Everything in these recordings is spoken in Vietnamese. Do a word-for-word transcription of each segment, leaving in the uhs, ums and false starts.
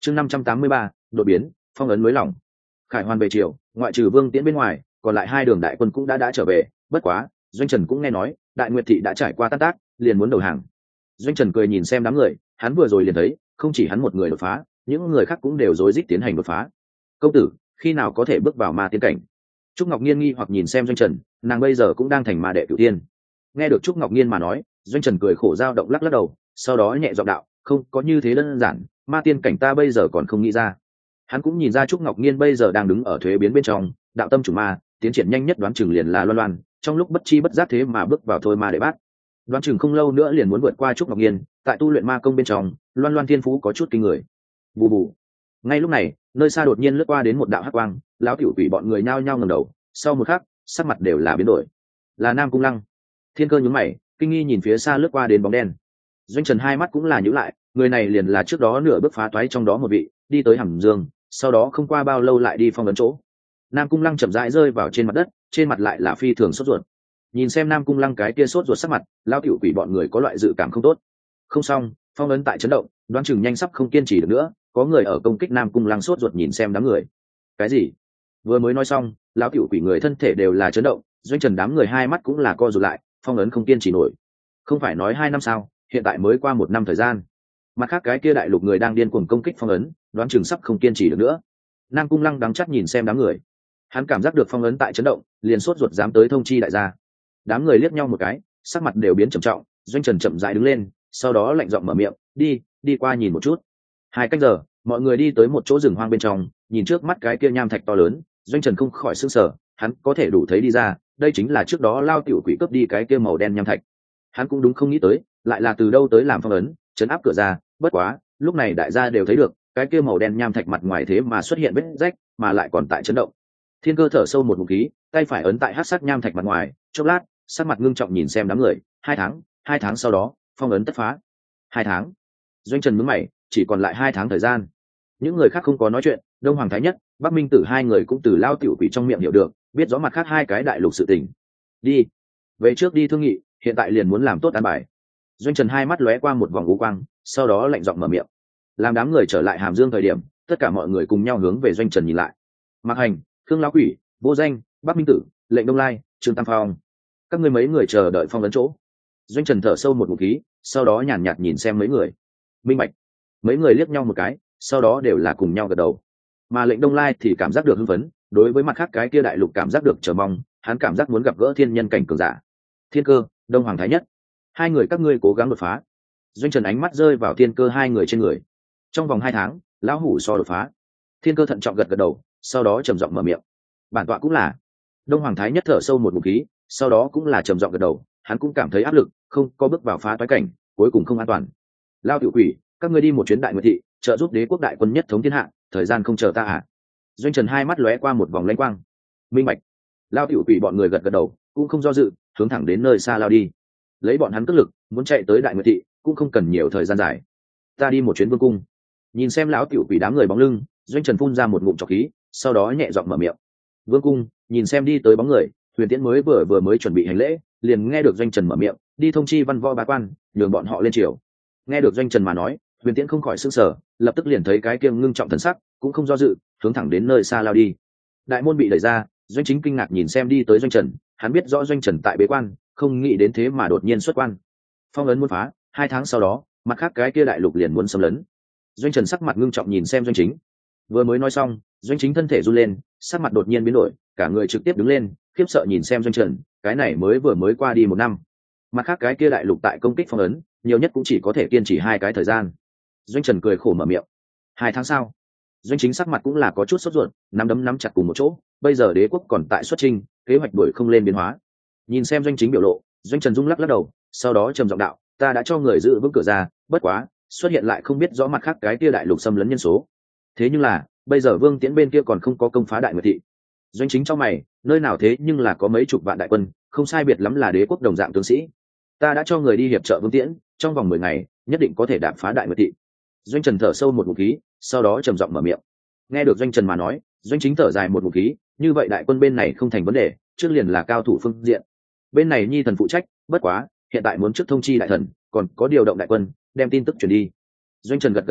chương năm trăm tám mươi ba đột biến, phong ấn nới lỏng. Khải Hoàn về chiều, ngoại trừ Vương Tiễn bên ngoài, còn lại hai đường đại quân cũng đã đã trở về, bất quá, Doanh Trần cũng nghe nói, Đại Nguyệt thị đã trải qua tan tác, liền muốn đầu hàng. Doanh Trần cười nhìn xem đám người, hắn vừa rồi liền thấy, không chỉ hắn một người đột phá, những người khác cũng đều rối rít tiến hành đột phá. Công tử, khi nào có thể bước vào ma tiên cảnh? Trúc Ngọc Nhiên nghi hoặc nhìn xem Doanh Trần, nàng bây giờ cũng đang thành ma đệ cửu tiên. Nghe được Trúc Ngọc Nhiên mà nói, Doanh Trần cười khổ dao động lắc lắc đầu, sau đó nhẹ giọng đạo, không có như thế đơn giản, ma tiên cảnh ta bây giờ còn không nghĩ ra. Hắn cũng nhìn ra Trúc Ngọc Nhiên bây giờ đang đứng ở thuế biến bên trong, đạo tâm chủ ma, tiến triển nhanh nhất đoán chừng liền là Loan Loan, trong lúc bất chi bất giác thế mà bước vào thôi ma đệ bát. Đoán chừng không lâu nữa liền muốn vượt qua Trúc Ngọc Nhiên, tại tu luyện ma công bên trong, Loan Loan thiên phú có chút kinh người. Bù bù. Ngay lúc này, nơi xa đột nhiên lướt qua đến một đạo hắc quang, lão tiểu quỷ bọn người nhao nhao ngẩng đầu, sau một khắc, sắc mặt đều là biến đổi. Là Nam Cung Lăng. Thiên Cơ nhướng mày, kinh nghi nhìn phía xa lướt qua đến bóng đen. Doanh Trần hai mắt cũng là nhíu lại, người này liền là trước đó nửa bước phá toái trong đó một vị, đi tới Hàm Dương, sau đó không qua bao lâu lại đi phong ấn chỗ. Nam Cung Lăng chậm rãi rơi vào trên mặt đất, trên mặt lại là phi thường sốt ruột. Nhìn xem Nam Cung Lăng cái kia sốt ruột sắc mặt, lão tiểu quỷ bọn người có loại dự cảm không tốt. Không xong, phong ấn tại chấn động, đoán chừng nhanh sắp không kiên trì được nữa, có người ở công kích Nam Cung Lăng sốt ruột nhìn xem đám người. Cái gì? Vừa mới nói xong, lão tiểu quỷ người thân thể đều là chấn động, Doanh Trần đám người hai mắt cũng là co rụt lại, phong ấn không kiên trì nổi. Không phải nói hai năm sao, hiện tại mới qua một năm thời gian. Mặt khác cái kia đại lục người đang điên cuồng công kích phong ấn, đoán chừng sắp không kiên trì được nữa. Nam Cung Lăng đắng chắc nhìn xem đám người, hắn cảm giác được phong ấn tại chấn động, liền sốt ruột dám tới thông chi đại gia. Đám người liếc nhau một cái, sắc mặt đều biến trầm trọng. Doanh Trần chậm rãi đứng lên, sau đó lạnh giọng mở miệng, đi đi qua nhìn một chút. Hai canh giờ, mọi người đi tới một chỗ rừng hoang bên trong, nhìn trước mắt cái kia nham thạch to lớn, Doanh Trần không khỏi sửng sở, hắn có thể đủ thấy đi ra, đây chính là trước đó lao tiểu quỷ cướp đi cái kia màu đen nham thạch. Hắn cũng đúng không nghĩ tới, lại là từ đâu tới làm phong ấn, chấn áp cửa ra, bất quá, lúc này đại gia đều thấy được, cái kia màu đen nham thạch mặt ngoài thế mà xuất hiện vết rách, mà lại còn tại chấn động. Thiên Cơ thở sâu một ngụm khí, tay phải ấn tại hắc sắc nham thạch mặt ngoài, chốc lát, sắc mặt ngưng trọng nhìn xem đám người, hai tháng, hai tháng sau đó, phong ấn tất phá. Hai tháng. Doanh Trần nhướng mày, chỉ còn lại hai tháng thời gian. Những người khác không có nói chuyện, Đông Hoàng Thái Nhất, Bắc Minh Tử hai người cũng từ lao tiểu quỷ trong miệng hiểu được, biết rõ mặt khác hai cái đại lục sự tình. Đi, về trước đi thương nghị, hiện tại liền muốn làm tốt an bài. Doanh Trần hai mắt lóe qua một vòng u quang, sau đó lạnh giọng mở miệng. Làm đám người trở lại Hàm Dương thời điểm, tất cả mọi người cùng nhau hướng về Doanh Trần nhìn lại. Mạc Hành, Khương Lão Quỷ, Vô Danh, Bắc Minh Tử, Lệnh Đông Lai, Trương Tam Phong, các ngươi mấy người chờ đợi phong ấn chỗ. Doanh Trần thở sâu một ngụm khí, sau đó nhàn nhạt nhìn xem mấy người. Minh bạch. Mấy người liếc nhau một cái, sau đó đều là cùng nhau gật đầu. Mà Lệnh Đông Lai thì cảm giác được hưng phấn, đối với mặt khác cái kia đại lục cảm giác được chờ mong, hắn cảm giác muốn gặp gỡ thiên nhân cảnh cường giả. Thiên Cơ, Đông Hoàng Thái Nhất, hai người các ngươi cố gắng đột phá. Doanh Trần ánh mắt rơi vào Thiên Cơ hai người trên người. Trong vòng hai tháng, lão hủ so đột phá. Thiên Cơ thận trọng gật gật đầu, sau đó trầm giọng mở miệng. Bản tọa cũng là. Đông Hoàng Thái Nhất thở sâu một ngụm khí, sau đó cũng là trầm giọng gật đầu, hắn cũng cảm thấy áp lực, không có bước vào phá toái cảnh, cuối cùng không an toàn. Lao tiểu quỷ, các ngươi đi một chuyến Đại Nguyệt thị, trợ giúp đế quốc đại quân nhất thống thiên hạ, thời gian không chờ ta à? Doanh Trần hai mắt lóe qua một vòng lãnh quang. Minh bạch. Lao tiểu quỷ bọn người gật gật đầu, cũng không do dự, hướng thẳng đến nơi xa lao đi. Lấy bọn hắn cất lực, muốn chạy tới Đại Nguyệt thị, cũng không cần nhiều thời gian dài. Ta đi một chuyến vương cung. Nhìn xem lão tiểu quỷ đám người bóng lưng, Doanh Trần phun ra một ngụm trọc khí, sau đó nhẹ giọng mở miệng. Vương cung, nhìn xem đi tới bóng người, Huyền Tiễn mới vừa vừa mới chuẩn bị hành lễ, liền nghe được Doanh Trần mở miệng, đi thông chi văn võ bá quan, nhường bọn họ lên triều. Nghe được Doanh Trần mà nói, Huyền Tiễn không khỏi sửng sở, lập tức liền thấy cái kiêng ngưng trọng thần sắc, cũng không do dự, hướng thẳng đến nơi xa lao đi. Đại môn bị đẩy ra, Doanh Chính kinh ngạc nhìn xem đi tới Doanh Trần, hắn biết rõ Doanh Trần tại bế quan, không nghĩ đến thế mà đột nhiên xuất quan. Phong ấn muốn phá, hai tháng sau đó, mặt khác cái kia đại lục liền muốn xâm lấn. Doanh Trần sắc mặt ngưng trọng nhìn xem Doanh Chính. Vừa mới nói xong, Doanh Chính thân thể run lên, sắc mặt đột nhiên biến đổi, cả người trực tiếp đứng lên, khiếp sợ nhìn xem Doanh Trần, cái này mới vừa mới qua đi một năm. Mặt khác cái kia đại lục tại công kích phong ấn, nhiều nhất cũng chỉ có thể kiên trì hai cái thời gian. Doanh Trần cười khổ mở miệng. Hai tháng sau. Doanh Chính sắc mặt cũng là có chút sốt ruột, nắm đấm nắm chặt cùng một chỗ, bây giờ đế quốc còn tại xuất chinh, kế hoạch đuổi không lên biến hóa. Nhìn xem Doanh Chính biểu lộ, Doanh Trần rung lắc lắc đầu, sau đó trầm giọng đạo, ta đã cho người giữ vững cửa ra, bất quá, xuất hiện lại không biết rõ mặt khác cái kia đại lục xâm lấn nhân số. Thế nhưng là, bây giờ Vương Tiễn bên kia còn không có công phá Đại Nguyệt thị. Doanh Chính cho mày, nơi nào thế nhưng là có mấy chục vạn đại quân, không sai biệt lắm là đế quốc đồng dạng tướng sĩ. Ta đã cho người đi hiệp trợ Vương Tiễn, trong vòng mười ngày, nhất định có thể đạp phá Đại Nguyệt thị. Doanh Trần thở sâu một ngụm khí, sau đó trầm giọng mở miệng. Nghe được Doanh Trần mà nói, Doanh Chính thở dài một ngụm khí, như vậy đại quân bên này không thành vấn đề, trước liền là cao thủ phương diện. Bên này Nhi thần phụ trách, bất quá, hiện tại muốn trước thông chi đại thần, còn có điều động đại quân, đem tin tức truyền đi. Doanh Trần gật gật đầu,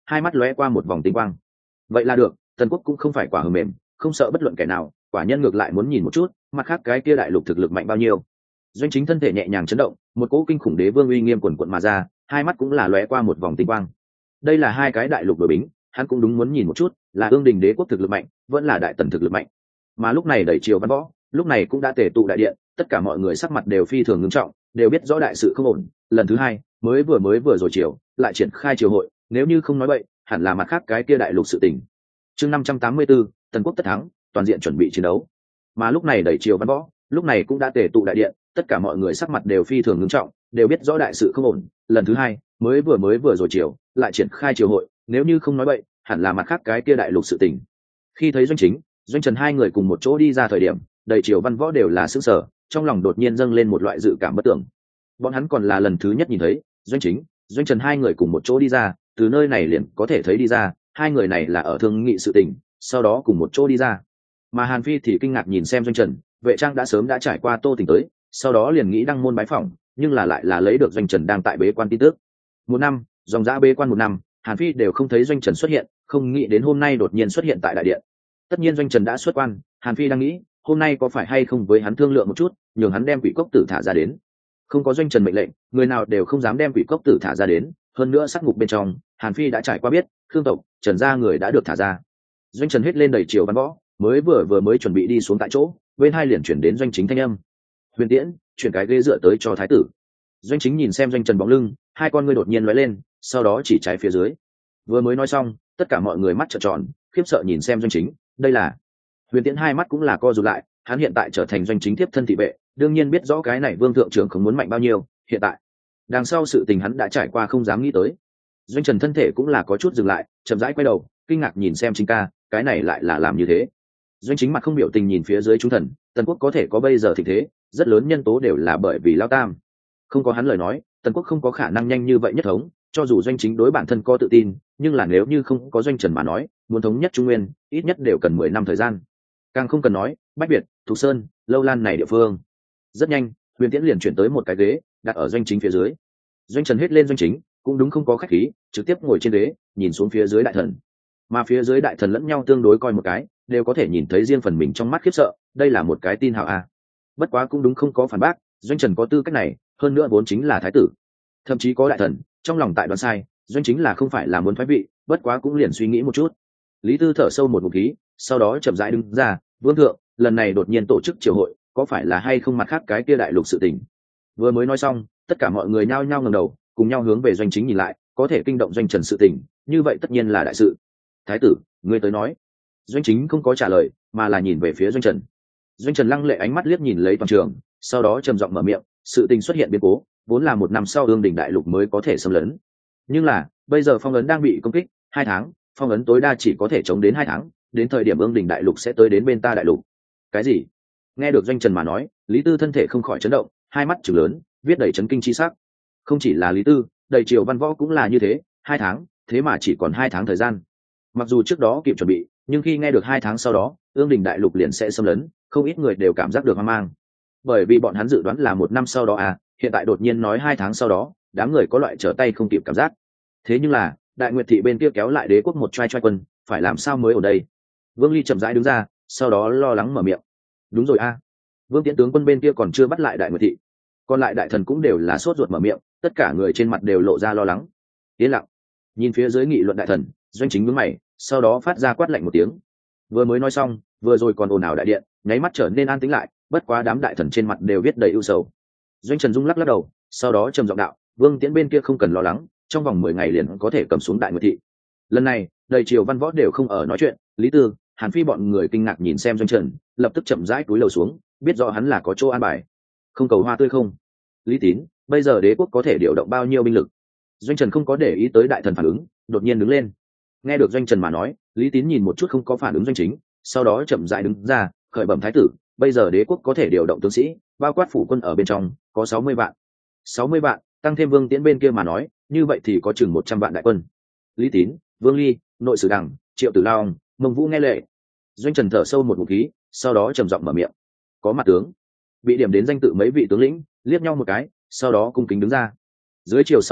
hai mắt lóe qua một vòng tinh quang. Vậy là được, Tần Quốc cũng không phải quả hờ mềm, không sợ bất luận kẻ nào, quả nhân ngược lại muốn nhìn một chút mặt khác cái kia đại lục thực lực mạnh bao nhiêu. Doanh Chính thân thể nhẹ nhàng chấn động, một cỗ kinh khủng đế vương uy nghiêm quần quận mà ra, hai mắt cũng là lóe qua một vòng tinh quang. Đây là hai cái đại lục đối bính, hắn cũng đúng muốn nhìn một chút là ương đình đế quốc thực lực mạnh vẫn là đại tần thực lực mạnh. Mà lúc này đẩy triều văn võ lúc này cũng đã tề tụ đại điện, tất cả mọi người sắc mặt đều phi thường ngưng trọng, đều biết rõ đại sự không ổn. Lần thứ hai mới vừa mới vừa rồi triều lại triển khai triều hội, nếu như không nói bậy hẳn là mặt khác cái kia đại lục sự tình. Chương năm trăm tám mươi 584, Tần Quốc tất thắng, toàn diện chuẩn bị chiến đấu. Mà lúc này đẩy triều văn võ lúc này cũng đã tề tụ đại điện, tất cả mọi người sắc mặt đều phi thường ngưng trọng, đều biết rõ đại sự không ổn. Lần thứ hai mới vừa mới vừa rồi triều lại triển khai triều hội, nếu như không nói bậy hẳn là mặt khác cái kia đại lục sự tình. Khi thấy Doanh Chính, Doanh Trần hai người cùng một chỗ đi ra thời điểm, đầy triều văn võ đều là sững sờ, trong lòng đột nhiên dâng lên một loại dự cảm bất tưởng. Bọn hắn còn là lần thứ nhất nhìn thấy Doanh Chính, Doanh Trần hai người cùng một chỗ đi ra, từ nơi này liền có thể thấy đi ra hai người này là ở thương nghị sự tình, sau đó cùng một chỗ đi ra. Mà Hàn Phi thì kinh ngạc nhìn xem Doanh Trần, Vệ Trang đã sớm đã trải qua Tô Tỉnh tới, sau đó liền nghĩ đăng môn bái phỏng, nhưng là lại là lấy được Doanh Trần đang tại bế quan tin tức. Một năm, dòng dã bế quan một năm, Hàn Phi đều không thấy Doanh Trần xuất hiện, không nghĩ đến hôm nay đột nhiên xuất hiện tại đại điện. Tất nhiên Doanh Trần đã xuất quan, Hàn Phi đang nghĩ hôm nay có phải hay không với hắn thương lượng một chút, nhường hắn đem quỷ cốc tử thả ra đến. Không có Doanh Trần mệnh lệnh, người nào đều không dám đem quỷ cốc tử thả ra đến, hơn nữa sát ngục bên trong, Hàn Phi đã trải qua biết, Khương tộc, Trần gia người đã được thả ra. Doanh Trần hết lên đầy triều văn võ, mới vừa vừa mới chuẩn bị đi xuống tại chỗ, bên hai liền chuyển đến Doanh Chính thanh âm. Huyền Tiễn, chuyển cái ghế dựa tới cho thái tử. Doanh Chính nhìn xem Doanh Trần bóng lưng, hai con ngươi đột nhiên lóe lên, sau đó chỉ trái phía dưới. Vừa mới nói xong, tất cả mọi người mắt trợn tròn, khiếp sợ nhìn xem Doanh Chính, đây là Huyền Tiễn hai mắt cũng là co rụt lại, hắn hiện tại trở thành Doanh Chính tiếp thân thị vệ, đương nhiên biết rõ cái này Vương thượng trưởng không muốn mạnh bao nhiêu, hiện tại đằng sau sự tình hắn đã trải qua không dám nghĩ tới. Doanh Trần thân thể cũng là có chút dừng lại, chậm rãi quay đầu, kinh ngạc nhìn xem Chính ca, cái này lại là làm như thế. Doanh Chính mặt không biểu tình nhìn phía dưới chúng thần, Tần Quốc có thể có bây giờ thịnh thế, rất lớn nhân tố đều là bởi vì Lão Tam. Không có hắn lời nói, Tần Quốc không có khả năng nhanh như vậy nhất thống, cho dù Doanh Chính đối bản thân có tự tin, nhưng là nếu như không có Doanh Trần mà nói, muốn thống nhất Trung Nguyên, ít nhất đều cần mười năm thời gian. Càng không cần nói, Bách Việt, Thục Sơn, Lâu Lan này địa phương. Rất nhanh, Huyền Tiễn liền chuyển tới một cái ghế, đặt ở Doanh Chính phía dưới. Doanh Trần hết lên Doanh Chính, cũng đúng không có khách khí, trực tiếp ngồi trên ghế, nhìn xuống phía dưới đại thần. Mà phía dưới đại thần lẫn nhau tương đối coi một cái, đều có thể nhìn thấy riêng phần mình trong mắt khiếp sợ, đây là một cái tin hào a. Bất quá cũng đúng không có phản bác, Doanh Trần có tư cách này, hơn nữa vốn chính là thái tử. Thậm chí có đại thần trong lòng tại đoán sai, Doanh Chính là không phải là muốn thoái vị, bất quá cũng liền suy nghĩ một chút. Lý Tư thở sâu một ngụm khí, sau đó chậm rãi đứng ra, "Vương thượng, lần này đột nhiên tổ chức triều hội, có phải là hay không mặt khác cái kia đại lục sự tình?" Vừa mới nói xong, tất cả mọi người nhao nhao ngẩng đầu, cùng nhau hướng về Doanh Chính nhìn lại, có thể kinh động Doanh Trần sự tình, như vậy tất nhiên là đại sự. "Thái tử, ngươi tới nói." Doanh Chính không có trả lời, mà là nhìn về phía Doanh Trần. Doanh Trần lăng lệ ánh mắt liếc nhìn lấy toàn trường, sau đó trầm giọng mở miệng, "Sự tình xuất hiện biến cố, vốn là một năm sau ương đỉnh đại lục mới có thể xâm lấn, nhưng là bây giờ phong ấn đang bị công kích, hai tháng, phong ấn tối đa chỉ có thể chống đến hai tháng, đến thời điểm ương đỉnh đại lục sẽ tới đến bên ta đại lục." Cái gì? Nghe được Doanh Trần mà nói, Lý Tư thân thể không khỏi chấn động, hai mắt trừng lớn, viết đầy chấn kinh chi sắc. Không chỉ là Lý Tư, đầy triều văn võ cũng là như thế, hai tháng, thế mà chỉ còn hai tháng thời gian. Mặc dù trước đó kịp chuẩn bị, nhưng khi nghe được hai tháng sau đó ương đình đại lục liền sẽ xâm lấn, không ít người đều cảm giác được hoang mang, bởi vì bọn hắn dự đoán là một năm sau đó à, hiện tại đột nhiên nói hai tháng sau đó, đám người có loại trở tay không kịp cảm giác. Thế nhưng là Đại Nguyệt thị bên kia kéo lại đế quốc một trai trai quân, phải làm sao mới ở đây? Vương Ly chậm rãi đứng ra, sau đó lo lắng mở miệng. Đúng rồi a, à. Vương Tiễn tướng quân bên kia còn chưa bắt lại Đại Nguyệt thị, còn lại đại thần cũng đều là sốt ruột mở miệng, tất cả người trên mặt đều lộ ra lo lắng. Yên lặng nhìn phía dưới nghị luận đại thần, Doanh Chính nhướng mày, sau đó phát ra quát lạnh một tiếng. Vừa mới nói xong, vừa rồi còn ồn ào đại điện, nháy mắt trở nên an tĩnh lại, bất quá đám đại thần trên mặt đều viết đầy ưu sầu. Doanh Trần Dung lắc lắc đầu, sau đó trầm giọng đạo, Vương Tiễn bên kia không cần lo lắng, trong vòng mười ngày liền có thể cầm xuống Đại Nguyệt thị. Lần này đầy triều văn võ đều không ở nói chuyện, Lý Tư, Hàn Phi bọn người kinh ngạc nhìn xem Doanh Trần, lập tức chậm rãi cúi đầu xuống, biết rõ hắn là có chỗ an bài. Không cầu hoa tươi không? Lý Tín, bây giờ đế quốc có thể điều động bao nhiêu binh lực? Doanh Trần không có để ý tới đại thần phản ứng, đột nhiên đứng lên. Nghe được Doanh Trần mà nói, Lý Tín nhìn một chút không có phản ứng Doanh Chính, sau đó chậm rãi đứng ra, khởi bẩm thái tử, bây giờ đế quốc có thể điều động tướng sĩ, bao quát phủ quân ở bên trong, có sáu mươi vạn. sáu mươi vạn, tăng thêm Vương Tiễn bên kia mà nói, như vậy thì có chừng một trăm vạn đại quân. Lý Tín, Vương Ly, Nội Sử Đằng, Triệu Tử Long, Mông Vũ nghe lệ. Doanh Trần thở sâu một ngụm khí, sau đó trầm giọng mở miệng. Có mặt tướng. Bị điểm đến danh tự mấy vị tướng lĩnh, liếc nhau một cái, sau đó cung kính đứng ra. Dưới chiều sau đó,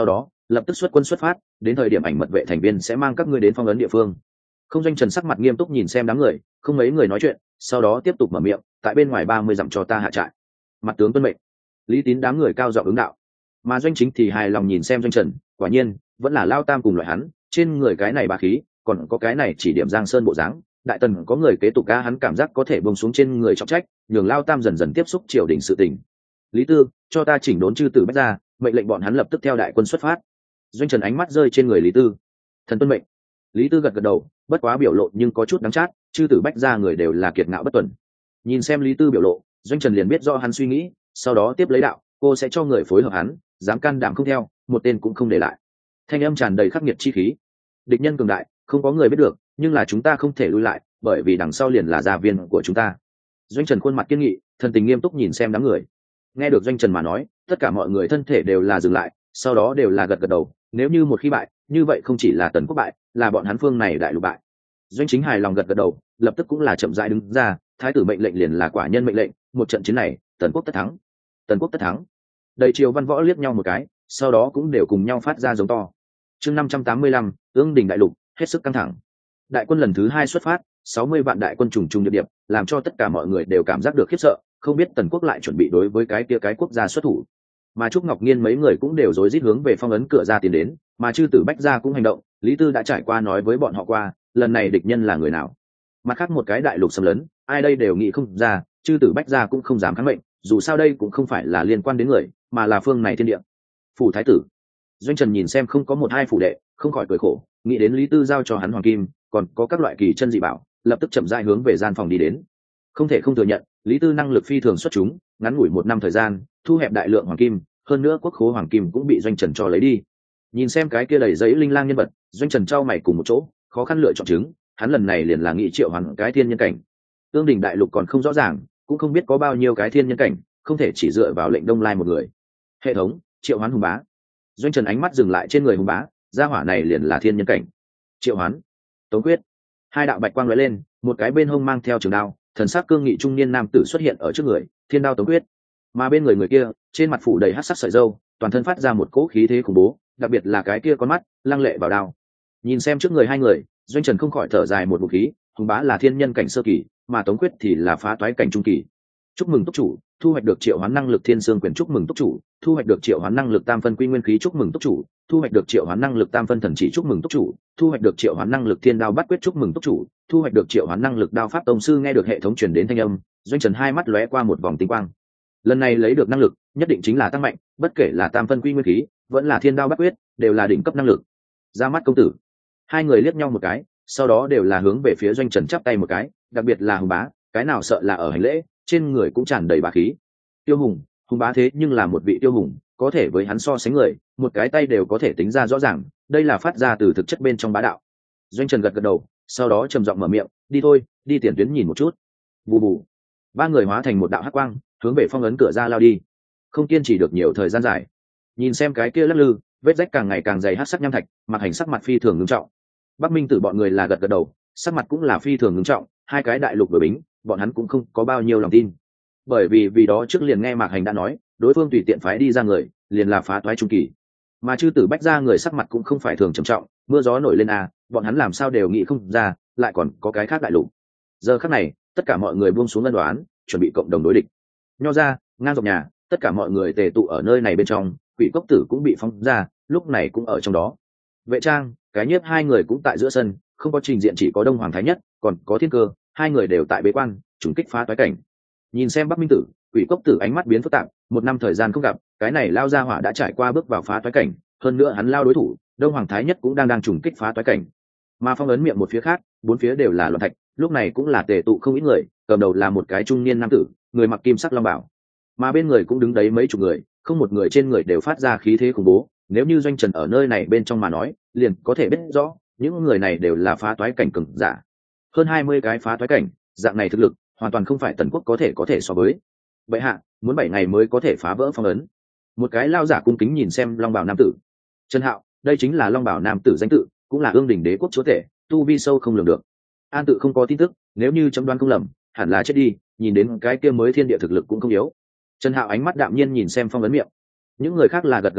lập tức xuất quân xuất phát, đến thời điểm ảnh mật vệ thành viên sẽ mang các ngươi đến phong ấn địa phương. Không Doanh Trần sắc mặt nghiêm túc nhìn xem đám người, không mấy người nói chuyện, sau đó tiếp tục mở miệng, tại bên ngoài ba mươi dặm cho ta hạ trại. Mặt tướng tuân mệnh. Lý Tín đám người cao giọng ứng đạo, mà Doanh Chính thì hài lòng nhìn xem Doanh Trần, quả nhiên vẫn là lao tam cùng loại hắn, trên người cái này bá khí, còn có cái này chỉ điểm Giang Sơn bộ dáng, đại tần có người kế tục ca hắn cảm giác có thể buông xuống trên người trọng trách, nhường lao tam dần dần tiếp xúc triều đình sự tình. Lý Tư, cho ta chỉnh đốn chư tử bách ra, mệnh lệnh bọn hắn lập tức theo đại quân xuất phát. Doanh Trần ánh mắt rơi trên người Lý Tư. Thần tuân mệnh. Lý Tư gật gật đầu, bất quá biểu lộ nhưng có chút đắng chát, chư tử bách ra người đều là kiệt ngạo bất tuần. Nhìn xem Lý Tư biểu lộ, Doanh Trần liền biết rõ hắn suy nghĩ, sau đó tiếp lấy đạo, cô sẽ cho người phối hợp hắn, dám can đảm không theo, một tên cũng không để lại. Thanh âm tràn đầy khắc nghiệt chi khí. Địch nhân cường đại, không có người biết được, nhưng là chúng ta không thể lui lại, bởi vì đằng sau liền là gia viên của chúng ta. Doanh Trần khuôn mặt kiên nghị, thần tình nghiêm túc nhìn xem đám người. Nghe được Doanh Trần mà nói, tất cả mọi người thân thể đều là dừng lại, sau đó đều là gật gật đầu, nếu như một khi bại, như vậy không chỉ là tần quốc bại, là bọn hắn phương này đại lục bại. Doanh Chính hài lòng gật gật đầu, lập tức cũng là chậm rãi đứng ra, thái tử mệnh lệnh liền là quả nhân mệnh lệnh, một trận chiến này, tần quốc tất thắng. Tần quốc tất thắng. Đầy triều văn võ liếc nhau một cái, sau đó cũng đều cùng nhau phát ra giống to. Chương năm trăm tám mươi lăm, Ương Đình đại lục, hết sức căng thẳng. Đại quân lần thứ hai xuất phát, sáu mươi vạn đại quân trùng trùng điệp điệp, làm cho tất cả mọi người đều cảm giác được khiếp sợ, không biết tần quốc lại chuẩn bị đối với cái kia cái quốc gia xuất thủ. Mà Trúc Ngọc Nhiên mấy người cũng đều rối rít hướng về phong ấn cửa ra tiến đến, mà chư tử bách gia cũng hành động, Lý Tư đã trải qua nói với bọn họ qua, lần này địch nhân là người nào. Mặt khác một cái đại lục xâm lấn, ai đây đều nghĩ không ra, chư tử bách gia cũng không dám kháng mệnh, dù sao đây cũng không phải là liên quan đến người, mà là phương này thiên địa. Phủ thái tử. Doanh Trần nhìn xem không có một hai phủ đệ, không khỏi cười khổ, nghĩ đến Lý Tư giao cho hắn hoàng kim, còn có các loại kỳ chân dị bảo, lập tức chậm rãi hướng về gian phòng đi đến. Không thể không thừa nhận, Lý Tư năng lực phi thường xuất chúng, ngắn ngủi một năm thời gian, thu hẹp đại lượng hoàng kim, hơn nữa quốc khố hoàng kim cũng bị Doanh Trần cho lấy đi. Nhìn xem cái kia đầy giấy linh lang nhân vật, Doanh Trần trao mày cùng một chỗ, khó khăn lựa chọn chứng, hắn lần này liền là nghị triệu hoàn cái thiên nhân cảnh. Tương Đình đại lục còn không rõ ràng, cũng không biết có bao nhiêu cái thiên nhân cảnh, không thể chỉ dựa vào lệnh Đông Lai một người. Hệ thống, triệu hoán hùng bá. Doanh Trần ánh mắt dừng lại trên người hùng bá, gia hỏa này liền là thiên nhân cảnh. Triệu hoán. Tống Quyết. Hai đạo bạch quang lóe lên, một cái bên hông mang theo trường đao, thần sắc cương nghị trung niên nam tử xuất hiện ở trước người, thiên đao Tống Quyết. Mà bên người người kia, trên mặt phủ đầy hắc sắc sợi râu, toàn thân phát ra một cỗ khí thế khủng bố, đặc biệt là cái kia con mắt lăng lệ vào đao. Nhìn xem trước người hai người, Doanh Trần không khỏi thở dài một ngụm khí, hùng bá là thiên nhân cảnh sơ kỳ, mà Tống Quyết thì là phá toái cảnh trung kỳ. Chúc mừng túc chủ, thu hoạch được triệu hoán năng lực thiên xương quyền. Chúc mừng túc chủ, thu hoạch được triệu hoán năng lực tam phân quy nguyên khí. Chúc mừng túc chủ, thu hoạch được triệu hoán năng lực tam phân thần chỉ. Chúc mừng túc chủ, thu hoạch được triệu hoán năng lực thiên đao bắt quyết. Chúc mừng túc chủ, thu hoạch được triệu hoán năng lực đao pháp tông sư. Nghe được hệ thống truyền đến thanh âm, Doanh Trần hai mắt lóe qua một vòng tinh quang. Lần này lấy được năng lực nhất định chính là tăng mạnh, bất kể là tam phân quy nguyên khí vẫn là thiên đao bắt quyết, đều là đỉnh cấp năng lực. Ra mắt công tử. Hai người liếc nhau một cái, sau đó đều là hướng về phía Doanh Trần chắp tay một cái, đặc biệt là hùng bá, cái nào sợ là ở hành lễ, trên người cũng tràn đầy bá khí. Tiêu hùng, hùng bá thế nhưng là một vị tiêu hùng, có thể với hắn so sánh người, một cái tay đều có thể tính ra rõ ràng, đây là phát ra từ thực chất bên trong bá đạo. Doanh Trần gật gật đầu, sau đó trầm giọng mở miệng, đi thôi, đi tiền tuyến nhìn một chút. Bù bù. Ba người hóa thành một đạo hắc quang, hướng về phong ấn cửa ra lao đi. Không kiên trì được nhiều thời gian dài, nhìn xem cái kia lắc lư, vết rách càng ngày càng dày hắc sắc nham thạch, mặt hành sắc mặt phi thường ngưng trọng. Bắc Minh Tử bọn người là gật gật đầu, sắc mặt cũng là phi thường ngưng trọng, hai cái đại lục đội bính, bọn hắn cũng không có bao nhiêu lòng tin. Bởi vì vì đó trước liền nghe Mạc Hành đã nói, đối phương tùy tiện phái đi ra người, liền là phá toái trung kỳ. Mà chư tử bách ra người sắc mặt cũng không phải thường trầm trọng, mưa gió nổi lên à, bọn hắn làm sao đều nghĩ không ra, lại còn có cái khác đại lục. Giờ khắc này, tất cả mọi người buông xuống ân đoán, chuẩn bị cộng đồng đối địch. Nho ra, ngang dọc nhà, tất cả mọi người tề tụ ở nơi này bên trong, Quỷ Cốc Tử cũng bị phóng ra, lúc này cũng ở trong đó. Vệ Trang, cái nhiếp hai người cũng tại giữa sân, không có trình diện, chỉ có Đông Hoàng Thái Nhất, còn có Thiên Cơ, hai người đều tại bế quan, trùng kích phá toái cảnh. Nhìn xem Bắc Minh Tử, Quỷ Cốc Tử ánh mắt biến phức tạp, một năm thời gian không gặp, cái này lao ra hỏa đã trải qua bước vào phá toái cảnh, hơn nữa hắn lao đối thủ, Đông Hoàng Thái Nhất cũng đang đang trùng kích phá toái cảnh. Mà phong ấn miệng một phía khác, bốn phía đều là loạn thạch, lúc này cũng là tề tụ không ít người, cầm đầu là một cái trung niên nam tử, người mặc kim sắc long bảo, mà bên người cũng đứng đấy mấy chục người, không một người trên người đều phát ra khí thế khủng bố. Nếu như Doanh Trần ở nơi này bên trong mà nói, liền có thể biết rõ những người này đều là phá toái cảnh cường giả, hơn hai mươi cái phá toái cảnh, dạng này thực lực hoàn toàn không phải tần quốc có thể có thể so với. Bệ hạ, muốn bảy ngày mới có thể phá vỡ phong ấn. Một cái lao giả cung kính nhìn xem long bảo nam tử. Trần Hạo, đây chính là long bảo nam tử danh tự, cũng là Ương Đình đế quốc chúa tể, tu vi sâu không lường được. An tự không có tin tức, nếu như chấm đoán không lầm, hẳn là chết đi, nhìn đến cái kia mới thiên địa thực lực cũng không yếu. Trần Hạo ánh mắt đạm nhiên nhìn xem phong ấn miệng. Những người khác là gật gật đầu,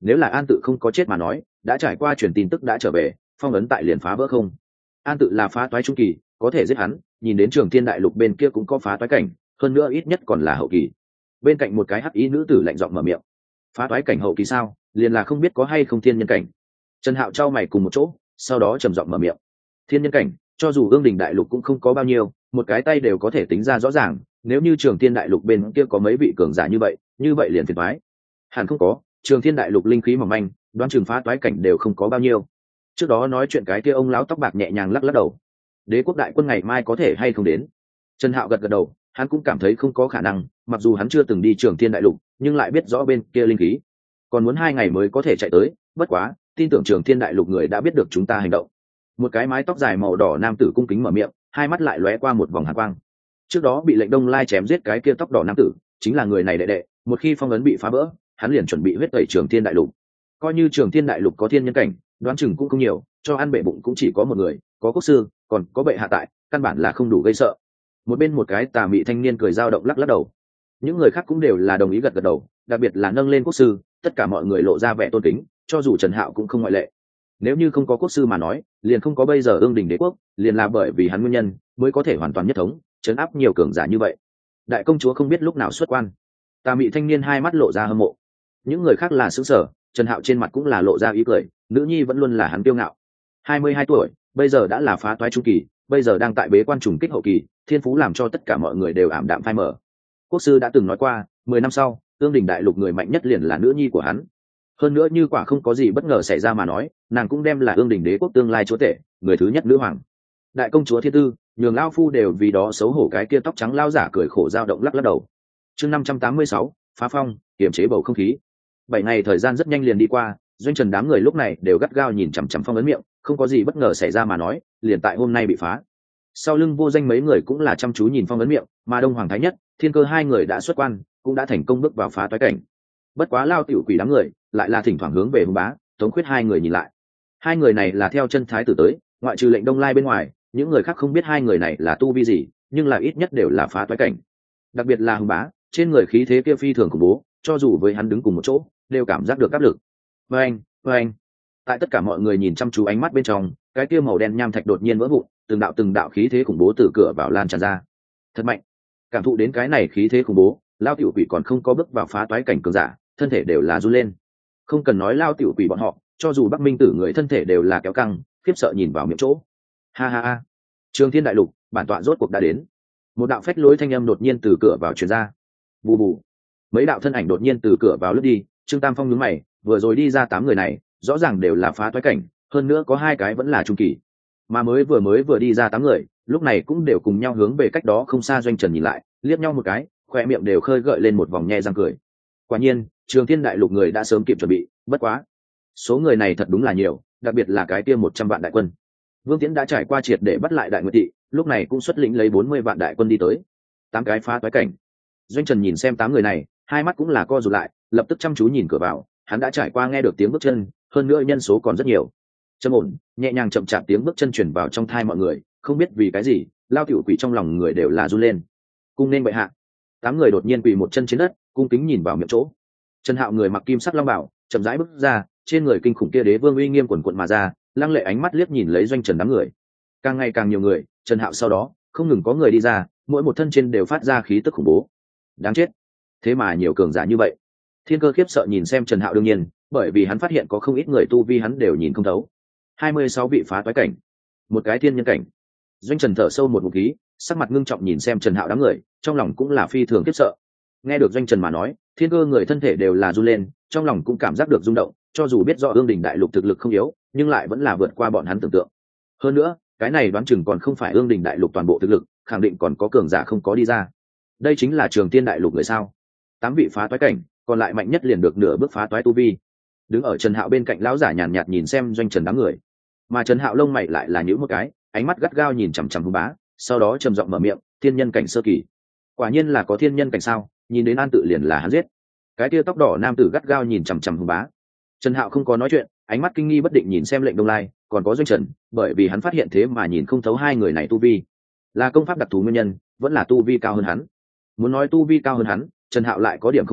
nếu là An Tự không có chết mà nói, đã trải qua truyền tin tức đã trở về, phong ấn tại liền phá vỡ không. An Tự là phá toái trung kỳ, có thể giết hắn, nhìn đến Trường Thiên đại lục bên kia cũng có phá toái cảnh, hơn nữa ít nhất còn là hậu kỳ. Bên cạnh một cái hắc ý nữ tử lạnh giọng mở miệng, phá toái cảnh hậu kỳ sao, liền là không biết có hay không thiên nhân cảnh. Trần Hạo trao mày cùng một chỗ, sau đó trầm giọng mở miệng, thiên nhân cảnh, cho dù ương đình đại lục cũng không có bao nhiêu, một cái tay đều có thể tính ra rõ ràng, nếu như Trường Thiên đại lục bên kia có mấy vị cường giả như vậy, như vậy liền phiền toái. Hẳn không có, Trường Thiên đại lục linh khí mỏng manh, đoán chừng phá toái cảnh đều không có bao nhiêu. Trước đó nói chuyện cái kia ông lão tóc bạc nhẹ nhàng lắc lắc đầu, đế quốc đại quân ngày mai có thể hay không đến. Trần Hạo gật gật đầu, hắn cũng cảm thấy không có khả năng, mặc dù hắn chưa từng đi Trường Thiên đại lục, nhưng lại biết rõ bên kia linh khí, còn muốn hai ngày mới có thể chạy tới. Bất quá, tin tưởng Trường Thiên đại lục người đã biết được chúng ta hành động. Một cái mái tóc dài màu đỏ nam tử cung kính mở miệng, hai mắt lại lóe qua một vòng hàn quang. Trước đó bị lệnh Đông Lai chém giết cái kia tóc đỏ nam tử, chính là người này đệ đệ. Một khi phong ấn bị phá vỡ, hắn liền chuẩn bị huyết tẩy Trường Thiên đại lục. Coi như Trường Thiên đại lục có thiên nhân cảnh, đoán chừng cũng không nhiều, cho ăn bệ bụng cũng chỉ có một người, có quốc sư, còn có bệ hạ tại, căn bản là không đủ gây sợ. Một bên một cái tà mị thanh niên cười dao động lắc lắc đầu. Những người khác cũng đều là đồng ý gật gật đầu, đặc biệt là nâng lên quốc sư, tất cả mọi người lộ ra vẻ tôn kính, cho dù Trần Hạo cũng không ngoại lệ. Nếu như không có quốc sư mà nói, liền không có bây giờ ương đình đế quốc, liền là bởi vì hắn nguyên nhân mới có thể hoàn toàn nhất thống, trấn áp nhiều cường giả như vậy. Đại công chúa không biết lúc nào xuất quan. Tà mị thanh niên hai mắt lộ ra hâm mộ. Những người khác là sững sờ, Trần Hạo trên mặt cũng là lộ ra ý cười, nữ nhi vẫn luôn là hắn kiêu ngạo. hai mươi hai tuổi, bây giờ đã là phá toái trung kỳ, bây giờ đang tại bế quan trùng kích hậu kỳ, thiên phú làm cho tất cả mọi người đều ảm đạm phai mờ. Quốc sư đã từng nói qua, mười năm sau, ương đình đại lục người mạnh nhất liền là nữ nhi của hắn. Hơn nữa như quả không có gì bất ngờ xảy ra mà nói, nàng cũng đem là ương đình đế quốc tương lai chúa tể, người thứ nhất nữ hoàng. Đại công chúa Thiên Tư, nhường lao phu đều vì đó xấu hổ. Cái kia tóc trắng lao giả cười khổ dao động lắc lắc đầu. Chương năm trăm tám mươi sáu, phá phong, kiềm chế bầu không khí. Bảy ngày thời gian rất nhanh liền đi qua, doanh trần đám người lúc này đều gắt gao nhìn chằm chằm phong ấn miệng, không có gì bất ngờ xảy ra mà nói, liền tại hôm nay bị phá. Sau lưng vô danh mấy người cũng là chăm chú nhìn phong ấn miệng, mà Đông Hoàng Thái Nhất, Thiên Cơ hai người đã xuất quan, cũng đã thành công bước vào phá toái cảnh. Bất quá lao tiểu quỷ đám người lại là thỉnh thoảng hướng về Hùng Bá, Tống Khuyết hai người nhìn lại. Hai người này là theo chân thái tử tới, ngoại trừ lệnh Đông Lai bên ngoài, những người khác không biết hai người này là tu vi gì, nhưng là ít nhất đều là phá toái cảnh. Đặc biệt là Hùng Bá, trên người khí thế kia phi thường khủng bố, cho dù với hắn đứng cùng một chỗ, đều cảm giác được áp lực. Oeng, oeng. Tại tất cả mọi người nhìn chăm chú ánh mắt bên trong, cái kia màu đen nham thạch đột nhiên vỡ vụn, từng đạo từng đạo khí thế khủng bố từ cửa vào lan tràn ra. Thật mạnh. Cảm thụ đến cái này khí thế khủng bố, lao tiểu quỷ còn không có bước vào phá toái cảnh cường giả, thân thể đều là run lên. Không cần nói lao tiểu quỷ bọn họ, cho dù Bắc Minh tử người thân thể đều là kéo căng, khiếp sợ nhìn vào miệng chỗ. Ha ha ha. Trường Thiên đại lục, bản tọa rốt cuộc đã đến. Một đạo phách lối thanh âm đột nhiên từ cửa vào truyền ra. Bù bù. Mấy đạo thân ảnh đột nhiên từ cửa vào lướt đi, Trương Tam Phong nhướng mày, vừa rồi đi ra tám người này, rõ ràng đều là phá toái cảnh, hơn nữa có hai cái vẫn là trung kỳ. Mà mới vừa mới vừa đi ra tám người, lúc này cũng đều cùng nhau hướng về cách đó không xa doanh trần nhìn lại, liếc nhau một cái, khoe miệng đều khơi gợi lên một vòng nhe răng cười. Quả nhiên, Trường Thiên đại lục người đã sớm kịp chuẩn bị, bất quá, số người này thật đúng là nhiều, đặc biệt là cái kia một trăm vạn đại quân. Vương Tiễn đã trải qua triệt để bắt lại Đại Nguyệt thị, lúc này cũng xuất lĩnh lấy bốn mươi vạn đại quân đi tới. Tám cái phá toái cảnh. Doanh Trần nhìn xem tám người này, hai mắt cũng là co rụt lại, lập tức chăm chú nhìn cửa vào, hắn đã trải qua nghe được tiếng bước chân, hơn nữa nhân số còn rất nhiều. Trầm ổn, nhẹ nhàng chậm chạp tiếng bước chân truyền vào trong tai mọi người, không biết vì cái gì, lao tiểu quỷ trong lòng người đều là run lên. Cung nên bệ hạ. Tám người đột nhiên quỳ một chân trên đất, cung kính nhìn vào miệng chỗ. Trần Hạo người mặc kim sắc long bảo, chậm rãi bước ra, trên người kinh khủng kia đế vương uy nghiêm quần quận mà ra, lăng lệ ánh mắt liếc nhìn lấy Doanh Trần đám người. Càng ngày càng nhiều người, Trần Hạo sau đó, không ngừng có người đi ra, mỗi một thân trên đều phát ra khí tức khủng bố. Đáng chết, thế mà nhiều cường giả như vậy. Thiên Cơ khiếp sợ nhìn xem Trần Hạo, đương nhiên, bởi vì hắn phát hiện có không ít người tu vi hắn đều nhìn không thấu. hai mươi sáu vị phá toái cảnh, một cái thiên nhân cảnh. Doanh Trần thở sâu một ngụm khí, sắc mặt ngưng trọng nhìn xem Trần Hạo đám người, trong lòng cũng là phi thường khiếp sợ. Nghe được Doanh Trần mà nói, Thiên Cơ người thân thể đều là run lên, trong lòng cũng cảm giác được rung động, cho dù biết rõ ương đình đại lục thực lực không yếu, nhưng lại vẫn là vượt qua bọn hắn tưởng tượng. Hơn nữa, cái này đoán chừng còn không phải ương đình đại lục toàn bộ thực lực, khẳng định còn có cường giả không có đi ra. Đây chính là Trường Thiên đại lục người sao? Tám vị phá toái cảnh, còn lại mạnh nhất liền được nửa bước phá toái tu vi. Đứng ở Trần Hạo bên cạnh lão giả nhàn nhạt nhìn xem Doanh Trần đám người, mà Trần Hạo lông mày lại là nhíu một cái, ánh mắt gắt gao nhìn chằm chằm Hùng Bá, sau đó trầm giọng mở miệng, thiên nhân cảnh sơ kỳ. Quả nhiên là có thiên nhân cảnh sao? Nhìn đến An Tự liền là hắn giết. Cái tia tóc đỏ nam tử gắt gao nhìn chằm chằm Hùng Bá. Trần Hạo không có nói chuyện, ánh mắt kinh nghi bất định nhìn xem lệnh Đông Lai, còn có Doanh Trần, bởi vì hắn phát hiện thế mà nhìn không thấu hai người này tu vi, là công pháp đặc thù nguyên nhân, vẫn là tu vi cao hơn hắn. Muốn nói tu vi cao hơn hắn, Trần Hạo lại có điểm không tin,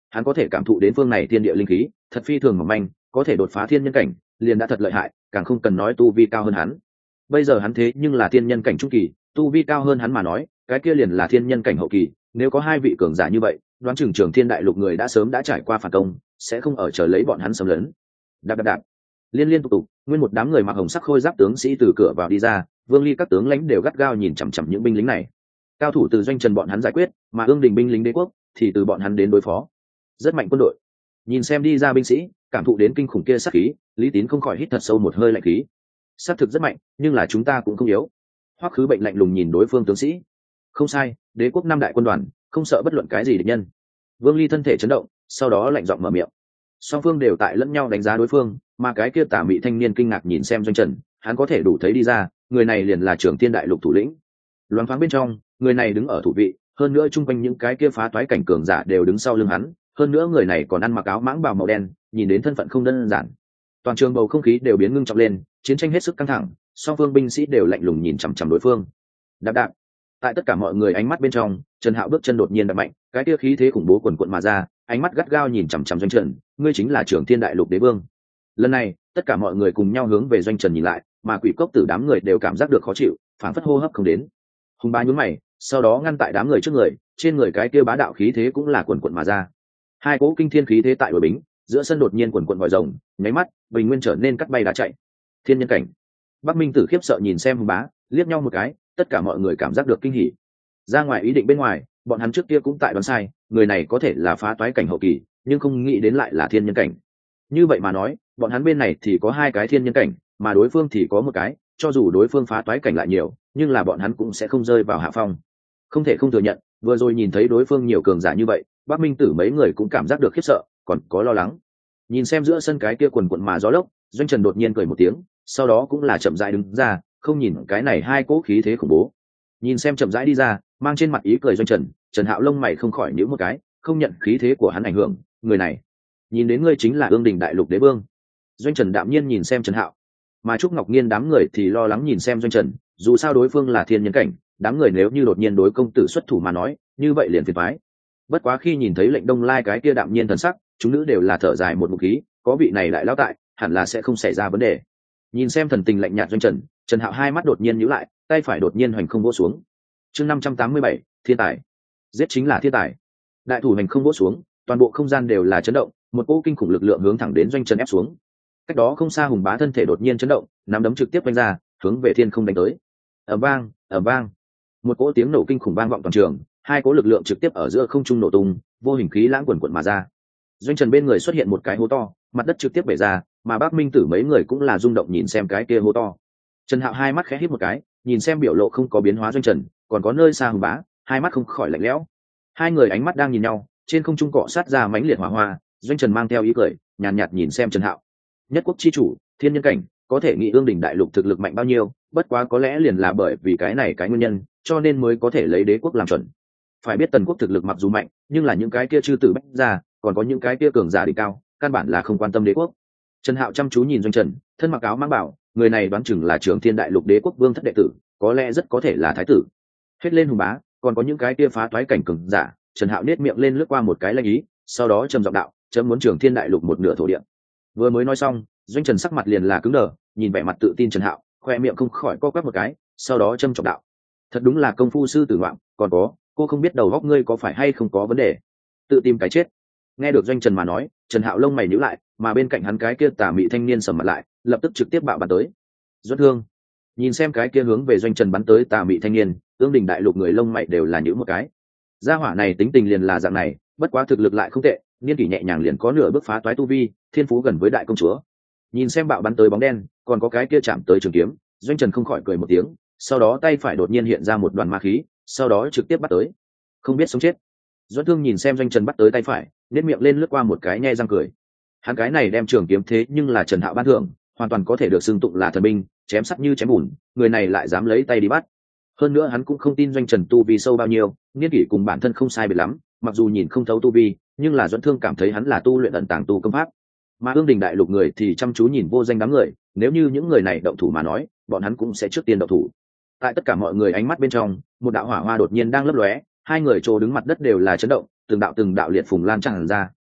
hắn có thể cảm thụ đến phương này thiên địa linh khí thật phi thường mỏng manh, có thể đột phá thiên nhân cảnh liền đã thật lợi hại, càng không cần nói tu vi cao hơn hắn. Bây giờ hắn thế nhưng là thiên nhân cảnh trung kỳ, tu vi cao hơn hắn mà nói cái kia liền là thiên nhân cảnh hậu kỳ. Nếu có hai vị cường giả như vậy, đoán chừng Trường Thiên đại lục người đã sớm đã trải qua phản công, sẽ không ở chờ lấy bọn hắn xâm lấn. Đạp đạp đạp, liên liên tục tục, nguyên một đám người mặc hồng sắc khôi giáp tướng sĩ từ cửa vào đi ra, Vương Ly các tướng lãnh đều gắt gao nhìn chằm chằm những binh lính này. Cao thủ từ doanh trần bọn hắn giải quyết, mà ương đình binh lính đế quốc thì từ bọn hắn đến đối phó. Rất mạnh quân đội. Nhìn xem đi ra binh sĩ, cảm thụ đến kinh khủng kia sát khí, Lý Tín không khỏi hít thật sâu một hơi lạnh khí. Sát thực rất mạnh, nhưng là chúng ta cũng không yếu. Hoắc Khứ Bệnh lạnh lùng nhìn đối phương tướng sĩ. Không sai, đế quốc năm đại quân đoàn, không sợ bất luận cái gì địch nhân. Vương Ly thân thể chấn động, sau đó lạnh giọng mở miệng. Song phương đều tại lẫn nhau đánh giá đối phương, mà cái kia tà mị thanh niên kinh ngạc nhìn xem doanh trần, hắn có thể đủ thấy đi ra, người này liền là Trường Thiên đại lục thủ lĩnh. Loáng thoáng bên trong, người này đứng ở thủ vị, hơn nữa chung quanh những cái kia phá toái cảnh cường giả đều đứng sau lưng hắn, hơn nữa người này còn ăn mặc áo mãng bào màu đen, nhìn đến thân phận không đơn giản. Toàn trường bầu không khí đều biến ngưng trọng lên, chiến tranh hết sức căng thẳng, song phương binh sĩ đều lạnh lùng nhìn chằm chằm đối phương. Đạp đạp. Tại tất cả mọi người ánh mắt bên trong, Trần Hạo bước chân đột nhiên đạp mạnh, cái kia khí thế khủng bố quần quận mà ra, ánh mắt gắt gao nhìn chằm chằm doanh trần, ngươi chính là Trường Thiên đại lục đế vương. Lần này, tất cả mọi người cùng nhau hướng về doanh trần nhìn lại, mà Quỷ Cốc Tử đám người đều cảm giác được khó chịu, phảng phất hô hấp không đến. Hùng Bá nhún mày, sau đó ngăn tại đám người trước người, trên người cái kia bá đạo khí thế cũng là quần quận mà ra. Hai cỗ kinh thiên khí thế tại đội bính, giữa sân đột nhiên quần quận vòi rồng, nháy mắt, bình nguyên trở nên cắt bay đá chạy. Thiên nhân cảnh. Bắc Minh Tử khiếp sợ nhìn xem Hùng Bá, liếc nhau một cái, tất cả mọi người cảm giác được kinh hỉ. Ra ngoài ý định bên ngoài, bọn hắn trước kia cũng tại đoán sai, người này có thể là phá toái cảnh hậu kỳ, nhưng không nghĩ đến lại là thiên nhân cảnh. Như vậy mà nói, bọn hắn bên này thì có hai cái thiên nhân cảnh, mà đối phương thì có một cái, cho dù đối phương phá toái cảnh lại nhiều, nhưng là bọn hắn cũng sẽ không rơi vào hạ phong. Không thể không thừa nhận, vừa rồi nhìn thấy đối phương nhiều cường giả như vậy, Bắc Minh Tử mấy người cũng cảm giác được khiếp sợ, còn có lo lắng. Nhìn xem giữa sân cái kia quần quần mà gió lốc, Doanh Trần đột nhiên cười một tiếng, sau đó cũng là chậm rãi đứng ra, không nhìn cái này hai cỗ khí thế khủng bố. Nhìn xem chậm rãi đi ra, mang trên mặt ý cười Doanh Trần, Trần Hạo lông mày không khỏi nhíu một cái, không nhận khí thế của hắn ảnh hưởng, người này, nhìn đến ngươi chính là Ương Đình đại lục đế vương. Doanh Trần đạm nhiên nhìn xem Trần Hạo, mà Trúc Ngọc Nhiên đám người thì lo lắng nhìn xem Doanh Trần, dù sao đối phương là thiên nhân cảnh, đám người nếu như đột nhiên đối công tử xuất thủ mà nói, như vậy liền phiền toái. Bất quá khi nhìn thấy Lệnh Đông Lai cái kia đạm nhiên thần sắc, chúng nữ đều là thở dài một ngụm khí, có vị này lại lão tại, hẳn là sẽ không xảy ra vấn đề. Nhìn xem thần tình lạnh nhạt Doanh Trần, Trần Hạo hai mắt đột nhiên nhíu lại, tay phải đột nhiên hoành không vỗ xuống. Chương năm trăm tám mươi bảy, thiên tài. Giết chính là thiên tài. Đại thủ hành không vỗ xuống, toàn bộ không gian đều là chấn động, một cỗ kinh khủng lực lượng hướng thẳng đến Doanh Trần ép xuống. Cách đó không xa Hùng Bá thân thể đột nhiên chấn động, nắm đấm trực tiếp vung ra, hướng về thiên không đánh tới. Ầm vang, ầm vang. Một cỗ tiếng nổ kinh khủng vang vọng toàn trường, hai cỗ lực lượng trực tiếp ở giữa không trung nổ tung, vô hình khí lãng quần quần mà ra. Doanh Trần bên người xuất hiện một cái hố to, mặt đất trực tiếp bể ra, mà Bác Minh Tử mấy người cũng là rung động nhìn xem cái kia hố to. Trần Hạo hai mắt khẽ híp một cái, nhìn xem biểu lộ không có biến hóa Doanh Trần, còn có nơi xa Hùng Bá, hai mắt không khỏi lạnh lẽo. Hai người ánh mắt đang nhìn nhau, trên không trung cọ sát ra mãnh liệt hỏa hoa, Doanh Trần mang theo ý cười, nhàn nhạt, nhạt nhìn xem Trần Hạo. Nhất quốc chi chủ, thiên nhân cảnh, có thể nghĩ Ương Đình đại lục thực lực mạnh bao nhiêu, bất quá có lẽ liền là bởi vì cái này cái nguyên nhân, cho nên mới có thể lấy đế quốc làm chuẩn. Phải biết Tần quốc thực lực mặc dù mạnh, nhưng là những cái kia chư tử bách ra, còn có những cái kia cường giả đỉnh cao, căn bản là không quan tâm đế quốc. Trần Hạo chăm chú nhìn Doanh Trần, thân mặc áo mang bảo, người này đoán chừng là Trường Thiên đại lục đế quốc vương thất đệ tử, có lẽ rất có thể là thái tử. Hết lên Hùng Bá, còn có những cái kia phá toái cảnh cường giả, Trần Hạo nét miệng lên lướt qua một cái lanh ý, sau đó trầm giọng đạo, chấm muốn Trường Thiên đại lục một nửa thổ địa. Vừa mới nói xong, Doanh Trần sắc mặt liền là cứng đờ, nhìn vẻ mặt tự tin Trần Hạo, khoe miệng không khỏi co quắp một cái, sau đó trầm trọng đạo, thật đúng là công phu sư tử ngoạm, còn có, cô không biết đầu óc ngươi có phải hay không có vấn đề, tự tìm cái chết. Nghe được Doanh Trần mà nói, Trần Hạo lông mày nhíu lại, mà bên cạnh hắn cái kia tà mị thanh niên sầm mặt lại, lập tức trực tiếp bạo bắn tới. Duất Thương nhìn xem cái kia hướng về Doanh Trần bắn tới tà mị thanh niên, Ương Đình đại lục người lông mày đều là nhíu một cái. Gia hỏa này tính tình liền là dạng này, bất quá thực lực lại không tệ, niên kỷ nhẹ nhàng liền có nửa bước phá toái tu vi, thiên phú gần với đại công chúa. Nhìn xem bạo bắn tới bóng đen, còn có cái kia chạm tới trường kiếm, Doanh Trần không khỏi cười một tiếng, sau đó tay phải đột nhiên hiện ra một đoàn ma khí, sau đó trực tiếp bắt tới. Không biết sống chết. Duất Thương nhìn xem Doanh Trần bắt tới tay phải, nét miệng lên lướt qua một cái nhe răng cười. Hắn cái này đem trường kiếm thế nhưng là Trần Hạo ban thưởng, hoàn toàn có thể được xưng tụng là thần binh, chém sắt như chém bùn, người này lại dám lấy tay đi bắt. Hơn nữa hắn cũng không tin Doanh Trần tu vi sâu bao nhiêu, niên kỷ cùng bản thân không sai biệt lắm, mặc dù nhìn không thấu tu vi, nhưng là Duẫn Thương cảm thấy hắn là tu luyện ẩn tàng tu công pháp. Mà Ương Đình đại lục người thì chăm chú nhìn vô danh đám người, nếu như những người này động thủ mà nói, bọn hắn cũng sẽ trước tiên động thủ. Tại tất cả mọi người ánh mắt bên trong, một đạo hỏa hoa đột nhiên đang lấp lóe, hai người trồ đứng mặt đất đều là chấn động, từng đạo từng đạo liệt phùng lan tràn ra.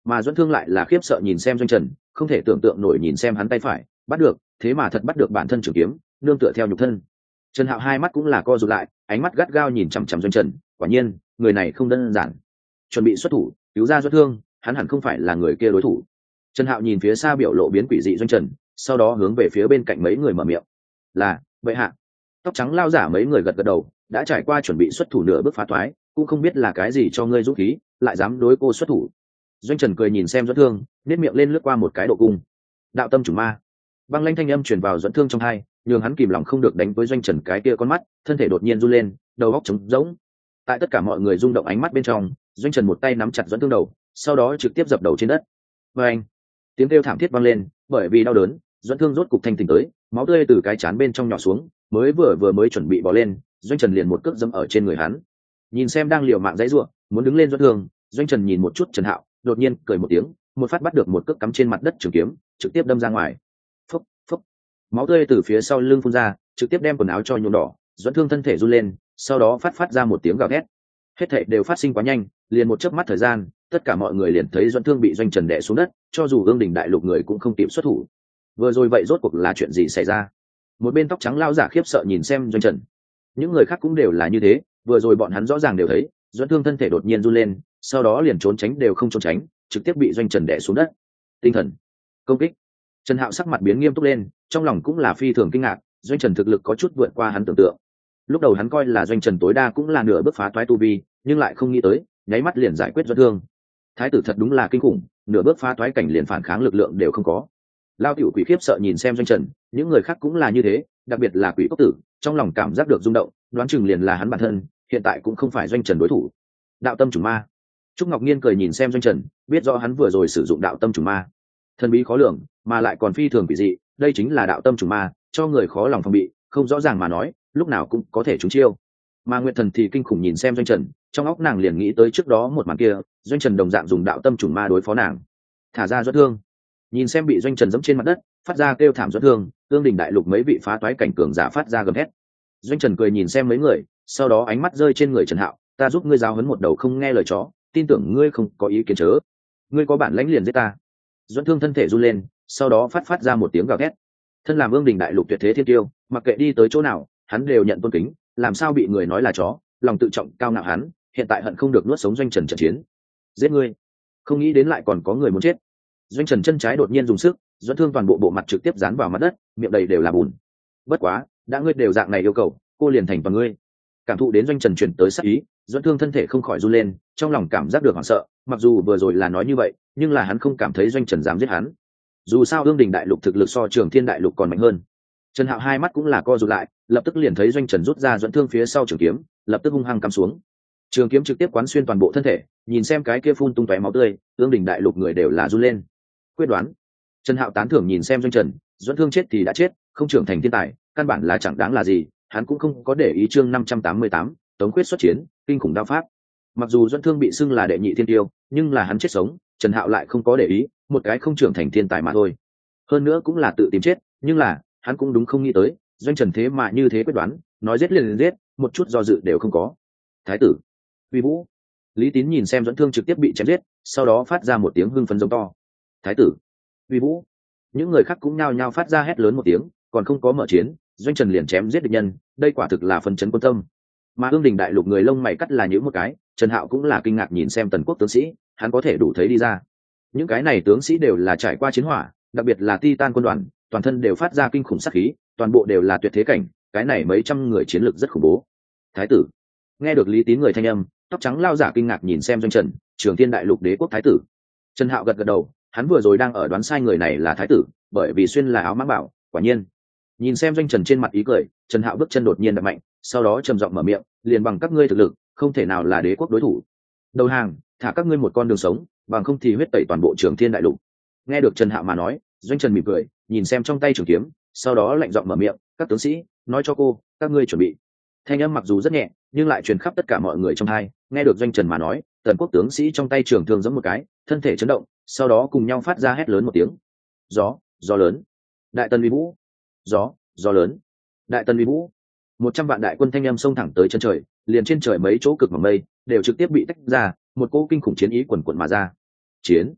mà Duẫn Thương lại là khiếp sợ nhìn xem Doanh Trần, không thể tưởng tượng nổi nhìn xem hắn tay phải bắt được, thế mà thật bắt được bản thân trường kiếm, nương tựa theo nhục thân. Trần Hạo hai mắt cũng là co rụt lại, ánh mắt gắt gao nhìn chằm chằm Doanh Trần, quả nhiên người này không đơn giản. Chuẩn bị xuất thủ cứu ra Duẫn Thương, hắn hẳn không phải là người kia đối thủ. Trần Hạo nhìn phía xa biểu lộ biến quỷ dị Doanh Trần, sau đó hướng về phía bên cạnh mấy người mở miệng, là vậy hạ. Tóc trắng lao giả mấy người gật gật đầu, đã trải qua chuẩn bị xuất thủ nửa bước phá thoái, cũng không biết là cái gì cho ngươi dũng khí lại dám đối cô xuất thủ. Doanh Trần cười nhìn xem Duẫn Thương, nét miệng lên lướt qua một cái độ cung. Đạo tâm chủng ma. Băng lanh thanh âm truyền vào Duẫn Thương trong tai, nhường hắn kìm lòng không được đánh với Doanh Trần cái kia con mắt, thân thể đột nhiên run lên, đầu óc trống rỗng. Tại tất cả mọi người rung động ánh mắt bên trong, Doanh Trần một tay nắm chặt Duẫn Thương đầu, sau đó trực tiếp dập đầu trên đất. Và anh, tiếng kêu thảm thiết vang lên, bởi vì đau đớn, Duẫn Thương rốt cục thanh tỉnh tới, máu tươi từ cái chán bên trong nhỏ xuống, mới vừa vừa mới chuẩn bị bò lên, Doanh Trần liền một cước dẫm ở trên người hắn. Nhìn xem đang liều mạng dãy rủa, muốn đứng lên Duẫn Thương, Doanh Trần nhìn một chút Trần Hạo, đột nhiên cười một tiếng, một phát bắt được một cước cắm trên mặt đất trường kiếm, trực tiếp đâm ra ngoài. Phốc, phốc. Máu tươi từ phía sau lưng phun ra, trực tiếp đem quần áo cho nhuộm đỏ, Duẫn Thương thân thể run lên, sau đó phát phát ra một tiếng gào thét. Hết thảy đều phát sinh quá nhanh, liền một chớp mắt thời gian, tất cả mọi người liền thấy Duẫn Thương bị Doanh Trần đè xuống đất, cho dù Ương Đình Đại Lục người cũng không kịp xuất thủ. Vừa rồi vậy rốt cuộc là chuyện gì xảy ra? Một bên tóc trắng lao giả khiếp sợ nhìn xem Doanh Trần. Những người khác cũng đều là như thế, vừa rồi bọn hắn rõ ràng đều thấy, Duẫn Thương thân thể đột nhiên run lên, sau đó liền trốn tránh đều không trốn tránh, trực tiếp bị Doanh Trần đè xuống đất. Tinh thần công kích. Trần Hạo sắc mặt biến nghiêm túc lên, trong lòng cũng là phi thường kinh ngạc, Doanh Trần thực lực có chút vượt qua hắn tưởng tượng. Lúc đầu hắn coi là Doanh Trần tối đa cũng là nửa bước phá toái tu vi, nhưng lại không nghĩ tới, nháy mắt liền giải quyết Duẫn Thương. Thái tử thật đúng là kinh khủng, nửa bước phá toái cảnh liền phản kháng lực lượng đều không có. Lao tiểu quỷ khiếp sợ nhìn xem Doanh Trần, những người khác cũng là như thế, đặc biệt là Quỷ Cốc Tử, trong lòng cảm giác được rung động, đoán chừng liền là hắn bản thân, hiện tại cũng không phải Doanh Trần đối thủ. Đạo tâm chủng ma. Trúc Ngọc Nhiên cười nhìn xem Doanh Trần, biết rõ hắn vừa rồi sử dụng đạo tâm chủng ma, thần bí khó lường, mà lại còn phi thường quỷ dị, đây chính là đạo tâm chủng ma, cho người khó lòng phòng bị, không rõ ràng mà nói, lúc nào cũng có thể trúng chiêu. Mà Nguyệt Thần thì kinh khủng nhìn xem Doanh Trần, trong óc nàng liền nghĩ tới trước đó một màn kia, Doanh Trần đồng dạng dùng đạo tâm chủng ma đối phó nàng. Thả ra Duẫn Thương. Nhìn xem bị Doanh Trần giẫm trên mặt đất, phát ra kêu thảm Duẫn Thương, Ương Đình Đại Lục mấy vị phá toái cảnh cường giả phát ra gầm thét. Doanh Trần cười nhìn xem mấy người, sau đó ánh mắt rơi trên người Trần Hạo, ta giúp ngươi giáo huấn một đầu không nghe lời chó, tin tưởng ngươi không có ý kiến chớ. Ngươi có bản lãnh liền giết ta. Duẫn Thương thân thể run lên, sau đó phát phát ra một tiếng gào thét. Thân làm Ương Đình Đại Lục tuyệt thế thiên tiêu, mặc kệ đi tới chỗ nào, hắn đều nhận tôn kính, làm sao bị người nói là chó, lòng tự trọng cao ngạo hắn, hiện tại hận không được nuốt sống Doanh Trần trận chiến. Giết ngươi. Không nghĩ đến lại còn có người muốn chết. Doanh Trần chân trái đột nhiên dùng sức, Duẫn Thương toàn bộ bộ mặt trực tiếp dán vào mặt đất, miệng đầy đều là bùn. Bất quá, đã ngươi đều dạng này yêu cầu, cô liền thành toàn ngươi. Cảm thụ đến Doanh Trần truyền tới sát ý, Duẫn Thương thân thể không khỏi run lên, trong lòng cảm giác được hoảng sợ, mặc dù vừa rồi là nói như vậy, nhưng là hắn không cảm thấy Doanh Trần dám giết hắn. Dù sao Ương Đình Đại Lục thực lực so Trường Thiên Đại Lục còn mạnh hơn. Trần Hạo hai mắt cũng là co rụt lại, lập tức liền thấy Doanh Trần rút ra Duẫn Thương phía sau trường kiếm, lập tức hung hăng cắm xuống. Trường kiếm trực tiếp quán xuyên toàn bộ thân thể, nhìn xem cái kia phun tung tóe máu tươi, Ương Đình Đại Lục người đều là run lên. Quyết đoán. Trần Hạo tán thưởng nhìn xem Doanh Trần, Duẫn Thương chết thì đã chết, không trưởng thành thiên tài, căn bản là chẳng đáng là gì, hắn cũng không có để ý chương năm trăm tám mươi tám, Tống Quyết xuất chiến, kinh khủng đao pháp. Mặc dù Duẫn Thương bị xưng là đệ nhị thiên tiêu, nhưng là hắn chết sống, Trần Hạo lại không có để ý, một cái không trưởng thành thiên tài mà thôi. Hơn nữa cũng là tự tìm chết, nhưng là, hắn cũng đúng không nghĩ tới, Doanh Trần thế mà như thế quyết đoán, nói giết liền liền giết, một chút do dự đều không có. Thái tử, Uy Vũ. Lý Tín nhìn xem Duẫn Thương trực tiếp bị chém giết, sau đó phát ra một tiếng hưng phấn giống to. Thái tử, Uy Vũ. Những người khác cũng nhao nhao phát ra hét lớn một tiếng, còn không có mở chiến, Doanh Trần liền chém giết địch nhân, đây quả thực là phấn chấn quân tâm. Mà Ương Đình Đại Lục người lông mày cắt là những một cái, Trần Hạo cũng là kinh ngạc nhìn xem Tần Quốc tướng sĩ, hắn có thể đủ thấy đi ra. Những cái này tướng sĩ đều là trải qua chiến hỏa, đặc biệt là Titan quân đoàn, toàn thân đều phát ra kinh khủng sát khí, toàn bộ đều là tuyệt thế cảnh, cái này mấy trăm người chiến lược rất khủng bố. Thái tử. Nghe được Lý Tín người thanh âm, tóc trắng lao giả kinh ngạc nhìn xem Doanh Trần, Trường Thiên Đại Lục đế quốc thái tử. Trần Hạo gật gật đầu, hắn vừa rồi đang ở đoán sai người này là thái tử, bởi vì xuyên là áo mãng bảo, quả nhiên. Nhìn xem Doanh Trần trên mặt ý cười, Trần Hạo bước chân đột nhiên đập mạnh, sau đó trầm giọng mở miệng, liền bằng các ngươi thực lực, không thể nào là đế quốc đối thủ. Đầu hàng, thả các ngươi một con đường sống, bằng không thì huyết tẩy toàn bộ Trường Thiên Đại Lục. Nghe được Trần Hạo mà nói, Doanh Trần mỉm cười, nhìn xem trong tay trường kiếm, sau đó lạnh giọng mở miệng, các tướng sĩ, nói cho cô, các ngươi chuẩn bị. Thanh âm mặc dù rất nhẹ, nhưng lại truyền khắp tất cả mọi người trong hai. Nghe được Doanh Trần mà nói, Tần Quốc tướng sĩ trong tay trường thương giẫm một cái, thân thể chấn động, sau đó cùng nhau phát ra hét lớn một tiếng. Gió, gió lớn. Đại Tần Uy Vũ. Gió, gió lớn. Đại Tần Uy Vũ. Một trăm vạn đại quân thanh âm xông thẳng tới chân trời, liền trên trời mấy chỗ cực mỏng mây đều trực tiếp bị tách ra, một cỗ kinh khủng chiến ý quần quần mà ra. Chiến.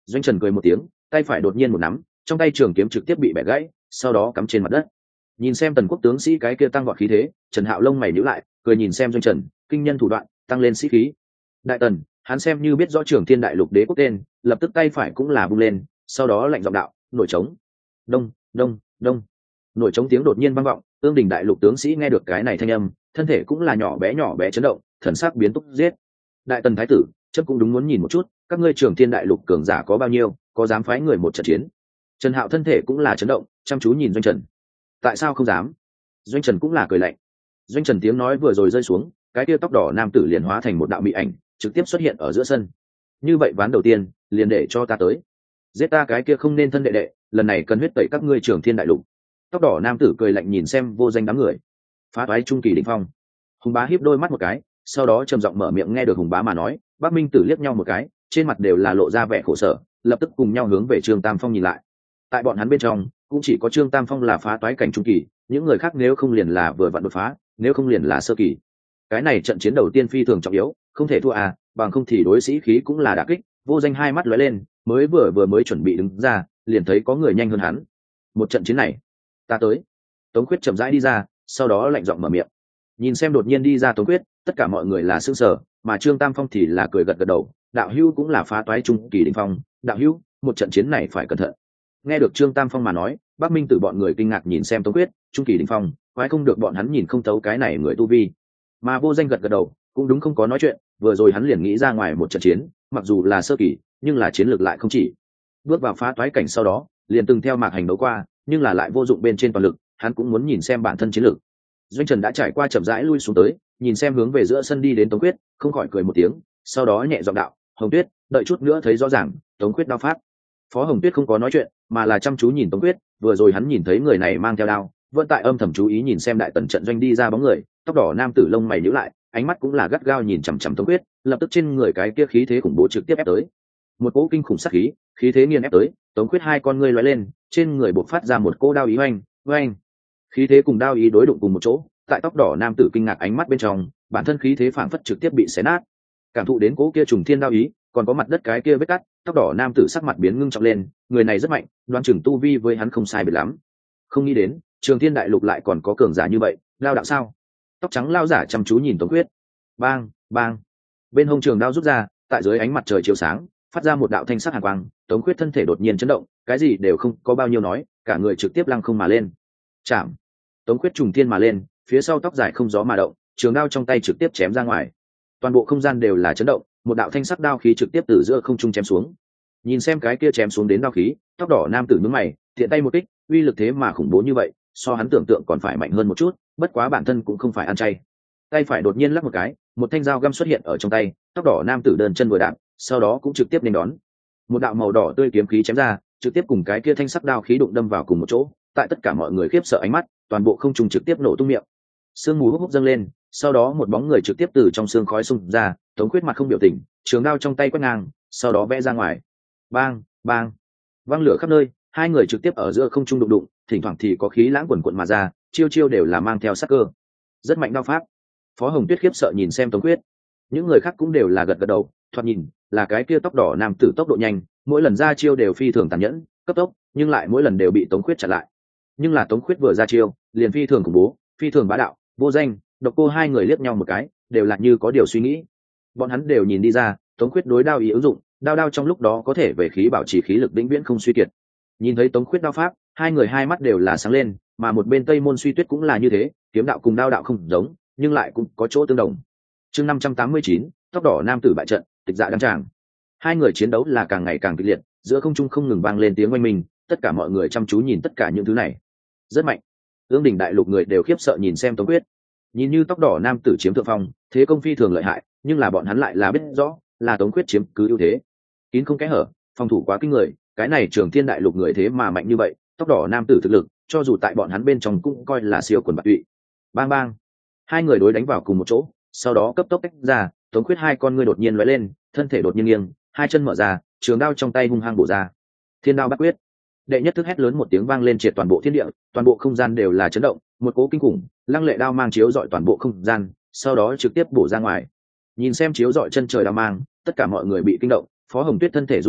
Doanh Trần cười một tiếng, tay phải đột nhiên một nắm, trong tay trường kiếm trực tiếp bị bẻ gãy, sau đó cắm trên mặt đất. Nhìn xem Tần Quốc tướng sĩ cái kia tăng vọt khí thế, Trần Hạo lông mày nhíu lại, cười nhìn xem Doanh Trần, kinh nhân thủ đoạn, tăng lên sĩ khí. Đại Tần, hắn xem như biết rõ Trường Thiên Đại Lục Đế quốc tên, lập tức tay phải cũng là bung lên, sau đó lạnh giọng đạo, nổi trống. Đông, đông, đông. Nổi trống tiếng đột nhiên vang vọng, Ương Đình Đại Lục tướng sĩ nghe được cái này thanh âm, thân thể cũng là nhỏ bé nhỏ bé chấn động, thần sắc biến túc giết. Đại Tần thái tử, chấp cũng đúng muốn nhìn một chút, các ngươi Trường Thiên Đại Lục cường giả có bao nhiêu, có dám phái người một trận chiến. Trần Hạo thân thể cũng là chấn động, chăm chú nhìn Doanh Trần. Tại sao không dám? Doanh Trần cũng là cười lạnh. Doanh Trần tiếng nói vừa rồi rơi xuống, cái kia tóc đỏ nam tử liền hóa thành một đạo mỹ ảnh, trực tiếp xuất hiện ở giữa sân. Như vậy ván đầu tiên, liền để cho ta tới. Giết ta cái kia không nên thân đệ đệ, lần này cần huyết tẩy các ngươi Trường Thiên Đại Lục. Tóc đỏ nam tử cười lạnh nhìn xem vô danh đám người. Phá toái trung kỳ đỉnh phong. Hùng Bá híp đôi mắt một cái, sau đó trầm giọng mở miệng nghe được Hùng Bá mà nói, Bắc Minh Tử liếc nhau một cái, trên mặt đều là lộ ra vẻ khổ sở, lập tức cùng nhau hướng về Trương Tam Phong nhìn lại. Tại bọn hắn bên trong, cũng chỉ có Trương Tam Phong là phá toái cảnh trung kỳ, những người khác nếu không liền là vừa vặn đột phá, nếu không liền là sơ kỳ. Cái này trận chiến đầu tiên phi thường trọng yếu, không thể thua à, bằng không thì đối sĩ khí cũng là đả kích. Vô danh hai mắt lóe lên, mới vừa vừa mới chuẩn bị đứng ra, liền thấy có người nhanh hơn hắn. Một trận chiến này, ta tới. Tống Khuyết chậm rãi đi ra, sau đó lạnh giọng mở miệng. Nhìn xem đột nhiên đi ra Tống Khuyết, tất cả mọi người là sững sờ, mà Trương Tam Phong thì là cười gật gật đầu, đạo hữu cũng là phá toái trung kỳ đỉnh phong, đạo hữu, một trận chiến này phải cẩn thận. Nghe được Trương Tam Phong mà nói, Bắc Minh Tử bọn người kinh ngạc nhìn xem Tống Quyết, trung kỳ đỉnh phong, quái không được bọn hắn nhìn không thấu cái này người tu vi. Mà Vô Danh gật gật đầu, cũng đúng không có nói chuyện, vừa rồi hắn liền nghĩ ra ngoài một trận chiến, mặc dù là sơ kỳ, nhưng là chiến lược lại không chỉ. Bước vào phá toái cảnh sau đó, liền từng theo Mạc Hành đấu qua, nhưng là lại vô dụng bên trên toàn lực, hắn cũng muốn nhìn xem bản thân chiến lược. Doanh Trần đã trải qua chậm rãi lui xuống tới, nhìn xem hướng về giữa sân đi đến Tống Quyết, không khỏi cười một tiếng, sau đó nhẹ giọng đạo, "Hồng Tuyết, đợi chút nữa thấy rõ ràng." Tống Quyết đao pháp. Phó Hồng Tuyết không có nói chuyện, mà là chăm chú nhìn Tống Quyết, vừa rồi hắn nhìn thấy người này mang theo đao, vẫn tại âm thầm chú ý nhìn xem Đại Tần trận doanh đi ra bóng người, tóc đỏ nam tử lông mày nhíu lại, ánh mắt cũng là gắt gao nhìn chằm chằm Tống Quyết, lập tức trên người cái kia khí thế khủng bố trực tiếp ép tới. Một cỗ kinh khủng sát khí, khí thế nghiền ép tới, Tống Quyết hai con ngươi lóe lên, trên người bộc phát ra một cỗ đao ý oanh, oanh. Khí thế cùng đao ý đối đụng cùng một chỗ, tại tóc đỏ nam tử kinh ngạc ánh mắt bên trong, bản thân khí thế phảng phất trực tiếp bị xé nát. Cảm thụ đến cỗ kia trùng thiên đao ý, còn có mặt đất cái kia vết cắt, tóc đỏ nam tử sắc mặt biến ngưng trọng lên, người này rất mạnh, đoán chừng tu vi với hắn không sai biệt lắm. Không nghĩ đến, Trường Thiên Đại Lục lại còn có cường giả như vậy, lao đạo sao? Tóc trắng lao giả chăm chú nhìn Tống Quyết. Bang, bang. Bên hông trường đao rút ra, tại dưới ánh mặt trời chiếu sáng, phát ra một đạo thanh sắc hàn quang, Tống Quyết thân thể đột nhiên chấn động, cái gì đều không có bao nhiêu nói, cả người trực tiếp lăng không mà lên. Chạm. Tống Quyết trùng thiên mà lên, phía sau tóc dài không gió mà động, trường đao trong tay trực tiếp chém ra ngoài. Toàn bộ không gian đều là chấn động, một đạo thanh sắc đao khí trực tiếp từ giữa không trung chém xuống. Nhìn xem cái kia chém xuống đến đao khí, tóc đỏ nam tử nhướng mày, tiện tay một kích, uy lực thế mà khủng bố như vậy, so hắn tưởng tượng còn phải mạnh hơn một chút, bất quá bản thân cũng không phải ăn chay. Tay phải đột nhiên lắc một cái, một thanh dao găm xuất hiện ở trong tay, tóc đỏ nam tử đơn chân vừa đạp, sau đó cũng trực tiếp nên đón. Một đạo màu đỏ tươi kiếm khí chém ra, trực tiếp cùng cái kia thanh sắc đao khí đụng đâm vào cùng một chỗ, tại tất cả mọi người khiếp sợ ánh mắt, toàn bộ không trung trực tiếp nổ tung miệng. Sương mù hốc hốc dâng lên, sau đó một bóng người trực tiếp từ trong sương khói xung ra, Tống Quyết mặt không biểu tình, trường đao trong tay quét ngang, sau đó vẽ ra ngoài. Bang, bang, vang lửa khắp nơi, hai người trực tiếp ở giữa không trung đụng đụng, thỉnh thoảng thì có khí lãng quần quần mà ra, chiêu chiêu đều là mang theo sắc cơ. Rất mạnh đao pháp. Phó Hồng Tuyết khiếp sợ nhìn xem Tống Quyết. Những người khác cũng đều là gật gật đầu, thoạt nhìn là cái kia tóc đỏ nam tử tốc độ nhanh, mỗi lần ra chiêu đều phi thường tàn nhẫn, cấp tốc, nhưng lại mỗi lần đều bị Tống Quyết chặn lại. Nhưng là Tống Quyết vừa ra chiêu, liền phi thường khủng bố, phi thường bá đạo, Vô Danh, Độc Cô hai người liếc nhau một cái, đều là như có điều suy nghĩ. Bọn hắn đều nhìn đi ra, Tống Quyết đối đao ý ứng dụng, đao đao trong lúc đó có thể về khí bảo trì khí lực vĩnh viễn không suy kiệt. Nhìn thấy Tống Quyết đao pháp, hai người hai mắt đều là sáng lên, mà một bên Tây Môn Suy Tuyết cũng là như thế, kiếm đạo cùng đao đạo không giống, nhưng lại cũng có chỗ tương đồng. Chương năm trăm tám mươi chín, tóc đỏ nam tử bại trận, tịch dạ đăng tràng. Hai người chiến đấu là càng ngày càng kịch liệt, giữa không trung không ngừng vang lên tiếng oanh minh, tất cả mọi người chăm chú nhìn tất cả những thứ này. Rất mạnh. Ương Đình Đại Lục người đều khiếp sợ nhìn xem Tống Quyết. Nhìn như tóc đỏ nam tử chiếm thượng phong, thế công phi thường lợi hại, nhưng là bọn hắn lại là biết rõ, là Tống Quyết chiếm cứ ưu thế. Kín không kẽ hở, phòng thủ quá kinh người, cái này Trường Thiên Đại Lục người thế mà mạnh như vậy, tóc đỏ nam tử thực lực, cho dù tại bọn hắn bên trong cũng coi là siêu quần bạc tụy. Bang bang. Hai người đối đánh vào cùng một chỗ, sau đó cấp tốc tách ra, Tống Quyết hai con ngươi đột nhiên lóe lên, thân thể đột nhiên nghiêng, hai chân mở ra, trường đao trong tay hung hăng bổ ra. Thiên đao bắt quyết. Đệ nhất thức hét lớn một tiếng vang lên triệt toàn bộ thiên địa, toàn bộ không gian đều là chấn động, một cỗ kinh khủng, lăng lệ đao mang chiếu rọi toàn bộ không gian, sau đó trực tiếp bổ ra ngoài. Nhìn xem chiếu rọi chân trời đao mang, tất cả mọi người bị kinh động, Phó Hồng Tuyết thân thể run lên,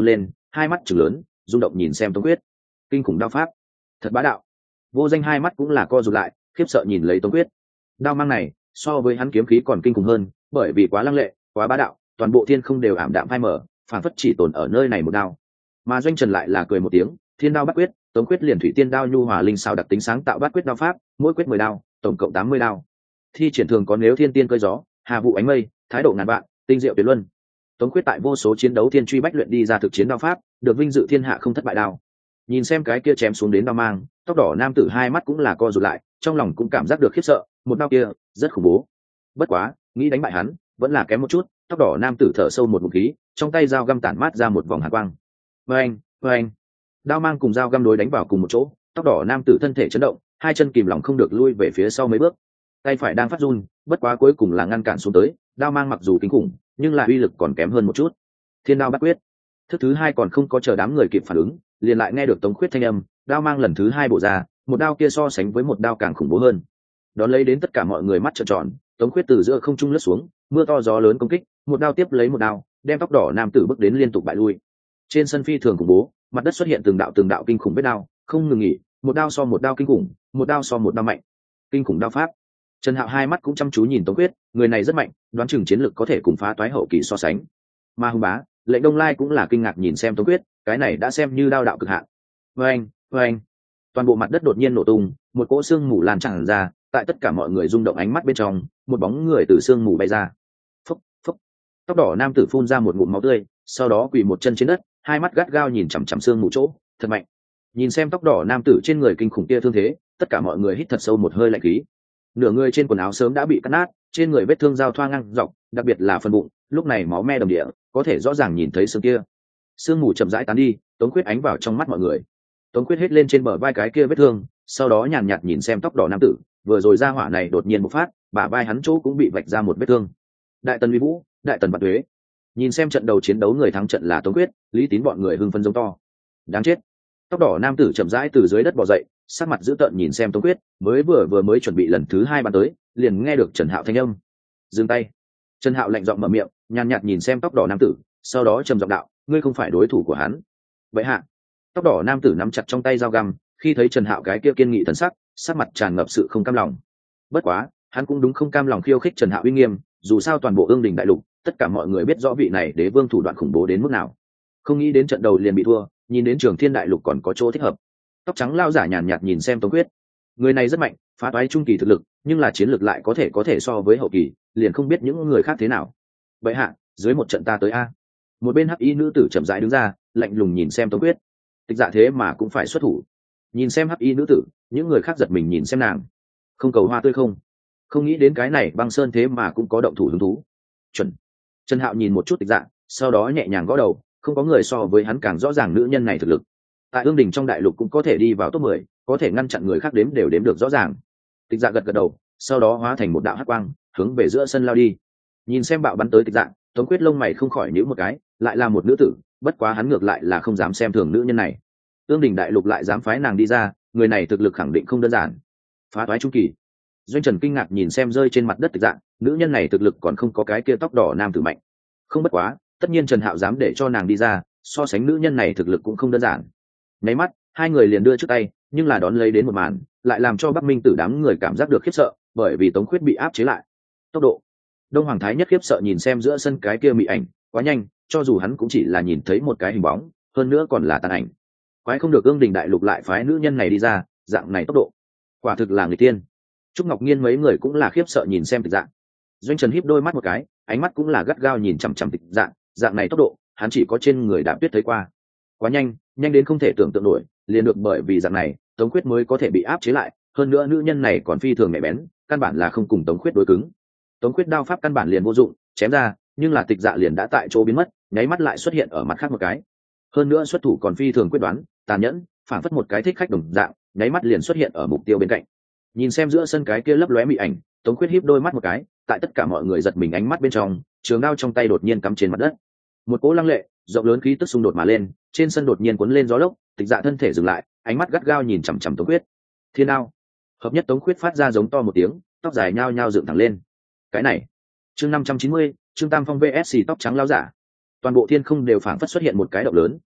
hai mắt chừng lớn rung động nhìn xem Tống Quyết. Kinh khủng đao pháp, thật bá đạo. Vô Danh hai mắt cũng là co rụt lại, khiếp sợ nhìn lấy Tống Quyết. Đao mang này so với hắn kiếm khí còn kinh khủng hơn, bởi vì quá lăng lệ, quá bá đạo, toàn bộ thiên không đều ảm đạm phai mở, phản phất chỉ tồn ở nơi này một đao. Mà Doanh Trần lại là cười một tiếng, thiên đao bắt quyết, Tống Quyết liền thủy tiên đao nhu hòa linh sao đặc tính sáng tạo bắt quyết đao pháp, mỗi quyết mười đao, tổng cộng tám mươi đao. Thi triển thường có nếu thiên tiên cơi gió, hà vụ ánh mây, thái độ ngàn vạn, tinh diệu tuyệt luân. Tống Quyết tại vô số chiến đấu thiên truy bách luyện đi ra thực chiến đao pháp, được vinh dự thiên hạ không thất bại đao. Nhìn xem cái kia chém xuống đến đao mang, tóc đỏ nam tử hai mắt cũng là co rụt lại, trong lòng cũng cảm giác được khiếp sợ, một đao kia rất khủng bố. Bất quá, nghĩ đánh bại hắn, vẫn là kém một chút. Tóc đỏ nam tử thở sâu một ngụm khí, trong tay dao găm tản mát ra một vòng hàn quang. Oeng, oeng. Đao mang cùng dao găm đối đánh vào cùng một chỗ, tóc đỏ nam tử thân thể chấn động, hai chân kìm lòng không được lui về phía sau mấy bước. Tay phải đang phát run, bất quá cuối cùng là ngăn cản xuống tới, đao mang mặc dù kinh khủng, nhưng là uy lực còn kém hơn một chút. Thiên đao bắt quyết. Thức thứ hai còn không có chờ đám người kịp phản ứng, liền lại nghe được Tống Quyết thanh âm, đao mang lần thứ hai bổ ra, một đao kia so sánh với một đao càng khủng bố hơn. Đón lấy đến tất cả mọi người mắt trợn tròn, Tống Quyết từ giữa không trung lướt xuống, mưa to gió lớn công kích, một đao tiếp lấy một đao, đem tóc đỏ nam tử bước đến liên tục bại lui. Trên sân phi thường khủng bố, mặt đất xuất hiện từng đạo từng đạo kinh khủng vết đao, không ngừng nghỉ, một đao so một đao kinh khủng, một đao so một đao mạnh. Kinh khủng đao pháp. Trần Hạo hai mắt cũng chăm chú nhìn Tống Quyết, người này rất mạnh, đoán chừng chiến lực có thể cùng phá toái hậu kỳ so sánh. Mà Hùng Bá, Lệnh Đông Lai cũng là kinh ngạc nhìn xem Tống Quyết, cái này đã xem như đao đạo cực hạn. Oeng, oeng. Toàn bộ mặt đất đột nhiên nổ tung, một cỗ xương mù lan tràn ra, tại tất cả mọi người rung động ánh mắt bên trong, một bóng người từ xương mù bay ra. Phốc, phốc. Tóc đỏ nam tử phun ra một ngụm máu tươi, sau đó quỳ một chân trên đất, hai mắt gắt gao nhìn chằm chằm xương mù chỗ, thật mạnh. Nhìn xem tóc đỏ nam tử trên người kinh khủng kia thương thế, tất cả mọi người hít thật sâu một hơi lạnh khí. Nửa người trên quần áo sớm đã bị cắt nát, trên người vết thương giao thoa ngang dọc, đặc biệt là phần bụng, lúc này máu me đầm địa, có thể rõ ràng nhìn thấy xương kia. Sương mù chậm rãi tán đi, Tống Quyết ánh vào trong mắt mọi người. Tống Quyết hết lên trên bờ vai cái kia vết thương, sau đó nhàn nhạt nhìn xem tóc đỏ nam tử, vừa rồi ra hỏa này đột nhiên bộc phát, bả vai hắn chỗ cũng bị vạch ra một vết thương. Đại tần uy vũ, đại tần bạt tuế. Nhìn xem trận đầu chiến đấu người thắng trận là Tống Quyết, Lý Tín bọn người hưng phấn giống to. Đáng chết. Tóc đỏ nam tử chậm rãi từ dưới đất bò dậy, sắc mặt dữ tợn nhìn xem Tống Quyết, mới vừa vừa mới chuẩn bị lần thứ hai bắn tới, liền nghe được Trần Hạo thanh âm. Dừng tay. Trần Hạo lạnh giọng mở miệng, nhàn nhạt nhìn xem tóc đỏ nam tử, sau đó trầm giọng đạo, ngươi không phải đối thủ của hắn. Vậy hạ. Tóc đỏ nam tử nắm chặt trong tay dao găm, khi thấy Trần Hạo cái kia kiên nghị thần sắc, sắc mặt tràn ngập sự không cam lòng. Bất quá, hắn cũng đúng không cam lòng khiêu khích Trần Hạo uy nghiêm, dù sao toàn bộ Ương Đình đại lục, tất cả mọi người biết rõ vị này đế vương thủ đoạn khủng bố đến mức nào. Không nghĩ đến trận đầu liền bị thua, nhìn đến Trường Thiên đại lục còn có chỗ thích hợp. Tóc trắng lao giả nhàn nhạt nhìn xem Tống Quyết, người này rất mạnh, phá toái trung kỳ thực lực, nhưng là chiến lược lại có thể có thể so với hậu kỳ, liền không biết những người khác thế nào. Vậy hạ, dưới một trận ta tới a. Một bên hắc y nữ tử chậm rãi đứng ra, lạnh lùng nhìn xem Tống Quyết. Tịch Dạ thế mà cũng phải xuất thủ. Nhìn xem hắc y nữ tử, những người khác giật mình nhìn xem nàng. Không cầu hoa tươi không? Không nghĩ đến cái này băng sơn thế mà cũng có động thủ hứng thú. Chuẩn. Trần Hạo nhìn một chút Tịch Dạ, sau đó nhẹ nhàng gõ đầu, không có người so với hắn càng rõ ràng nữ nhân này thực lực. Tại Ương Đình trong đại lục cũng có thể đi vào top mười, có thể ngăn chặn người khác đếm đều đếm được rõ ràng. Tịch Dạ gật gật đầu, sau đó hóa thành một đạo hắc quang, hướng về giữa sân lao đi. Nhìn xem bạo bắn tới Tịch Dạ, Tống Quyết lông mày không khỏi nhíu một cái, lại là một nữ tử, bất quá hắn ngược lại là không dám xem thường nữ nhân này. Ương Đình đại lục lại dám phái nàng đi ra, người này thực lực khẳng định không đơn giản. Phá toái trung kỳ. Doanh Trần kinh ngạc nhìn xem rơi trên mặt đất Tịch Dạ, nữ nhân này thực lực còn không có cái kia tóc đỏ nam tử mạnh. Không bất quá, tất nhiên Trần Hạo dám để cho nàng đi ra, so sánh nữ nhân này thực lực cũng không đơn giản. Nháy mắt, hai người liền đưa trước tay, nhưng là đón lấy đến một màn, lại làm cho Bắc Minh Tử đám người cảm giác được khiếp sợ, bởi vì Tống Quyết bị áp chế lại. Tốc độ. Đông Hoàng Thái nhất khiếp sợ nhìn xem giữa sân cái kia mị ảnh, quá nhanh, cho dù hắn cũng chỉ là nhìn thấy một cái hình bóng, hơn nữa còn là tàn ảnh. Quái không được Ương Đình đại lục lại phái nữ nhân này đi ra, dạng này tốc độ, quả thực là người tiên. Trúc Ngọc Nhiên mấy người cũng là khiếp sợ nhìn xem Tịch Dạ. Doanh Trần híp đôi mắt một cái, ánh mắt cũng là gắt gao nhìn chằm chằm Tịch Dạ, dạng này tốc độ, hắn chỉ có trên người Đạp Tuyết thấy qua. Quá nhanh, nhanh đến không thể tưởng tượng nổi, liền được bởi vì dạng này, Tống Quyết mới có thể bị áp chế lại, hơn nữa nữ nhân này còn phi thường nhạy bén, căn bản là không cùng Tống Quyết đối cứng. Tống Quyết đao pháp căn bản liền vô dụng, chém ra, nhưng là Tịch Dạ liền đã tại chỗ biến mất, nháy mắt lại xuất hiện ở mặt khác một cái. Hơn nữa xuất thủ còn phi thường quyết đoán, tàn nhẫn, phản phất một cái thích khách đồng dạng, nháy mắt liền xuất hiện ở mục tiêu bên cạnh. Nhìn xem giữa sân cái kia lấp lóe mị ảnh, Tống Quyết híp đôi mắt một cái, tại tất cả mọi người giật mình ánh mắt bên trong, trường đao trong tay đột nhiên cắm trên mặt đất. Một cỗ lăng lệ, rộng lớn khí tức xung đột mà lên, trên sân đột nhiên cuốn lên gió lốc, Tịch Dạ thân thể dừng lại, ánh mắt gắt gao nhìn chằm chằm Tống Quyết. Thiên đao. Hợp nhất Tống Quyết phát ra giống to một tiếng, tóc dài nhao nhao dựng thẳng lên. Cái này, chương năm trăm chín mươi, Trương Tam Phong vs tóc trắng lão giả. Toàn bộ thiên không đều phảng phất xuất hiện một cái động lớn,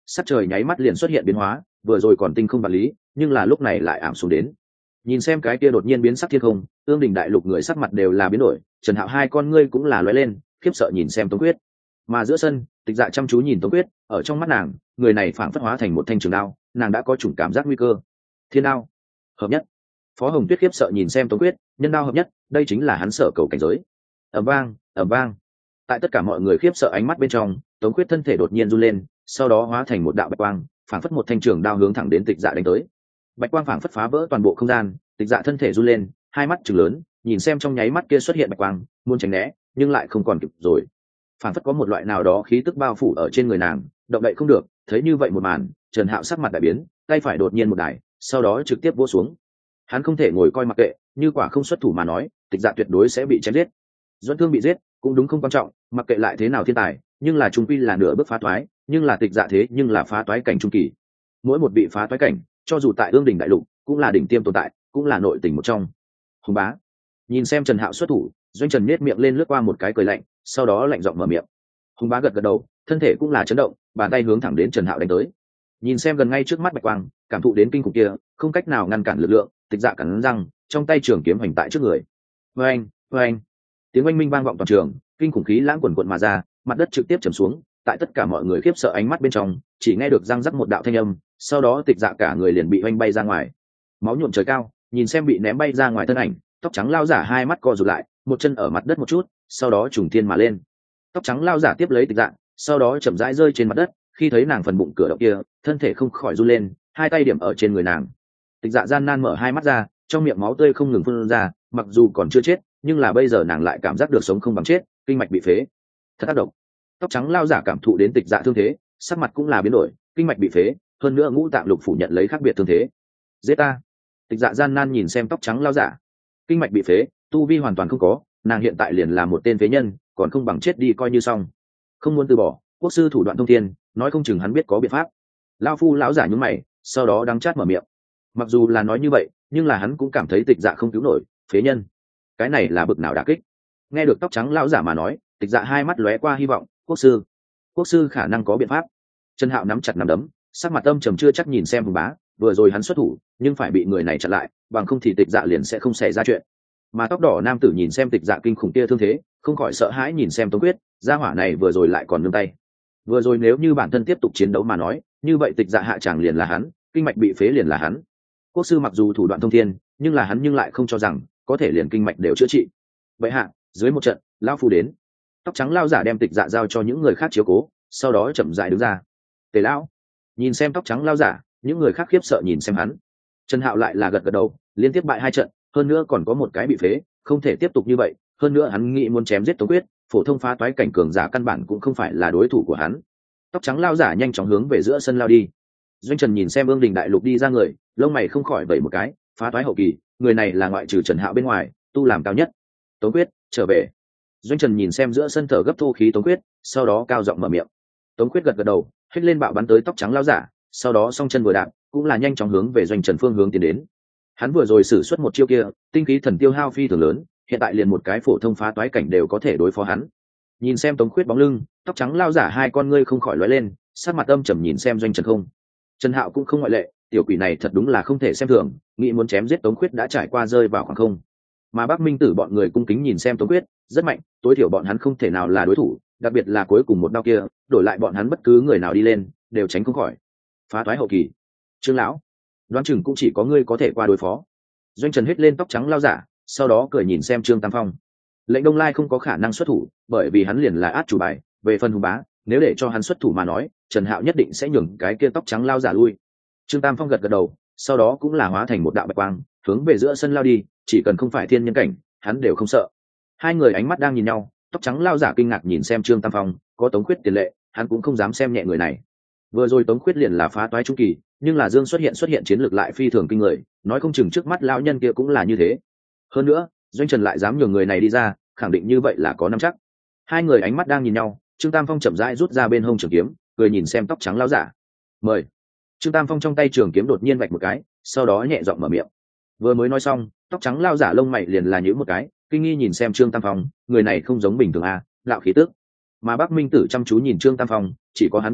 sắc trời nháy mắt liền xuất hiện biến hóa, vừa rồi còn tinh không vật lý, nhưng là lúc này lại ảm xuống đến. Nhìn xem cái kia đột nhiên biến sắc thiên không, ương đình đại lục người sắc mặt đều là biến đổi, Trần Hạo hai con ngươi cũng là lóe lên, khiếp sợ nhìn xem Tống Quyết. Mà giữa sân, Tịch Dạ chăm chú nhìn Tống Quyết, ở trong mắt nàng, người này phảng phất hóa thành một thanh trường đao, nàng đã có chủng cảm giác nguy cơ. Thiên đao, hợp nhất. Phó Hồng Tuyết khiếp sợ nhìn xem Tống Quyết, nhân đao hợp nhất, đây chính là hắn sở cầu cảnh giới. Ầm vang, ầm vang. Tại tất cả mọi người khiếp sợ ánh mắt bên trong, Tống Quyết thân thể đột nhiên run lên, sau đó hóa thành một đạo bạch quang, phảng phất một thanh trường đao hướng thẳng đến Tịch Dạ đánh tới. Bạch quang phảng phất phá vỡ toàn bộ không gian, Tịch Dạ thân thể run lên, hai mắt trừng lớn, nhìn xem trong nháy mắt kia xuất hiện bạch quang, muốn tránh né, nhưng lại không còn kịp rồi. Phảng phất có một loại nào đó khí tức bao phủ ở trên người nàng, động đậy không được. Thấy như vậy một màn, Trần Hạo sắc mặt đại biến, tay phải đột nhiên một đài, sau đó trực tiếp vỗ xuống. Hắn không thể ngồi coi mặc kệ, như quả không xuất thủ mà nói, Tịch Dạ tuyệt đối sẽ bị chém giết. Duẫn Thương bị giết, cũng đúng không quan trọng, mặc kệ lại thế nào thiên tài, nhưng là trung quy là nửa bước phá toái, nhưng là Tịch Dạ thế nhưng là phá toái cảnh trung kỳ. Mỗi một vị phá toái cảnh, cho dù tại ương đỉnh đại lục, cũng là đỉnh tiêm tồn tại, cũng là nội tình một trong. Hùng bá, nhìn xem Trần Hạo xuất thủ, Doanh Trần nhếch miệng lên lướt qua một cái cười lạnh, sau đó lạnh giọng mở miệng. Hùng bá gật gật đầu, thân thể cũng là chấn động, bàn tay hướng thẳng đến Trần Hạo đánh tới. Nhìn xem gần ngay trước mắt bạch quang, cảm thụ đến kinh khủng kia, không cách nào ngăn cản lực lượng, Tịch Dạ cắn răng, trong tay trường kiếm hoành tại trước người. Oeng, oeng. Tiếng oanh minh vang vọng toàn trường, kinh khủng khí lãng quần quần mà ra, mặt đất trực tiếp trầm xuống, tại tất cả mọi người khiếp sợ ánh mắt bên trong, chỉ nghe được răng rắc một đạo thanh âm, sau đó Tịch Dạ cả người liền bị oanh bay ra ngoài. Máu nhuộm trời cao, nhìn xem bị ném bay ra ngoài thân ảnh, tóc trắng lao giả hai mắt co rụt lại, một chân ở mặt đất một chút, sau đó trùng thiên mà lên. Tóc trắng lao giả tiếp lấy Tịch Dạ, sau đó chậm rãi rơi trên mặt đất, khi thấy nàng phần bụng cửa động kia, thân thể không khỏi run lên, hai tay điểm ở trên người nàng. Tịch Dạ gian nan mở hai mắt ra, trong miệng máu tươi không ngừng phun ra, mặc dù còn chưa chết, nhưng là bây giờ nàng lại cảm giác được sống không bằng chết, kinh mạch bị phế. Thật tác động. Tóc trắng lao giả cảm thụ đến Tịch Dạ thương thế, sắc mặt cũng là biến đổi, kinh mạch bị phế, hơn nữa ngũ tạng lục phủ nhận lấy khác biệt thương thế. Giết ta! Tịch Dạ gian nan nhìn xem tóc trắng lao giả, kinh mạch bị phế, tu vi hoàn toàn không có, nàng hiện tại liền là một tên phế nhân, còn không bằng chết đi coi như xong. Không muốn từ bỏ, quốc sư thủ đoạn thông thiên, nói không chừng hắn biết có biện pháp. Lao phu lão giả nhún mày, sau đó đắng chát mở miệng. Mặc dù là nói như vậy, nhưng là hắn cũng cảm thấy Tịch Dạ không cứu nổi, phế nhân. Cái này là bực nào đả kích. Nghe được tóc trắng lão giả mà nói, Tịch Dạ hai mắt lóe qua hy vọng, quốc sư, quốc sư khả năng có biện pháp. Trần Hạo nắm chặt nắm đấm, sắc mặt âm trầm chưa chắc nhìn xem Hùng bá, vừa rồi hắn xuất thủ, nhưng phải bị người này chặn lại, bằng không thì Tịch Dạ liền sẽ không xảy ra chuyện. Mà tóc đỏ nam tử nhìn xem Tịch Dạ kinh khủng kia thương thế, không khỏi sợ hãi nhìn xem Tống Quyết, gia hỏa này vừa rồi lại còn nương tay. Vừa rồi nếu như bản thân tiếp tục chiến đấu mà nói, như vậy Tịch Dạ hạ tràng liền là hắn, kinh mạch bị phế liền là hắn. Quốc sư mặc dù thủ đoạn thông thiên, nhưng là hắn nhưng lại không cho rằng có thể liền kinh mạch đều chữa trị. Vậy hạ, dưới một trận, lão phu đến. Tóc trắng lao giả đem Tịch Dạ giao cho những người khác chiếu cố, sau đó chậm rãi đứng ra. Tề lão, nhìn xem tóc trắng lao giả, những người khác khiếp sợ nhìn xem hắn. Trần Hạo lại là gật gật đầu, liên tiếp bại hai trận, hơn nữa còn có một cái bị phế, không thể tiếp tục như vậy, hơn nữa hắn nghĩ muốn chém giết Tống Quyết, phổ thông phá toái cảnh cường giả căn bản cũng không phải là đối thủ của hắn. Tóc trắng lao giả nhanh chóng hướng về giữa sân lao đi. Doanh Trần nhìn xem ương đình đại lục đi ra người, lông mày không khỏi vẩy một cái, phá toái hậu kỳ, người này là ngoại trừ Trần Hạo bên ngoài, tu làm cao nhất. Tống Quyết, trở về. Doanh Trần nhìn xem giữa sân thở gấp thô khí Tống Quyết, sau đó cao giọng mở miệng. Tống Quyết gật gật đầu, hét lên bạo bắn tới tóc trắng lao giả, sau đó song chân vừa đạp, cũng là nhanh chóng hướng về Doanh Trần phương hướng tiến đến. Hắn vừa rồi sử xuất một chiêu kia, tinh khí thần tiêu hao phi thường lớn, hiện tại liền một cái phổ thông phá toái cảnh đều có thể đối phó hắn. Nhìn xem Tống Quyết bóng lưng, tóc trắng lao giả hai con ngươi không khỏi lóe lên, sát mặt âm trầm nhìn xem Doanh Trần không. Trần Hạo cũng không ngoại lệ, tiểu quỷ này thật đúng là không thể xem thường, nghĩ muốn chém giết Tống Quyết đã trải qua rơi vào khoảng không. Mà Bắc Minh Tử bọn người cung kính nhìn xem Tống Quyết, rất mạnh, tối thiểu bọn hắn không thể nào là đối thủ, đặc biệt là cuối cùng một đao kia, đổi lại bọn hắn bất cứ người nào đi lên, đều tránh không khỏi. Phá toái hậu kỳ, Trương lão, đoán chừng cũng chỉ có ngươi có thể qua đối phó. Doanh Trần hét lên tóc trắng lao giả, sau đó cười nhìn xem Trương Tam Phong. Lệnh Đông Lai không có khả năng xuất thủ, bởi vì hắn liền là át chủ bài, về phần Hùng bá, nếu để cho hắn xuất thủ mà nói, Trần Hạo nhất định sẽ nhường cái kia tóc trắng lao giả lui. Trương Tam Phong gật gật đầu, sau đó cũng là hóa thành một đạo bạch quang, hướng về giữa sân lao đi, chỉ cần không phải thiên nhân cảnh, hắn đều không sợ. Hai người ánh mắt đang nhìn nhau, tóc trắng lao giả kinh ngạc nhìn xem Trương Tam Phong, có Tống Khuyết tiền lệ, hắn cũng không dám xem nhẹ người này. Vừa rồi Tống Khuyết liền là phá toái trung kỳ, nhưng là Dương xuất hiện xuất hiện chiến lược lại phi thường kinh người, nói không chừng trước mắt lão nhân kia cũng là như thế. Hơn nữa, Doanh Trần lại dám nhường người này đi ra, khẳng định như vậy là có nắm chắc. Hai người ánh mắt đang nhìn nhau, Trương Tam Phong chậm rãi rút ra bên hông trường kiếm, cười nhìn xem tóc trắng lão giả. Mời. Trương Tam Phong trong tay trường kiếm đột nhiên vạch một cái, sau đó nhẹ giọng mở miệng. Vừa mới nói xong, tóc trắng lão giả lông mày liền là nhíu một cái, kinh nghi nhìn xem Trương Tam Phong, người này không giống bình thường à, lão khí tức. Mà Bắc Minh Tử chăm chú nhìn Trương Tam Phong, chỉ có hắn biết rõ,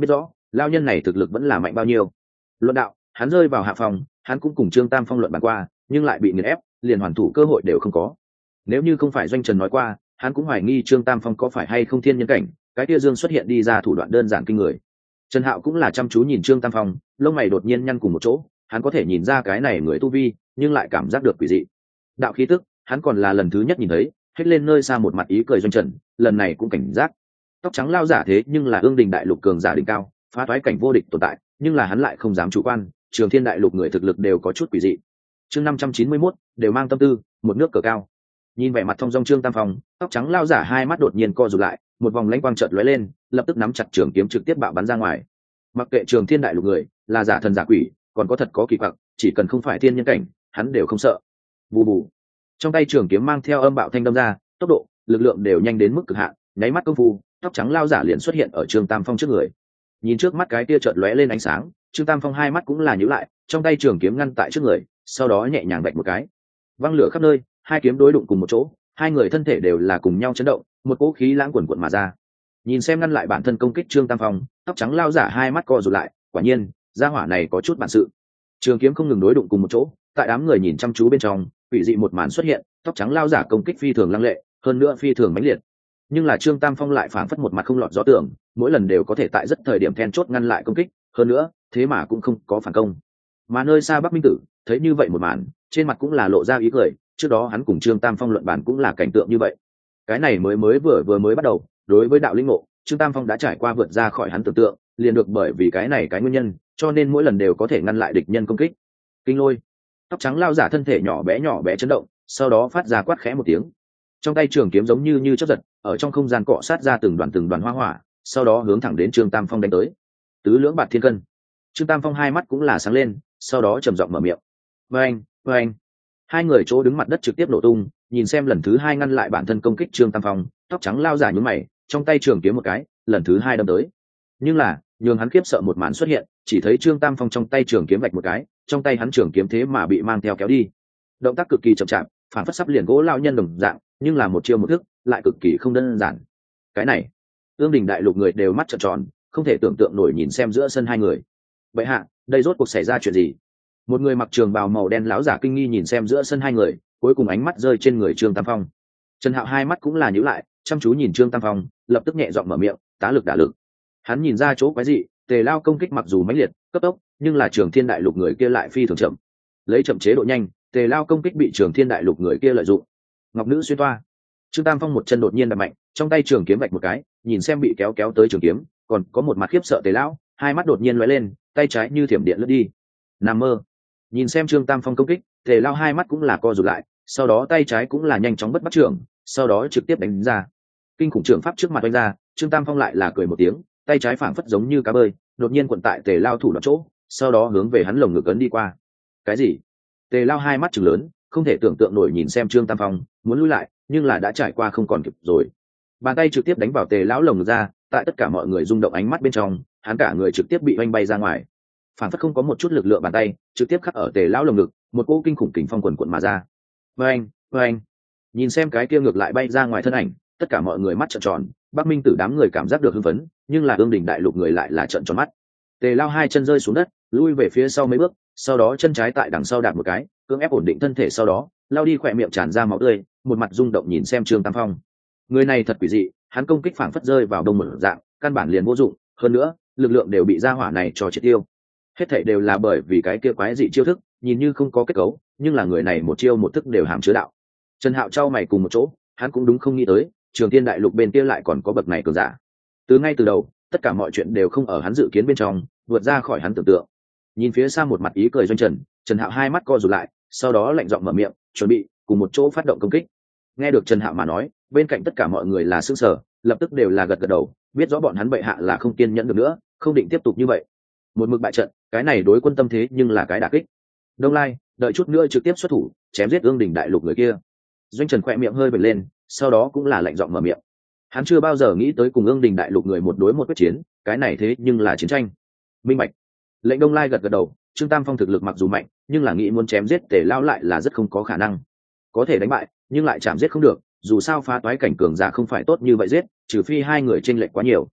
lao nhân này thực lực vẫn là mạnh bao nhiêu. Luận đạo, hắn rơi vào hạ phòng, hắn cũng cùng Trương Tam Phong luận bàn qua, nhưng lại bị nghiền ép, liền hoàn thủ cơ hội đều không có. Nếu như không phải Doanh Trần nói qua, hắn cũng hoài nghi Trương Tam Phong có phải hay không thiên nhân cảnh, cái kia dương xuất hiện đi ra thủ đoạn đơn giản kinh người. Trần Hạo cũng là chăm chú nhìn Trương Tam Phong, lông mày đột nhiên nhăn cùng một chỗ, hắn có thể nhìn ra cái này người tu vi, nhưng lại cảm giác được quỷ dị. Đạo khí tức, hắn còn là lần thứ nhất nhìn thấy, hết lên nơi xa một mặt ý cười Doanh Trần, lần này cũng cảnh giác. Tóc trắng lao giả thế nhưng là ương đình đại lục cường giả đỉnh cao, phá toái cảnh vô địch tồn tại, nhưng là hắn lại không dám chủ quan, Trường Thiên đại lục người thực lực đều có chút quỷ dị. Chương năm trăm chín mươi mốt, đều mang tâm tư, một nước cờ cao. Nhìn vẻ mặt thông dong Trương Tam Phong, tóc trắng lao giả hai mắt đột nhiên co rụt lại, một vòng lãnh quang chợt lóe lên, lập tức nắm chặt trường kiếm trực tiếp bạo bắn ra ngoài. Mặc kệ Trường Thiên đại lục người là giả thần giả quỷ, còn có thật có kỳ quặc, chỉ cần không phải thiên nhân cảnh, hắn đều không sợ. Bù bù. Trong tay trường kiếm mang theo âm bạo thanh đâm ra, tốc độ, lực lượng đều nhanh đến mức cực hạn, nháy mắt công phu, tóc trắng lao giả liền xuất hiện ở Trương Tam Phong trước người. Nhìn trước mắt cái kia chợt lóe lên ánh sáng, Trương Tam Phong hai mắt cũng là nhíu lại, trong tay trường kiếm ngăn tại trước người, sau đó nhẹ nhàng vạch một cái, văng lửa khắp nơi, hai kiếm đối đụng cùng một chỗ, hai người thân thể đều là cùng nhau chấn động, một cỗ khí lãng quần quần mà ra. Nhìn xem ngăn lại bản thân công kích Trương Tam Phong, tóc trắng lao giả hai mắt co rụt lại, quả nhiên, gia hỏa này có chút bản sự. Trường kiếm không ngừng đối đụng cùng một chỗ, tại đám người nhìn chăm chú bên trong, quỷ dị một màn xuất hiện, tóc trắng lao giả công kích phi thường lăng lệ, hơn nữa phi thường mãnh liệt. Nhưng là Trương Tam Phong lại phảng phất một mặt không lọt gió tưởng, mỗi lần đều có thể tại rất thời điểm then chốt ngăn lại công kích, hơn nữa, thế mà cũng không có phản công. Mà nơi xa Bắc Minh Tử, thấy như vậy một màn, trên mặt cũng là lộ ra ý cười, trước đó hắn cùng Trương Tam Phong luận bàn cũng là cảnh tượng như vậy. Cái này mới mới vừa vừa mới bắt đầu, đối với đạo linh ngộ, Trương Tam Phong đã trải qua vượt ra khỏi hắn tưởng tượng, liền được bởi vì cái này cái nguyên nhân, cho nên mỗi lần đều có thể ngăn lại địch nhân công kích. Kinh lôi. Tóc trắng lao giả thân thể nhỏ bé nhỏ bé chấn động, sau đó phát ra quát khẽ một tiếng. Trong tay trường kiếm giống như như chớp giật, ở trong không gian cọ sát ra từng đoàn từng đoàn hoa hỏa, sau đó hướng thẳng đến Trương Tam Phong đánh tới. Tứ lưỡng bạt thiên cân. Trương Tam Phong hai mắt cũng là sáng lên, sau đó trầm giọng mở miệng. Oeng, oeng. Hai người chỗ đứng mặt đất trực tiếp nổ tung, nhìn xem lần thứ hai ngăn lại bản thân công kích Trương Tam Phong, tóc trắng lao giả nhún mày, trong tay trường kiếm một cái, lần thứ hai đâm tới. Nhưng là, nhường hắn khiếp sợ một màn xuất hiện, chỉ thấy Trương Tam Phong trong tay trường kiếm vạch một cái, trong tay hắn trường kiếm thế mà bị mang theo kéo đi. Động tác cực kỳ chậm chạp, phản phất sắp liền gỗ lao nhân đồng dạng, nhưng là một chiêu một thức, lại cực kỳ không đơn giản. Cái này, ương đình đại lục người đều mắt trợn tròn, không thể tưởng tượng nổi nhìn xem giữa sân hai người. Vậy hạ, đây rốt cuộc xảy ra chuyện gì? Một người mặc trường bào màu đen láo giả kinh nghi nhìn xem giữa sân hai người, cuối cùng ánh mắt rơi trên người Trương Tam Phong. Trần Hạo hai mắt cũng là nhíu lại, chăm chú nhìn Trương Tam Phong, lập tức nhẹ giọng mở miệng, tá lực đả lực. Hắn nhìn ra chỗ quái dị, tề lao công kích mặc dù mãnh liệt, cấp tốc, nhưng là Trường Thiên đại lục người kia lại phi thường chậm. Lấy chậm chế độ nhanh, tề lao công kích bị Trường Thiên đại lục người kia lợi dụng. Ngọc nữ xuyên toa. Trương Tam Phong một chân đột nhiên đập mạnh, trong tay trường kiếm vạch một cái, nhìn xem bị kéo kéo tới trường kiếm, còn có một mặt khiếp sợ tề lão, hai mắt đột nhiên lóe lên, tay trái như thiểm điện lướt đi. Nằm mơ. Nhìn xem Trương Tam Phong công kích, tề lao hai mắt cũng là co rụt lại, sau đó tay trái cũng là nhanh chóng bất bắt trưởng, sau đó trực tiếp đánh ra. Kinh khủng trường pháp trước mặt đánh ra, Trương Tam Phong lại là cười một tiếng, tay trái phảng phất giống như cá bơi, đột nhiên cuộn tại tề lao thủ đoạn chỗ, sau đó hướng về hắn lồng ngực ấn đi qua. Cái gì? Tề lao hai mắt trừng lớn, không thể tưởng tượng nổi nhìn xem Trương Tam Phong, muốn lui lại, nhưng là đã trải qua không còn kịp rồi. Bàn tay trực tiếp đánh vào tề lão lồng ngực ra, tại tất cả mọi người rung động ánh mắt bên trong, hắn cả người trực tiếp bị oanh bay ra ngoài. Phản phất không có một chút lực lượng bàn tay, trực tiếp khắc ở tề lão lồng ngực, một cỗ kinh khủng kình phong quần quần mà ra. Oanh, oanh. Nhìn xem cái kia ngược lại bay ra ngoài thân ảnh, tất cả mọi người mắt trợn tròn, Bắc Minh Tử đám người cảm giác được hưng phấn, nhưng là ương đình đại lục người lại là trợn tròn mắt. Tề lao hai chân rơi xuống đất, lui về phía sau mấy bước, sau đó chân trái tại đằng sau đạp một cái, cưỡng ép ổn định thân thể, sau đó lao đi khỏe miệng tràn ra máu tươi, một mặt rung động nhìn xem Trương Tam Phong. Người này thật quỷ dị, hắn công kích phảng phất rơi vào đông một dạng, căn bản liền vô dụng, hơn nữa lực lượng đều bị gia hỏa này cho triệt tiêu. Hết thảy đều là bởi vì cái kia quái dị chiêu thức, nhìn như không có kết cấu, nhưng là người này một chiêu một thức đều hàm chứa đạo. Trần Hạo trao mày cùng một chỗ, hắn cũng đúng không nghĩ tới, Trường Thiên đại lục bên kia lại còn có bậc này cường giả. Từ ngay từ đầu, tất cả mọi chuyện đều không ở hắn dự kiến bên trong, vượt ra khỏi hắn tưởng tượng. Nhìn phía xa một mặt ý cười Doanh Trần, Trần Hạo hai mắt co rụt lại, sau đó lạnh giọng mở miệng, chuẩn bị cùng một chỗ phát động công kích. Nghe được Trần Hạo mà nói, bên cạnh tất cả mọi người là sững sờ, lập tức đều là gật gật đầu, biết rõ bọn hắn bệ hạ là không kiên nhẫn được nữa, không định tiếp tục như vậy. Một mực bại trận, cái này đối quân tâm thế nhưng là cái đả kích. Đông Lai, đợi chút nữa trực tiếp xuất thủ, chém giết ương đình đại lục người kia. Doanh Trần khẽ miệng hơi bật lên, sau đó cũng là lạnh giọng mở miệng. Hắn chưa bao giờ nghĩ tới cùng ương đình đại lục người một đối một quyết chiến, cái này thế nhưng là chiến tranh. Minh bạch. Lệnh Đông Lai gật gật đầu, Trương Tam Phong thực lực mặc dù mạnh, nhưng là nghĩ muốn chém giết Tề lao lại là rất không có khả năng. Có thể đánh bại, nhưng lại chạm giết không được, dù sao phá toái cảnh cường giả không phải tốt như vậy giết, trừ phi hai người chênh lệch quá nhiều.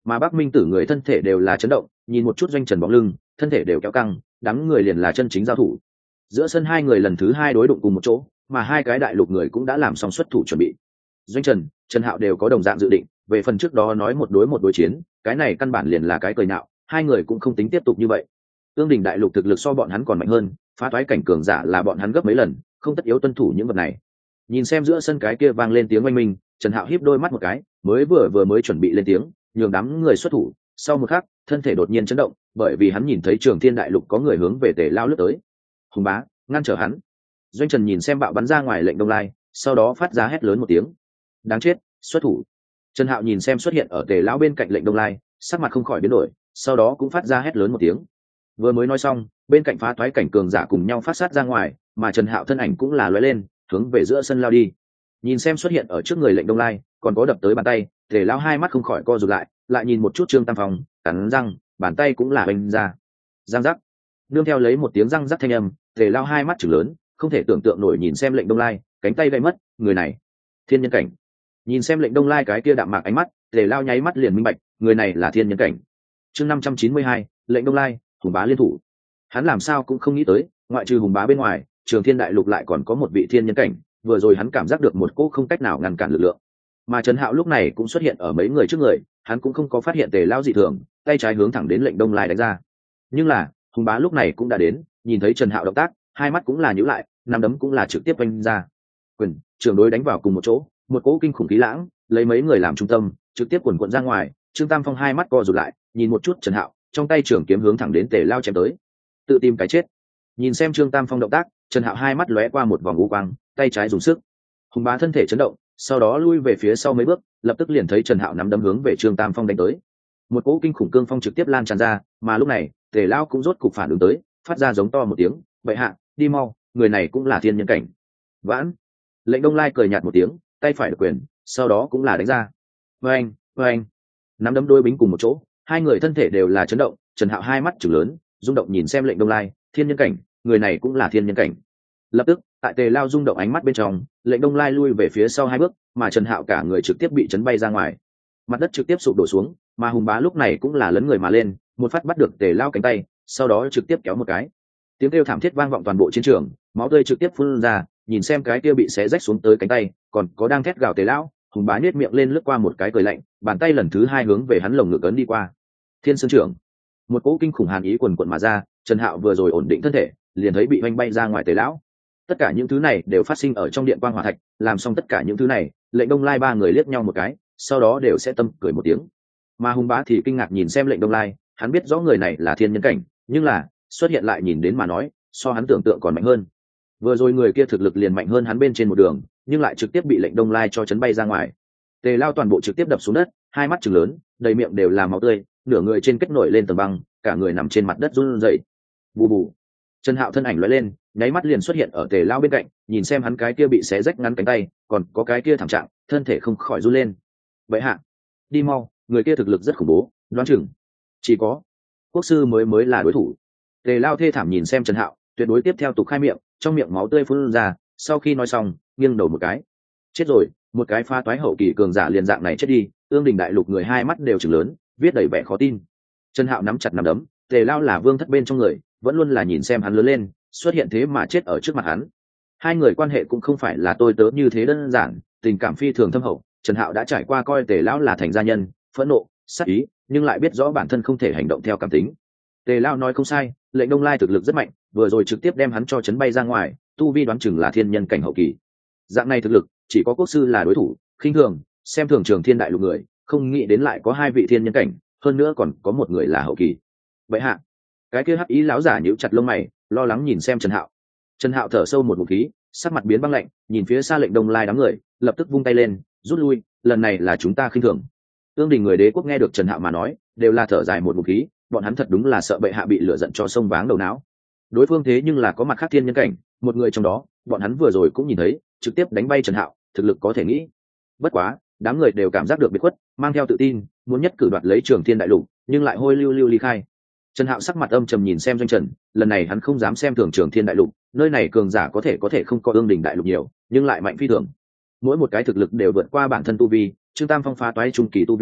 mà Bắc Minh Tử người thân thể đều là chấn động, nhìn một chút Doanh Trần bóng lưng, thân thể đều kéo căng, đám người liền là chân chính giao thủ. Giữa sân hai người lần thứ hai đối đụng cùng một chỗ, mà hai cái đại lục người cũng đã làm xong xuất thủ chuẩn bị. Doanh Trần, Trần Hạo đều có đồng dạng dự định, về phần trước đó nói một đối một đối chiến, cái này căn bản liền là cái cười nhạo, hai người cũng không tính tiếp tục như vậy. Ương Đình đại lục thực lực so bọn hắn còn mạnh hơn, phá toái cảnh cường giả là bọn hắn gấp mấy lần, không tất yếu tuân thủ những vật này. Nhìn xem giữa sân cái kia vang lên tiếng oanh minh, Trần Hạo híp đôi mắt một cái, mới vừa vừa mới chuẩn bị lên tiếng, nhường đám người xuất thủ, sau một khắc, thân thể đột nhiên chấn động, bởi vì hắn nhìn thấy Trường Thiên đại lục có người hướng về Tề Lao lướt tới. Hùng bá, ngăn trở hắn. Doanh Trần nhìn xem bạo bắn ra ngoài lệnh Đông Lai, sau đó phát ra hét lớn một tiếng. Đáng chết, xuất thủ. Trần Hạo nhìn xem xuất hiện ở Tề Lão bên cạnh lệnh Đông Lai, sắc mặt không khỏi biến đổi, sau đó cũng phát ra hét lớn một tiếng. Vừa mới nói xong, bên cạnh phá toái cảnh cường giả cùng nhau phát sát ra ngoài, mà Trần Hạo thân ảnh cũng là lóe lên, hướng về giữa sân lao đi. Nhìn xem xuất hiện ở trước người lệnh Đông Lai, còn có đập tới bàn tay, Tề Lão hai mắt không khỏi co rụt lại, lại nhìn một chút Trương Tam Phong, cắn răng, bàn tay cũng là vênh ra. Răng rắc. Nương theo lấy một tiếng răng rắc thanh âm, Tề Lão hai mắt trừng lớn, không thể tưởng tượng nổi nhìn xem lệnh Đông Lai, cánh tay gãy mất, người này, thiên nhân cảnh. Nhìn xem lệnh Đông Lai cái kia đạm mạc ánh mắt, Tề Lão nháy mắt liền minh bạch, người này là thiên nhân cảnh. Chương năm trăm chín mươi hai, lệnh Đông Lai, Hùng bá liên thủ. Hắn làm sao cũng không nghĩ tới, ngoại trừ Hùng bá bên ngoài, Trường Thiên đại lục lại còn có một vị thiên nhân cảnh, vừa rồi hắn cảm giác được một cỗ không cách nào ngăn cản lực lượng. Mà Trần Hạo lúc này cũng xuất hiện ở mấy người trước người, hắn cũng không có phát hiện Tề Lão dị thường, tay trái hướng thẳng đến lệnh Đông Lai đánh ra. Nhưng là, Hùng bá lúc này cũng đã đến, nhìn thấy Trần Hạo động tác, hai mắt cũng là nhíu lại, nắm đấm cũng là trực tiếp vung ra. Quyền, trường đối đánh vào cùng một chỗ, một cỗ kinh khủng khí lãng, lấy mấy người làm trung tâm, trực tiếp quần quật ra ngoài. Trương Tam Phong hai mắt co rụt lại, nhìn một chút Trần Hạo, trong tay trường kiếm hướng thẳng đến Tề Lão chém tới. Tự tìm cái chết. Nhìn xem Trương Tam Phong động tác, Trần Hạo hai mắt lóe qua một vòng u quang, tay trái dùng sức. Hùng bá thân thể chấn động, sau đó lui về phía sau mấy bước, lập tức liền thấy Trần Hạo nắm đấm hướng về Trương Tam Phong đánh tới. Một cỗ kinh khủng cương phong trực tiếp lan tràn ra, mà lúc này, Tề Lão cũng rốt cục phản ứng tới, phát ra giống to một tiếng, "Bệ hạ, đi mau, người này cũng là thiên nhân cảnh." Vãn. Lệnh Đông Lai cười nhạt một tiếng, tay phải được quyền, sau đó cũng là đánh ra. Oeng, oeng. Nắm đấm đôi bính cùng một chỗ, hai người thân thể đều là chấn động, Trần Hạo hai mắt trừng lớn, rung động nhìn xem lệnh Đông Lai, thiên nhân cảnh, người này cũng là thiên nhân cảnh. Lập tức, tại Tề Lão rung động ánh mắt bên trong, lệnh Đông Lai lui về phía sau hai bước, mà Trần Hạo cả người trực tiếp bị chấn bay ra ngoài. Mặt đất trực tiếp sụp đổ xuống, mà Hùng bá lúc này cũng là lấn người mà lên, một phát bắt được Tề Lão cánh tay, sau đó trực tiếp kéo một cái. Tiếng kêu thảm thiết vang vọng toàn bộ chiến trường, máu tươi trực tiếp phun ra, nhìn xem cái kia bị xé rách xuống tới cánh tay, còn có đang thét gào Tề Lão, Hùng bá nhếch miệng lên lướt qua một cái cười lạnh, bàn tay lần thứ hai hướng về hắn lồng ngực ấn đi qua. Thiên Sơn trưởng. Một cỗ kinh khủng hàn ý quần quần mà ra, Trần Hạo vừa rồi ổn định thân thể, liền thấy bị oanh bay ra ngoài Tề Lão. Tất cả những thứ này đều phát sinh ở trong điện quang hỏa thạch, làm xong tất cả những thứ này, lệnh Đông Lai ba người liếc nhau một cái, sau đó đều sẽ tâm cười một tiếng. Mà Hùng bá thì kinh ngạc nhìn xem lệnh Đông Lai, hắn biết rõ người này là thiên nhân cảnh, nhưng là xuất hiện lại nhìn đến mà nói, so hắn tưởng tượng còn mạnh hơn. Vừa rồi người kia thực lực liền mạnh hơn hắn bên trên một đường, nhưng lại trực tiếp bị lệnh Đông Lai cho chấn bay ra ngoài. Tề Lão toàn bộ trực tiếp đập xuống đất, hai mắt trừng lớn, đầy miệng đều là máu tươi, nửa người trên kết nổi lên tầng băng, cả người nằm trên mặt đất run rẩy. Bù bù. Trần Hạo thân ảnh lóe lên, nháy mắt liền xuất hiện ở Tề Lão bên cạnh, nhìn xem hắn cái kia bị xé rách ngắn cánh tay, còn có cái kia thảm trạng, thân thể không khỏi run lên. Vậy hạ, đi mau, người kia thực lực rất khủng bố, đoán chừng chỉ có quốc sư mới mới là đối thủ. Tề Lão thê thảm nhìn xem Trần Hạo, tuyệt đối tiếp theo tục khai miệng, trong miệng máu tươi phun ra, sau khi nói xong, nghiêng đầu một cái. Chết rồi, một cái pha toái hậu kỳ cường giả liền dạng này chết đi, Ương Đình đại lục người hai mắt đều trừng lớn, viết đầy vẻ khó tin. Trần Hạo nắm chặt nắm đấm, Tề Lão là vương thất bên trong người, vẫn luôn là nhìn xem hắn lớn lên, xuất hiện thế mà chết ở trước mặt hắn. Hai người quan hệ cũng không phải là tôi tớ như thế đơn giản, tình cảm phi thường thâm hậu. Trần Hạo đã trải qua coi Tề Lão là thành gia nhân, phẫn nộ, sát ý, nhưng lại biết rõ bản thân không thể hành động theo cảm tính. Tề Lão nói không sai, lệnh Đông Lai thực lực rất mạnh, vừa rồi trực tiếp đem hắn cho chấn bay ra ngoài, tu vi đoán chừng là thiên nhân cảnh hậu kỳ. Dạng này thực lực, chỉ có quốc sư là đối thủ, khinh thường, xem thường Trường Thiên đại lục người, không nghĩ đến lại có hai vị thiên nhân cảnh, hơn nữa còn có một người là hậu kỳ. Vậy hạ, cái kia hắc ý lão giả nhíu chặt lông mày, lo lắng nhìn xem Trần Hạo. Trần Hạo thở sâu một ngụm khí, sắc mặt biến băng lạnh, nhìn phía xa lệnh Đông Lai đám người, lập tức vung tay lên, rút lui, lần này là chúng ta khinh thường. Ương Đình người đế quốc nghe được Trần Hạo mà nói, đều là thở dài một ngụm khí, bọn hắn thật đúng là sợ bệ hạ bị lửa giận cho sông váng đầu não. Đối phương thế nhưng là có mặt khác thiên nhân cảnh, một người trong đó, bọn hắn vừa rồi cũng nhìn thấy, trực tiếp đánh bay Trần Hạo, thực lực có thể nghĩ. Bất quá, đám người đều cảm giác được biệt khuất, mang theo tự tin, muốn nhất cử đoạt lấy Trường Thiên đại lục, nhưng lại hôi lưu lưu ly khai. Trần Hạo sắc mặt âm trầm nhìn xem Doanh Trần, lần này hắn không dám xem thường Trường Thiên đại lục, nơi này cường giả có thể có thể không có Ương Đình đại lục nhiều, nhưng lại mạnh phi thường. Mỗi một cái thực lực đều vượt qua bản thân tu vi, Trương Tam Phong phá toái trung kỳ tu vi,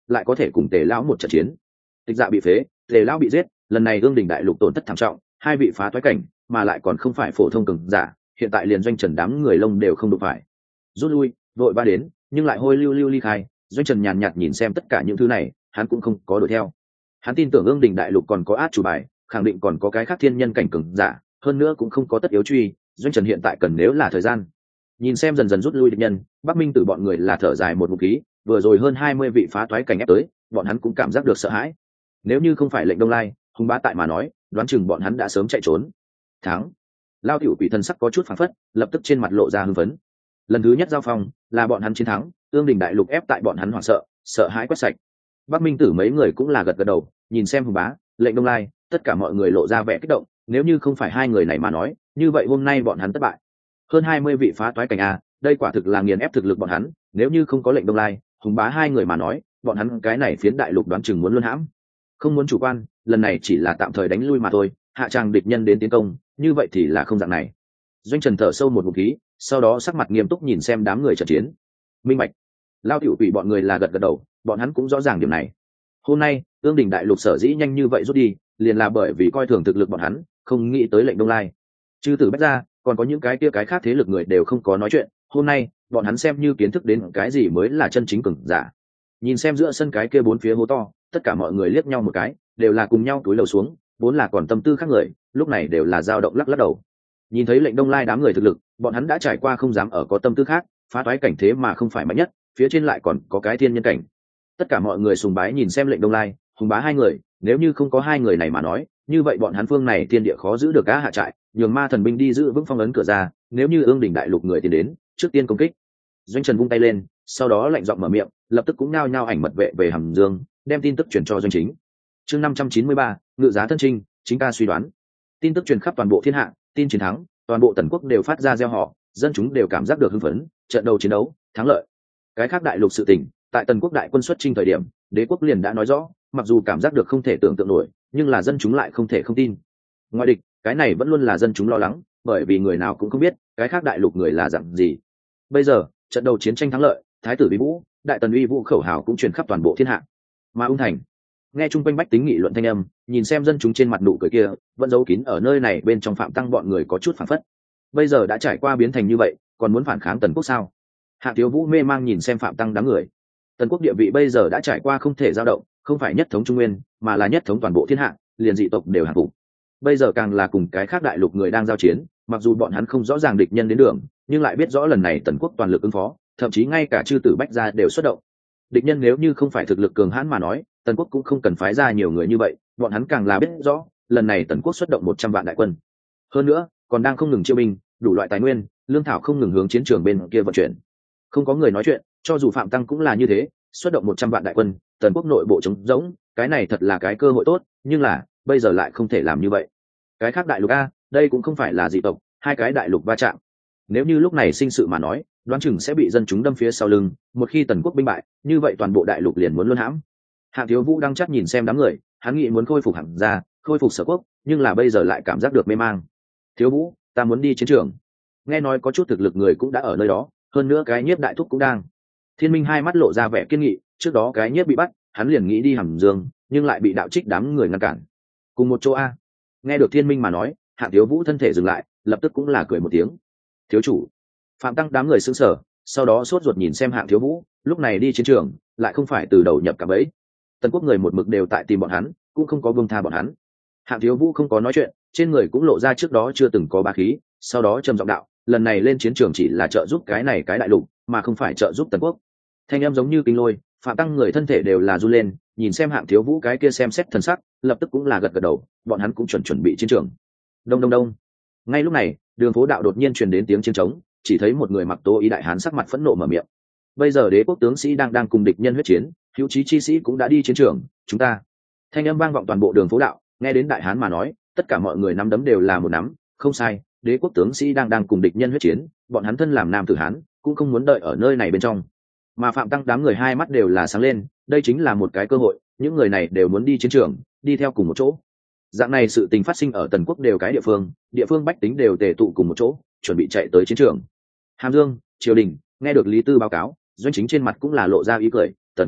lại có thể cùng tề lão một trận chiến. Tịch Dạ bị phế, tề lão bị giết, lần này ương đình đại lục tổn thất thảm trọng, hai vị phá toái cảnh mà lại còn không phải phổ thông cường giả, hiện tại liền Doanh Trần đám người lông đều không đụng phải. Rút lui, vội ba đến, nhưng lại hôi lưu lưu ly khai. Doanh Trần nhàn nhạt nhìn xem tất cả những thứ này, hắn cũng không có đuổi theo. Hắn tin tưởng ương đình đại lục còn có át chủ bài, khẳng định còn có cái khác thiên nhân cảnh cường giả, hơn nữa cũng không có tất yếu truy. Doanh Trần hiện tại cần nếu là thời gian. Nhìn xem dần dần rút lui địch nhân, Bắc Minh Tử bọn người là thở dài một ngụm khí, vừa rồi hơn hai mươi vị phá toái cảnh ép tới, bọn hắn cũng cảm giác được sợ hãi. Nếu như không phải lệnh Đông Lai, Hùng Bá tại mà nói, đoán chừng bọn hắn đã sớm chạy trốn. Thắng. Lao tiểu quỷ thân sắc có chút phảng phất, lập tức trên mặt lộ ra hưng phấn. Lần thứ nhất giao phong, là bọn hắn chiến thắng, ương đình đại lục ép tại bọn hắn hoảng sợ, sợ hãi quét sạch. Bắc Minh Tử mấy người cũng là gật gật đầu, nhìn xem Hùng Bá, lệnh Đông Lai, tất cả mọi người lộ ra vẻ kích động, nếu như không phải hai người này mà nói, như vậy hôm nay bọn hắn thất bại. Hơn hai mươi vị phá toái cảnh a, đây quả thực là nghiền ép thực lực bọn hắn, nếu như không có lệnh Đông Lai, Hùng Bá hai người mà nói, bọn hắn cái này phiến đại lục đoán chừng muốn luân hãm. Không muốn chủ quan, lần này chỉ là tạm thời đánh lui mà thôi, hạ tràng địch nhân đến tiến công, như vậy thì là không dạng này. Doanh Trần thở sâu một ngụm khí, sau đó sắc mặt nghiêm túc nhìn xem đám người trận chiến. Minh bạch. Lao tiểu quỷ bọn người là gật gật đầu, bọn hắn cũng rõ ràng điểm này. Hôm nay, ương đình đại lục sở dĩ nhanh như vậy rút đi, liền là bởi vì coi thường thực lực bọn hắn, không nghĩ tới lệnh Đông Lai. Chư tử bách ra, còn có những cái kia cái khác thế lực người đều không có nói chuyện, hôm nay, bọn hắn xem như kiến thức đến cái gì mới là chân chính cường giả. Nhìn xem giữa sân cái kia bốn phía hố to, tất cả mọi người liếc nhau một cái, đều là cùng nhau cúi đầu xuống, vốn là còn tâm tư khác người, lúc này đều là dao động lắc lắc đầu. Nhìn thấy lệnh Đông Lai đám người thực lực, bọn hắn đã trải qua không dám ở có tâm tư khác, phá toái cảnh thế mà không phải mạnh nhất, phía trên lại còn có cái thiên nhân cảnh. Tất cả mọi người sùng bái nhìn xem lệnh Đông Lai, Hùng Bá hai người, nếu như không có hai người này mà nói, như vậy bọn hắn phương này thiên địa khó giữ được cá hạ trại, nhường ma thần binh đi giữ vững phong ấn cửa ra, nếu như ương đỉnh đại lục người tiến đến, trước tiên công kích. Doanh Trần vung tay lên, sau đó lạnh giọng mở miệng, lập tức cũng nao nhao ảnh mật vệ về Hàm Dương, đem tin tức truyền cho Doanh Chính. Chương năm trăm chín mươi ba, ngự giá thân trinh, chính ca suy đoán. Tin tức truyền khắp toàn bộ thiên hạ, tin chiến thắng, toàn bộ tần quốc đều phát ra reo hò, dân chúng đều cảm giác được hưng phấn, trận đầu chiến đấu, thắng lợi. Cái khác đại lục sự tình, tại tần quốc đại quân xuất chinh thời điểm, đế quốc liền đã nói rõ, mặc dù cảm giác được không thể tưởng tượng nổi, nhưng là dân chúng lại không thể không tin. Ngoại địch, cái này vẫn luôn là dân chúng lo lắng, bởi vì người nào cũng không biết cái khác đại lục người là dạng gì. Bây giờ, trận đầu chiến tranh thắng lợi, thái tử uy vũ, đại tần uy vũ khẩu hào cũng truyền khắp toàn bộ thiên hạ. Mà ung thành, nghe chung quanh bách tính nghị luận thanh âm, nhìn xem dân chúng trên mặt nụ cười kia, vẫn giấu kín ở nơi này bên trong Phạm Tăng bọn người có chút phản phất. Bây giờ đã trải qua biến thành như vậy, còn muốn phản kháng tần quốc sao? Hạ Thiếu Vũ mê mang nhìn xem Phạm Tăng đám người. Tần quốc địa vị bây giờ đã trải qua không thể dao động, không phải nhất thống trung nguyên, mà là nhất thống toàn bộ thiên hạ, liền dị tộc đều hàng phục. Bây giờ càng là cùng cái khác đại lục người đang giao chiến, mặc dù bọn hắn không rõ ràng địch nhân đến đường, nhưng lại biết rõ lần này tần quốc toàn lực ứng phó, thậm chí ngay cả chư tử bách gia đều xuất động. Địch nhân nếu như không phải thực lực cường hãn mà nói, tần quốc cũng không cần phái ra nhiều người như vậy, bọn hắn càng là biết rõ, lần này tần quốc xuất động một trăm vạn đại quân. Hơn nữa, còn đang không ngừng chiêu binh, đủ loại tài nguyên, lương thảo không ngừng hướng chiến trường bên kia vận chuyển. Không có người nói chuyện, cho dù Phạm Tăng cũng là như thế, xuất động một trăm vạn đại quân, tần quốc nội bộ trống rỗng, cái này thật là cái cơ hội tốt, nhưng là, bây giờ lại không thể làm như vậy. Cái khác đại lục a, đây cũng không phải là dị tộc, hai cái đại lục va chạm. Nếu như lúc này sinh sự mà nói, đoán chừng sẽ bị dân chúng đâm phía sau lưng, một khi tần quốc binh bại, như vậy toàn bộ đại lục liền muốn luân hãm. Hạng Thiếu Vũ đang chắc nhìn xem đám người, hắn nghĩ muốn khôi phục Hạng gia, khôi phục Sở Quốc, nhưng là bây giờ lại cảm giác được mê mang. Thiếu Vũ, ta muốn đi chiến trường. Nghe nói có chút thực lực người cũng đã ở nơi đó, hơn nữa cái nhiếp đại thúc cũng đang. Thiên Minh hai mắt lộ ra vẻ kiên nghị, trước đó cái nhiếp bị bắt, hắn liền nghĩ đi Hàm Dương, nhưng lại bị đạo trích đám người ngăn cản. Cùng một chỗ a. Nghe được Thiên Minh mà nói, Hạng Thiếu Vũ thân thể dừng lại, lập tức cũng là cười một tiếng. Thiếu chủ. Phạm Tăng đám người sững sờ, sau đó sốt ruột nhìn xem Hạng Thiếu Vũ, lúc này đi chiến trường, lại không phải từ đầu nhập cả bẫy. Tần quốc người một mực đều tại tìm bọn hắn, cũng không có buông tha bọn hắn. Hạng Thiếu Vũ không có nói chuyện, trên người cũng lộ ra trước đó chưa từng có bá khí, sau đó trầm giọng đạo, lần này lên chiến trường chỉ là trợ giúp cái này cái đại lục, mà không phải trợ giúp Tần quốc. Thanh âm giống như kinh lôi, Phạm Tăng người thân thể đều là run lên, nhìn xem Hạng Thiếu Vũ cái kia xem xét thần sắc, lập tức cũng là gật gật đầu, bọn hắn cũng chuẩn chuẩn bị chiến trường. Đông đông đông. Ngay lúc này, đường phố đạo đột nhiên truyền đến tiếng chiến trống, chỉ thấy một người mặc tố ý đại hán sắc mặt phẫn nộ mở miệng. Bây giờ đế quốc tướng sĩ đang đang cùng địch nhân huyết chiến, hữu trí chi sĩ cũng đã đi chiến trường, chúng ta. Thanh âm vang vọng toàn bộ đường phố đạo, nghe đến đại hán mà nói, tất cả mọi người nắm đấm đều là một nắm, không sai, đế quốc tướng sĩ đang đang cùng địch nhân huyết chiến, bọn hắn thân làm nam tử hán, cũng không muốn đợi ở nơi này bên trong. Mà Phạm Tăng đám người hai mắt đều là sáng lên, đây chính là một cái cơ hội, những người này đều muốn đi chiến trường, đi theo cùng một chỗ. Dạng này sự tình phát sinh ở Tần quốc đều cái địa phương, địa phương bách tính đều tề tụ cùng một chỗ, chuẩn bị chạy tới chiến trường. Hàm Dương, triều đình, nghe được Lý Tư báo cáo, Doanh Chính trên mặt cũng là lộ ra ý cười, Tần quốc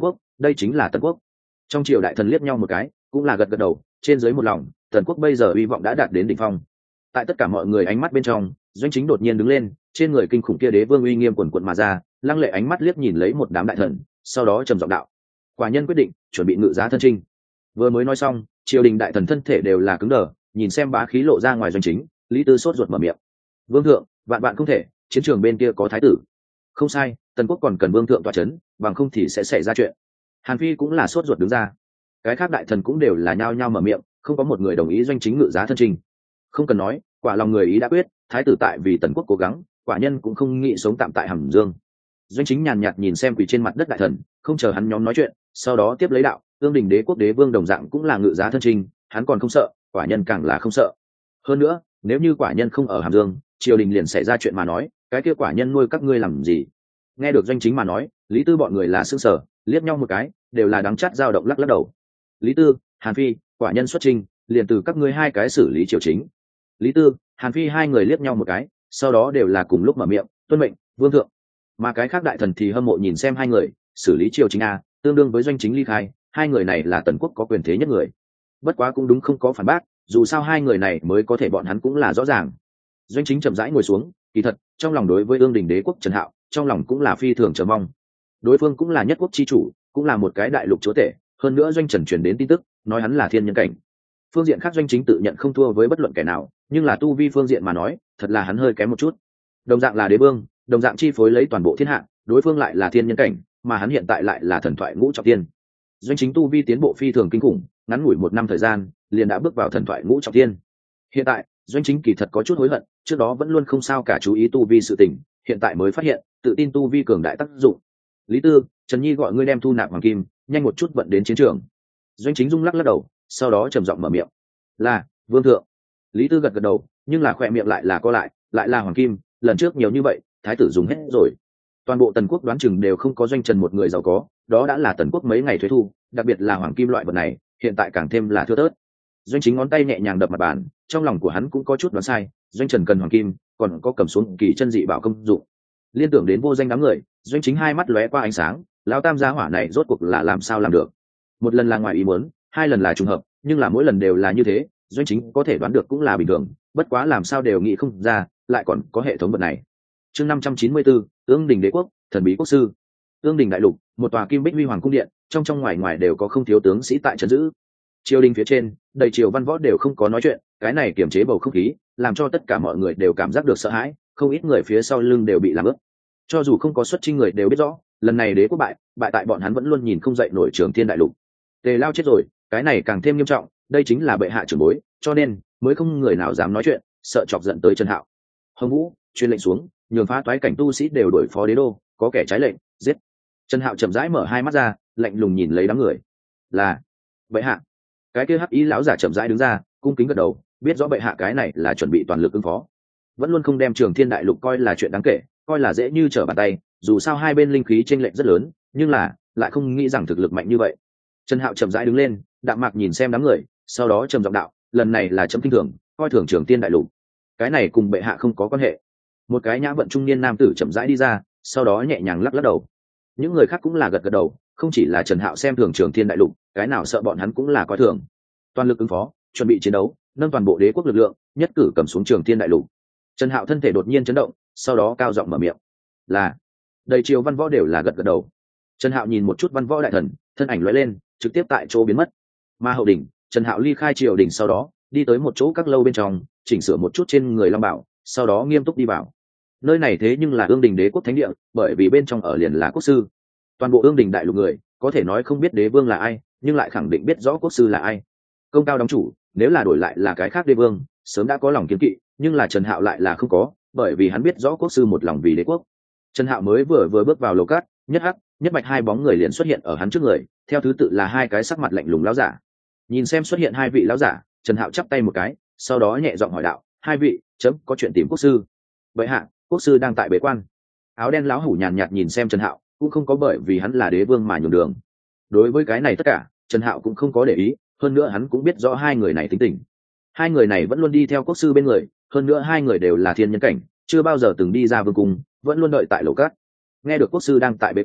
đây chính là Tần quốc. Trong triều đại thần liếc nhau một cái, cũng là gật gật đầu, trên dưới một lòng, Tần quốc bây giờ hy vọng đã đạt đến đỉnh phong. Tại tất cả mọi người ánh mắt bên trong, Doanh Chính đột nhiên đứng lên, trên người kinh khủng kia đế vương uy nghiêm quần quần mà ra, lăng lệ ánh mắt liếc nhìn lấy một đám đại thần, sau đó trầm giọng đạo: quả nhân quyết định chuẩn bị ngự giá thân trinh. Vừa mới nói xong, triều đình đại thần thân thể đều là cứng đờ, nhìn xem bá khí lộ ra ngoài Doanh Chính, Lý Tư sốt ruột mở miệng: vương thượng, vạn bạn không thể, chiến trường bên kia có thái tử. Không sai, Tần quốc còn cần vương thượng tọa chấn, bằng không thì sẽ xảy ra chuyện. Hàn Phi cũng là sốt ruột đứng ra, cái khác đại thần cũng đều là nhao nhao mở miệng, không có một người đồng ý Doanh Chính ngự giá thân trinh. Không cần nói, quả lòng người ý đã quyết, thái tử tại vì Tần quốc cố gắng, quả nhân cũng không nghĩ sống tạm tại Hàm Dương. Doanh Chính nhàn nhạt nhìn xem quỳ trên mặt đất đại thần, không chờ hắn nhóm nói chuyện, sau đó tiếp lấy đạo: ương đình đế quốc đế vương đồng dạng cũng là ngự giá thân trinh, hắn còn không sợ, quả nhân càng là không sợ. Hơn nữa, nếu như quả nhân không ở Hàm Dương, triều đình liền xảy ra chuyện mà nói, cái kia quả nhân nuôi các ngươi làm gì? Nghe được Doanh Chính mà nói, Lý Tư bọn người là sững sờ, liếc nhau một cái, đều là đắng chát dao động lắc lắc đầu. Lý Tư, Hàn Phi, quả nhân xuất trình, liền từ các ngươi hai cái xử lý triều chính. Lý Tư, Hàn Phi hai người liếc nhau một cái, sau đó đều là cùng lúc mở miệng: tuân mệnh, vương thượng. Mà cái khác đại thần thì hâm mộ nhìn xem hai người xử lý triều chính a, tương đương với Doanh Chính ly khai, hai người này là Tần quốc có quyền thế nhất người. Bất quá cũng đúng không có phản bác, dù sao hai người này mới có thể bọn hắn cũng là rõ ràng. Doanh Chính chậm rãi ngồi xuống, kỳ thật trong lòng đối với ương đình đế quốc Trần Hạo, trong lòng cũng là phi thường chờ mong. Đối phương cũng là nhất quốc chi chủ, cũng là một cái đại lục chúa tể, hơn nữa Doanh Trần truyền đến tin tức, nói hắn là thiên nhân cảnh. Phương diện khác Doanh Chính tự nhận không thua với bất luận kẻ nào, nhưng là tu vi phương diện mà nói, thật là hắn hơi kém một chút. Đồng dạng là đế vương, đồng dạng chi phối lấy toàn bộ thiên hạ, đối phương lại là thiên nhân cảnh, mà hắn hiện tại lại là thần thoại ngũ trọng thiên. Doanh Chính tu vi tiến bộ phi thường kinh khủng, ngắn ngủi một năm thời gian, liền đã bước vào thần thoại ngũ trọng thiên. Hiện tại, Doanh Chính kỳ thật có chút hối hận, trước đó vẫn luôn không sao cả chú ý tu vi sự tình, hiện tại mới phát hiện, tự tin tu vi cường đại tác dụng. Lý Tư, Trần Nhi gọi ngươi đem thu nạp hoàng kim, nhanh một chút vận đến chiến trường. Doanh Chính rung lắc lắc đầu, sau đó trầm giọng mở miệng: là, vương thượng. Lý Tư gật gật đầu, nhưng là khỏe miệng lại là co lại, lại là hoàng kim, lần trước nhiều như vậy, thái tử dùng hết rồi. Toàn bộ Tần quốc đoán chừng đều không có Doanh Trần một người giàu có, đó đã là Tần quốc mấy ngày thuế thu, đặc biệt là hoàng kim loại vật này, hiện tại càng thêm là thưa thớt. Doanh Chính ngón tay nhẹ nhàng đập mặt bàn, trong lòng của hắn cũng có chút đoán sai, Doanh Trần cần hoàng kim, còn có cầm xuống kỳ chân dị bảo công dụng. Liên tưởng đến vô danh đám người, Doanh Chính hai mắt lóe qua ánh sáng, lão tam gia hỏa này rốt cuộc là làm sao làm được? Một lần là ngoài ý muốn, hai lần là trùng hợp, nhưng là mỗi lần đều là như thế, Doanh Chính có thể đoán được cũng là bình thường, bất quá làm sao đều nghĩ không ra, lại còn có hệ thống vật này. Chương năm trăm chín mươi bốn, ương đình đế quốc, thần bí quốc sư. Ương đình đại lục, một tòa kim bích huy hoàng cung điện, trong trong ngoài ngoài đều có không thiếu tướng sĩ tại trấn giữ. Triều đình phía trên, đầy triều văn võ đều không có nói chuyện, cái này kiềm chế bầu không khí, làm cho tất cả mọi người đều cảm giác được sợ hãi, không ít người phía sau lưng đều bị làm ướt. Cho dù không có xuất chinh người đều biết rõ, lần này đế quốc bại, bại tại bọn hắn vẫn luôn nhìn không dậy nổi Trường Thiên đại lục. Tề Lao chết rồi, cái này càng thêm nghiêm trọng, đây chính là bệ hạ trưởng bối, cho nên mới không người nào dám nói chuyện, sợ chọc giận tới Trần Hạo. Hồng Vũ truyền lệnh xuống, nhường phá toái cảnh tu sĩ đều đổi phó đế đô, có kẻ trái lệnh, giết. Trần Hạo chậm rãi mở hai mắt ra, lạnh lùng nhìn lấy đám người. Là bệ hạ. Cái kia hắc ý lão giả chậm rãi đứng ra, cung kính gật đầu, biết rõ bệ hạ cái này là chuẩn bị toàn lực ứng phó, vẫn luôn không đem Trường Thiên đại lục coi là chuyện đáng kể, coi là dễ như trở bàn tay, dù sao hai bên linh khí chênh lệch rất lớn, nhưng là lại không nghĩ rằng thực lực mạnh như vậy. Trần Hạo chậm rãi đứng lên, đạm mạc nhìn xem đám người, sau đó trầm giọng đạo: lần này là chấm kinh thường, coi thường Trường Thiên đại lục, cái này cùng bệ hạ không có quan hệ. Một cái nhã vận trung niên nam tử chậm rãi đi ra, sau đó nhẹ nhàng lắc lắc đầu. Những người khác cũng là gật gật đầu, không chỉ là Trần Hạo xem thường Trường Thiên đại lục, cái nào sợ bọn hắn cũng là coi thường. Toàn lực ứng phó, chuẩn bị chiến đấu, nâng toàn bộ đế quốc lực lượng, nhất cử cầm xuống Trường Thiên đại lục. Trần Hạo thân thể đột nhiên chấn động, sau đó cao giọng mở miệng: là. Đầy triều văn võ đều là gật gật đầu. Trần Hạo nhìn một chút văn võ đại thần, thân ảnh lóe lên, trực tiếp tại chỗ biến mất. Mà hậu đỉnh, Trần Hạo ly khai triều đình sau đó, đi tới một chỗ các lâu bên trong, chỉnh sửa một chút trên người long bảo, sau đó nghiêm túc đi vào. Nơi này thế nhưng là ương đình đế quốc thánh địa, bởi vì bên trong ở liền là quốc sư. Toàn bộ ương đình đại lục người, có thể nói không biết đế vương là ai, nhưng lại khẳng định biết rõ quốc sư là ai. Công cao đóng chủ, nếu là đổi lại là cái khác đế vương, sớm đã có lòng kiêng kỵ, nhưng là Trần Hạo lại là không có, bởi vì hắn biết rõ quốc sư một lòng vì đế quốc. Trần Hạo mới vừa vừa bước vào lầu cát, nhất hắc, nhất bạch hai bóng người liền xuất hiện ở hắn trước người, theo thứ tự là hai cái sắc mặt lạnh lùng lão giả. Nhìn xem xuất hiện hai vị lão giả, Trần Hạo chắp tay một cái, sau đó nhẹ giọng hỏi đạo: hai vị, chấm có chuyện tìm quốc sư. Vậy hạ, quốc sư đang tại bế quan. Áo đen lão hủ nhàn nhạt nhìn xem Trần Hạo, cũng không có bởi vì hắn là đế vương mà nhường đường. Đối với cái này tất cả, Trần Hạo cũng không có để ý, hơn nữa hắn cũng biết rõ hai người này tính tình. Hai người này vẫn luôn đi theo quốc sư bên người, hơn nữa hai người đều là thiên nhân cảnh, chưa bao giờ từng đi ra vương cung, vẫn luôn đợi tại lầu cát. Nghe được quốc sư đang tại bế quan,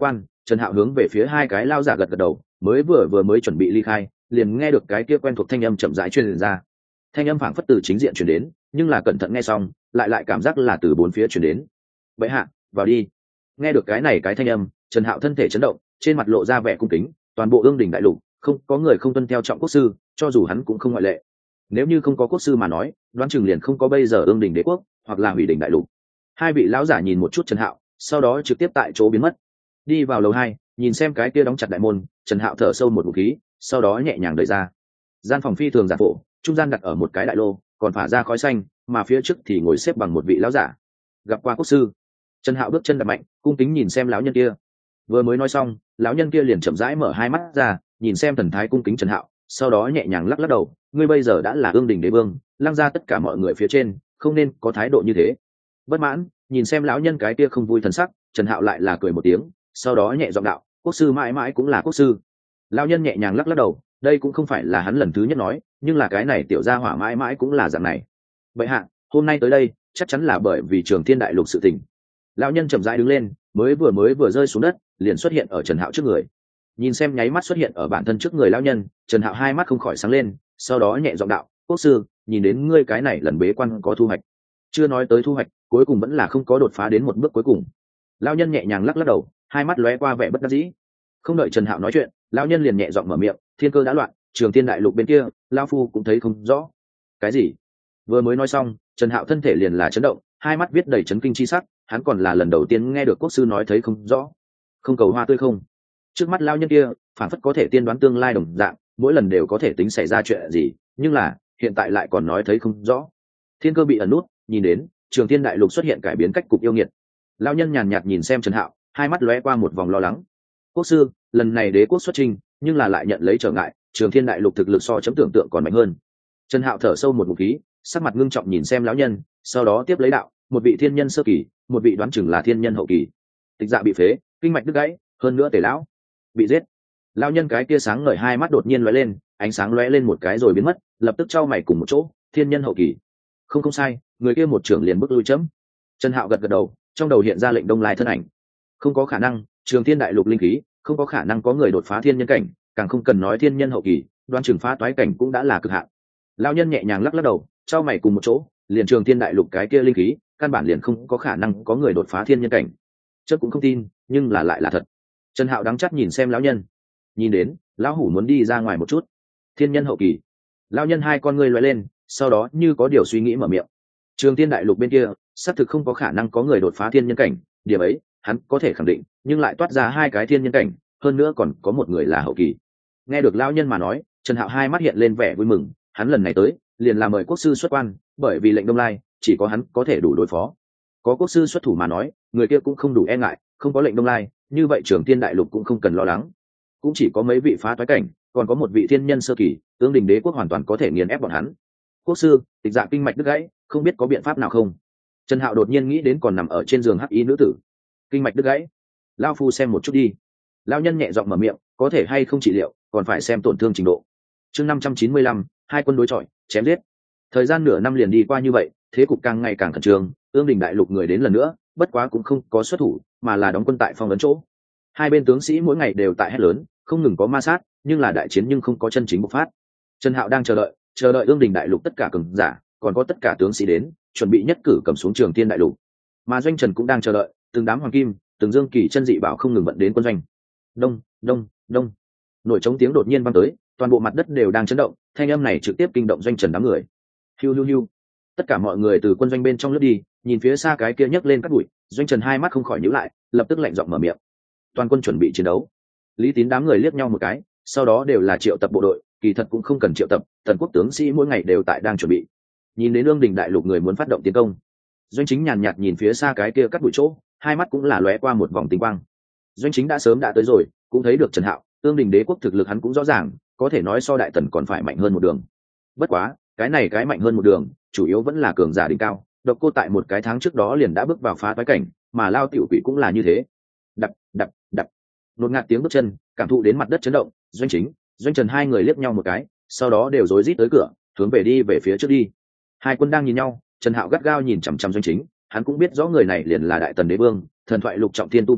Trần Hạo hướng về phía hai cái lao giả gật gật đầu, mới vừa vừa mới chuẩn bị ly khai, liền nghe được cái kia quen thuộc thanh âm chậm rãi truyền ra. Thanh âm phảng phất từ chính diện truyền đến, nhưng là cẩn thận nghe xong, lại lại cảm giác là từ bốn phía truyền đến. "Bệ hạ, vào đi." Nghe được cái này cái thanh âm, Trần Hạo thân thể chấn động, trên mặt lộ ra vẻ cung kính, toàn bộ Ương Đình đại lục, không có người không tuân theo trọng quốc sư, cho dù hắn cũng không ngoại lệ. Nếu như không có quốc sư mà nói, đoán chừng liền không có bây giờ Ương Đình đế quốc, hoặc là Hủy Đình đại lục. Hai vị lão giả nhìn một chút Trần Hạo, sau đó trực tiếp tại chỗ biến mất. Đi vào lầu hai, nhìn xem cái kia đóng chặt đại môn, Trần Hạo thở sâu một ngụm khí, sau đó nhẹ nhàng đẩy ra. Gian phòng phi thường giản phổ, trung gian đặt ở một cái đại lô, còn phả ra khói xanh, mà phía trước thì ngồi xếp bằng một vị lão giả. Gặp qua quốc sư. Trần Hạo bước chân đập mạnh, cung kính nhìn xem lão nhân kia. Vừa mới nói xong, lão nhân kia liền chậm rãi mở hai mắt ra, nhìn xem thần thái cung kính Trần Hạo, sau đó nhẹ nhàng lắc lắc đầu, ngươi bây giờ đã là Ương Đình đế vương, lăng ra tất cả mọi người phía trên, không nên có thái độ như thế. Bất mãn, nhìn xem lão nhân cái kia không vui thần sắc, Trần Hạo lại là cười một tiếng, sau đó nhẹ giọng đạo, quốc sư mãi mãi cũng là quốc sư. Lão nhân nhẹ nhàng lắc lắc đầu, đây cũng không phải là hắn lần thứ nhất nói, nhưng là cái này tiểu gia hỏa mãi mãi cũng là dạng này. Bệ hạ, hôm nay tới đây, chắc chắn là bởi vì Trường Thiên đại lục sự tình. Lão nhân chậm rãi đứng lên, mới vừa mới vừa rơi xuống đất, liền xuất hiện ở Trần Hạo trước người. Nhìn xem nháy mắt xuất hiện ở bản thân trước người lão nhân, Trần Hạo hai mắt không khỏi sáng lên, sau đó nhẹ giọng đạo, quốc sư, nhìn đến ngươi cái này lần bế quan có thu hoạch. Chưa nói tới thu hoạch, cuối cùng vẫn là không có đột phá đến một bước cuối cùng. Lão nhân nhẹ nhàng lắc lắc đầu, hai mắt lóe qua vẻ bất đắc dĩ. Không đợi Trần Hạo nói chuyện, lão nhân liền nhẹ giọng mở miệng, thiên cơ đã loạn, Trường Thiên đại lục bên kia, lão phu cũng thấy không rõ. Cái gì? Vừa mới nói xong, Trần Hạo thân thể liền là chấn động, hai mắt viết đầy chấn kinh chi sắc, hắn còn là lần đầu tiên nghe được quốc sư nói thấy không rõ. Không cầu hoa tươi không? Trước mắt lão nhân kia, phản phất có thể tiên đoán tương lai đồng dạng, mỗi lần đều có thể tính xảy ra chuyện gì, nhưng là, hiện tại lại còn nói thấy không rõ. Thiên cơ bị ẩn nút, nhìn đến, Trường Thiên đại lục xuất hiện cải biến cách cục yêu nghiệt. Lão nhân nhàn nhạt nhìn xem Trần Hạo, hai mắt lóe qua một vòng lo lắng. Quốc sư, lần này đế quốc xuất trình, nhưng là lại nhận lấy trở ngại, Trường Thiên đại lục thực lực so chấm tưởng tượng còn mạnh hơn. Trần Hạo thở sâu một ngụm khí, sắc mặt ngưng trọng nhìn xem lão nhân, sau đó tiếp lấy đạo, một vị thiên nhân sơ kỳ, một vị đoán chừng là thiên nhân hậu kỳ. Tịch Dạ bị phế, kinh mạch đứt gãy, hơn nữa Tề lão bị giết. Lão nhân cái kia sáng ngời hai mắt đột nhiên lóe lên, ánh sáng lóe lên một cái rồi biến mất, lập tức trao mày cùng một chỗ, thiên nhân hậu kỳ. Không không sai, người kia một trưởng liền bước lui chấm. Trần Hạo gật gật đầu, trong đầu hiện ra lệnh Đông Lai thân ảnh. Không có khả năng, Trường Thiên đại lục linh khí, không có khả năng có người đột phá thiên nhân cảnh, càng không cần nói thiên nhân hậu kỳ, đoan trường phá toái cảnh cũng đã là cực hạn. Lão nhân nhẹ nhàng lắc lắc đầu, trao mày cùng một chỗ, liền Trường Thiên đại lục cái kia linh khí, căn bản liền không có khả năng có người đột phá thiên nhân cảnh. Chớ cũng không tin, nhưng là lại là thật. Trần Hạo đắng chắt nhìn xem lão nhân, nhìn đến, lão hủ muốn đi ra ngoài một chút. Thiên nhân hậu kỳ. Lão nhân hai con ngươi lóe lên, sau đó như có điều suy nghĩ mở miệng. Trường Thiên đại lục bên kia, xác thực không có khả năng có người đột phá thiên nhân cảnh, điểm ấy, hắn có thể khẳng định, nhưng lại toát ra hai cái thiên nhân cảnh, hơn nữa còn có một người là hậu kỳ. Nghe được lão nhân mà nói, Trần Hạo hai mắt hiện lên vẻ vui mừng, hắn lần này tới, liền là mời quốc sư xuất quan, bởi vì lệnh Đông Lai, chỉ có hắn có thể đủ đối phó. Có quốc sư xuất thủ mà nói, người kia cũng không đủ e ngại, không có lệnh Đông Lai, như vậy Trường Thiên đại lục cũng không cần lo lắng. Cũng chỉ có mấy vị phá toái cảnh, còn có một vị thiên nhân sơ kỳ, Ương Đình đế quốc hoàn toàn có thể nghiền ép bọn hắn. Quốc sư, Tịch Dạ kinh mạch đứt gãy, không biết có biện pháp nào không? Trần Hạo đột nhiên nghĩ đến còn nằm ở trên giường hắc y nữ tử. Kinh mạch đứt gãy, lão phu xem một chút đi. Lão nhân nhẹ giọng mở miệng, có thể hay không trị liệu, còn phải xem tổn thương trình độ. Chương năm trăm chín mươi lăm, hai quân đối chọi, chém giết. Thời gian nửa năm liền đi qua như vậy, thế cục càng ngày càng khẩn trương, Ương Đình đại lục người đến lần nữa, bất quá cũng không có xuất thủ, mà là đóng quân tại phong ấn chỗ. Hai bên tướng sĩ mỗi ngày đều tại hét lớn, không ngừng có ma sát, nhưng là đại chiến nhưng không có chân chính bộc phát. Trần Hạo đang chờ đợi, chờ đợi Ương Đình đại lục tất cả cường giả, còn có tất cả tướng sĩ đến, chuẩn bị nhất cử cầm xuống Trường Thiên đại lục. Mà Doanh Trần cũng đang chờ đợi, từng đám hoàng kim, từng dương kỳ chân dị bảo không ngừng vận đến quân doanh. Đông, đông, đông. Nổi trống tiếng đột nhiên vang tới, toàn bộ mặt đất đều đang chấn động, thanh âm này trực tiếp kinh động Doanh Trần đám người. Hiu hiu hiu. Tất cả mọi người từ quân doanh bên trong lướt đi, nhìn phía xa cái kia nhấc lên cát bụi, Doanh Trần hai mắt không khỏi nhíu lại, lập tức lạnh giọng mở miệng. Toàn quân chuẩn bị chiến đấu. Lý Tín đám người liếc nhau một cái, sau đó đều là triệu tập bộ đội, kỳ thật cũng không cần triệu tập, tần quốc tướng sĩ mỗi ngày đều tại đang chuẩn bị. Nhìn đến Ương Đình đại lục người muốn phát động tiến công, Doanh Chính nhàn nhạt nhìn phía xa cái kia cắt bụi chỗ, hai mắt cũng là lóe qua một vòng tinh quang. Doanh Chính đã sớm đã tới rồi, cũng thấy được Trần Hạo, Ương Đình đế quốc thực lực hắn cũng rõ ràng, có thể nói so đại tần còn phải mạnh hơn một đường. Bất quá, cái này cái mạnh hơn một đường, chủ yếu vẫn là cường giả đỉnh cao. Độc Cô tại một cái tháng trước đó liền đã bước vào phá toái cảnh, mà Lao Tiểu Quỷ cũng là như thế. Đập, đập, đập. Nột ngạt tiếng bước chân, cảm thụ đến mặt đất chấn động, Doanh Chính, Doanh Trần hai người liếc nhau một cái, sau đó đều rối rít tới cửa, hướng về đi về phía trước đi. Hai quân đang nhìn nhau, Trần Hạo gắt gao nhìn chằm chằm Doanh Chính, hắn cũng biết rõ người này liền là đại tần đế vương, thần thoại lục trọng thiên tu vi,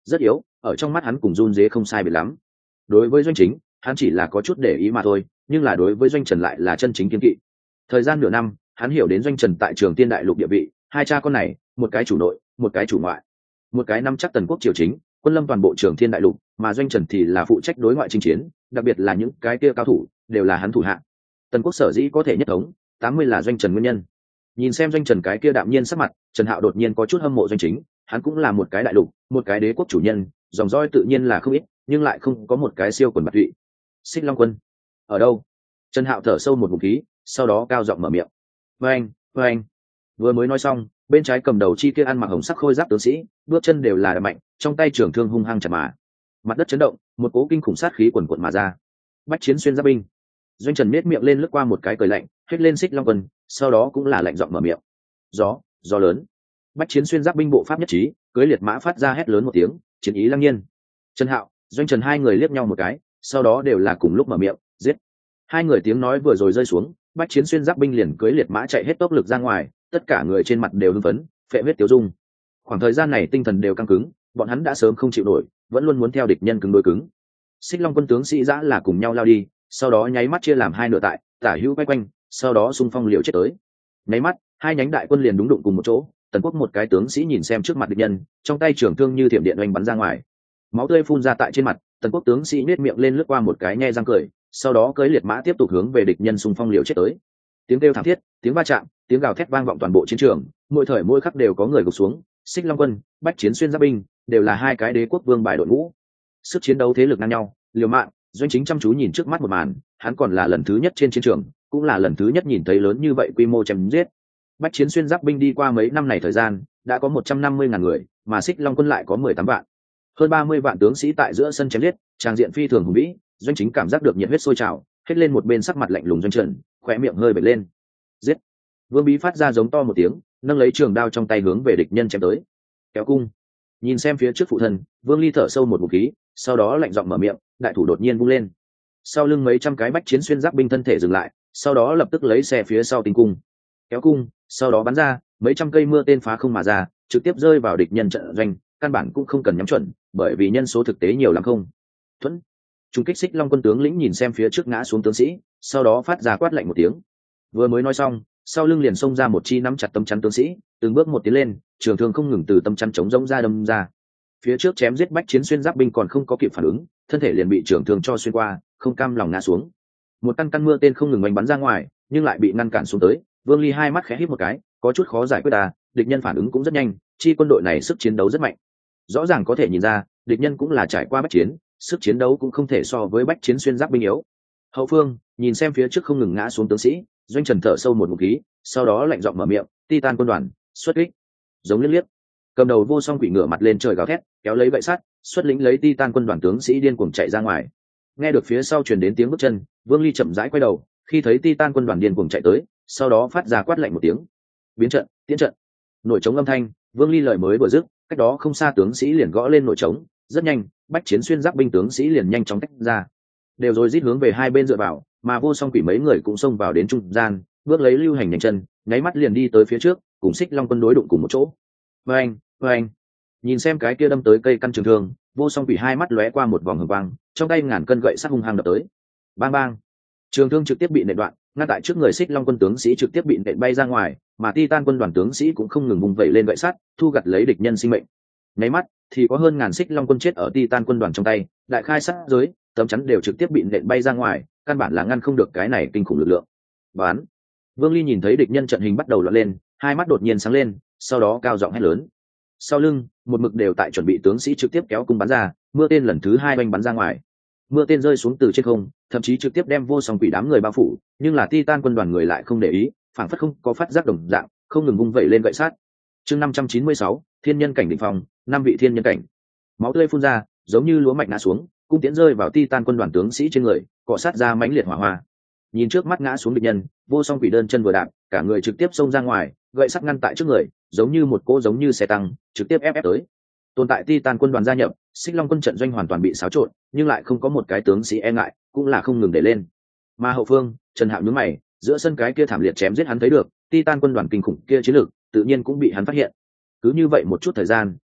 rất yếu, ở trong mắt hắn cùng run dế không sai biệt lắm. Đối với Doanh Chính, hắn chỉ là có chút để ý mà thôi, nhưng là đối với Doanh Trần lại là chân chính kiên kỵ. Thời gian nửa năm, hắn hiểu đến Doanh Trần tại Trường Tiên đại lục địa vị, hai cha con này, một cái chủ nội, một cái chủ ngoại. Một cái nắm chắc tần quốc triều chính, quân lâm toàn bộ Trường Thiên đại lục, mà Doanh Trần thì là phụ trách đối ngoại chinh chiến, đặc biệt là những cái kia cao thủ, đều là hắn thủ hạ. Tần quốc sở dĩ có thể nhất thống, tám mươi là Doanh Trần nguyên nhân. Nhìn xem Doanh Trần cái kia đạm nhiên sắc mặt, Trần Hạo đột nhiên có chút hâm mộ Doanh Chính, hắn cũng là một cái đại lục, một cái đế quốc chủ nhân, dòng dõi tự nhiên là không ít, nhưng lại không có một cái siêu quần bạt tụy. Xích Long Quân ở đâu? Trần Hạo thở sâu một ngụm khí, sau đó cao giọng mở miệng. Vâng, vâng. Vừa mới nói xong, bên trái cầm đầu chi kia ăn mặc hồng sắc khôi giáp tướng sĩ, bước chân đều là đập mạnh, trong tay trường thương hung hăng chặt mà. Mặt đất chấn động, một cỗ kinh khủng sát khí quần quật mà ra. Bách chiến xuyên giáp binh. Doanh Trần miết miệng lên lướt qua một cái cười lạnh, hết lên Xích Long Quân, sau đó cũng là lạnh giọng mở miệng. Gió, gió lớn. Bách chiến xuyên giáp binh bộ pháp nhất trí, cưỡi liệt mã phát ra hét lớn một tiếng, chiến ý lăng nhiên. Trần Hạo, Doanh Trần hai người liếc nhau một cái, sau đó đều là cùng lúc mở miệng, giết. Hai người tiếng nói vừa rồi rơi xuống, bách chiến xuyên giáp binh liền cưỡi liệt mã chạy hết tốc lực ra ngoài, tất cả người trên mặt đều hưng phấn, phệ huyết tiêu dung. Khoảng thời gian này tinh thần đều căng cứng, bọn hắn đã sớm không chịu nổi, vẫn luôn muốn theo địch nhân cứng đối cứng. Xích Long Quân tướng sĩ dã là cùng nhau lao đi, sau đó nháy mắt chia làm hai nửa tại, tả hữu quay quanh, sau đó xung phong liều chết tới. Nháy mắt, hai nhánh đại quân liền đúng đụng cùng một chỗ, tần quốc một cái tướng sĩ nhìn xem trước mặt địch nhân, trong tay trường thương như thiểm điện oanh bắn ra ngoài. Máu tươi phun ra tại trên mặt, tần quốc tướng sĩ nết miệng lên lướt qua một cái nhe răng cười, sau đó cưỡi liệt mã tiếp tục hướng về địch nhân xung phong liều chết tới. Tiếng kêu thảm thiết, tiếng va chạm, tiếng gào thét vang vọng toàn bộ chiến trường, mỗi thời mỗi khắc đều có người gục xuống. Xích Long Quân, bách chiến xuyên giáp binh, đều là hai cái đế quốc vương bài đội ngũ, sức chiến đấu thế lực ngang nhau, liều mạng. Doanh Chính chăm chú nhìn trước mắt một màn, hắn còn là lần thứ nhất trên chiến trường, cũng là lần thứ nhất nhìn thấy lớn như vậy quy mô chém giết. Bách chiến xuyên giáp binh đi qua mấy năm này thời gian, đã có một trăm năm mươi ngàn người, mà Xích Long Quân lại có mười tám vạn. Hơn ba mươi vạn tướng sĩ tại giữa sân chém giết, tràng diện phi thường hùng vĩ. Doanh Chính cảm giác được nhiệt huyết sôi trào, hết lên một bên sắc mặt lạnh lùng Doanh Trần, khóe miệng hơi bật lên. Giết! Vương Bí phát ra giống to một tiếng, nâng lấy trường đao trong tay hướng về địch nhân chém tới. Kéo cung. Nhìn xem phía trước phụ thân, Vương Ly thở sâu một ngụm khí, sau đó lạnh giọng mở miệng, đại thủ đột nhiên vung lên. Sau lưng mấy trăm cái bách chiến xuyên giáp binh thân thể dừng lại, sau đó lập tức lấy xe phía sau tinh cung, kéo cung, sau đó bắn ra, mấy trăm cây mưa tên phá không mà ra, trực tiếp rơi vào địch nhân trận doanh, căn bản cũng không cần nhắm chuẩn, bởi vì nhân số thực tế nhiều lắm không. Thuẫn. Trung kích Xích Long Quân tướng lĩnh nhìn xem phía trước ngã xuống tướng sĩ, sau đó phát ra quát lạnh một tiếng. Vừa mới nói xong, sau lưng liền xông ra một chi nắm chặt tấm chắn tướng sĩ, từng bước một tiến lên, trường thương không ngừng từ tấm chắn chống rỗng ra đâm ra. Phía trước chém giết bách chiến xuyên giáp binh còn không có kịp phản ứng, thân thể liền bị trường thương cho xuyên qua, không cam lòng ngã xuống. Một căn căn mưa tên không ngừng oanh bắn ra ngoài, nhưng lại bị ngăn cản xuống tới. Vương Ly hai mắt khẽ híp một cái, có chút khó giải quyết à, địch nhân phản ứng cũng rất nhanh, chi quân đội này sức chiến đấu rất mạnh. Rõ ràng có thể nhìn ra, địch nhân cũng là trải qua bách chiến, sức chiến đấu cũng không thể so với bách chiến xuyên giáp binh yếu. Hậu phương, nhìn xem phía trước không ngừng ngã xuống tướng sĩ, Doanh Trần thở sâu một ngụm khí, sau đó lạnh giọng mở miệng, Titan quân đoàn, xuất kích. Giống liếc liếc. Cầm đầu vô song quỷ ngửa mặt lên trời gào thét, kéo lấy gậy sắt, xuất lĩnh lấy Titan quân đoàn tướng sĩ điên cuồng chạy ra ngoài. Nghe được phía sau truyền đến tiếng bước chân, Vương Ly chậm rãi quay đầu, khi thấy Titan quân đoàn điên cuồng chạy tới, sau đó phát ra quát lạnh một tiếng. Biến trận, tiến trận. Nổi trống âm thanh, Vương Ly lời mới vừa dứt, cách đó không xa tướng sĩ liền gõ lên nổi trống, rất nhanh, bách chiến xuyên giáp binh tướng sĩ liền nhanh chóng tách ra. Đều rồi rít hướng về hai bên dựa vào, mà vô song quỷ mấy người cũng xông vào đến trung gian, bước lấy lưu hành nhanh chân, nháy mắt liền đi tới phía trước, cùng Xích Long Quân đối đụng cùng một chỗ. Oeng, oeng. Nhìn xem cái kia đâm tới cây căn trường thương, vô song quỷ hai mắt lóe qua một vòng hừng quang, trong tay ngàn cân gậy sắt hung hăng đập tới. Bang bang. Trường thương trực tiếp bị nện đoạn, ngăn tại trước người Xích Long Quân tướng sĩ trực tiếp bị nện bay ra ngoài, mà Titan quân đoàn tướng sĩ cũng không ngừng vùng vẩy lên gậy sắt, thu gặt lấy địch nhân sinh mệnh. Nháy mắt, thì có hơn ngàn Xích Long Quân chết ở Titan quân đoàn trong tay, đại khai sát giới, tấm chắn đều trực tiếp bị nện bay ra ngoài, căn bản là ngăn không được cái này kinh khủng lực lượng. Bán. Vương Ly nhìn thấy địch nhân trận hình bắt đầu loạn lên, hai mắt đột nhiên sáng lên, sau đó cao giọng hét lớn. Sau lưng, một mực đều tại chuẩn bị tướng sĩ trực tiếp kéo cung bắn ra, mưa tên lần thứ hai oanh bắn ra ngoài. Mưa tên rơi xuống từ trên không, thậm chí trực tiếp đem vô song quỷ đám người bao phủ, nhưng là Titan quân đoàn người lại không để ý, phảng phất không có phát giác đồng dạng, không ngừng vung vẩy lên gậy sát. Chương năm trăm chín mươi sáu, thiên nhân cảnh đỉnh phong, năm vị thiên nhân cảnh. Máu tươi phun ra, giống như lúa mạch ngã xuống, cung tiễn rơi vào Titan quân đoàn tướng sĩ trên người, cọ sát ra mãnh liệt hỏa hoa. Nhìn trước mắt ngã xuống địch nhân, vô song quỷ đơn chân vừa đạp, cả người trực tiếp xông ra ngoài, gậy sắt ngăn tại trước người, giống như một cỗ giống như xe tăng, trực tiếp ép ép tới. Tồn tại Titan quân đoàn gia nhập, Xích Long quân trận doanh hoàn toàn bị xáo trộn, nhưng lại không có một cái tướng sĩ e ngại, cũng là không ngừng để lên. Mà hậu phương, Trần Hạo nhướng mày, giữa sân cái kia thảm liệt chém giết hắn thấy được, Titan quân đoàn kinh khủng kia chiến lược, tự nhiên cũng bị hắn phát hiện. Cứ như vậy một chút thời gian,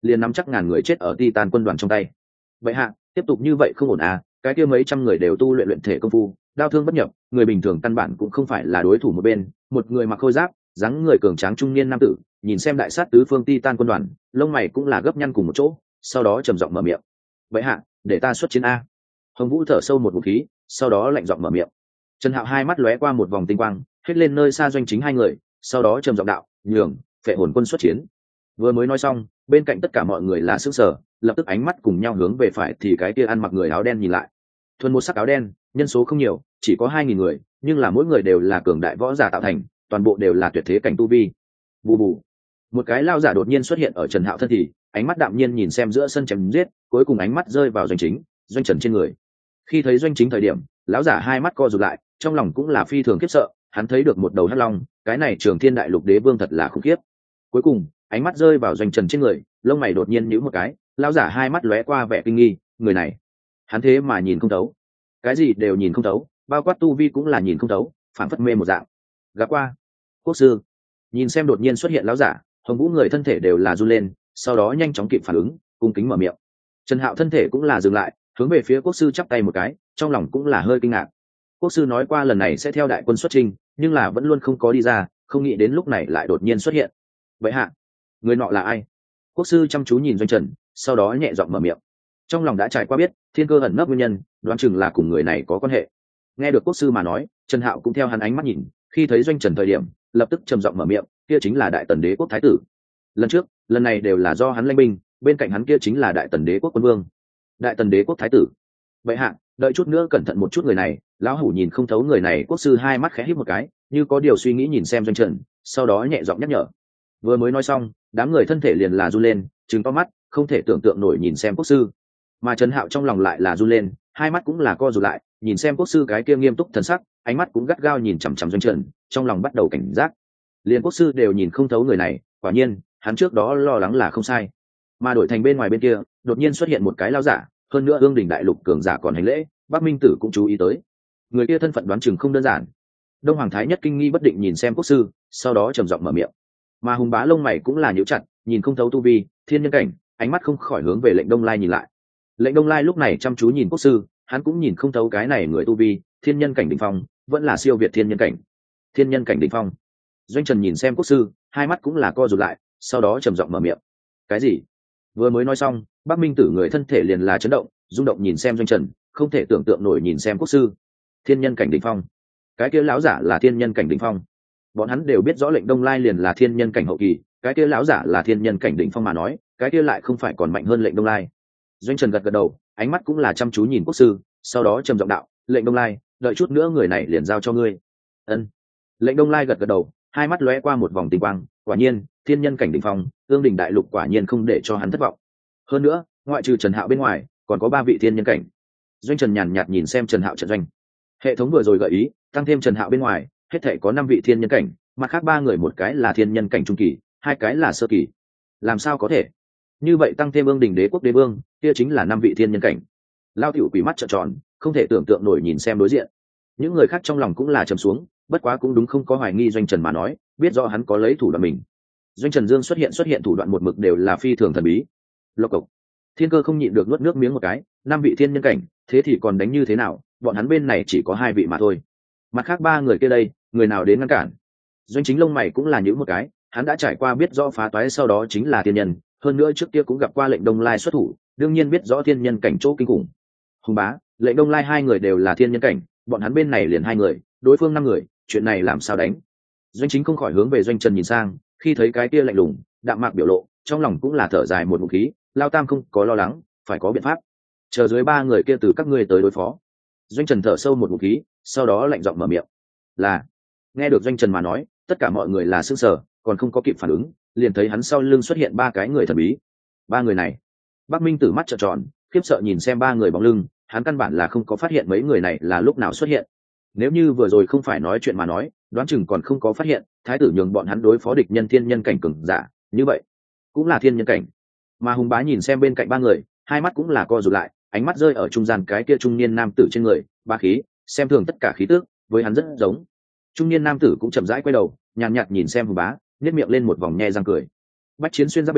liền nắm chắc ngàn người chết ở Titan quân đoàn trong tay. Vậy hạ, tiếp tục như vậy không ổn à, cái kia mấy trăm người đều tu luyện luyện thể công phu, đao thương bất nhập, người bình thường căn bản cũng không phải là đối thủ một bên. Một người mặc khôi giáp, dáng người cường tráng trung niên nam tử, nhìn xem đại sát tứ phương Titan quân đoàn, lông mày cũng là gấp nhăn cùng một chỗ, sau đó trầm giọng mở miệng. Vậy hạ, để ta xuất chiến a. Hồng Vũ thở sâu một ngụm khí, sau đó lạnh giọng mở miệng. Trần Hạo hai mắt lóe qua một vòng tinh quang, hết lên nơi xa doanh chính hai người, sau đó trầm giọng đạo, nhường, phệ hồn quân xuất chiến. Vừa mới nói xong, bên cạnh tất cả mọi người là sững sờ, lập tức ánh mắt cùng nhau hướng về phải thì cái kia ăn mặc người áo đen nhìn lại. Thuần một sắc áo đen, nhân số không nhiều, chỉ có hai nghìn người, nhưng là mỗi người đều là cường đại võ giả tạo thành, toàn bộ đều là tuyệt thế cảnh tu vi. Bù bù. Một cái lao giả đột nhiên xuất hiện ở Trần Hạo thân thì, ánh mắt đạm nhiên nhìn xem giữa sân chém giết, cuối cùng ánh mắt rơi vào doanh chính, doanh trần trên người. Khi thấy doanh chính thời điểm, lão giả hai mắt co rụt lại, trong lòng cũng là phi thường khiếp sợ, hắn thấy được một đầu hắc long, cái này Trường Thiên Đại Lục Đế Vương thật là khủng khiếp. Cuối cùng, ánh mắt rơi vào doanh trần trên người, lông mày đột nhiên nhíu một cái, lão giả hai mắt lóe qua vẻ kinh nghi, người này, hắn thế mà nhìn không thấu, cái gì đều nhìn không thấu, bao quát tu vi cũng là nhìn không thấu, phản phất mê một dạng. Gặp qua, quốc sư. Nhìn xem đột nhiên xuất hiện lão giả, Hồng Vũ người thân thể đều là run lên, sau đó nhanh chóng kịp phản ứng, cung kính mở miệng. Trần Hạo thân thể cũng là dừng lại, hướng về phía quốc sư chắp tay một cái, trong lòng cũng là hơi kinh ngạc. Quốc sư nói qua lần này sẽ theo đại quân xuất chinh, nhưng là vẫn luôn không có đi ra, không nghĩ đến lúc này lại đột nhiên xuất hiện. Vậy hạ, người nọ là ai? Quốc sư chăm chú nhìn doanh trần, sau đó nhẹ giọng mở miệng. Trong lòng đã trải qua biết thiên cơ ẩn nấp nguyên nhân, đoán chừng là cùng người này có quan hệ. Nghe được quốc sư mà nói, Trần Hạo cũng theo hắn ánh mắt nhìn, khi thấy doanh trần thời điểm, lập tức trầm giọng mở miệng, kia chính là đại tần đế quốc thái tử. Lần trước, lần này đều là do hắn lãnh binh, bên cạnh hắn kia chính là đại tần đế quốc quân vương. Đại tần đế quốc thái tử. Vậy hạ, đợi chút nữa cẩn thận một chút người này. Lão hủ nhìn không thấu người này. Quốc sư hai mắt khẽ híp một cái, như có điều suy nghĩ nhìn xem doanh trần, sau đó nhẹ giọng nhắc nhở. Vừa mới nói xong, đám người thân thể liền là run lên, trừng to mắt, không thể tưởng tượng nổi nhìn xem quốc sư. Mà Trần Hạo trong lòng lại là run lên, hai mắt cũng là co rụt lại, nhìn xem quốc sư cái kia nghiêm túc thần sắc, ánh mắt cũng gắt gao nhìn chằm chằm doanh trần, trong lòng bắt đầu cảnh giác. Liên quốc sư đều nhìn không thấu người này, quả nhiên, hắn trước đó lo lắng là không sai. Mà đổi thành bên ngoài bên kia, đột nhiên xuất hiện một cái lao giả, hơn nữa ương đỉnh đại lục cường giả còn hành lễ, Bắc Minh Tử cũng chú ý tới. Người kia thân phận đoán chừng không đơn giản. Đông Hoàng Thái Nhất kinh nghi bất định nhìn xem quốc sư, sau đó trầm giọng mở miệng. Mà Hùng Bá lông mày cũng là nhíu chặt, nhìn không thấu tu vi, thiên nhân cảnh, ánh mắt không khỏi hướng về Lệnh Đông Lai nhìn lại. Lệnh Đông Lai lúc này chăm chú nhìn quốc sư, hắn cũng nhìn không thấu cái này người tu vi, thiên nhân cảnh đỉnh phong, vẫn là siêu việt thiên nhân cảnh. Thiên nhân cảnh đỉnh phong. Doanh Trần nhìn xem quốc sư, hai mắt cũng là co rụt lại, sau đó trầm giọng mở miệng. Cái gì? Vừa mới nói xong, Bắc Minh Tử người thân thể liền là chấn động, rung động nhìn xem Doanh Trần, không thể tưởng tượng nổi nhìn xem quốc sư. Thiên nhân cảnh đỉnh phong. Cái kia lão giả là thiên nhân cảnh đỉnh phong. Bọn hắn đều biết rõ Lệnh Đông Lai liền là thiên nhân cảnh hậu kỳ, cái kia lão giả là thiên nhân cảnh đỉnh phong mà nói, cái kia lại không phải còn mạnh hơn Lệnh Đông Lai. Doanh Trần gật gật đầu, ánh mắt cũng là chăm chú nhìn quốc sư, sau đó trầm giọng đạo, Lệnh Đông Lai, đợi chút nữa người này liền giao cho ngươi. Ân. Lệnh Đông Lai gật gật đầu, hai mắt lóe qua một vòng tinh quang, quả nhiên, thiên nhân cảnh đỉnh phong, ương đỉnh đại lục quả nhiên không để cho hắn thất vọng. Hơn nữa, ngoại trừ Trần Hạo bên ngoài, còn có ba vị thiên nhân cảnh. Doanh Trần nhàn nhạt nhìn xem Trần Hạo trận doanh. Hệ thống vừa rồi gợi ý, tăng thêm Trần Hạo bên ngoài, hết thảy có năm vị thiên nhân cảnh, mặt khác ba người một cái là thiên nhân cảnh trung kỳ, hai cái là sơ kỳ. Làm sao có thể? Như vậy tăng thêm ương đỉnh đế quốc đế vương, kia chính là năm vị thiên nhân cảnh. Lao tiểu quỷ mắt trợn tròn, không thể tưởng tượng nổi nhìn xem đối diện. Những người khác trong lòng cũng là trầm xuống, bất quá cũng đúng không có hoài nghi Doanh Trần mà nói, biết rõ hắn có lấy thủ đoạn mình. Doanh Trần Dương xuất hiện xuất hiện thủ đoạn một mực đều là phi thường thần bí. Lộc cộc. Thiên Cơ không nhịn được nuốt nước miếng một cái, năm vị thiên nhân cảnh, thế thì còn đánh như thế nào, bọn hắn bên này chỉ có hai vị mà thôi. Mặt khác ba người kia đây, người nào đến ngăn cản? Doanh Chính lông mày cũng là nhíu một cái, hắn đã trải qua biết rõ phá toái sau đó chính là thiên nhân, hơn nữa trước kia cũng gặp qua Lệnh Đông Lai xuất thủ, đương nhiên biết rõ thiên nhân cảnh chỗ kinh khủng. Hùng Bá, Lệnh Đông Lai hai người đều là thiên nhân cảnh, bọn hắn bên này liền hai người, đối phương năm người, chuyện này làm sao đánh? Doanh Chính không khỏi hướng về Doanh Trần nhìn sang, khi thấy cái kia lạnh lùng, đạm mạc biểu lộ, trong lòng cũng là thở dài một ngụm khí, Lao Tam không có lo lắng, phải có biện pháp. Chờ dưới ba người kia từ các ngươi tới đối phó. Doanh Trần thở sâu một ngụm khí, sau đó lạnh giọng mở miệng. Là. Nghe được Doanh Trần mà nói, tất cả mọi người là sững sờ, còn không có kịp phản ứng, liền thấy hắn sau lưng xuất hiện ba cái người thần bí. Ba người này. Bắc Minh Tử mắt trợn tròn, khiếp sợ nhìn xem ba người bóng lưng, hắn căn bản là không có phát hiện mấy người này là lúc nào xuất hiện. Nếu như vừa rồi không phải nói chuyện mà nói, đoán chừng còn không có phát hiện, thái tử nhường bọn hắn đối phó địch nhân thiên nhân cảnh cường giả, như vậy cũng là thiên nhân cảnh. Mà Hùng Bá nhìn xem bên cạnh ba người, hai mắt cũng là co rụt lại, ánh mắt rơi ở trung gian cái kia trung niên nam tử trên người, ba khí, xem thường tất cả khí tước, với hắn rất giống. Trung niên nam tử cũng chậm rãi quay đầu, nhàn nhạt nhìn xem Hùng Bá, nhếch miệng lên một vòng nhe răng cười. Bách chiến xuyên giáp binh,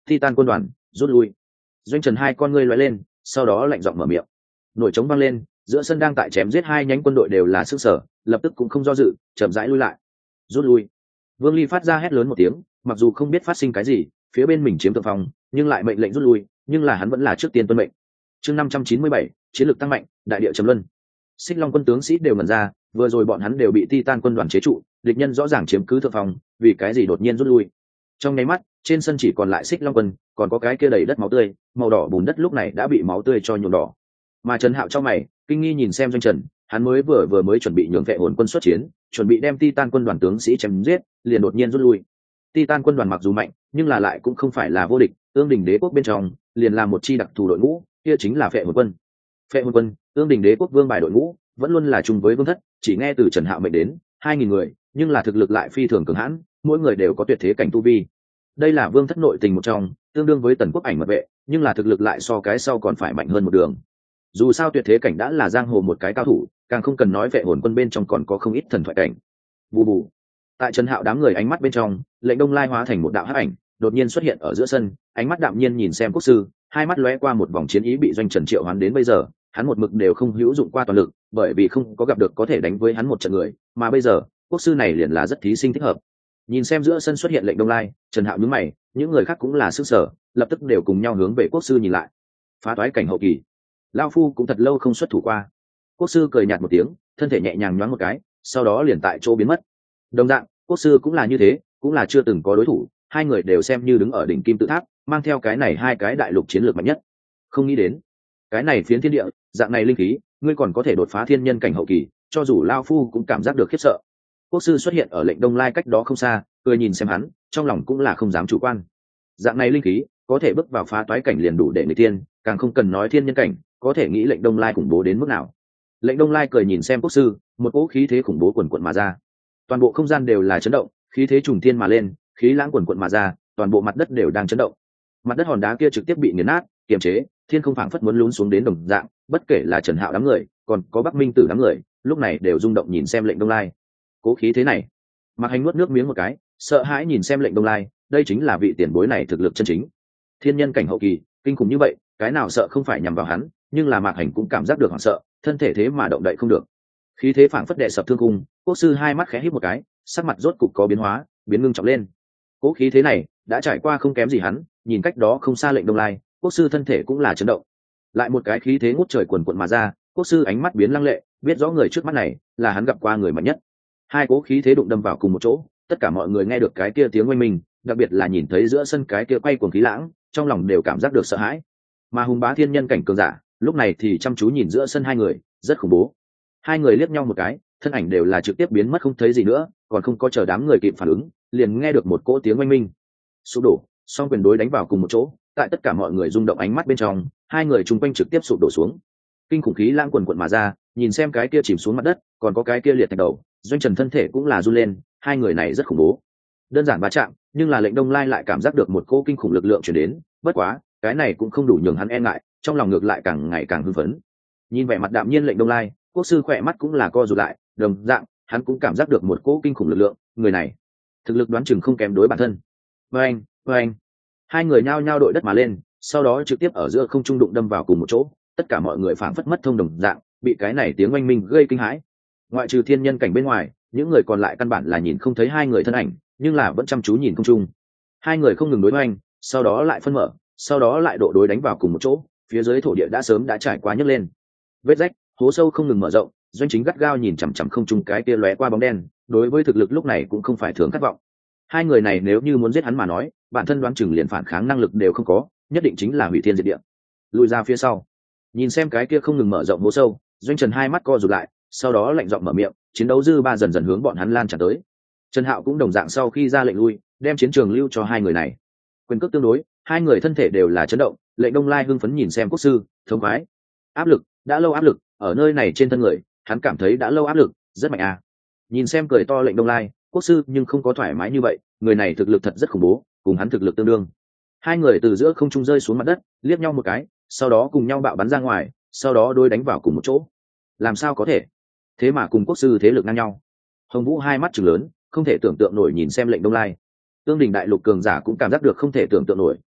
Titan quân đoàn rút lui. Doanh Trần hai con ngươi lóe lên, sau đó lạnh giọng mở miệng. Nổi trống vang lên, giữa sân đang tại chém giết hai nhánh quân đội đều là sức sở, lập tức cũng không do dự, chậm rãi lui lại. Rút lui. Vương Ly phát ra hét lớn một tiếng, mặc dù không biết phát sinh cái gì, phía bên mình chiếm thượng phong, nhưng lại mệnh lệnh rút lui, nhưng là hắn vẫn là trước tiên tuân mệnh. Chương năm trăm chín mươi bảy, chiến lược tăng mạnh, đại địa trầm luân. Xích Long quân tướng sĩ đều ngẩn ra, vừa rồi bọn hắn đều bị Titan quân đoàn chế trụ, địch nhân rõ ràng chiếm cứ thượng phong, vì cái gì đột nhiên rút lui? Trong nháy mắt, trên sân chỉ còn lại Xích Long quân, còn có cái kia đầy đất máu tươi, màu đỏ bùn đất lúc này đã bị máu tươi cho nhuộm đỏ. Mà Trần Hạo trong mày, kinh nghi nhìn xem Doanh Trần, hắn mới vừa vừa mới chuẩn bị nhường vệ hồn quân xuất chiến, chuẩn bị đem Titan quân đoàn tướng sĩ chém giết, liền đột nhiên rút lui. Titan quân đoàn mặc dù mạnh, nhưng là lại cũng không phải là vô địch, Ương Đình Đế quốc bên trong, liền là một chi đặc thù đội ngũ, kia chính là vệ hồn quân. Vệ hồn quân, Ương Đình Đế quốc vương bài đội ngũ, vẫn luôn là chung với vương thất, chỉ nghe từ Trần Hạo mệnh đến, hai nghìn người, nhưng là thực lực lại phi thường cường hãn, mỗi người đều có tuyệt thế cảnh tu vi. Đây là vương thất nội tình một trong, tương đương với Tần Quốc Ảnh mật vệ, nhưng là thực lực lại so cái sau còn phải mạnh hơn một đường. Dù sao tuyệt thế cảnh đã là giang hồ một cái cao thủ, càng không cần nói vệ hồn quân bên trong còn có không ít thần thoại cảnh. Bù bù. Tại Trần Hạo đám người ánh mắt bên trong, Lệnh Đông Lai hóa thành một đạo hắc ảnh, đột nhiên xuất hiện ở giữa sân, ánh mắt đạm nhiên nhìn xem quốc sư, hai mắt lóe qua một vòng chiến ý bị Doanh Trần triệu hoán đến bây giờ, hắn một mực đều không hữu dụng qua toàn lực, bởi vì không có gặp được có thể đánh với hắn một trận người, mà bây giờ, quốc sư này liền là rất thí sinh thích hợp. Nhìn xem giữa sân xuất hiện Lệnh Đông Lai, Trần Hạo nhướng mày, những người khác cũng là sức sở, lập tức đều cùng nhau hướng về quốc sư nhìn lại. Phá toái cảnh hậu kỳ, lão phu cũng thật lâu không xuất thủ qua. Quốc sư cười nhạt một tiếng, thân thể nhẹ nhàng nhoáng một cái, sau đó liền tại chỗ biến mất. Đồng dạng, quốc sư cũng là như thế, cũng là chưa từng có đối thủ, hai người đều xem như đứng ở đỉnh kim tự tháp, mang theo cái này hai cái đại lục chiến lược mạnh nhất. Không nghĩ đến, cái này phiến thiên địa, dạng này linh khí, ngươi còn có thể đột phá thiên nhân cảnh hậu kỳ, cho dù lão phu cũng cảm giác được khiếp sợ. Quốc sư xuất hiện ở Lệnh Đông Lai cách đó không xa, cười nhìn xem hắn, trong lòng cũng là không dám chủ quan. Dạng này linh khí, có thể bước vào phá toái cảnh liền đủ để người tiên, càng không cần nói thiên nhân cảnh, có thể nghĩ Lệnh Đông Lai khủng bố đến mức nào. Lệnh Đông Lai cười nhìn xem quốc sư, một cỗ khí thế khủng bố quần quận mà ra. Toàn bộ không gian đều là chấn động, khí thế trùng thiên mà lên, khí lãng quần quận mà ra, toàn bộ mặt đất đều đang chấn động. Mặt đất hòn đá kia trực tiếp bị nghiền nát, kiềm chế, thiên không phảng phất muốn lún xuống đến đồng dạng, bất kể là Trần Hạo đám người, còn có Bắc Minh Tử đám người, lúc này đều rung động nhìn xem Lệnh Đông Lai. Cố khí thế này, Mạc Hành nuốt nước miếng một cái, sợ hãi nhìn xem Lệnh Đông Lai, đây chính là vị tiền bối này thực lực chân chính. Thiên nhân cảnh hậu kỳ, kinh khủng như vậy, cái nào sợ không phải nhằm vào hắn, nhưng là Mạc Hành cũng cảm giác được hoảng sợ, thân thể thế mà động đậy không được. Khí thế phảng phất đệ sập thương cung, quốc sư hai mắt khẽ híp một cái, sắc mặt rốt cục có biến hóa, biến ngưng trọng lên. Cố khí thế này đã trải qua không kém gì hắn, nhìn cách đó không xa Lệnh Đông Lai, quốc sư thân thể cũng là chấn động. Lại một cái khí thế ngút trời quần quận mà ra, quốc sư ánh mắt biến lăng lệ, biết rõ người trước mắt này là hắn gặp qua người mạnh nhất. Hai cố khí thế đụng đâm vào cùng một chỗ, tất cả mọi người nghe được cái kia tiếng oanh minh, đặc biệt là nhìn thấy giữa sân cái kia quay cuồng khí lãng, trong lòng đều cảm giác được sợ hãi. Mà hùng bá thiên nhân cảnh cường giả, lúc này thì chăm chú nhìn giữa sân hai người, rất khủng bố. Hai người liếc nhau một cái, thân ảnh đều là trực tiếp biến mất không thấy gì nữa, còn không có chờ đám người kịp phản ứng, liền nghe được một cỗ tiếng oanh minh. Sụp đổ, song quyền đối đánh vào cùng một chỗ, tại tất cả mọi người rung động ánh mắt bên trong, hai người chung quanh trực tiếp sụp đổ xuống. Kinh khủng khí lãng quần quần mà ra, nhìn xem cái kia chìm xuống mặt đất, còn có cái kia liệt thạch đầu, Doanh Trần thân thể cũng là run lên, hai người này rất khủng bố. Đơn giản va chạm, nhưng là Lệnh Đông Lai lại cảm giác được một cỗ kinh khủng lực lượng truyền đến, bất quá, cái này cũng không đủ nhường hắn e ngại, trong lòng ngược lại càng ngày càng hưng phấn. Nhìn vẻ mặt đạm nhiên Lệnh Đông Lai, quốc sư khỏe mắt cũng là co rụt lại, đồng dạng, hắn cũng cảm giác được một cỗ kinh khủng lực lượng, người này, thực lực đoán chừng không kém đối bản thân. Oeng, oeng. Hai người nhao nhao đội đất mà lên, sau đó trực tiếp ở giữa không trung đụng đâm vào cùng một chỗ, tất cả mọi người phảng phất mất thông đồng dạng, bị cái này tiếng oanh minh gây kinh hãi. Ngoại trừ thiên nhân cảnh bên ngoài, những người còn lại căn bản là nhìn không thấy hai người thân ảnh, nhưng là vẫn chăm chú nhìn không trung. Hai người không ngừng đối oanh, sau đó lại phân mở, sau đó lại độ đối đánh vào cùng một chỗ, phía dưới thổ địa đã sớm đã trải qua nhấc lên. Vết rách, hố sâu không ngừng mở rộng, Doanh Chính gắt gao nhìn chằm chằm không trung cái kia lóe qua bóng đen, đối với thực lực lúc này cũng không phải thường khát vọng. Hai người này nếu như muốn giết hắn mà nói, bản thân đoán chừng liền phản kháng năng lực đều không có, nhất định chính là hủy thiên diệt địa. Lùi ra phía sau, nhìn xem cái kia không ngừng mở rộng hố sâu, Doanh Trần hai mắt co rụt lại, sau đó lạnh giọng mở miệng, chiến đấu dư ba dần dần hướng bọn hắn lan tràn tới. Trần Hạo cũng đồng dạng sau khi ra lệnh lui, đem chiến trường lưu cho hai người này. Quyền cước tương đối, hai người thân thể đều là chấn động, Lệnh Đông Lai hưng phấn nhìn xem quốc sư, thống khoái. Áp lực, đã lâu áp lực, ở nơi này trên thân người, hắn cảm thấy đã lâu áp lực, rất mạnh à. Nhìn xem cười to Lệnh Đông Lai, quốc sư nhưng không có thoải mái như vậy, người này thực lực thật rất khủng bố, cùng hắn thực lực tương đương. Hai người từ giữa không trung rơi xuống mặt đất, liếc nhau một cái, sau đó cùng nhau bạo bắn ra ngoài, sau đó đôi đánh vào cùng một chỗ. Làm sao có thể? Thế mà cùng quốc sư thế lực ngang nhau. Hồng Vũ hai mắt trừng lớn, không thể tưởng tượng nổi nhìn xem Lệnh Đông Lai. Tương Đình đại lục cường giả cũng cảm giác được không thể tưởng tượng nổi,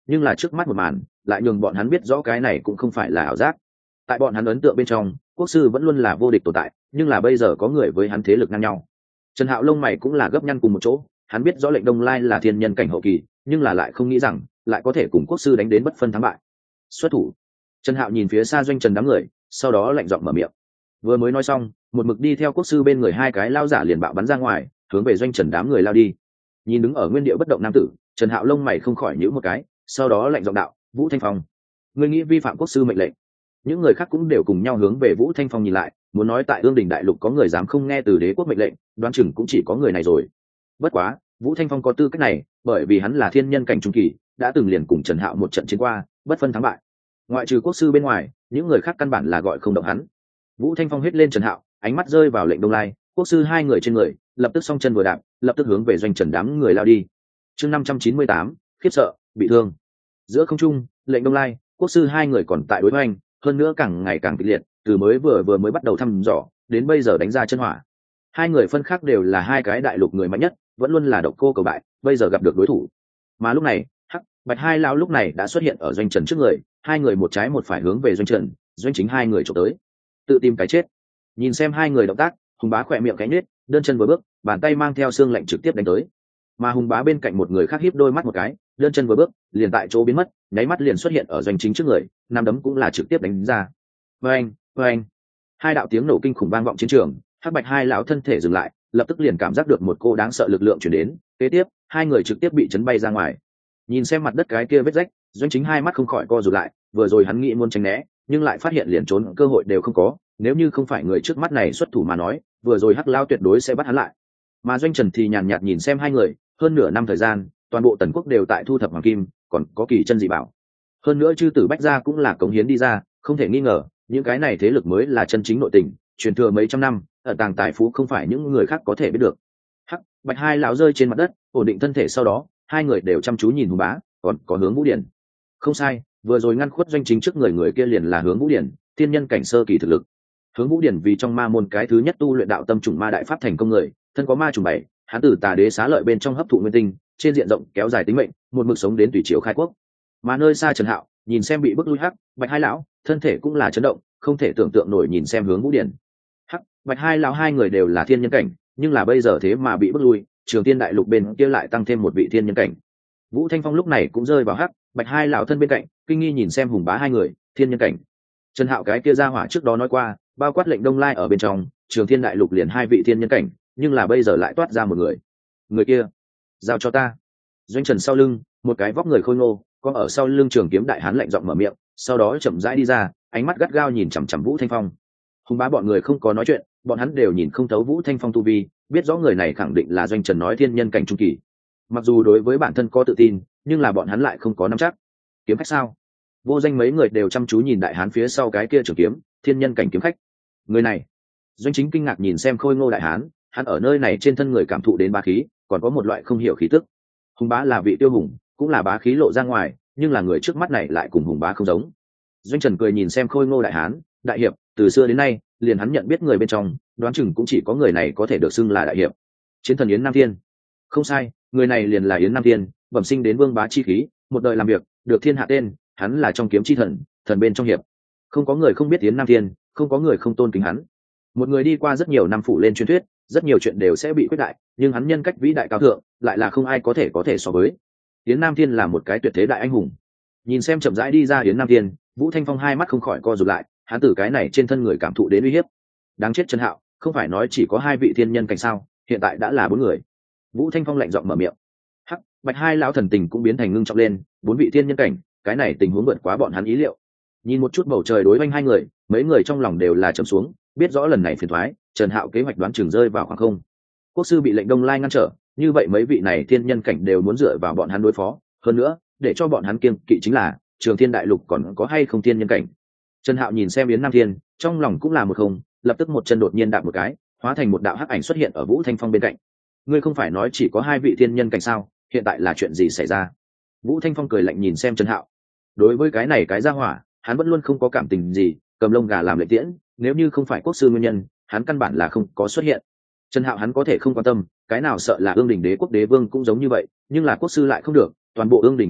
nhưng là trước mắt một màn lại nhường bọn hắn biết rõ cái này cũng không phải là ảo giác. Tại bọn hắn ấn tượng bên trong, quốc sư vẫn luôn là vô địch tồn tại, nhưng là bây giờ có người với hắn thế lực ngang nhau. Trần Hạo lông mày cũng là gấp nhăn cùng một chỗ, hắn biết rõ lệnh Đông Lai là thiên nhân cảnh hậu kỳ, nhưng là lại không nghĩ rằng lại có thể cùng quốc sư đánh đến bất phân thắng bại. Xuất thủ. Trần Hạo nhìn phía xa doanh trần đám người, sau đó lạnh giọng mở miệng. Vừa mới nói xong, một mực đi theo quốc sư bên người hai cái lao giả liền bạo bắn ra ngoài, hướng về doanh trần đám người lao đi. Nhìn đứng ở nguyên địa bất động nam tử, Trần Hạo lông mày không khỏi nhíu một cái, sau đó lạnh giọng đạo: Vũ Thanh Phong, ngươi nghĩ vi phạm quốc sư mệnh lệnh? Những người khác cũng đều cùng nhau hướng về Vũ Thanh Phong nhìn lại, muốn nói tại ương đình đại lục có người dám không nghe từ đế quốc mệnh lệnh, đoán chừng cũng chỉ có người này rồi. Bất quá Vũ Thanh Phong có tư cách này, bởi vì hắn là thiên nhân cảnh trung kỳ, đã từng liền cùng Trần Hạo một trận chiến qua, bất phân thắng bại. Ngoại trừ quốc sư bên ngoài, những người khác căn bản là gọi không động hắn. Vũ Thanh Phong hét lên Trần Hạo, ánh mắt rơi vào lệnh Đông Lai, quốc sư hai người trên người, lập tức song chân vừa đạp, lập tức hướng về doanh trần đám người lao đi. Chương năm trăm chín mươi tám, khiếp sợ, bị thương. Giữa không trung, lệnh Đông Lai, quốc sư hai người còn tại đối hoành, hơn nữa càng ngày càng kịch liệt, từ mới vừa vừa mới bắt đầu thăm dò, đến bây giờ đánh ra chân hỏa. Hai người phân khác đều là hai cái đại lục người mạnh nhất, vẫn luôn là độc cô cầu bại, bây giờ gặp được đối thủ. Mà lúc này, hắc, bạch hai lão lúc này đã xuất hiện ở doanh trần trước người, hai người một trái một phải hướng về doanh trần, doanh chính hai người chụp tới. Tự tìm cái chết. Nhìn xem hai người động tác, Hùng Bá khỏe miệng cánh nết, đơn chân vừa bước, bàn tay mang theo xương lạnh trực tiếp đánh tới. Mà Hùng Bá bên cạnh một người khác híp đôi mắt một cái, đơn chân vừa bước, liền tại chỗ biến mất, nháy mắt liền xuất hiện ở doanh chính trước người, năm đấm cũng là trực tiếp đánh ra. Oeng, oeng. Hai đạo tiếng nổ kinh khủng vang vọng chiến trường, hắc bạch hai lão thân thể dừng lại, lập tức liền cảm giác được một cô đáng sợ lực lượng truyền đến, kế tiếp, hai người trực tiếp bị chấn bay ra ngoài. Nhìn xem mặt đất cái kia vết rách, doanh chính hai mắt không khỏi co rụt lại, vừa rồi hắn nghĩ muốn tránh né, nhưng lại phát hiện liền trốn cơ hội đều không có, nếu như không phải người trước mắt này xuất thủ mà nói, vừa rồi hắc lão tuyệt đối sẽ bắt hắn lại. Mà doanh trần thì nhàn nhạt nhìn xem hai người, hơn nửa năm thời gian, toàn bộ tần quốc đều tại thu thập hoàng kim, còn có kỳ chân dị bảo. Hơn nữa chư tử bách gia cũng là cống hiến đi ra, không thể nghi ngờ, những cái này thế lực mới là chân chính nội tình, truyền thừa mấy trăm năm, ở tàng tài phú không phải những người khác có thể biết được. Hắc, bạch hai lão rơi trên mặt đất, ổn định thân thể sau đó, hai người đều chăm chú nhìn Hùng Bá, còn có Hướng Vũ Điển. Không sai, vừa rồi ngăn khuất doanh chính trước người người kia liền là Hướng Vũ Điển, thiên nhân cảnh sơ kỳ thực lực. Hướng Vũ Điển vì trong ma môn cái thứ nhất tu luyện đạo tâm trùng ma đại pháp thành công người, thân có ma trùng bảy, hắn tử tà đế xá lợi bên trong hấp thụ nguyên tinh, trên diện rộng kéo dài tính mệnh, một mực sống đến tùy triều khai quốc. Mà nơi xa Trần Hạo, nhìn xem bị bức lui hắc, bạch hai lão, thân thể cũng là chấn động, không thể tưởng tượng nổi nhìn xem Hướng Vũ Điển. Hắc, bạch hai lão hai người đều là thiên nhân cảnh, nhưng là bây giờ thế mà bị bức lui, Trường Tiên đại lục bên kia lại tăng thêm một vị thiên nhân cảnh. Vũ Thanh Phong lúc này cũng rơi vào hắc, bạch hai lão thân bên cạnh, kinh nghi nhìn xem Hùng Bá hai người, thiên nhân cảnh. Trần Hạo cái kia ra hỏa trước đó nói qua, bao quát lệnh Đông Lai ở bên trong, Trường Thiên đại lục liền hai vị thiên nhân cảnh, nhưng là bây giờ lại toát ra một người. Người kia, giao cho ta. Doanh Trần sau lưng, một cái vóc người khôi ngô, có ở sau lưng trường kiếm đại hán lạnh giọng mở miệng, sau đó chậm rãi đi ra, ánh mắt gắt gao nhìn chằm chằm Vũ Thanh Phong. Hùng Bá bọn người không có nói chuyện, bọn hắn đều nhìn không thấu Vũ Thanh Phong tu vi, biết rõ người này khẳng định là Doanh Trần nói thiên nhân cảnh trung kỳ. Mặc dù đối với bản thân có tự tin, nhưng là bọn hắn lại không có nắm chắc. Kiếm khách sao? Vô danh mấy người đều chăm chú nhìn đại hán phía sau cái kia trường kiếm, thiên nhân cảnh kiếm khách. Người này, Doanh Chính kinh ngạc nhìn xem khôi ngô đại hán, hắn ở nơi này trên thân người cảm thụ đến bá khí, còn có một loại không hiểu khí tức. Hùng Bá là vị tiêu hùng, cũng là bá khí lộ ra ngoài, nhưng là người trước mắt này lại cùng Hùng Bá không giống. Doanh Trần cười nhìn xem khôi ngô đại hán, đại hiệp, từ xưa đến nay, liền hắn nhận biết người bên trong, đoán chừng cũng chỉ có người này có thể được xưng là đại hiệp. Chiến thần Yến Nam Thiên. Không sai, người này liền là Yến Nam Thiên, bẩm sinh đến vương bá chi khí, một đời làm việc, được thiên hạ tên, hắn là trong kiếm chi thần, thần bên trong hiệp. Không có người không biết Yến Nam Thiên, không có người không tôn kính hắn. Một người đi qua rất nhiều năm phủ lên truyền thuyết, rất nhiều chuyện đều sẽ bị quyết đại, nhưng hắn nhân cách vĩ đại cao thượng, lại là không ai có thể có thể so với. Yến Nam Thiên là một cái tuyệt thế đại anh hùng. Nhìn xem chậm rãi đi ra Yến Nam Thiên, Vũ Thanh Phong hai mắt không khỏi co rụt lại, hắn từ cái này trên thân người cảm thụ đến uy hiếp. Đáng chết Trần Hạo, không phải nói chỉ có hai vị thiên nhân cảnh sao, hiện tại đã là bốn người. Vũ Thanh Phong lạnh giọng mở miệng. Hắc, bạch hai lão thần tình cũng biến thành ngưng trọng lên, bốn vị thiên nhân cảnh, cái này tình huống vượt quá bọn hắn ý liệu. Nhìn một chút bầu trời đối với hai người, mấy người trong lòng đều là trầm xuống, biết rõ lần này phiền toái, Trần Hạo kế hoạch đoán chừng rơi vào khoảng không. Quốc sư bị lệnh Đông Lai ngăn trở, như vậy mấy vị này thiên nhân cảnh đều muốn dựa vào bọn hắn đối phó, hơn nữa, để cho bọn hắn kiêng kỵ chính là Trường Thiên đại lục còn có hay không thiên nhân cảnh. Trần Hạo nhìn xem Yến Nam Thiên, trong lòng cũng là một không, lập tức một chân đột nhiên đạp một cái, hóa thành một đạo hắc ảnh xuất hiện ở Vũ Thanh Phong bên cạnh. Ngươi không phải nói chỉ có hai vị thiên nhân cảnh sao, hiện tại là chuyện gì xảy ra? Vũ Thanh Phong cười lạnh nhìn xem Trần Hạo. Đối với cái này cái ra hỏa, hắn vẫn luôn không có cảm tình gì, cầm lông gà làm lệ tiễn, nếu như không phải quốc sư nguyên nhân, hắn căn bản là không có xuất hiện. Trần Hạo hắn có thể không quan tâm, cái nào sợ là ương đình đế quốc đế vương cũng giống như vậy, nhưng là quốc sư lại không được, toàn bộ ương đình đại lục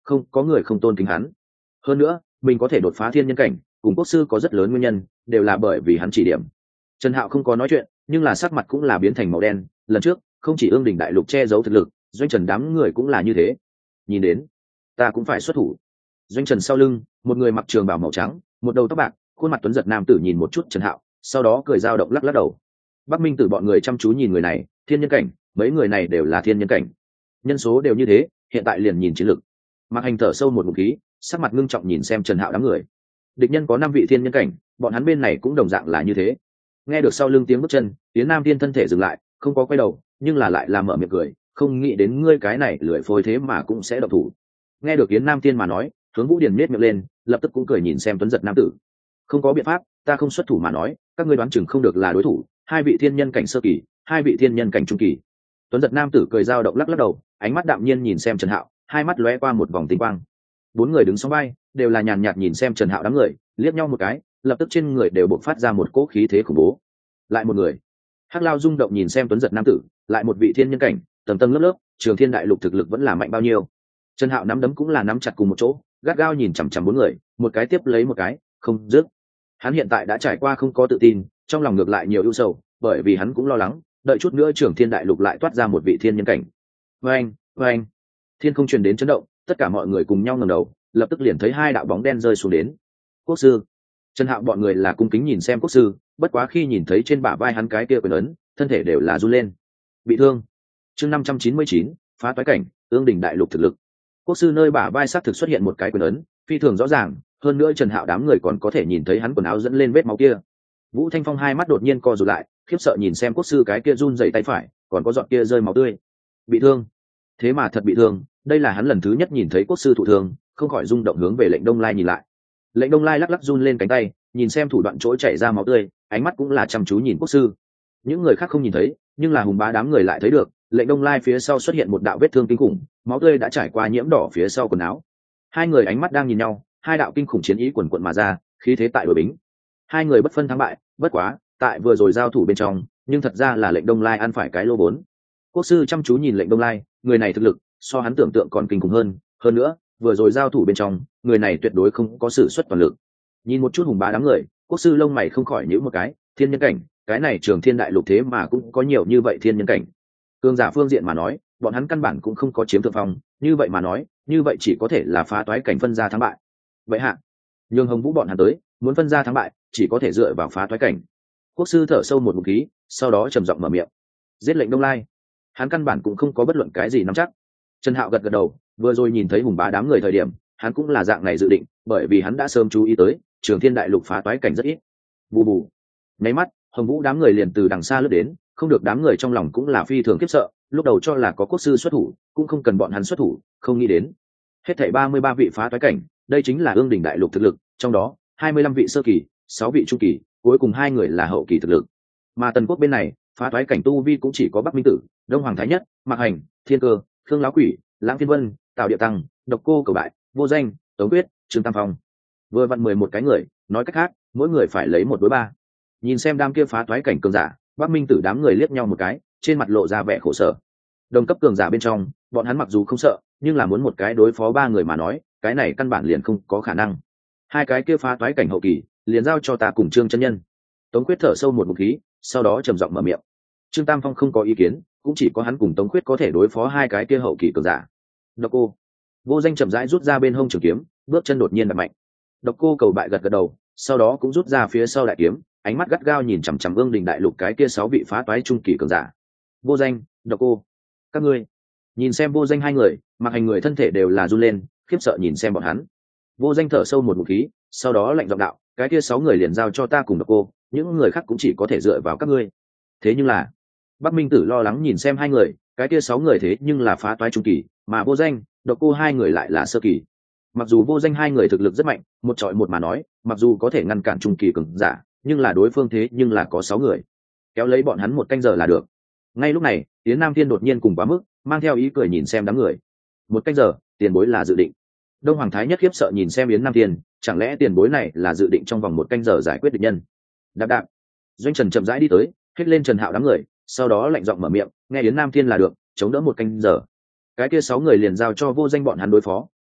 không có người không tôn kính hắn. Hơn nữa mình có thể đột phá thiên nhân cảnh cùng quốc sư có rất lớn nguyên nhân, đều là bởi vì hắn chỉ điểm. Trần Hạo không có nói chuyện, nhưng là sắc mặt cũng là biến thành màu đen. Lần trước không chỉ ương đình đại lục che giấu thực lực, doanh trần đám người cũng là như thế. Nhìn đến ta cũng phải xuất thủ. Doanh trần sau lưng một người mặc trường bào màu trắng, một đầu tóc bạc, khuôn mặt tuấn giật nam tử nhìn một chút Trần Hạo, sau đó cười dao động lắc lắc đầu. Bắc Minh Tử bọn người chăm chú nhìn người này, thiên nhân cảnh, mấy người này đều là thiên nhân cảnh, nhân số đều như thế, hiện tại liền nhìn chiến lực. Mạc Hành thở sâu một ngụm khí, sắc mặt ngưng trọng nhìn xem Trần Hạo đám người. Địch nhân có năm vị thiên nhân cảnh, bọn hắn bên này cũng đồng dạng là như thế. Nghe được sau lưng tiếng bước chân, Yến Nam Thiên thân thể dừng lại, không có quay đầu, nhưng là lại làm mở miệng cười, không nghĩ đến ngươi cái này lười phôi thế mà cũng sẽ động thủ. Nghe được Yến Nam Thiên mà nói, Hướng Vũ Điền miết miệng lên, lập tức cũng cười nhìn xem tuấn giật nam tử. Không có biện pháp, ta không xuất thủ mà nói, các ngươi đoán chừng không được là đối thủ, hai vị thiên nhân cảnh sơ kỳ, hai vị thiên nhân cảnh trung kỳ. Tuấn giật nam tử cười dao động lắc lắc đầu, ánh mắt đạm nhiên nhìn xem Trần Hạo, hai mắt lóe qua một vòng tinh quang. Bốn người đứng song vai, đều là nhàn nhạt nhìn xem Trần Hạo đám người, liếc nhau một cái, lập tức trên người đều bộc phát ra một cỗ khí thế khủng bố. Lại một người. Hắc Lao rung động nhìn xem tuấn giật nam tử, lại một vị thiên nhân cảnh, tầng tầng lớp lớp, Trường Thiên đại lục thực lực vẫn là mạnh bao nhiêu. Trần Hạo nắm đấm cũng là nắm chặt cùng một chỗ, gắt gao nhìn chằm chằm bốn người, một cái tiếp lấy một cái, không dứt. Hắn hiện tại đã trải qua không có tự tin, trong lòng ngược lại nhiều ưu sầu, bởi vì hắn cũng lo lắng, đợi chút nữa Trường Thiên đại lục lại toát ra một vị thiên nhân cảnh. Oeng, oeng. Thiên không truyền đến chấn động, tất cả mọi người cùng nhau ngẩng đầu, lập tức liền thấy hai đạo bóng đen rơi xuống đến. Quốc sư. Trần Hạo bọn người là cung kính nhìn xem quốc sư, bất quá khi nhìn thấy trên bả vai hắn cái kia quyền ấn, thân thể đều là run lên. Bị thương. Chương năm trăm chín mươi chín, phá toái cảnh, ương đỉnh đại lục thực lực. Quốc sư nơi bả vai xác thực xuất hiện một cái quyền ấn, phi thường rõ ràng, hơn nữa Trần Hạo đám người còn có thể nhìn thấy hắn quần áo dẫn lên vết máu kia. Vũ Thanh Phong hai mắt đột nhiên co rụt lại, khiếp sợ nhìn xem quốc sư cái kia run rẩy tay phải, còn có giọt kia rơi máu tươi. Bị thương. Thế mà thật bị thương, đây là hắn lần thứ nhất nhìn thấy quốc sư thụ thương, không khỏi rung động hướng về Lệnh Đông Lai nhìn lại. Lệnh Đông Lai lắc lắc run lên cánh tay, nhìn xem thủ đoạn chỗ chảy ra máu tươi, ánh mắt cũng là chăm chú nhìn quốc sư. Những người khác không nhìn thấy, nhưng là Hùng Bá đám người lại thấy được, Lệnh Đông Lai phía sau xuất hiện một đạo vết thương kinh khủng, máu tươi đã trải qua nhiễm đỏ phía sau quần áo. Hai người ánh mắt đang nhìn nhau, hai đạo kinh khủng chiến ý quần quận mà ra, khí thế tại đổi bính. Hai người bất phân thắng bại, bất quá, tại vừa rồi giao thủ bên trong, nhưng thật ra là Lệnh Đông Lai ăn phải cái lô vốn. Quốc sư chăm chú nhìn Lệnh Đông Lai, người này thực lực so hắn tưởng tượng còn kinh khủng hơn, hơn nữa, vừa rồi giao thủ bên trong, người này tuyệt đối không có sự xuất toàn lực. Nhìn một chút Hùng Bá đám người, quốc sư lông mày không khỏi nhíu một cái, thiên nhân cảnh, cái này Trường Thiên đại lục thế mà cũng có nhiều như vậy thiên nhân cảnh. Cường giả phương diện mà nói, bọn hắn căn bản cũng không có chiếm thượng phong, như vậy mà nói, như vậy chỉ có thể là phá toái cảnh phân ra thắng bại. Vậy hạ, nhường Hồng Vũ bọn hắn tới, muốn phân ra thắng bại, chỉ có thể dựa vào phá toái cảnh. Quốc sư thở sâu một ngụm khí, sau đó trầm giọng mở miệng, giết Lệnh Đông Lai. Hắn căn bản cũng không có bất luận cái gì nắm chắc. Trần Hạo gật gật đầu, vừa rồi nhìn thấy Hùng Bá đám người thời điểm, hắn cũng là dạng này dự định, bởi vì hắn đã sớm chú ý tới, Trường Thiên đại lục phá toái cảnh rất ít. Bù bù. Nháy mắt, Hồng Vũ đám người liền từ đằng xa lướt đến, không được đám người trong lòng cũng là phi thường khiếp sợ, lúc đầu cho là có quốc sư xuất thủ, cũng không cần bọn hắn xuất thủ, không nghĩ đến hết thảy ba mươi ba vị phá toái cảnh, đây chính là ương đỉnh đại lục thực lực, trong đó hai mươi lăm vị sơ kỳ, sáu vị trung kỳ, cuối cùng hai người là hậu kỳ thực lực. Mà Tần Quốc bên này, phá toái cảnh tu vi cũng chỉ có Bắc Minh Tử, Đông Hoàng Thái Nhất, Mạc Hành, Thiên Cơ, Khương Lão Quỷ, Lãng Thiên Vân, Tào Địa Tăng, Độc Cô Cầu Bại, Vô Danh, Tống Quyết, Trương Tam Phong. Vừa vặn mười một cái người, nói cách khác, mỗi người phải lấy một đối ba. Nhìn xem đám kia phá toái cảnh cường giả, Bắc Minh Tử đám người liếc nhau một cái, trên mặt lộ ra vẻ khổ sở. Đồng cấp cường giả bên trong, bọn hắn mặc dù không sợ, nhưng là muốn một cái đối phó ba người mà nói, cái này căn bản liền không có khả năng. Hai cái kia phá toái cảnh hậu kỳ, liền giao cho ta cùng Trương chân nhân. Tống Quyết thở sâu một ngụm khí, sau đó trầm giọng mở miệng. Trương Tam Phong không có ý kiến, cũng chỉ có hắn cùng Tống Quyết có thể đối phó hai cái kia hậu kỳ cường giả. Độc Cô, Vô Danh chậm rãi rút ra bên hông trường kiếm, bước chân đột nhiên đập mạnh. Độc Cô Cầu Bại gật gật đầu, sau đó cũng rút ra phía sau đại kiếm, ánh mắt gắt gao nhìn chằm chằm ương đình đại lục cái kia sáu vị phá toái trung kỳ cường giả. Vô Danh, Độc Cô, các ngươi nhìn xem Vô Danh hai người, mặc hành người thân thể đều là run lên, khiếp sợ nhìn xem bọn hắn. Vô Danh thở sâu một ngụm khí, sau đó lạnh giọng đạo, cái kia sáu người liền giao cho ta cùng Độc Cô, những người khác cũng chỉ có thể dựa vào các ngươi. Thế nhưng là, Bắc Minh Tử lo lắng nhìn xem hai người, cái kia sáu người thế nhưng là phá toái trung kỳ, mà Vô Danh, Độc Cô hai người lại là sơ kỳ. Mặc dù Vô Danh hai người thực lực rất mạnh, một trọi một mà nói, mặc dù có thể ngăn cản trung kỳ cường giả, nhưng là đối phương thế nhưng là có sáu người, kéo lấy bọn hắn một canh giờ là được. Ngay lúc này, Yến Nam Thiên đột nhiên cùng quá mức, mang theo ý cười nhìn xem đám người. Một canh giờ, tiền bối là dự định. Đông Hoàng Thái Nhất khiếp sợ nhìn xem Yến Nam Thiên, chẳng lẽ tiền bối này là dự định trong vòng một canh giờ giải quyết địch nhân? Đạp đạp. Doanh Trần chậm rãi đi tới, hết lên Trần Hạo đám người, sau đó lạnh giọng mở miệng, nghe Yến Nam Thiên là được, chống đỡ một canh giờ. Cái kia sáu người liền giao cho Vô Danh bọn hắn đối phó,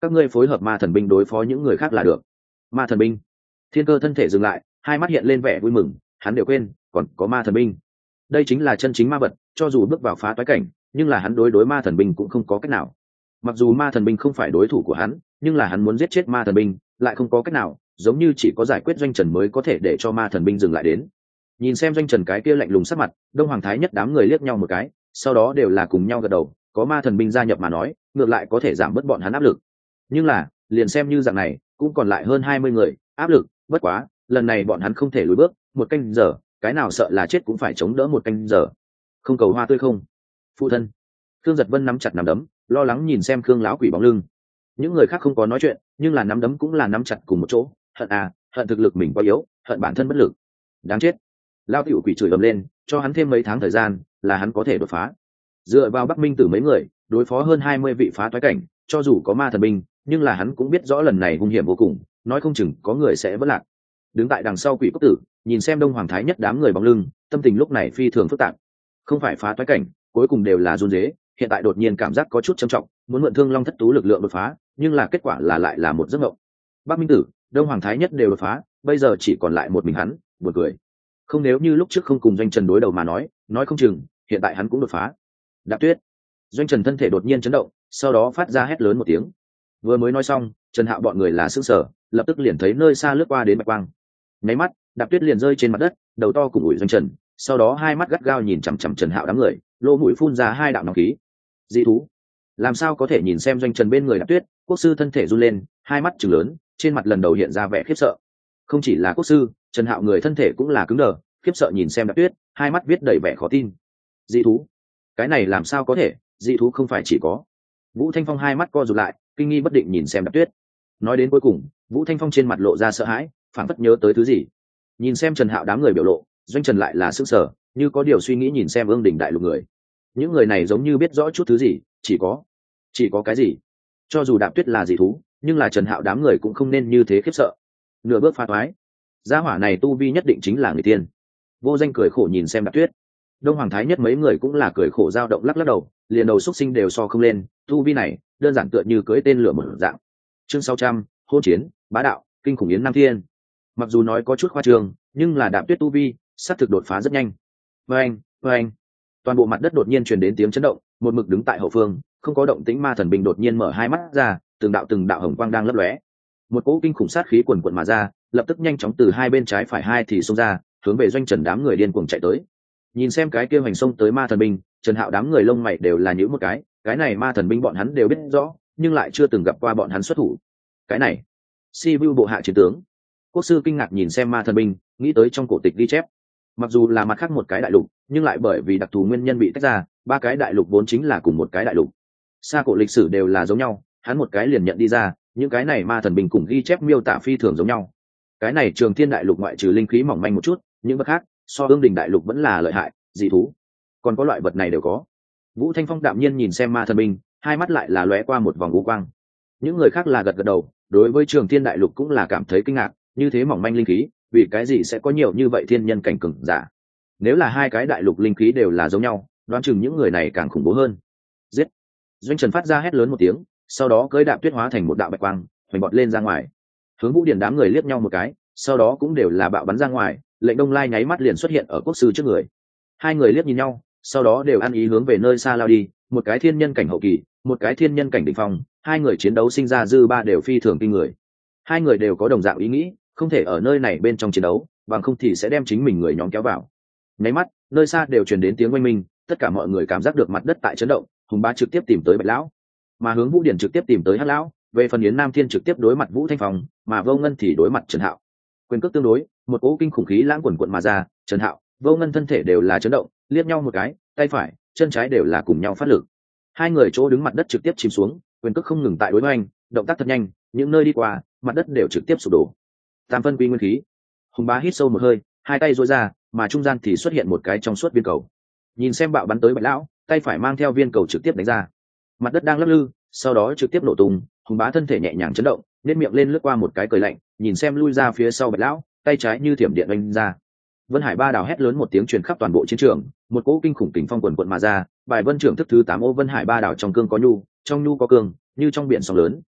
các ngươi phối hợp ma thần binh đối phó những người khác là được. Ma thần binh? Thiên Cơ thân thể dừng lại, hai mắt hiện lên vẻ vui mừng, hắn đều quên còn có ma thần binh. Đây chính là chân chính ma vật, cho dù bước vào phá toái cảnh, nhưng là hắn đối đối ma thần binh cũng không có cách nào. Mặc dù ma thần binh không phải đối thủ của hắn, nhưng là hắn muốn giết chết ma thần binh lại không có cách nào, giống như chỉ có giải quyết Doanh Trần mới có thể để cho ma thần binh dừng lại đến. Nhìn xem Doanh Trần cái kia lạnh lùng sắc mặt, Đông Hoàng Thái Nhất đám người liếc nhau một cái, sau đó đều là cùng nhau gật đầu, có ma thần binh gia nhập mà nói, ngược lại có thể giảm bớt bọn hắn áp lực. Nhưng là, liền xem như dạng này, cũng còn lại hơn hai mươi người, áp lực, bất quá, lần này bọn hắn không thể lùi bước, một canh giờ, cái nào sợ là chết cũng phải chống đỡ một canh giờ. Không cầu hoa tươi không. Phụ thân. Khương Giật Vân nắm chặt nắm đấm, lo lắng nhìn xem Khương lão quỷ bóng lưng. Những người khác không có nói chuyện, nhưng là nắm đấm cũng là nắm chặt cùng một chỗ, hận à, hận thực lực mình quá yếu, hận bản thân bất lực. Đáng chết. Lao tiểu quỷ chửi ầm lên, cho hắn thêm mấy tháng thời gian, là hắn có thể đột phá. Dựa vào Bắc Minh Tử mấy người, đối phó hơn hai mươi vị phá toái cảnh, cho dù có ma thần binh, nhưng là hắn cũng biết rõ lần này hung hiểm vô cùng, nói không chừng có người sẽ vỡ lạc. Đứng tại đằng sau quỷ cốc tử, nhìn xem Đông Hoàng Thái Nhất đám người bóng lưng, tâm tình lúc này phi thường phức tạp. Không phải phá toái cảnh, cuối cùng đều là run rế, hiện tại đột nhiên cảm giác có chút trầm trọng, muốn mượn Thương Long thất tú lực lượng đột phá, nhưng là kết quả là lại là một giấc mộng. Bắc Minh Tử, Đông Hoàng Thái Nhất đều đột phá, bây giờ chỉ còn lại một mình hắn, buồn cười. Không, nếu như lúc trước không cùng Doanh Trần đối đầu mà nói, nói không chừng hiện tại hắn cũng đột phá. Đạp Tuyết. Doanh Trần thân thể đột nhiên chấn động, sau đó phát ra hét lớn một tiếng. Vừa mới nói xong, Trần Hạo bọn người là sững sờ, lập tức liền thấy nơi xa lướt qua đến bạch quang. Nháy mắt, Đạp Tuyết liền rơi trên mặt đất, đầu to cùng ủi Doanh Trần, sau đó hai mắt gắt gao nhìn chằm chằm Trần Hạo đám người, lỗ mũi phun ra hai đạo nóng khí. Dị thú. Làm sao có thể nhìn xem Doanh Trần bên người Đạp Tuyết, quốc sư thân thể run lên, hai mắt trừng lớn, trên mặt lần đầu hiện ra vẻ khiếp sợ. Không chỉ là quốc sư, Trần Hạo người thân thể cũng là cứng đờ, khiếp sợ nhìn xem Đạp Tuyết, hai mắt viết đầy vẻ khó tin. Dị thú? Cái này làm sao có thể, dị thú không phải chỉ có. Vũ Thanh Phong hai mắt co rụt lại, kinh nghi bất định nhìn xem Đạp Tuyết. Nói đến cuối cùng, Vũ Thanh Phong trên mặt lộ ra sợ hãi, phảng phất nhớ tới thứ gì. Nhìn xem Trần Hạo đám người biểu lộ, Doanh Trần lại là sững sờ, như có điều suy nghĩ nhìn xem Ương Đỉnh đại lục người. Những người này giống như biết rõ chút thứ gì, chỉ có, chỉ có cái gì? Cho dù Đạp Tuyết là dị thú, nhưng là Trần Hạo đám người cũng không nên như thế khiếp sợ. Nửa bước phá toái, gia hỏa này tu vi nhất định chính là người tiên. Vô Danh cười khổ nhìn xem Đạp Tuyết. Đông Hoàng Thái Nhất mấy người cũng là cười khổ dao động lắc lắc đầu, liền đầu xúc sinh đều so không lên, tu vi này đơn giản tựa như cưỡi tên lửa một dạng. Chương sáu trăm, hôn chiến, bá đạo, kinh khủng yến Nam Thiên. Mặc dù nói có chút khoa trương, nhưng là Đạp Tuyết tu vi sát thực đột phá rất nhanh. Vâng, vâng. Toàn bộ mặt đất đột nhiên truyền đến tiếng chấn động, một mực đứng tại hậu phương, không có động tĩnh ma thần binh đột nhiên mở hai mắt ra, từng đạo từng đạo hồng quang đang lấp lóe. Một cỗ kinh khủng sát khí quần quần mà ra, lập tức nhanh chóng từ hai bên trái phải hai thì xông ra, hướng về Doanh Trần đám người điên cuồng chạy tới. Nhìn xem cái kia hành xông tới ma thần binh, Trần Hạo đám người lông mày đều là nhíu một cái, cái này ma thần binh bọn hắn đều biết rõ, nhưng lại chưa từng gặp qua bọn hắn xuất thủ. Cái này, Sibiu bộ hạ chiến tướng. Quốc sư kinh ngạc nhìn xem ma thần binh, nghĩ tới trong cổ tịch ghi chép. Mặc dù là mặt khác một cái đại lục, nhưng lại bởi vì đặc thù nguyên nhân bị tách ra, ba cái đại lục vốn chính là cùng một cái đại lục. Xa cổ lịch sử đều là giống nhau, hắn một cái liền nhận đi ra, những cái này ma thần binh cùng ghi chép miêu tả phi thường giống nhau. Cái này Trường Thiên đại lục ngoại trừ linh khí mỏng manh một chút, những vật khác so Ương Đình đại lục vẫn là lợi hại, dị thú, còn có loại vật này đều có. Vũ Thanh Phong đạm nhiên nhìn xem ma thần binh, hai mắt lại là lóe qua một vòng u quang. Những người khác là gật gật đầu, đối với Trường Thiên đại lục cũng là cảm thấy kinh ngạc, như thế mỏng manh linh khí, vì cái gì sẽ có nhiều như vậy thiên nhân cảnh cường giả? Nếu là hai cái đại lục linh khí đều là giống nhau, đoán chừng những người này càng khủng bố hơn. Giết! Doanh Trần phát ra hét lớn một tiếng, sau đó cưỡi Đạp Tuyết hóa thành một đạo bạch quang, hoành bọt lên ra ngoài. Hướng Vũ Điển đám người liếc nhau một cái, sau đó cũng đều là bạo bắn ra ngoài, Lệnh Đông Lai nháy mắt liền xuất hiện ở quốc sư trước người. Hai người liếc nhìn nhau, sau đó đều ăn ý hướng về nơi xa lao đi, một cái thiên nhân cảnh hậu kỳ, một cái thiên nhân cảnh đỉnh phong, hai người chiến đấu sinh ra dư ba đều phi thường kinh người. Hai người đều có đồng dạng ý nghĩ, không thể ở nơi này bên trong chiến đấu, bằng không thì sẽ đem chính mình người nhóm kéo vào. Nháy mắt, nơi xa đều truyền đến tiếng oanh minh, tất cả mọi người cảm giác được mặt đất tại chấn động. Hùng Bá trực tiếp tìm tới Bạch lão, mà Hướng Vũ Điển trực tiếp tìm tới Hắc lão, về phần Yến Nam Thiên trực tiếp đối mặt Vũ Thanh Phong, mà Vô Ngân thì đối mặt Trần Hạo. Quyền cước tương đối, một cỗ kinh khủng khí lãng quần quận mà ra, Trần Hạo, Vô Ngân thân thể đều là chấn động, liếc nhau một cái, tay phải, chân trái đều là cùng nhau phát lực. Hai người chỗ đứng mặt đất trực tiếp chìm xuống, quyền cước không ngừng tại đối hoành, động tác thật nhanh, những nơi đi qua, mặt đất đều trực tiếp sụp đổ. Tam phân quy nguyên khí. Hùng Bá hít sâu một hơi, hai tay duỗi ra, mà trung gian thì xuất hiện một cái trong suốt viên cầu. Nhìn xem bạo bắn tới Bạch lão, tay phải mang theo viên cầu trực tiếp đánh ra. Mặt đất đang lắc lư, sau đó trực tiếp nổ tung. Hùng Bá thân thể nhẹ nhàng chấn động, nét miệng lên lướt qua một cái cười lạnh, nhìn xem lui ra phía sau Bạch lão, tay trái như thiểm điện đánh ra. Vân Hải Ba Đào hét lớn một tiếng truyền khắp toàn bộ chiến trường, một cỗ kinh khủng kình phong quần quận mà ra, bài vân trưởng thức thứ tám ô Vân Hải Ba Đào trong cương có nhu, trong nhu có cương, như trong biển sóng lớn,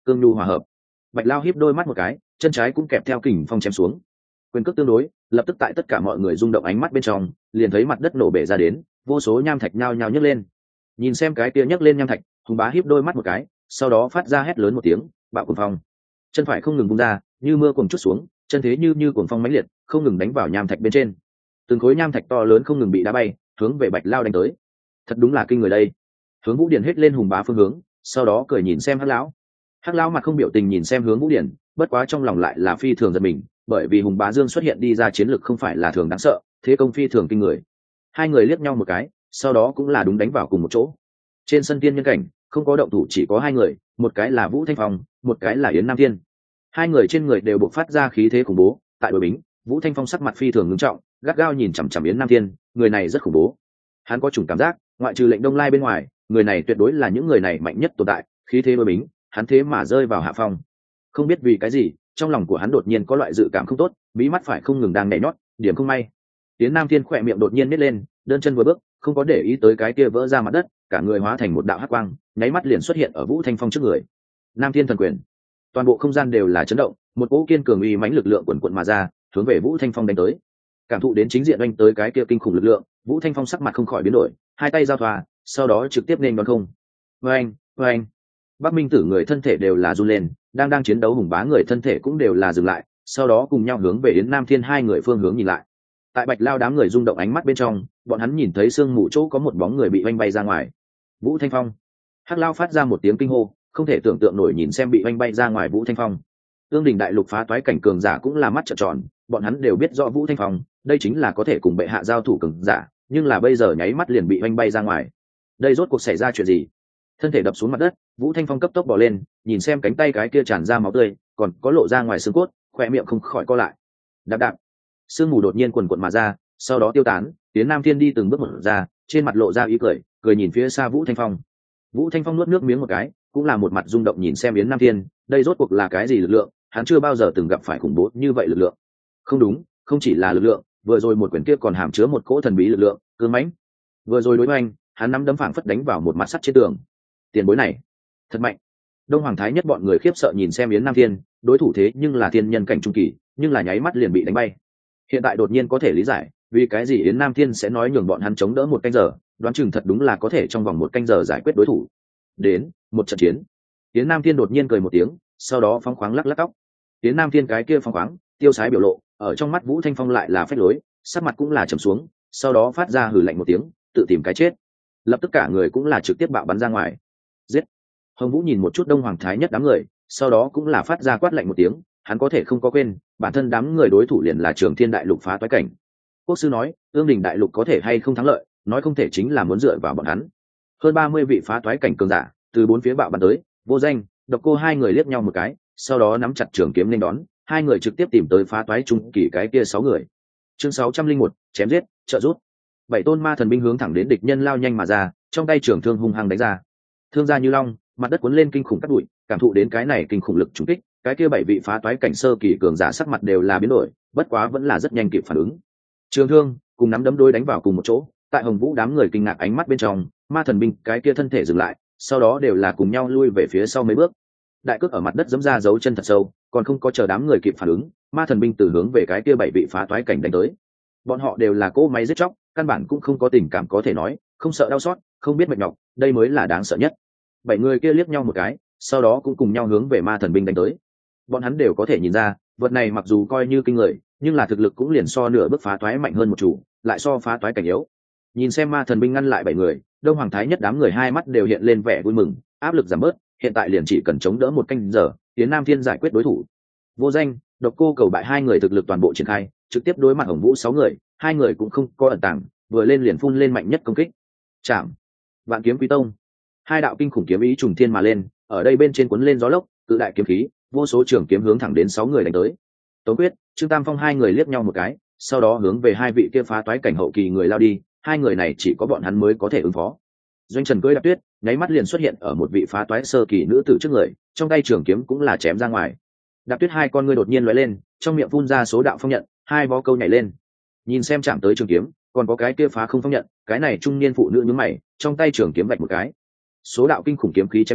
cương nhu hòa hợp. Bạch Lao híp đôi mắt một cái, chân trái cũng kẹp theo kình phong chém xuống. Quyền cước tương đối, lập tức tại tất cả mọi người rung động ánh mắt bên trong, liền thấy mặt đất nổ bể ra đến, vô số nham thạch nhao nhao nhấc lên. Nhìn xem cái kia nhấc lên nham thạch, Hùng Bá híp đôi mắt một cái, sau đó phát ra hét lớn một tiếng, bạo cuồng phong. Chân phải không ngừng vung ra, như mưa cuồng chút xuống, chân thế như như cuồng phong mãnh liệt, không ngừng đánh vào nham thạch bên trên. Từng khối nham thạch to lớn không ngừng bị đá bay, hướng về Bạch Lao đánh tới. Thật đúng là kinh người đây. Hướng Vũ Điển hết lên Hùng Bá phương hướng, sau đó cười nhìn xem Hắc lão. Hắc lão mặt không biểu tình nhìn xem Hướng Vũ Điển, bất quá trong lòng lại là phi thường giật mình, bởi vì Hùng Bá Dương xuất hiện đi ra chiến lực không phải là thường đáng sợ, thế công phi thường kinh người. Hai người liếc nhau một cái, sau đó cũng là đúng đánh vào cùng một chỗ. Trên sân tiên nhân cảnh, không có động thủ chỉ có hai người, một cái là Vũ Thanh Phong, một cái là Yến Nam Thiên. Hai người trên người đều bộc phát ra khí thế khủng bố, tại đội bính, Vũ Thanh Phong sắc mặt phi thường nghiêm trọng, gắt gao nhìn chằm chằm Yến Nam Thiên, người này rất khủng bố. Hắn có chủng cảm giác, ngoại trừ lệnh Đông Lai bên ngoài, người này tuyệt đối là những người này mạnh nhất tồn tại, khí thế đội bính, hắn thế mà rơi vào hạ phong. Không biết vì cái gì, trong lòng của hắn đột nhiên có loại dự cảm không tốt, mí mắt phải không ngừng đang nhảy nhót, điểm không may. Yến Nam Thiên khỏe miệng đột nhiên nít lên, đơn chân vừa bước, không có để ý tới cái kia vỡ ra mặt đất, cả người hóa thành một đạo hắc quang, nháy mắt liền xuất hiện ở Vũ Thanh Phong trước người. Nam Thiên thần quyền, toàn bộ không gian đều là chấn động, một cỗ kiên cường uy mãnh lực lượng quần quần mà ra, hướng về Vũ Thanh Phong đánh tới. Cảm thụ đến chính diện đánh tới cái kia kinh khủng lực lượng, Vũ Thanh Phong sắc mặt không khỏi biến đổi, hai tay giao thoa, sau đó trực tiếp nên đón không. Oeng, oeng. Bắc Minh Tử người thân thể đều là run lên, đang đang chiến đấu Hùng Bá người thân thể cũng đều là dừng lại, sau đó cùng nhau hướng về Yến Nam Thiên hai người phương hướng nhìn lại. Tại Bạch Lao đám người rung động ánh mắt bên trong, bọn hắn nhìn thấy sương mù chỗ có một bóng người bị oanh bay ra ngoài. Vũ Thanh Phong. Hắc Lao phát ra một tiếng kinh hô, không thể tưởng tượng nổi nhìn xem bị oanh bay ra ngoài Vũ Thanh Phong. Ương Đình đại lục phá toái cảnh cường giả cũng là mắt trợn tròn, bọn hắn đều biết rõ Vũ Thanh Phong, đây chính là có thể cùng bệ hạ giao thủ cường giả, nhưng là bây giờ nháy mắt liền bị oanh bay ra ngoài. Đây rốt cuộc xảy ra chuyện gì? Thân thể đập xuống mặt đất, Vũ Thanh Phong cấp tốc bò lên, nhìn xem cánh tay cái kia tràn ra máu tươi, còn có lộ ra ngoài xương cốt, khỏe miệng không khỏi co lại. Đạp đạp, sương mù đột nhiên quần quần mà ra, sau đó tiêu tán. Tiến Nam Thiên đi từng bước một ra, trên mặt lộ ra ý cười, cười nhìn phía xa Vũ Thanh Phong. Vũ Thanh Phong nuốt nước miếng một cái, cũng là một mặt rung động nhìn xem Yến Nam Thiên, đây rốt cuộc là cái gì lực lượng, hắn chưa bao giờ từng gặp phải khủng bố như vậy lực lượng. Không đúng, không chỉ là lực lượng, vừa rồi một quyển kia còn hàm chứa một cỗ thần bí lực lượng, cương mãnh. Vừa rồi đối với anh, hắn nắm đấm phảng phất đánh vào một mặt sắt trên tường. Tiền bối này, thật mạnh. Đông Hoàng Thái nhất bọn người khiếp sợ nhìn xem Yến Nam Thiên, đối thủ thế nhưng là thiên nhân cảnh trung kỳ, nhưng là nháy mắt liền bị đánh bay. Hiện tại đột nhiên có thể lý giải, vì cái gì Yến Nam Thiên sẽ nói nhường bọn hắn chống đỡ một canh giờ, đoán chừng thật đúng là có thể trong vòng một canh giờ giải quyết đối thủ. Đến, một trận chiến. Yến Nam Thiên đột nhiên cười một tiếng, sau đó phóng khoáng lắc lắc tóc. Yến Nam Thiên cái kia phóng khoáng, tiêu sái biểu lộ, ở trong mắt Vũ Thanh Phong lại là phách lối, sắc mặt cũng là trầm xuống, sau đó phát ra hừ lạnh một tiếng, tự tìm cái chết. Lập tức cả người cũng là trực tiếp bạo bắn ra ngoài. Giết. Hồng Vũ nhìn một chút Đông Hoàng Thái nhất đám người, sau đó cũng là phát ra quát lạnh một tiếng, hắn có thể không có quên, bản thân đám người đối thủ liền là Trường Thiên đại lục phá toái cảnh. Quốc sư nói, Ương Đình đại lục có thể hay không thắng lợi, nói không thể chính là muốn dựa vào bọn hắn. Hơn ba mươi vị phá toái cảnh cường giả, từ bốn phía bạo bắn tới, Vô Danh, Độc Cô hai người liếc nhau một cái, sau đó nắm chặt trường kiếm lên đón, hai người trực tiếp tìm tới phá toái trung kỳ cái kia sáu người. Chương sáu trăm linh một, chém giết, trợ rút. Bảy tôn ma thần binh hướng thẳng đến địch nhân lao nhanh mà ra, trong tay trường thương hung hăng đánh ra. Thương ra như long, mặt đất cuốn lên kinh khủng cát bụi, cảm thụ đến cái này kinh khủng lực trùng kích, cái kia bảy vị phá toái cảnh sơ kỳ cường giả sắc mặt đều là biến đổi, bất quá vẫn là rất nhanh kịp phản ứng. Trường thương cùng nắm đấm đôi đánh vào cùng một chỗ, tại Hồng Vũ đám người kinh ngạc ánh mắt bên trong, ma thần binh cái kia thân thể dừng lại, sau đó đều là cùng nhau lui về phía sau mấy bước. Đại cước ở mặt đất giẫm ra dấu chân thật sâu, còn không có chờ đám người kịp phản ứng, ma thần binh từ hướng về cái kia bảy vị phá toái cảnh đánh tới. Bọn họ đều là cỗ máy giết chóc, căn bản cũng không có tình cảm có thể nói, không sợ đau xót, không biết mệt nhọc, đây mới là đáng sợ nhất. Bảy người kia liếc nhau một cái, sau đó cũng cùng nhau hướng về ma thần binh đánh tới. Bọn hắn đều có thể nhìn ra, vật này mặc dù coi như kinh người, nhưng là thực lực cũng liền so nửa bước phá toái mạnh hơn một chủ, lại so phá toái cảnh yếu. Nhìn xem ma thần binh ngăn lại bảy người, Đông Hoàng Thái nhất đám người hai mắt đều hiện lên vẻ vui mừng, áp lực giảm bớt, hiện tại liền chỉ cần chống đỡ một canh giờ, Yến Nam Thiên giải quyết đối thủ. Vô Danh, Độc Cô cầu bại hai người thực lực toàn bộ triển khai, trực tiếp đối mặt Hồng Vũ sáu người, hai người cũng không có ẩn tàng, vừa lên liền phun lên mạnh nhất công kích. Chạm, Vạn Kiếm Quý Tông. Hai đạo kinh khủng kiếm ý trùng thiên mà lên, ở đây bên trên cuốn lên gió lốc, cự đại kiếm khí, vô số trường kiếm hướng thẳng đến sáu người đánh tới. Tống Quyết, Trương Tam Phong hai người liếc nhau một cái, sau đó hướng về hai vị kia phá toái cảnh hậu kỳ người lao đi, hai người này chỉ có bọn hắn mới có thể ứng phó. Doanh Trần cưỡi Đạp Tuyết, nháy mắt liền xuất hiện ở một vị phá toái sơ kỳ nữ tử trước người, trong tay trường kiếm cũng là chém ra ngoài. Đạp Tuyết hai con ngươi đột nhiên lóe lên, trong miệng phun ra số đạo phong nhận, hai vó câu nhảy lên. Nhìn xem chạm tới trường kiếm, còn có cái kia phá không phong nhận, cái này trung niên phụ nữ nhướng mày, trong tay trường kiếm vạch một cái. Số đạo kinh khủng kiếm khí chém ra,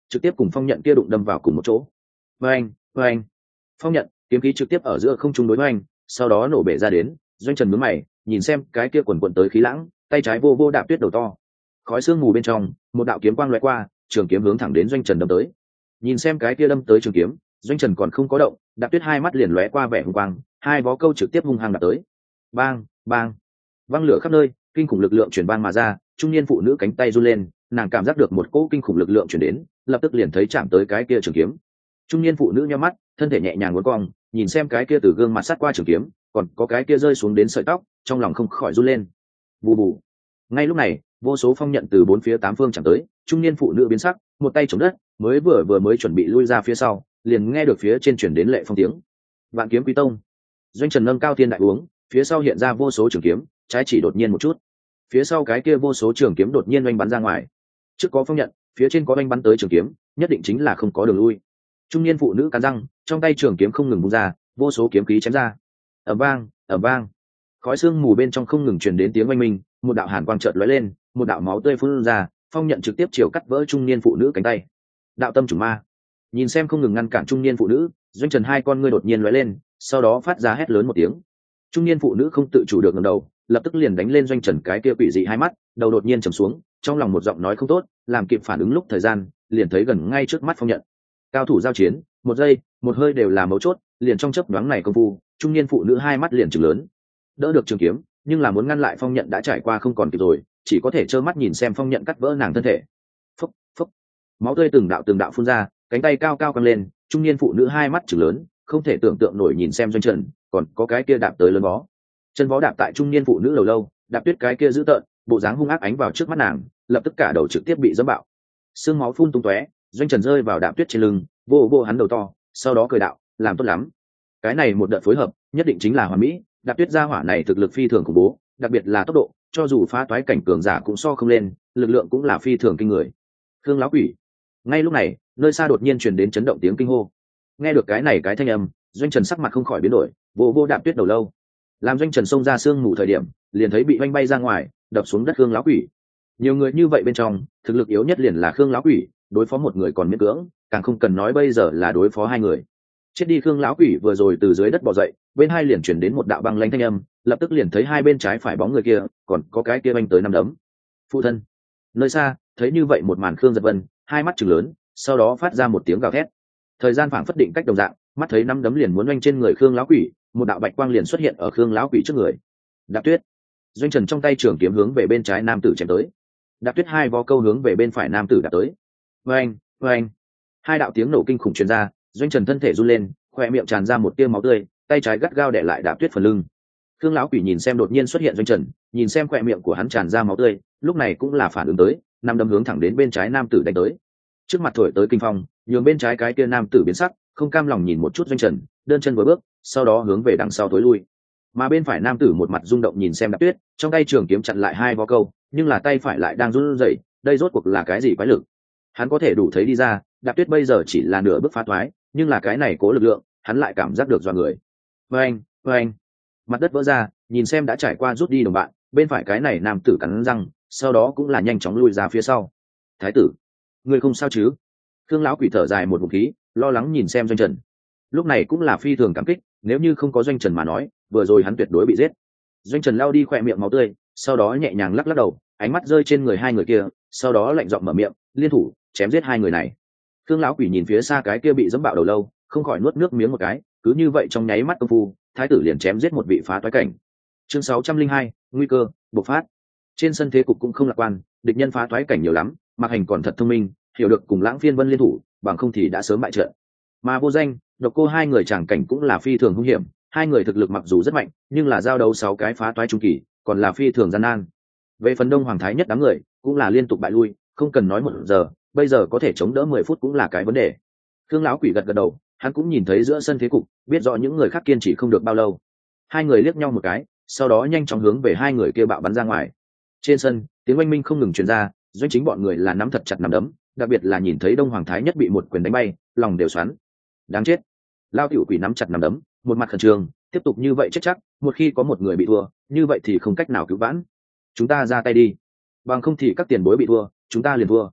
trực tiếp cùng phong nhận kia đụng đâm vào cùng một chỗ. Với anh, với anh, phong nhận kiếm khí trực tiếp ở giữa không trung đối với anh, sau đó nổ bể ra đến. Doanh Trần nhướng mày, nhìn xem cái kia quần quần tới khí lãng, tay trái vô vô đạp tuyết đầu to. Khói sương mù bên trong, một đạo kiếm quang lóe qua, trường kiếm hướng thẳng đến Doanh Trần đâm tới. Nhìn xem cái kia đâm tới trường kiếm, Doanh Trần còn không có động, đạp tuyết hai mắt liền lóe qua vẻ hung quang, hai vó câu trực tiếp hung hăng đạp tới. Bang, bang, văng lửa khắp nơi, kinh khủng lực lượng truyền bang mà ra, trung niên phụ nữ cánh tay run lên, nàng cảm giác được một cỗ kinh khủng lực lượng truyền đến, lập tức liền thấy chạm tới cái kia trường kiếm. Trung niên phụ nữ nhắm mắt, thân thể nhẹ nhàng uốn cong, nhìn xem cái kia từ gương mặt sát qua trường kiếm, còn có cái kia rơi xuống đến sợi tóc, trong lòng không khỏi run lên. Bù bù. Ngay lúc này, vô số phong nhận từ bốn phía tám phương chạm tới, trung niên phụ nữ biến sắc, một tay chống đất, mới vừa vừa mới chuẩn bị lui ra phía sau, liền nghe được phía trên truyền đến lệ phong tiếng. Vạn kiếm quý tông. Doanh Trần nâng cao thiên đại uống, phía sau hiện ra vô số trường kiếm, trái chỉ đột nhiên một chút, phía sau cái kia vô số trường kiếm đột nhiên oanh bắn ra ngoài. Trước có phong nhận, phía trên có oanh bắn tới trường kiếm, nhất định chính là không có đường lui. Trung niên phụ nữ cắn răng, trong tay trường kiếm không ngừng bung ra, vô số kiếm khí chém ra. Ầm vang, ầm vang. Khói sương mù bên trong không ngừng truyền đến tiếng oanh minh, một đạo hàn quang chợt lóe lên, một đạo máu tươi phun ra, phong nhận trực tiếp chiều cắt vỡ trung niên phụ nữ cánh tay. Đạo tâm chủ ma. Nhìn xem không ngừng ngăn cản trung niên phụ nữ, Doanh Trần hai con ngươi đột nhiên lóe lên, sau đó phát ra hét lớn một tiếng. Trung niên phụ nữ không tự chủ được ngẩng đầu, lập tức liền đánh lên Doanh Trần cái kia quỷ dị hai mắt, đầu đột nhiên trầm xuống, trong lòng một giọng nói không tốt, làm kịp phản ứng lúc thời gian, liền thấy gần ngay trước mắt phong nhận. Cao thủ giao chiến, một giây, một hơi đều là mấu chốt, liền trong chớp nhoáng này công phu, trung niên phụ nữ hai mắt liền trừng lớn. Đỡ được trường kiếm, nhưng là muốn ngăn lại phong nhận đã trải qua không còn kịp rồi, chỉ có thể trơ mắt nhìn xem phong nhận cắt vỡ nàng thân thể. Phốc, phốc. Máu tươi từng đạo từng đạo phun ra, cánh tay cao cao căng lên, trung niên phụ nữ hai mắt trừng lớn, không thể tưởng tượng nổi nhìn xem Doanh Trần, còn có cái kia đạp tới lớn bó. Chân vó đạp tại trung niên phụ nữ đầu lâu, đạp tuyết cái kia dữ tợn, bộ dáng hung ác ánh vào trước mắt nàng, lập tức cả đầu trực tiếp bị dẫm bạo. Xương máu phun tung tóe, Doanh Trần rơi vào đạp tuyết trên lưng, vô vô hắn đầu to, sau đó cười đạo, làm tốt lắm. Cái này một đợt phối hợp, nhất định chính là hoàn mỹ, đạp tuyết gia hỏa này thực lực phi thường khủng bố, đặc biệt là tốc độ, cho dù phá toái cảnh cường giả cũng so không lên, lực lượng cũng là phi thường kinh người. Khương lão quỷ. Ngay lúc này, nơi xa đột nhiên truyền đến chấn động tiếng kinh hô. Nghe được cái này cái thanh âm, Doanh Trần sắc mặt không khỏi biến đổi, vô vô đạp tuyết đầu lâu. Làm Doanh Trần xông ra sương mù thời điểm, liền thấy bị oanh bay ra ngoài, đập xuống đất Khương lão quỷ. Nhiều người như vậy bên trong, thực lực yếu nhất liền là Khương lão quỷ, đối phó một người còn miễn cưỡng, càng không cần nói bây giờ là đối phó hai người. Chết đi Khương lão quỷ vừa rồi từ dưới đất bò dậy, bên hai liền chuyển đến một đạo băng lãnh thanh âm, lập tức liền thấy hai bên trái phải bóng người kia, còn có cái kia oanh tới năm đấm. Phụ thân. Nơi xa, thấy như vậy một màn Khương Giật Vân, hai mắt trừng lớn, sau đó phát ra một tiếng gào thét. Thời gian phảng phất định cách đồng dạng, mắt thấy năm đấm liền muốn oanh trên người Khương lão quỷ, một đạo bạch quang liền xuất hiện ở Khương lão quỷ trước người. Đạp tuyết. Doanh Trần trong tay trường kiếm hướng về bên trái nam tử chém tới. Đạp tuyết hai vó câu hướng về bên phải nam tử đạp tới. Oanh, oanh. Hai đạo tiếng nổ kinh khủng truyền ra, Doanh Trần thân thể run lên, khoe miệng tràn ra một tia máu tươi, tay trái gắt gao đè lại đạp tuyết phần lưng. Khương lão quỷ nhìn xem đột nhiên xuất hiện Doanh Trần, nhìn xem khoe miệng của hắn tràn ra máu tươi, lúc này cũng là phản ứng tới, năm đấm hướng thẳng đến bên trái nam tử đánh tới. Trước mặt thổi tới kinh phong, nhường bên trái cái kia nam tử biến sắc, không cam lòng nhìn một chút Doanh Trần, đơn chân vừa bước, sau đó hướng về đằng sau tối lui. Mà bên phải nam tử một mặt rung động nhìn xem đạp tuyết, trong tay trường kiếm chặn lại hai vó câu, nhưng là tay phải lại đang run rẩy, đây rốt cuộc là cái gì quái lực? Hắn có thể đủ thấy đi ra, đạp tuyết bây giờ chỉ là nửa bước phá thoái, nhưng là cái này cố lực lượng, hắn lại cảm giác được dọa người. Oanh, oanh. Mặt đất vỡ ra, nhìn xem đã trải qua rút đi đồng bạn, bên phải cái này nam tử cắn răng, sau đó cũng là nhanh chóng lui ra phía sau. Thái tử, ngươi không sao chứ? Khương lão quỷ thở dài một ngụm khí, lo lắng nhìn xem Doanh Trần. Lúc này cũng là phi thường cảm kích, nếu như không có Doanh Trần mà nói, vừa rồi hắn tuyệt đối bị giết. Doanh Trần lao đi khỏe miệng máu tươi, sau đó nhẹ nhàng lắc lắc đầu, ánh mắt rơi trên người hai người kia, sau đó lạnh giọng mở miệng, liên thủ chém giết hai người này. Khương lão quỷ nhìn phía xa cái kia bị dẫm bạo đầu lâu, không khỏi nuốt nước miếng một cái, cứ như vậy trong nháy mắt công phu, thái tử liền chém giết một vị phá toái cảnh. Chương sáu trăm linh hai, nguy cơ bộc phát. Trên sân thế cục cũng không lạc quan, địch nhân phá toái cảnh nhiều lắm, Mạc Hành còn thật thông minh, hiểu được cùng Lãng Phiên Vân liên thủ, bằng không thì đã sớm bại trận. Mà Vô Danh, Độc Cô hai người tràng cảnh cũng là phi thường hung hiểm, hai người thực lực mặc dù rất mạnh, nhưng là giao đấu sáu cái phá toái trung kỳ, còn là phi thường gian nan. Về phần Đông Hoàng Thái Nhất đám người, cũng là liên tục bại lui, không cần nói một giờ, bây giờ có thể chống đỡ mười phút cũng là cái vấn đề. Khương lão quỷ gật gật đầu, hắn cũng nhìn thấy giữa sân thế cục, biết rõ những người khác kiên trì không được bao lâu. Hai người liếc nhau một cái, sau đó nhanh chóng hướng về hai người kia bạo bắn ra ngoài. Trên sân, tiếng oanh minh không ngừng truyền ra, Doanh Chính bọn người là nắm thật chặt nắm đấm, đặc biệt là nhìn thấy Đông Hoàng Thái Nhất bị một quyền đánh bay, lòng đều xoắn. Đáng chết. Lao tiểu quỷ nắm chặt nắm đấm, một mặt khẩn trương, tiếp tục như vậy chết chắc, một khi có một người bị thua, như vậy thì không cách nào cứu vãn. Chúng ta ra tay đi, bằng không thì các tiền bối bị thua, chúng ta liền thua.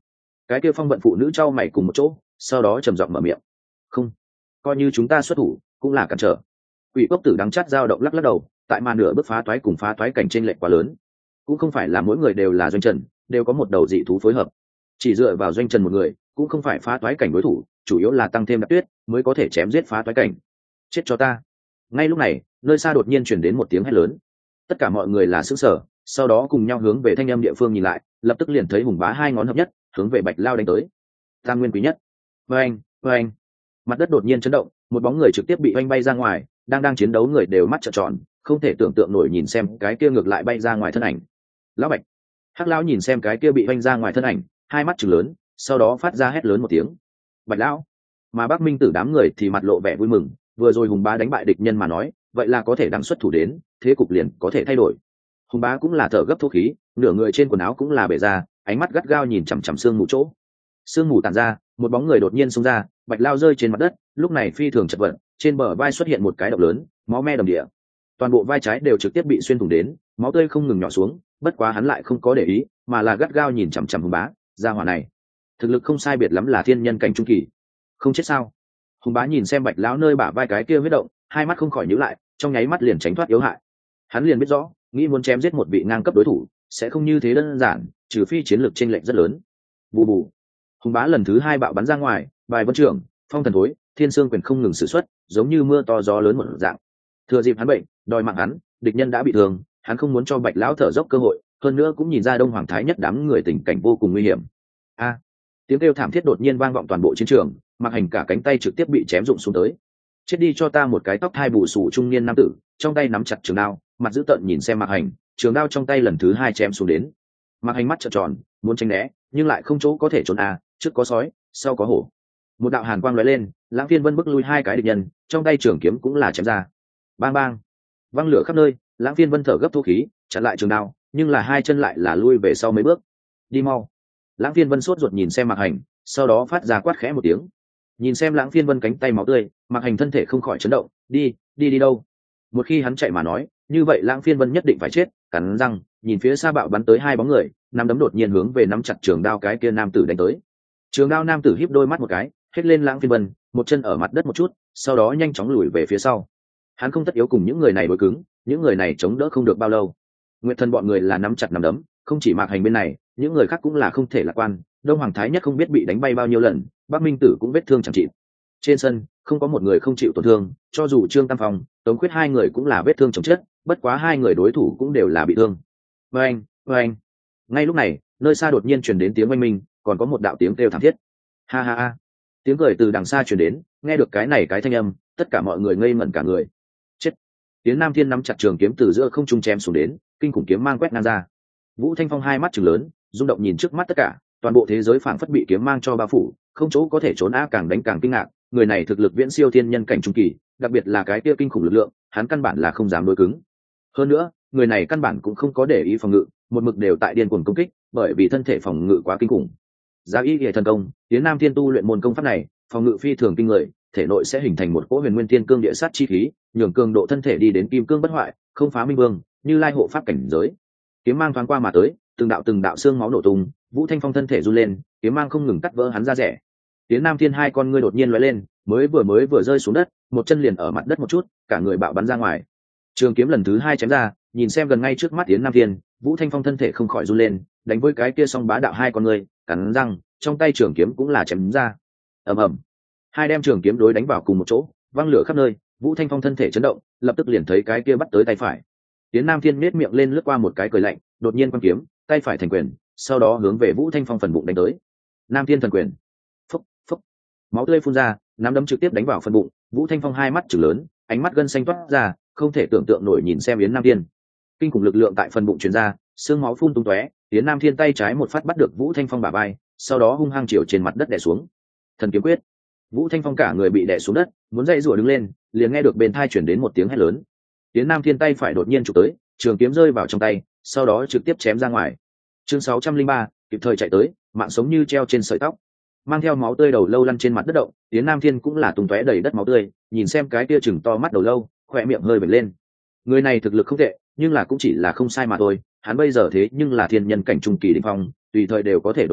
cái kia phong vận phụ nữ trao mày cùng một chỗ, sau đó trầm giọng mở miệng. Không, coi như chúng ta xuất thủ cũng là cản trở. Quỷ cốc tử đắng chát dao động lắc lắc đầu, tại màn nửa bước phá toái cùng phá toái cảnh trên lệch quá lớn, cũng không phải là mỗi người đều là doanh trần, đều có một đầu dị thú phối hợp. Chỉ dựa vào doanh trần một người cũng không phải phá toái cảnh đối thủ, chủ yếu là tăng thêm đạp tuyết mới có thể chém giết phá toái cảnh. Chết cho ta. Ngay lúc này, nơi xa đột nhiên chuyển đến một tiếng hét lớn. Tất cả mọi người là sững sờ, sau đó cùng nhau hướng về thanh âm địa phương nhìn lại, lập tức liền thấy Hùng Bá hai ngón hợp nhất hướng về Bạch Lao đánh tới. Tam nguyên quý nhất. Oeng, oeng. Mặt đất đột nhiên chấn động, một bóng người trực tiếp bị oanh bay ra ngoài, đang đang chiến đấu người đều mắt trợn tròn, không thể tưởng tượng nổi nhìn xem cái kia ngược lại bay ra ngoài thân ảnh. Lão Bạch. Hắc Lão nhìn xem cái kia bị oanh ra ngoài thân ảnh, hai mắt trừng lớn, sau đó phát ra hét lớn một tiếng. Bạch Lão. Mà Bắc Minh Tử đám người thì mặt lộ vẻ vui mừng, vừa rồi Hùng Bá đánh bại địch nhân mà nói, vậy là có thể đăng xuất thủ đến, thế cục liền có thể thay đổi. Hùng Bá cũng là thở gấp thô khí, nửa người trên quần áo cũng là bể ra, ánh mắt gắt gao nhìn chằm chằm xương mù chỗ. Sương mù tản ra, một bóng người đột nhiên xông ra, Bạch Lao rơi trên mặt đất, lúc này phi thường chật vật, trên bờ vai xuất hiện một cái động lớn, máu me đầm địa. Toàn bộ vai trái đều trực tiếp bị xuyên thủng đến, máu tươi không ngừng nhỏ xuống, bất quá hắn lại không có để ý, mà là gắt gao nhìn chằm chằm Hùng Bá, gia hỏa này, thực lực không sai biệt lắm là thiên nhân cảnh trung kỳ. Không chết sao? Hùng Bá nhìn xem Bạch Lão nơi bả vai cái kia huyết động, hai mắt không khỏi nhíu lại, trong nháy mắt liền tránh thoát yếu hại. Hắn liền biết rõ, nghĩ muốn chém giết một vị ngang cấp đối thủ, sẽ không như thế đơn giản, trừ phi chiến lược chênh lệch rất lớn. Bù bù. Hùng Bá lần thứ hai bạo bắn ra ngoài, bài vân trưởng, phong thần thối, thiên xương quyền không ngừng sử xuất, giống như mưa to gió lớn một dạng. Thừa dịp hắn bệnh, đòi mạng hắn, địch nhân đã bị thương, hắn không muốn cho Bạch Lão thở dốc cơ hội, hơn nữa cũng nhìn ra Đông Hoàng Thái nhất đám người tình cảnh vô cùng nguy hiểm. A! Tiếng kêu thảm thiết đột nhiên vang vọng toàn bộ chiến trường, Mạc Hành cả cánh tay trực tiếp bị chém rụng xuống tới. Chết đi cho ta một cái tóc hai bù sù trung niên nam tử, trong tay nắm chặt trường đao, mặt dữ tợn nhìn xem Mạc Hành, trường đao trong tay lần thứ hai chém xuống đến. Mạc Hành mắt trợn tròn, muốn tránh né, nhưng lại không chỗ có thể trốn à, trước có sói, sau có hổ. Một đạo hàn quang lóe lên, Lãng Phiên Vân bước lui hai cái địch nhân, trong tay trường kiếm cũng là chém ra. Bang bang, văng lửa khắp nơi, Lãng Phiên Vân thở gấp thô khí, chặn lại trường đao, nhưng là hai chân lại là lui về sau mấy bước. Đi mau. Lãng Phiên Vân sốt ruột nhìn xem Mạc Hành, sau đó phát ra quát khẽ một tiếng. Nhìn xem Lãng Phiên Vân cánh tay máu tươi, Mạc Hành thân thể không khỏi chấn động, đi, đi đi đâu? Một khi hắn chạy mà nói, như vậy Lãng Phiên Vân nhất định phải chết. Cắn răng, nhìn phía xa bạo bắn tới hai bóng người, nắm đấm đột nhiên hướng về nắm chặt trường đao cái kia nam tử đánh tới. Trường đao nam tử híp đôi mắt một cái, hết lên Lãng Phiên Vân, một chân ở mặt đất một chút, sau đó nhanh chóng lùi về phía sau. Hắn không tất yếu cùng những người này đối cứng, những người này chống đỡ không được bao lâu. Nguyệt Thần bọn người là nắm chặt nắm đấm, không chỉ Mạc Hành bên này, những người khác cũng là không thể lạc quan. Đông Hoàng Thái nhất không biết bị đánh bay bao nhiêu lần, Bắc Minh Tử cũng vết thương chẳng trị. Trên sân không có một người không chịu tổn thương, cho dù Trương Tam Phong, Tống Khuyết hai người cũng là vết thương chồng chất, bất quá hai người đối thủ cũng đều là bị thương. Oeng, oeng. Ngay lúc này, nơi xa đột nhiên truyền đến tiếng oanh minh, còn có một đạo tiếng kêu thảm thiết. Ha ha ha. Tiếng cười từ đằng xa truyền đến, nghe được cái này cái thanh âm, tất cả mọi người ngây ngẩn cả người. Chết. Tiến Nam Thiên nắm chặt trường kiếm từ giữa không trung chém xuống đến, kinh khủng kiếm mang quét ngang ra. Vũ Thanh Phong hai mắt trừng lớn, rung động nhìn trước mắt tất cả, toàn bộ thế giới phảng phất bị kiếm mang cho bao phủ, không chỗ có thể trốn á, càng đánh càng kinh ngạc. Người này thực lực viễn siêu thiên nhân cảnh trung kỳ, đặc biệt là cái kia kinh khủng lực lượng, hắn căn bản là không dám đối cứng. Hơn nữa, người này căn bản cũng không có để ý phòng ngự, một mực đều tại điên cuồng công kích, bởi vì thân thể phòng ngự quá kinh khủng. Giá y hệ thần công, Tiến Nam Thiên tu luyện môn công pháp này, phòng ngự phi thường kinh người, thể nội sẽ hình thành một cỗ huyền nguyên thiên cương địa sát chi khí, nhường cường độ thân thể đi đến kim cương bất hoại, không phá minh vương, như lai hộ pháp cảnh giới. Kiếm mang thoáng qua mà tới, từng đạo từng đạo xương máu nổ tung, Vũ Thanh Phong thân thể run lên, kiếm mang không ngừng cắt vỡ hắn ra rẻ. Tiến Nam Thiên hai con ngươi đột nhiên lóe lên, mới vừa mới vừa rơi xuống đất, một chân liền ở mặt đất một chút, cả người bạo bắn ra ngoài. Trường kiếm lần thứ hai chém ra, nhìn xem gần ngay trước mắt Tiến Nam Thiên, Vũ Thanh Phong thân thể không khỏi run lên, đánh với cái kia song bá đạo hai con ngươi, cắn răng, trong tay trường kiếm cũng là chém ra. Ầm ầm. Hai đem trường kiếm đối đánh vào cùng một chỗ, văng lửa khắp nơi, Vũ Thanh Phong thân thể chấn động, lập tức liền thấy cái kia bắt tới tay phải. Tiến Nam Thiên nhếch miệng lên lướt qua một cái cười lạnh, đột nhiên quăng kiếm, tay phải thành quyền, sau đó hướng về Vũ Thanh Phong phần bụng đánh tới. Nam Thiên thần quyền. Phốc, phốc. Máu tươi phun ra, nắm đấm trực tiếp đánh vào phần bụng, Vũ Thanh Phong hai mắt trừng lớn, ánh mắt gân xanh toát ra, không thể tưởng tượng nổi nhìn xem Yến Nam Thiên. Kinh khủng lực lượng tại phần bụng truyền ra, xương máu phun tung tóe, Yến Nam Thiên tay trái một phát bắt được Vũ Thanh Phong bả vai, sau đó hung hăng chiều trên mặt đất đè xuống. Thần kiếm quyết. Vũ Thanh Phong cả người bị đè xuống đất, muốn dậy rủa đứng lên, liền nghe được bên tai truyền đến một tiếng hét lớn. Yến Nam Thiên tay phải đột nhiên chụp tới, trường kiếm rơi vào trong tay, sau đó trực tiếp chém ra ngoài. Chương sáu trăm linh ba, kịp thời chạy tới, mạng sống như treo trên sợi tóc. Mang theo máu tươi đầu lâu lăn trên mặt đất động, Yến Nam Thiên cũng là tung tóe đầy đất máu tươi, nhìn xem cái kia chừng to mắt đầu lâu, khỏe miệng hơi vểnh lên. Người này thực lực không tệ, nhưng là cũng chỉ là không sai mà thôi, hắn bây giờ thế nhưng là thiên nhân cảnh trung kỳ đỉnh phong, tùy thời đều có thể đột phá,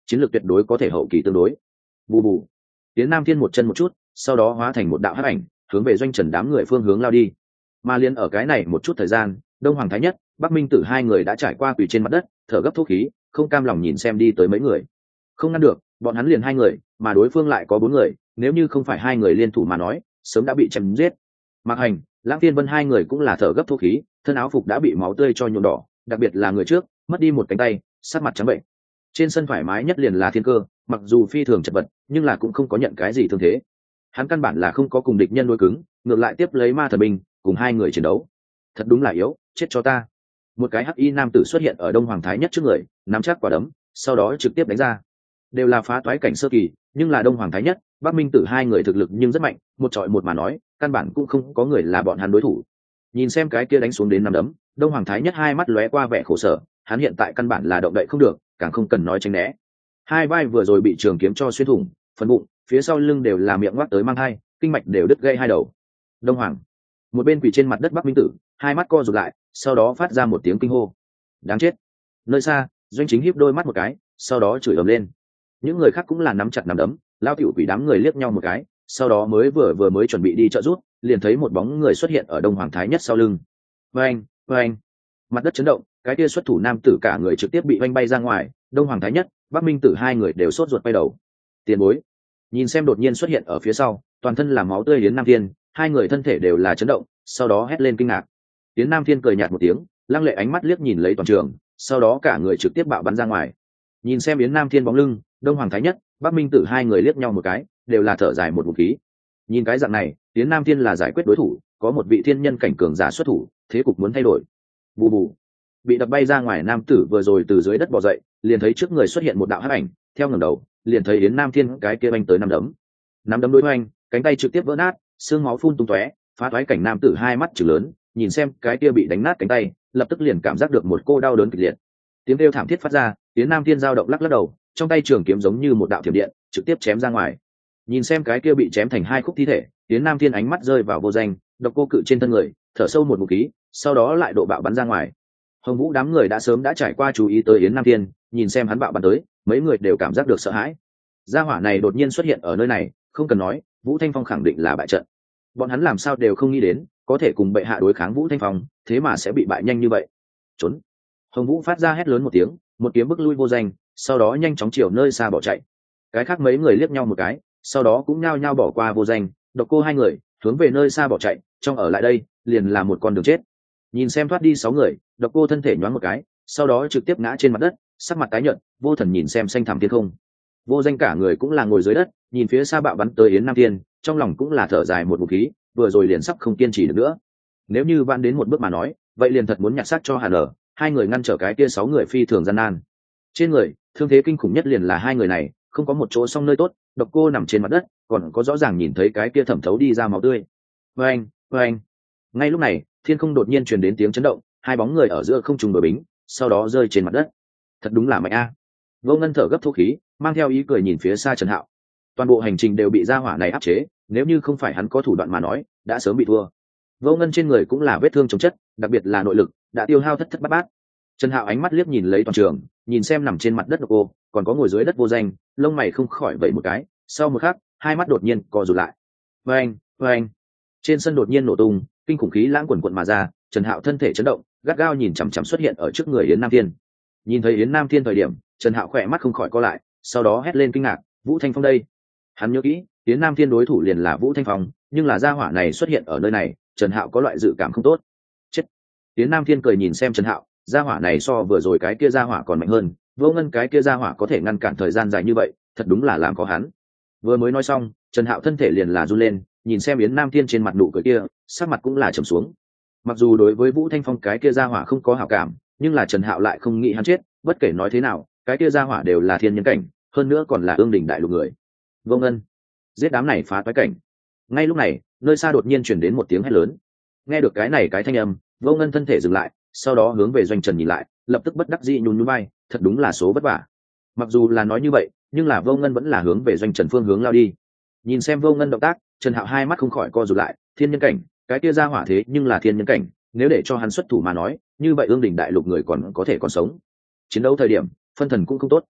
chiến lược tuyệt đối có thể hậu kỳ tương đối. Bù bù, Yến Nam Thiên một chân một chút, sau đó hóa thành một đạo hắc ảnh, hướng về Doanh Trần đám người phương hướng lao đi. Mà liên ở cái này một chút thời gian, Đông Hoàng Thái Nhất, Bắc Minh Tử hai người đã trải qua quỳ trên mặt đất, thở gấp thuốc khí, không cam lòng nhìn xem đi tới mấy người. Không ngăn được, bọn hắn liền hai người, mà đối phương lại có bốn người, nếu như không phải hai người liên thủ mà nói, sớm đã bị chém giết. Mạc Hành, Lãng Tiên Vân hai người cũng là thở gấp thuốc khí, thân áo phục đã bị máu tươi cho nhuộm đỏ, đặc biệt là người trước, mất đi một cánh tay, sắc mặt trắng bệnh. Trên sân thoải mái nhất liền là Thiên Cơ, mặc dù phi thường chật vật, nhưng là cũng không có nhận cái gì thương thế. Hắn căn bản là không có cùng địch nhân đối cứng, ngược lại tiếp lấy ma thần binh, cùng hai người chiến đấu. Thật đúng là yếu, chết cho ta. Một cái hắc y nam tử xuất hiện ở Đông Hoàng Thái Nhất trước người, nắm chắc quả đấm, sau đó trực tiếp đánh ra. Đều là phá toái cảnh sơ kỳ, nhưng là Đông Hoàng Thái Nhất, Bắc Minh Tử hai người thực lực nhưng rất mạnh, một trọi một mà nói, căn bản cũng không có người là bọn hắn đối thủ. Nhìn xem cái kia đánh xuống đến năm đấm, Đông Hoàng Thái Nhất hai mắt lóe qua vẻ khổ sở, hắn hiện tại căn bản là động đậy không được, càng không cần nói tránh né. Hai vai vừa rồi bị trường kiếm cho xuyên thủng, phần bụng, phía sau lưng đều là miệng ngoác tới mang hai, kinh mạch đều đứt gãy hai đầu. Đông Hoàng, một bên quỳ trên mặt đất Bắc Minh Tử, hai mắt co rụt lại, sau đó phát ra một tiếng kinh hô. Đáng chết. Nơi xa, Doanh Chính híp đôi mắt một cái, sau đó chửi ầm lên. Những người khác cũng là nắm chặt nắm đấm, lao tiểu quỷ đám người liếc nhau một cái, sau đó mới vừa vừa mới chuẩn bị đi trợ giúp, liền thấy một bóng người xuất hiện ở Đông Hoàng Thái Nhất sau lưng. Oeng, oeng. Mặt đất chấn động, cái kia xuất thủ nam tử cả người trực tiếp bị oanh bay ra ngoài, Đông Hoàng Thái Nhất, Bắc Minh Tử hai người đều sốt ruột bay đầu. Tiền bối, nhìn xem đột nhiên xuất hiện ở phía sau, toàn thân là máu tươi Yến Nam Thiên, hai người thân thể đều là chấn động, sau đó hét lên kinh ngạc. Yến Nam Thiên cười nhạt một tiếng, lăng lệ ánh mắt liếc nhìn lấy toàn trường, sau đó cả người trực tiếp bạo bắn ra ngoài. Nhìn xem Yến Nam Thiên bóng lưng, Đông Hoàng Thái Nhất, Bắc Minh Tử hai người liếc nhau một cái, đều là thở dài một ngụm khí. Nhìn cái dạng này, Yến Nam Thiên là giải quyết đối thủ, có một vị thiên nhân cảnh cường giả xuất thủ, thế cục muốn thay đổi. Bù bù, bị đập bay ra ngoài nam tử vừa rồi từ dưới đất bò dậy, liền thấy trước người xuất hiện một đạo hắc ảnh, theo ngẩng đầu, liền thấy Yến Nam Thiên cái kia anh tới năm đấm. Năm đấm đối hoành, cánh tay trực tiếp vỡ nát, xương máu phun tung tóe, phá toái cảnh nam tử hai mắt trừng lớn, nhìn xem cái kia bị đánh nát cánh tay, lập tức liền cảm giác được một cô đau đớn kịch liệt. Tiếng kêu thảm thiết phát ra, Yến Nam Thiên dao động lắc lắc đầu, trong tay trường kiếm giống như một đạo thiểm điện, trực tiếp chém ra ngoài. Nhìn xem cái kia bị chém thành hai khúc thi thể, Yến Nam Thiên ánh mắt rơi vào vô danh, độc cô cự trên thân người, thở sâu một ngụm khí, sau đó lại độ bạo bắn ra ngoài. Hồng Vũ đám người đã sớm đã trải qua chú ý tới Yến Nam Thiên, nhìn xem hắn bạo bắn tới, mấy người đều cảm giác được sợ hãi. Gia hỏa này đột nhiên xuất hiện ở nơi này, không cần nói, Vũ Thanh Phong khẳng định là bại trận. Bọn hắn làm sao đều không nghĩ đến, có thể cùng bệ hạ đối kháng Vũ Thanh Phong, thế mà sẽ bị bại nhanh như vậy. Trốn! Hồng Vũ phát ra hét lớn một tiếng, một kiếm bức lui vô danh, sau đó nhanh chóng chiều nơi xa bỏ chạy. Cái khác mấy người liếc nhau một cái, sau đó cũng nhao nhao bỏ qua vô danh, độc cô hai người hướng về nơi xa bỏ chạy, trong ở lại đây liền là một con đường chết. Nhìn xem thoát đi sáu người, độc cô thân thể nhoáng một cái, sau đó trực tiếp ngã trên mặt đất, sắc mặt tái nhợt, vô thần nhìn xem xanh thẳm thiên không. Vô danh cả người cũng là ngồi dưới đất, nhìn phía xa bạo bắn tới Yến Nam Thiên, trong lòng cũng là thở dài một ngụm khí, vừa rồi liền sắp không kiên trì được nữa. Nếu như vạn đến một bước mà nói, vậy liền thật muốn nhặt xác cho Hàn ở, hai người ngăn trở cái kia sáu người phi thường gian nan. Trên người, thương thế kinh khủng nhất liền là hai người này, không có một chỗ song nơi tốt, độc cô nằm trên mặt đất, còn có rõ ràng nhìn thấy cái kia thẩm thấu đi ra máu tươi. Oeng, oeng. Ngay lúc này, thiên không đột nhiên truyền đến tiếng chấn động, hai bóng người ở giữa không trùng đổi bính, sau đó rơi trên mặt đất. Thật đúng là mạnh a. Vô Ngân thở gấp thuốc khí, mang theo ý cười nhìn phía xa Trần Hạo. Toàn bộ hành trình đều bị gia hỏa này áp chế, nếu như không phải hắn có thủ đoạn mà nói, đã sớm bị thua. Vô Ngân trên người cũng là vết thương chồng chất, đặc biệt là nội lực đã tiêu hao thất thất bát bát. Trần Hạo ánh mắt liếc nhìn lấy toàn trường, nhìn xem nằm trên mặt đất độc cô, còn có ngồi dưới đất vô danh, lông mày không khỏi vẩy một cái, sau một khắc, hai mắt đột nhiên co rụt lại. Oeng, oeng. Trên sân đột nhiên nổ tung, kinh khủng khí lãng quần quần mà ra, Trần Hạo thân thể chấn động, gắt gao nhìn chằm chằm xuất hiện ở trước người Yến Nam Thiên. Nhìn thấy Yến Nam Thiên thời điểm, Trần Hạo khỏe mắt không khỏi co lại, sau đó hét lên kinh ngạc, Vũ Thanh Phong đây. Hắn nhớ kỹ, Yến Nam Thiên đối thủ liền là Vũ Thanh Phong, nhưng là gia hỏa này xuất hiện ở nơi này, Trần Hạo có loại dự cảm không tốt. Chết. Yến Nam Thiên cười nhìn xem Trần Hạo, gia hỏa này so vừa rồi cái kia gia hỏa còn mạnh hơn, Vô Ngân cái kia gia hỏa có thể ngăn cản thời gian dài như vậy, thật đúng là làm có hắn. Vừa mới nói xong, Trần Hạo thân thể liền là run lên, nhìn xem Yến Nam Thiên trên mặt nụ cười kia, sắc mặt cũng là trầm xuống. Mặc dù đối với Vũ Thanh Phong cái kia gia hỏa không có hảo cảm, nhưng là Trần Hạo lại không nghĩ hắn chết, bất kể nói thế nào, cái kia gia hỏa đều là thiên nhân cảnh, hơn nữa còn là ương đỉnh đại lục người. Vô Ngân, giết đám này phá toái cảnh. Ngay lúc này, nơi xa đột nhiên truyền đến một tiếng hét lớn. Nghe được cái này cái thanh âm, Vô Ngân thân thể dừng lại, sau đó hướng về Doanh Trần nhìn lại, lập tức bất đắc dĩ nhún nhún vai, thật đúng là số vất vả. Mặc dù là nói như vậy, nhưng là Vô Ngân vẫn là hướng về Doanh Trần phương hướng lao đi. Nhìn xem Vô Ngân động tác, Trần Hạo hai mắt không khỏi co rụt lại, thiên nhân cảnh, cái kia ra hỏa thế nhưng là thiên nhân cảnh, nếu để cho hắn xuất thủ mà nói, như vậy ương đỉnh đại lục người còn có thể còn sống. Chiến đấu thời điểm, phân thần cũng không tốt.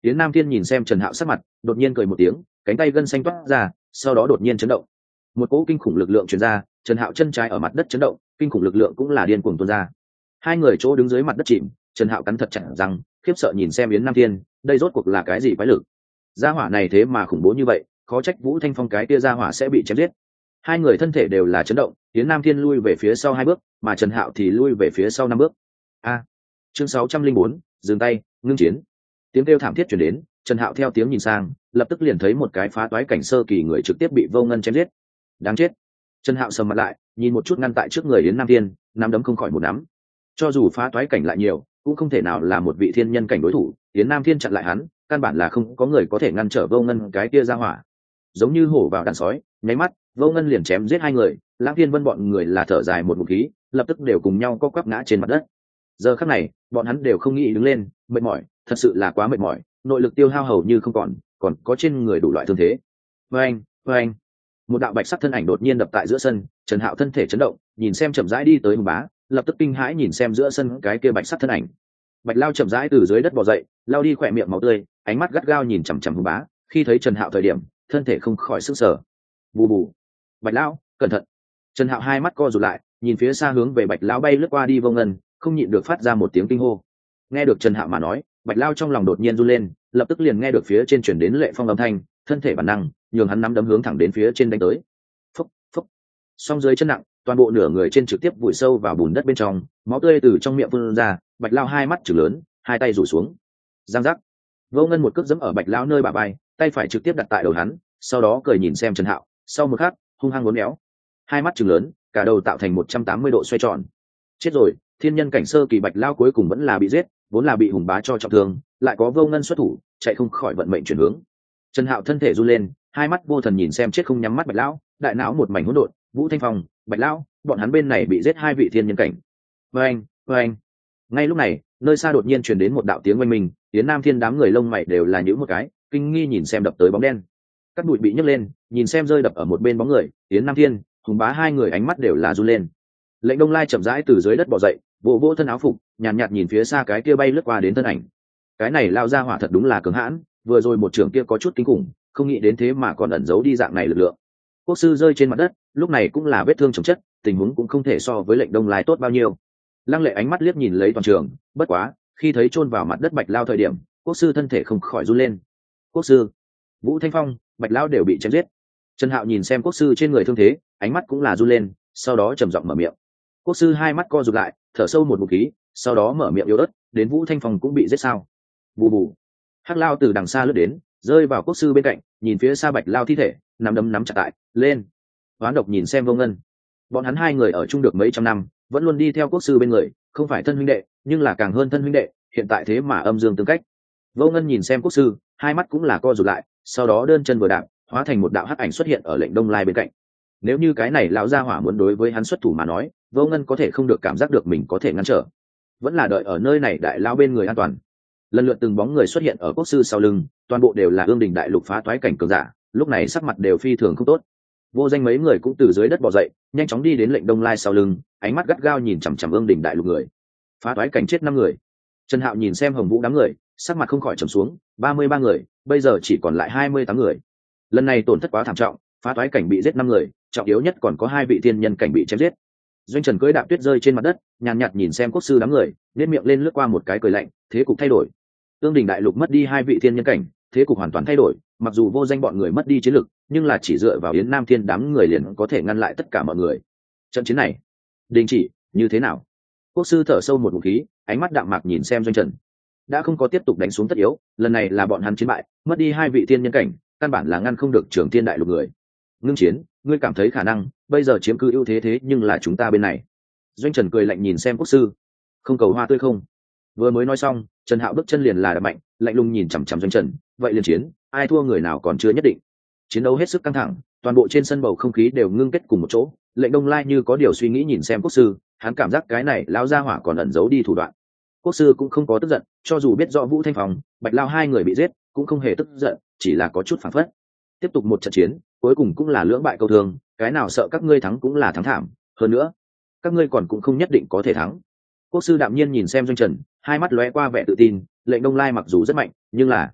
Yến Nam Thiên nhìn xem Trần Hạo sắc mặt, đột nhiên cười một tiếng, cánh tay gân xanh toát ra, sau đó đột nhiên chấn động. Một cỗ kinh khủng lực lượng truyền ra, Trần Hạo chân trái ở mặt đất chấn động, kinh khủng lực lượng cũng là điên cuồng tuôn ra. Hai người chỗ đứng dưới mặt đất chìm, Trần Hạo cắn thật chặt răng, khiếp sợ nhìn xem Yến Nam Thiên, đây rốt cuộc là cái gì quái lực? Gia hỏa này thế mà khủng bố như vậy, khó trách Vũ Thanh Phong cái kia gia hỏa sẽ bị chém giết. Hai người thân thể đều là chấn động, Yến Nam Thiên lui về phía sau hai bước, mà Trần Hạo thì lui về phía sau năm bước. A. Chương sáu trăm linh bốn, dừng tay, ngưng chiến. Tiếng kêu thảm thiết truyền đến, Trần Hạo theo tiếng nhìn sang, lập tức liền thấy một cái phá toái cảnh sơ kỳ người trực tiếp bị Vô Ngân chém giết. Đáng chết. Trần Hạo sầm mặt lại, nhìn một chút ngăn tại trước người Yến Nam Thiên, nắm đấm không khỏi một nắm. Cho dù phá toái cảnh lại nhiều, cũng không thể nào là một vị thiên nhân cảnh đối thủ, Yến Nam Thiên chặn lại hắn, căn bản là không có người có thể ngăn trở Vô Ngân cái kia ra hỏa. Giống như hổ vào đàn sói, nháy mắt, Vô Ngân liền chém giết hai người, Lãng Thiên Vân bọn người là thở dài một ngụm khí, lập tức đều cùng nhau co quắp ngã trên mặt đất. Giờ khắc này, bọn hắn đều không nghĩ đứng lên, mệt mỏi, thật sự là quá mệt mỏi, nội lực tiêu hao hầu như không còn, còn có trên người đủ loại thương thế. Oeng, oeng. Một đạo bạch sắc thân ảnh đột nhiên đập tại giữa sân, Trần Hạo thân thể chấn động, nhìn xem chậm rãi đi tới Hùng Bá, lập tức kinh hãi nhìn xem giữa sân cái kia bạch sắc thân ảnh. Bạch Lao chậm rãi từ dưới đất bò dậy, lao đi khỏe miệng máu tươi, ánh mắt gắt gao nhìn chằm chằm Hùng Bá, khi thấy Trần Hạo thời điểm, thân thể không khỏi sức sở. Bù bù. Bạch Lão, cẩn thận. Trần Hạo hai mắt co rụt lại, nhìn phía xa hướng về Bạch Lão bay lướt qua đi Vô Ngân, không nhịn được phát ra một tiếng kinh hô. Nghe được Trần Hạo mà nói, Bạch Lao trong lòng đột nhiên run lên, lập tức liền nghe được phía trên truyền đến lệ phong âm thanh, thân thể bản năng, nhường hắn nắm đấm hướng thẳng đến phía trên đánh tới. Phốc, phốc. Song dưới chân nặng, toàn bộ nửa người trên trực tiếp vùi sâu vào bùn đất bên trong, máu tươi từ trong miệng phun ra, Bạch Lao hai mắt trừng lớn, hai tay rủ xuống. Giang giác. Vô Ngân một cước giẫm ở Bạch Lao nơi bả vai, tay phải trực tiếp đặt tại đầu hắn, sau đó cười nhìn xem Trần Hạo, sau một khắc, hung hăng uốn éo. Hai mắt trừng lớn, cả đầu tạo thành một trăm tám mươi độ xoay tròn. Chết rồi, thiên nhân cảnh sơ kỳ Bạch Lao cuối cùng vẫn là bị giết, vốn là bị Hùng Bá cho trọng thương, lại có Vô Ngân xuất thủ, chạy không khỏi vận mệnh chuyển hướng. Trần Hạo thân thể run lên, hai mắt vô thần nhìn xem chết không nhắm mắt Bạch Lão, đại não một mảnh hỗn độn, Vũ Thanh Phong, Bạch Lão, bọn hắn bên này bị giết hai vị thiên nhân cảnh. Oeng, oeng. Ngay lúc này, nơi xa đột nhiên truyền đến một đạo tiếng oanh minh, Yến Nam Thiên đám người lông mày đều là nhíu một cái, kinh nghi nhìn xem đập tới bóng đen. Các bụi bị nhấc lên, nhìn xem rơi đập ở một bên bóng người, Yến Nam Thiên, Hùng Bá hai người ánh mắt đều là run lên. Lệnh Đông Lai chậm rãi từ dưới đất bò dậy, vỗ vỗ thân áo phục, nhàn nhạt, nhạt nhìn phía xa cái kia bay lướt qua đến thân ảnh. Cái này lao ra hỏa thật đúng là cứng hãn, vừa rồi một trưởng kia có chút kinh khủng, không nghĩ đến thế mà còn ẩn giấu đi dạng này lực lượng. Quốc sư rơi trên mặt đất, lúc này cũng là vết thương chồng chất, tình huống cũng không thể so với Lệnh Đông Lai tốt bao nhiêu. Lăng Lệ ánh mắt liếc nhìn lấy toàn trường, bất quá, khi thấy chôn vào mặt đất Bạch Lao thời điểm, quốc sư thân thể không khỏi run lên. Quốc sư, Vũ Thanh Phong, Bạch Lao đều bị chém giết. Trần Hạo nhìn xem quốc sư trên người thương thế, ánh mắt cũng là run lên, sau đó trầm giọng mở miệng. Quốc sư hai mắt co rụt lại, thở sâu một ngụm khí, sau đó mở miệng yếu ớt, đến Vũ Thanh Phong cũng bị giết sao? Bù bù. Hắc Lao từ đằng xa lướt đến, rơi vào quốc sư bên cạnh, nhìn phía xa Bạch Lao thi thể, nắm đấm nắm chặt tại, lên. Hoán Độc nhìn xem Vô Ngân. Bọn hắn hai người ở chung được mấy trăm năm, vẫn luôn đi theo quốc sư bên người, không phải thân huynh đệ, nhưng là càng hơn thân huynh đệ, hiện tại thế mà âm dương tương cách. Vô Ngân nhìn xem quốc sư, hai mắt cũng là co rụt lại, sau đó đơn chân vừa đạp, hóa thành một đạo hắc ảnh xuất hiện ở Lệnh Đông Lai bên cạnh. Nếu như cái này lão gia hỏa muốn đối với hắn xuất thủ mà nói, Vô Ngân có thể không được cảm giác được mình có thể ngăn trở, vẫn là đợi ở nơi này đại lao bên người an toàn. Lần lượt từng bóng người xuất hiện ở quốc sư sau lưng, toàn bộ đều là ương đình đại lục phá toái cảnh cường giả, lúc này sắc mặt đều phi thường không tốt. Vô Danh mấy người cũng từ dưới đất bò dậy, nhanh chóng đi đến Lệnh Đông Lai sau lưng, ánh mắt gắt gao nhìn chằm chằm ương đình đại lục người. Phá toái cảnh chết năm người. Trần Hạo nhìn xem Hồng Vũ đám người, sắc mặt không khỏi trầm xuống, ba mươi ba người, bây giờ chỉ còn lại hai mươi tám người. Lần này tổn thất quá thảm trọng, phá toái cảnh bị giết năm người, trọng yếu nhất còn có hai vị tiên nhân cảnh bị chém giết. Doanh Trần cưỡi đạp tuyết rơi trên mặt đất, nhàn nhạt nhìn xem quốc sư đám người, nhếch miệng lên lướt qua một cái cười lạnh, thế cục thay đổi. Tương Đình đại lục mất đi hai vị tiên nhân cảnh, thế cục hoàn toàn thay đổi, mặc dù Vô Danh bọn người mất đi chiến lực, nhưng là chỉ dựa vào Yến Nam Thiên đám người liền có thể ngăn lại tất cả mọi người. Trận chiến này, đình chỉ, như thế nào? Quốc sư thở sâu một ngụm khí, ánh mắt đạm mạc nhìn xem Doanh Trần. Đã không có tiếp tục đánh xuống tất yếu, lần này là bọn hắn chiến bại, mất đi hai vị tiên nhân cảnh, căn bản là ngăn không được Trường Thiên đại lục người. Ngưng chiến, ngươi cảm thấy khả năng bây giờ chiếm cứ ưu thế thế nhưng là chúng ta bên này. Doanh Trần cười lạnh nhìn xem quốc sư, không cầu hoa tươi không. Vừa mới nói xong, Trần Hạo bước chân liền là đập mạnh, lạnh lùng nhìn chằm chằm Doanh Trần, vậy liền chiến, ai thua người nào còn chưa nhất định. Chiến đấu hết sức căng thẳng, toàn bộ trên sân bầu không khí đều ngưng kết cùng một chỗ. Lệnh Đông Lai như có điều suy nghĩ nhìn xem quốc sư, hắn cảm giác cái này lão gia hỏa còn ẩn giấu đi thủ đoạn. Quốc sư cũng không có tức giận, cho dù biết rõ Vũ Thanh Phong, Bạch Lao hai người bị giết, cũng không hề tức giận, chỉ là có chút phảng phất. Tiếp tục một trận chiến, cuối cùng cũng là lưỡng bại câu thương, cái nào sợ các ngươi thắng cũng là thắng thảm, hơn nữa, các ngươi còn cũng không nhất định có thể thắng. Quốc sư đạm nhiên nhìn xem Doanh Trần, hai mắt lóe qua vẻ tự tin, Lệnh Đông Lai mặc dù rất mạnh, nhưng là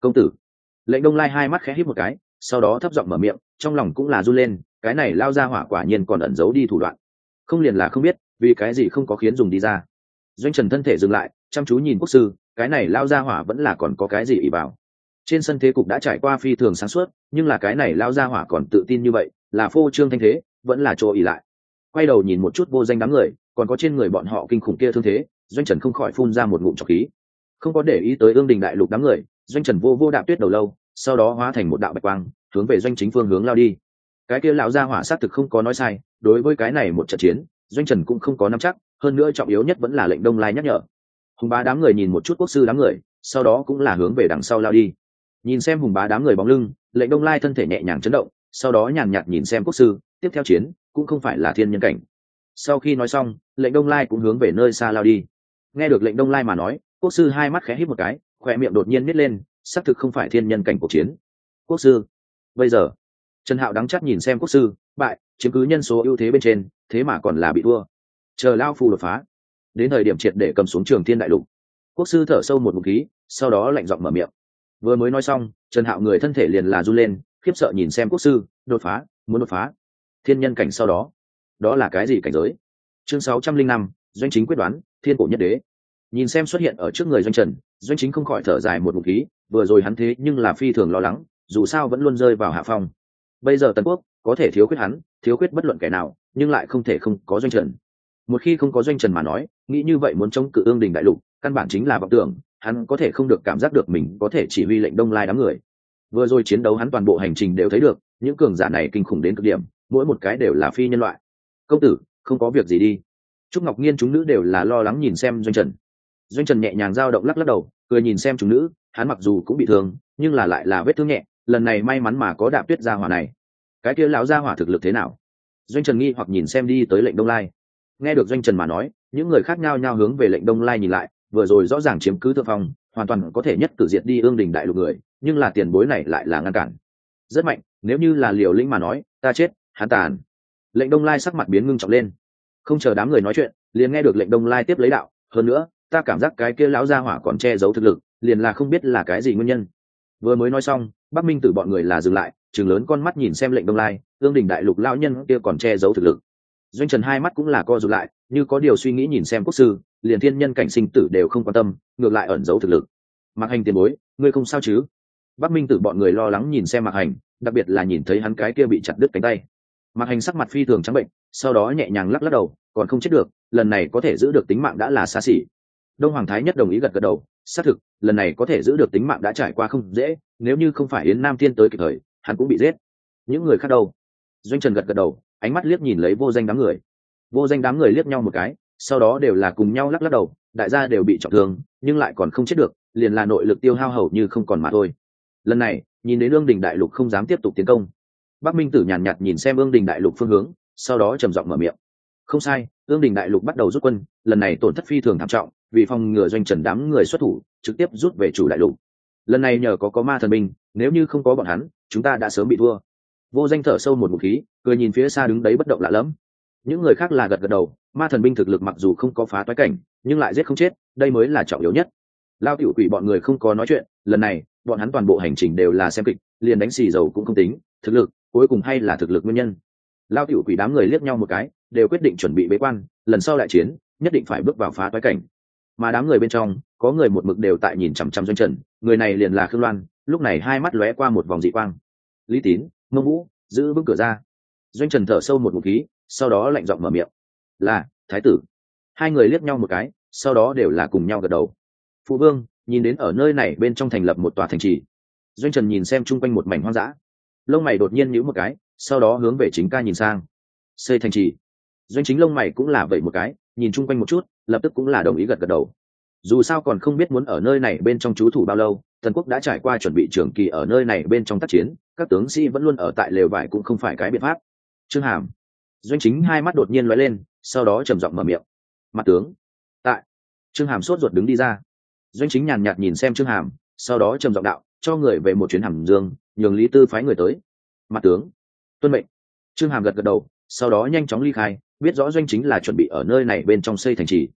công tử. Lệnh Đông Lai hai mắt khẽ híp một cái, sau đó thấp giọng mở miệng, trong lòng cũng là run lên, cái này lao ra hỏa quả nhiên còn ẩn giấu đi thủ đoạn, không liền là không biết vì cái gì không có khiến dùng đi ra. Doanh Trần thân thể dừng lại, chăm chú nhìn quốc sư, cái này lao ra hỏa vẫn là còn có cái gì ỷ vào. Trên sân thế cục đã trải qua phi thường sáng suốt, nhưng là cái này lao ra hỏa còn tự tin như vậy, là phô trương thanh thế, vẫn là chỗ ỷ lại. Quay đầu nhìn một chút vô danh đám người, còn có trên người bọn họ kinh khủng kia thương thế, Doanh Trần không khỏi phun ra một ngụm trọc khí. Không có để ý tới ương đình đại lục đám người, Doanh Trần vô vô đạp tuyết đầu lâu, sau đó hóa thành một đạo bạch quang, hướng về doanh chính phương hướng lao đi. Cái kia lão gia hỏa xác thực không có nói sai, đối với cái này một trận chiến, Doanh Trần cũng không có nắm chắc, hơn nữa trọng yếu nhất vẫn là lệnh Đông Lai nhắc nhở. Hùng bá đám người nhìn một chút quốc sư đám người, sau đó cũng là hướng về đằng sau lao đi. Nhìn xem hùng bá đám người bóng lưng, lệnh Đông Lai thân thể nhẹ nhàng chấn động, sau đó nhàn nhạt nhìn xem quốc sư, tiếp theo chiến cũng không phải là thiên nhân cảnh. Sau khi nói xong, lệnh Đông Lai cũng hướng về nơi xa lao đi. Nghe được lệnh Đông Lai mà nói, quốc sư hai mắt khẽ híp một cái, khóe miệng đột nhiên nít lên, xác thực không phải thiên nhân cảnh cuộc chiến. Quốc sư, bây giờ Trần Hạo đắng chắt nhìn xem quốc sư, bại, chiếm cứ nhân số ưu thế bên trên, thế mà còn là bị thua. Chờ lao phù đột phá, đến thời điểm triệt để cầm xuống Trường Thiên đại lục. Quốc sư thở sâu một ngụm khí, sau đó lạnh giọng mở miệng. Vừa mới nói xong, Trần Hạo người thân thể liền là run lên, khiếp sợ nhìn xem quốc sư, đột phá, muốn đột phá. Thiên nhân cảnh sau đó, đó là cái gì cảnh giới? Chương sáu trăm linh năm, doanh chính quyết đoán, thiên cổ nhất đế. Nhìn xem xuất hiện ở trước người doanh Trần, doanh chính không khỏi thở dài một ngụm khí, vừa rồi hắn thế nhưng là phi thường lo lắng, dù sao vẫn luôn rơi vào hạ phong. Bây giờ Tần Quốc có thể thiếu khuyết hắn, thiếu khuyết bất luận kẻ nào, nhưng lại không thể không có doanh Trần. Một khi không có doanh Trần mà nói, nghĩ như vậy muốn chống cự ương đình đại lục, căn bản chính là vọng tưởng, hắn có thể không được cảm giác được mình có thể chỉ huy lệnh Đông Lai đám người. Vừa rồi chiến đấu hắn toàn bộ hành trình đều thấy được, những cường giả này kinh khủng đến cực điểm, mỗi một cái đều là phi nhân loại. Công tử, không có việc gì đi. Trúc Ngọc Nhiên chúng nữ đều là lo lắng nhìn xem doanh Trần. Doanh Trần nhẹ nhàng dao động lắc lắc đầu, cười nhìn xem chúng nữ, hắn mặc dù cũng bị thương, nhưng là lại là vết thương nhẹ, lần này may mắn mà có đạp tuyết gia hỏa này. Cái kia lão gia hỏa thực lực thế nào? Doanh Trần nghi hoặc nhìn xem đi tới lệnh Đông Lai. Nghe được Doanh Trần mà nói, những người khác nhao nhao hướng về lệnh Đông Lai nhìn lại, vừa rồi rõ ràng chiếm cứ thượng phong, hoàn toàn có thể nhất cử diệt đi ương đình đại lục người, nhưng là tiền bối này lại là ngăn cản. Rất mạnh, nếu như là liều lĩnh mà nói, ta chết, hắn tàn. Lệnh Đông Lai sắc mặt biến ngưng trọng lên. Không chờ đám người nói chuyện, liền nghe được lệnh Đông Lai tiếp lấy đạo, hơn nữa, ta cảm giác cái kia lão gia hỏa còn che giấu thực lực, liền là không biết là cái gì nguyên nhân. Vừa mới nói xong, Bắc Minh Tử bọn người là dừng lại, trừng lớn con mắt nhìn xem lệnh Đông Lai, ương đình đại lục lão nhân kia còn che giấu thực lực. Doanh Trần hai mắt cũng là co rụt lại, như có điều suy nghĩ nhìn xem quốc sư, liền thiên nhân cảnh sinh tử đều không quan tâm, ngược lại ẩn giấu thực lực. Mạc Hành tiền bối, ngươi không sao chứ? Bắc Minh Tử bọn người lo lắng nhìn xem Mạc Hành, đặc biệt là nhìn thấy hắn cái kia bị chặt đứt cánh tay. Mạc Hành sắc mặt phi thường trắng bệnh, sau đó nhẹ nhàng lắc lắc đầu, còn không chết được, lần này có thể giữ được tính mạng đã là xa xỉ. Đông Hoàng Thái Nhất đồng ý gật gật đầu, xác thực, lần này có thể giữ được tính mạng đã trải qua không dễ, nếu như không phải Yến Nam Thiên tới kịp thời, hắn cũng bị giết. Những người khác đâu? Doanh Trần gật gật đầu, ánh mắt liếc nhìn lấy vô danh đám người. Vô danh đám người liếc nhau một cái, sau đó đều là cùng nhau lắc lắc đầu, đại gia đều bị trọng thương, nhưng lại còn không chết được, liền là nội lực tiêu hao hầu như không còn mà thôi. Lần này, nhìn đến ương đình đại lục không dám tiếp tục tiến công. Bắc Minh Tử nhàn nhạt nhìn xem ương đình đại lục phương hướng, sau đó trầm giọng mở miệng. Không sai, ương đình đại lục bắt đầu rút quân, lần này tổn thất phi thường thảm trọng, vì phòng ngừa Doanh Trần đám người xuất thủ, trực tiếp rút về chủ đại lục. Lần này nhờ có có ma thần binh, nếu như không có bọn hắn, chúng ta đã sớm bị thua. Vô Danh thở sâu một ngụm khí, cười nhìn phía xa đứng đấy bất động lạ lẫm. Những người khác là gật gật đầu, ma thần binh thực lực mặc dù không có phá toái cảnh, nhưng lại giết không chết, đây mới là trọng yếu nhất. Lao tiểu quỷ bọn người không có nói chuyện, lần này, bọn hắn toàn bộ hành trình đều là xem kịch, liền đánh xì dầu cũng không tính, thực lực, cuối cùng hay là thực lực nguyên nhân. Lao tiểu quỷ đám người liếc nhau một cái, đều quyết định chuẩn bị bế quan, lần sau đại chiến, nhất định phải bước vào phá toái cảnh. Mà đám người bên trong, có người một mực đều tại nhìn chằm chằm Doanh Trần, người này liền là Khương Loan, lúc này hai mắt lóe qua một vòng dị quang. Lý Tín, Mông Vũ, giữ vững cửa ra. Doanh Trần thở sâu một ngụm khí, sau đó lạnh giọng mở miệng. Là, thái tử. Hai người liếc nhau một cái, sau đó đều là cùng nhau gật đầu. Phụ vương, nhìn đến ở nơi này bên trong thành lập một tòa thành trì. Doanh Trần nhìn xem chung quanh một mảnh hoang dã, lông mày đột nhiên nhíu một cái, sau đó hướng về Chính Ca nhìn sang. Xây thành trì. Doanh Chính lông mày cũng là vậy một cái, nhìn chung quanh một chút, lập tức cũng là đồng ý gật gật đầu. Dù sao còn không biết muốn ở nơi này bên trong trú thủ bao lâu, Tần Quốc đã trải qua chuẩn bị trường kỳ ở nơi này bên trong tác chiến, các tướng sĩ vẫn luôn ở tại lều vải cũng không phải cái biện pháp. Trương Hàm. Doanh Chính hai mắt đột nhiên lóe lên, sau đó trầm giọng mở miệng. Mặt tướng. Tại. Trương Hàm sốt ruột đứng đi ra. Doanh Chính nhàn nhạt nhìn xem Trương Hàm, sau đó trầm giọng đạo, cho người về một chuyến Hàm Dương, nhường Lý Tư phái người tới. Mặt tướng. Tuân mệnh. Trương Hàm gật gật đầu, sau đó nhanh chóng ly khai, biết rõ Doanh Chính là chuẩn bị ở nơi này bên trong xây thành trì.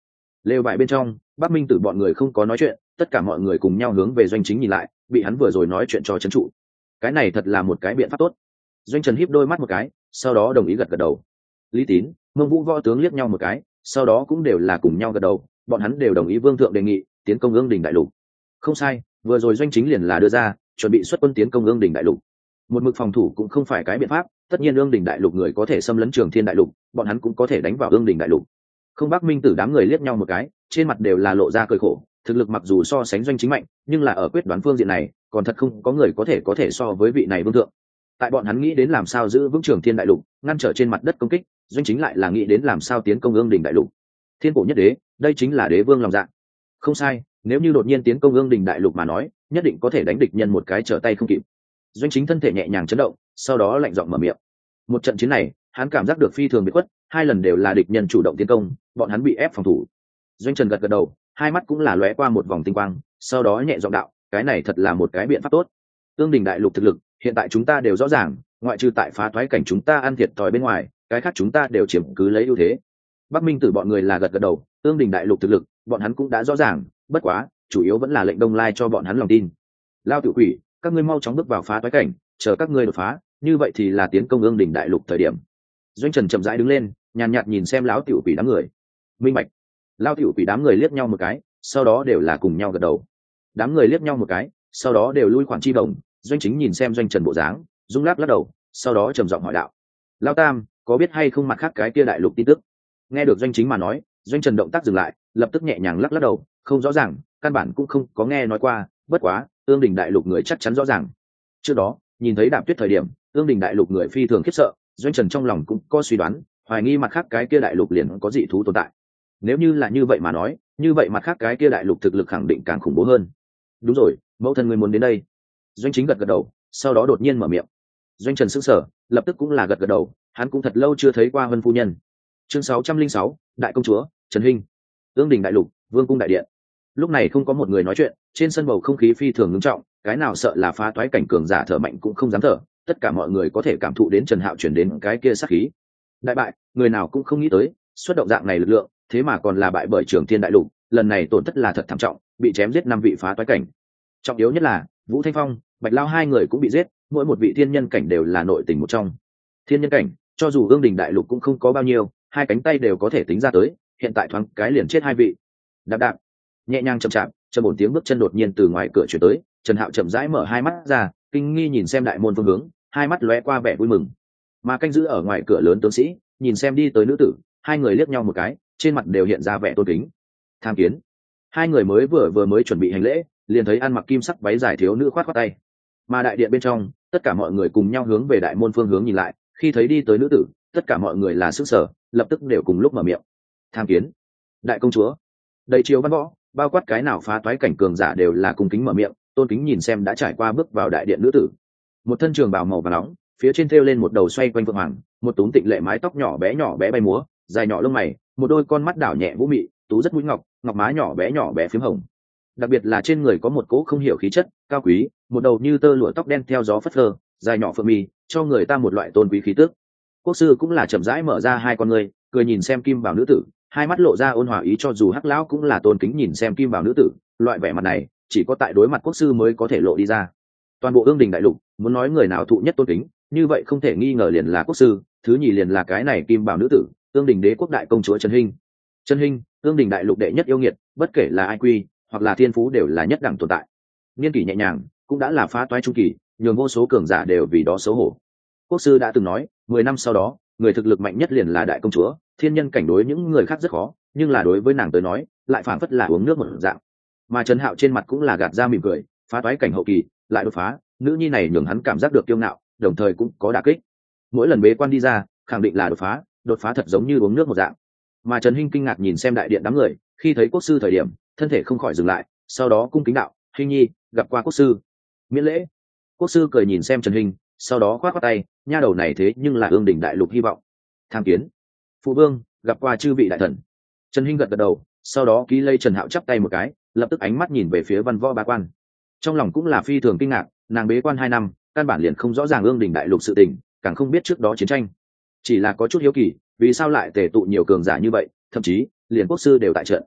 lều vải bên trong, Bắc Minh Tử bọn người không có nói chuyện, tất cả mọi người cùng nhau hướng về Doanh Chính nhìn lại, bị hắn vừa rồi nói chuyện cho trấn trụ. Cái này thật là một cái biện pháp tốt. Doanh Trần híp đôi mắt một cái, sau đó đồng ý gật gật đầu. Lý Tín, Mông Vũ võ tướng liếc nhau một cái, sau đó cũng đều là cùng nhau gật đầu, bọn hắn đều đồng ý Vương thượng đề nghị, tiến công Ương Đình đại lục. Không sai, vừa rồi Doanh Chính liền là đưa ra, chuẩn bị xuất quân tiến công Ương Đình đại lục. Một mực phòng thủ cũng không phải cái biện pháp, tất nhiên Ương Đình đại lục người có thể xâm lấn Trường Thiên đại lục, bọn hắn cũng có thể đánh vào Ương Đình đại lục. Không Bắc Minh Tử đám người liếc nhau một cái, trên mặt đều là lộ ra cười khổ, thực lực mặc dù so sánh Doanh Chính mạnh, nhưng là ở quyết đoán phương diện này, còn thật không có người có thể có thể so với vị này vương thượng. Tại bọn hắn nghĩ đến làm sao giữ vững Trường Thiên đại lục, ngăn trở trên mặt đất công kích, Doanh Chính lại là nghĩ đến làm sao tiến công Ương Đình đại lục. Thiên cổ nhất đế, đây chính là đế vương lòng dạ. Không sai, nếu như đột nhiên tiến công Ương Đình đại lục mà nói, nhất định có thể đánh địch nhân một cái trở tay không kịp. Doanh Chính thân thể nhẹ nhàng chấn động, sau đó lạnh giọng mở miệng. Một trận chiến này, hắn cảm giác được phi thường biệt khuất, hai lần đều là địch nhân chủ động tiến công, bọn hắn bị ép phòng thủ. Doanh Trần gật gật đầu, hai mắt cũng là lóe qua một vòng tinh quang, sau đó nhẹ giọng đạo, cái này thật là một cái biện pháp tốt. Ương Đình đại lục thực lực, hiện tại chúng ta đều rõ ràng, ngoại trừ tại phá thoái cảnh chúng ta ăn thiệt thòi bên ngoài, cái khác chúng ta đều chiếm cứ lấy ưu thế. Bắc Minh Tử bọn người là gật gật đầu, Ương Đình đại lục thực lực, bọn hắn cũng đã rõ ràng, bất quá, chủ yếu vẫn là lệnh Đông Lai cho bọn hắn lòng tin. Lao Tiểu Quỷ, các ngươi mau chóng bước vào phá thoái cảnh, chờ các ngươi đột phá, như vậy thì là tiến công Ương Đình đại lục thời điểm. Doanh Trần chậm rãi đứng lên, nhàn nhạt nhìn xem lão Tiểu Quỷ đám người. Minh bạch. Lao Tiểu Quỷ đám người liếc nhau một cái, sau đó đều là cùng nhau gật đầu. Đám người liếc nhau một cái, sau đó đều lui khoảng chi đồng. Doanh Chính nhìn xem Doanh Trần bộ dáng, rung lắc lắc đầu, sau đó trầm giọng hỏi đạo: Lao Tam, có biết hay không mặt khác cái kia đại lục tin tức? Nghe được Doanh Chính mà nói, Doanh Trần động tác dừng lại, lập tức nhẹ nhàng lắc lắc đầu, không rõ ràng, căn bản cũng không có nghe nói qua, bất quá, Ương Đình đại lục người chắc chắn rõ ràng. Trước đó, nhìn thấy Đạp Tuyết thời điểm, Ương Đình đại lục người phi thường khiếp sợ, Doanh Trần trong lòng cũng có suy đoán, hoài nghi mặt khác cái kia đại lục liền có dị thú tồn tại. Nếu như là như vậy mà nói, như vậy mặt khác cái kia đại lục thực lực khẳng định càng khủng bố hơn. Đúng rồi, mẫu thân người muốn đến đây. Doanh Chính gật gật đầu, sau đó đột nhiên mở miệng. Doanh Trần sững sờ, lập tức cũng là gật gật đầu, hắn cũng thật lâu chưa thấy qua Vân phu nhân. Chương sáu trăm linh sáu, đại công chúa Trần Hinh. Ương Đình đại lục, Vương cung đại điện. Lúc này không có một người nói chuyện, trên sân bầu không khí phi thường nghiêm trọng, cái nào sợ là phá toái cảnh cường giả thở mạnh cũng không dám thở, tất cả mọi người có thể cảm thụ đến Trần Hạo chuyển đến cái kia sát khí. Đại bại, người nào cũng không nghĩ tới, xuất động dạng này lực lượng, thế mà còn là bại bởi Trường Thiên đại lục, lần này tổn thất là thật thảm trọng, bị chém giết năm vị phá toái cảnh. Trọng yếu nhất là, Vũ Thanh Phong, Bạch Lao hai người cũng bị giết, mỗi một vị thiên nhân cảnh đều là nội tình một trong. Thiên nhân cảnh, cho dù Ương Đình đại lục cũng không có bao nhiêu, hai cánh tay đều có thể tính ra tới, hiện tại thoáng cái liền chết hai vị. Đạp đạp, nhẹ nhàng chậm chạp, chợt một tiếng bước chân đột nhiên từ ngoài cửa truyền tới, Trần Hạo chậm rãi mở hai mắt ra, kinh nghi nhìn xem đại môn phương hướng, hai mắt lóe qua vẻ vui mừng. Mà canh giữ ở ngoài cửa lớn tướng sĩ, nhìn xem đi tới nữ tử, hai người liếc nhau một cái, trên mặt đều hiện ra vẻ tôn kính. Tham kiến. Hai người mới vừa vừa mới chuẩn bị hành lễ, liền thấy ăn mặc kim sắc váy dài thiếu nữ khoát khoát tay. Mà đại điện bên trong, tất cả mọi người cùng nhau hướng về đại môn phương hướng nhìn lại, khi thấy đi tới nữ tử, tất cả mọi người là sức sở, lập tức đều cùng lúc mở miệng. Tham kiến. Đại công chúa. Đầy triều văn võ, bao quát cái nào phá toái cảnh cường giả đều là cung kính mở miệng, tôn kính nhìn xem đã trải qua bước vào đại điện nữ tử. Một thân trường bào màu vàng nóng, phía trên thêu lên một đầu xoay quanh vượng hoàng, một túm tịnh lệ mái tóc nhỏ bé nhỏ bé bay múa, dài nhỏ lông mày, một đôi con mắt đảo nhẹ vũ mị, tú rất mũi ngọc, ngọc má nhỏ bé nhỏ bé phím hồng. Đặc biệt là trên người có một cỗ không hiểu khí chất cao quý, một đầu như tơ lụa tóc đen theo gió phất phơ, dài nhỏ phượng mi, cho người ta một loại tôn quý khí tước. Quốc sư cũng là chậm rãi mở ra hai con người, cười nhìn xem kim bảo nữ tử, hai mắt lộ ra ôn hòa ý, cho dù hắc lão cũng là tôn kính nhìn xem kim bảo nữ tử, loại vẻ mặt này chỉ có tại đối mặt quốc sư mới có thể lộ đi ra. Toàn bộ Ương Đình đại lục, muốn nói người nào thụ nhất tôn kính, như vậy không thể nghi ngờ liền là quốc sư, thứ nhì liền là cái này kim bảo nữ tử, Ương Đình đế quốc đại công chúa Trần Hinh. Trần Hinh, Ương Đình đại lục đệ nhất yêu nghiệt, bất kể là ai quy hoặc là thiên phú đều là nhất đẳng tồn tại. Niên kỷ nhẹ nhàng, cũng đã là phá toái trung kỳ, nhường vô số cường giả đều vì đó xấu hổ. Quốc sư đã từng nói, mười năm sau đó, người thực lực mạnh nhất liền là đại công chúa, thiên nhân cảnh đối những người khác rất khó, nhưng là đối với nàng tới nói, lại phảng phất là uống nước một dạng. Mà Trần Hạo trên mặt cũng là gạt ra mỉm cười, phá toái cảnh hậu kỳ, lại đột phá, nữ nhi này nhường hắn cảm giác được kiêu ngạo, đồng thời cũng có đả kích. Mỗi lần bế quan đi ra, khẳng định là đột phá, đột phá thật giống như uống nước một dạng. Mà Trần Hinh kinh ngạc nhìn xem đại điện đám người, khi thấy quốc sư thời điểm, thân thể không khỏi dừng lại, sau đó cung kính đạo: "Hinh nhi, gặp qua quốc sư." Miễn lễ. Quốc sư cười nhìn xem Trần Hinh, sau đó khoát khoát tay, nha đầu này thế nhưng là Ương Đình đại lục hy vọng. Tham kiến. Phụ vương, gặp qua chư vị đại thần. Trần Hinh gật gật đầu, sau đó ký lây Trần Hạo chắp tay một cái, lập tức ánh mắt nhìn về phía văn võ bá quan. Trong lòng cũng là phi thường kinh ngạc, nàng bế quan hai năm, căn bản liền không rõ ràng Ương Đình đại lục sự tình, càng không biết trước đó chiến tranh. Chỉ là có chút hiếu kỳ, vì sao lại tề tụ nhiều cường giả như vậy, thậm chí liền quốc sư đều tại trận.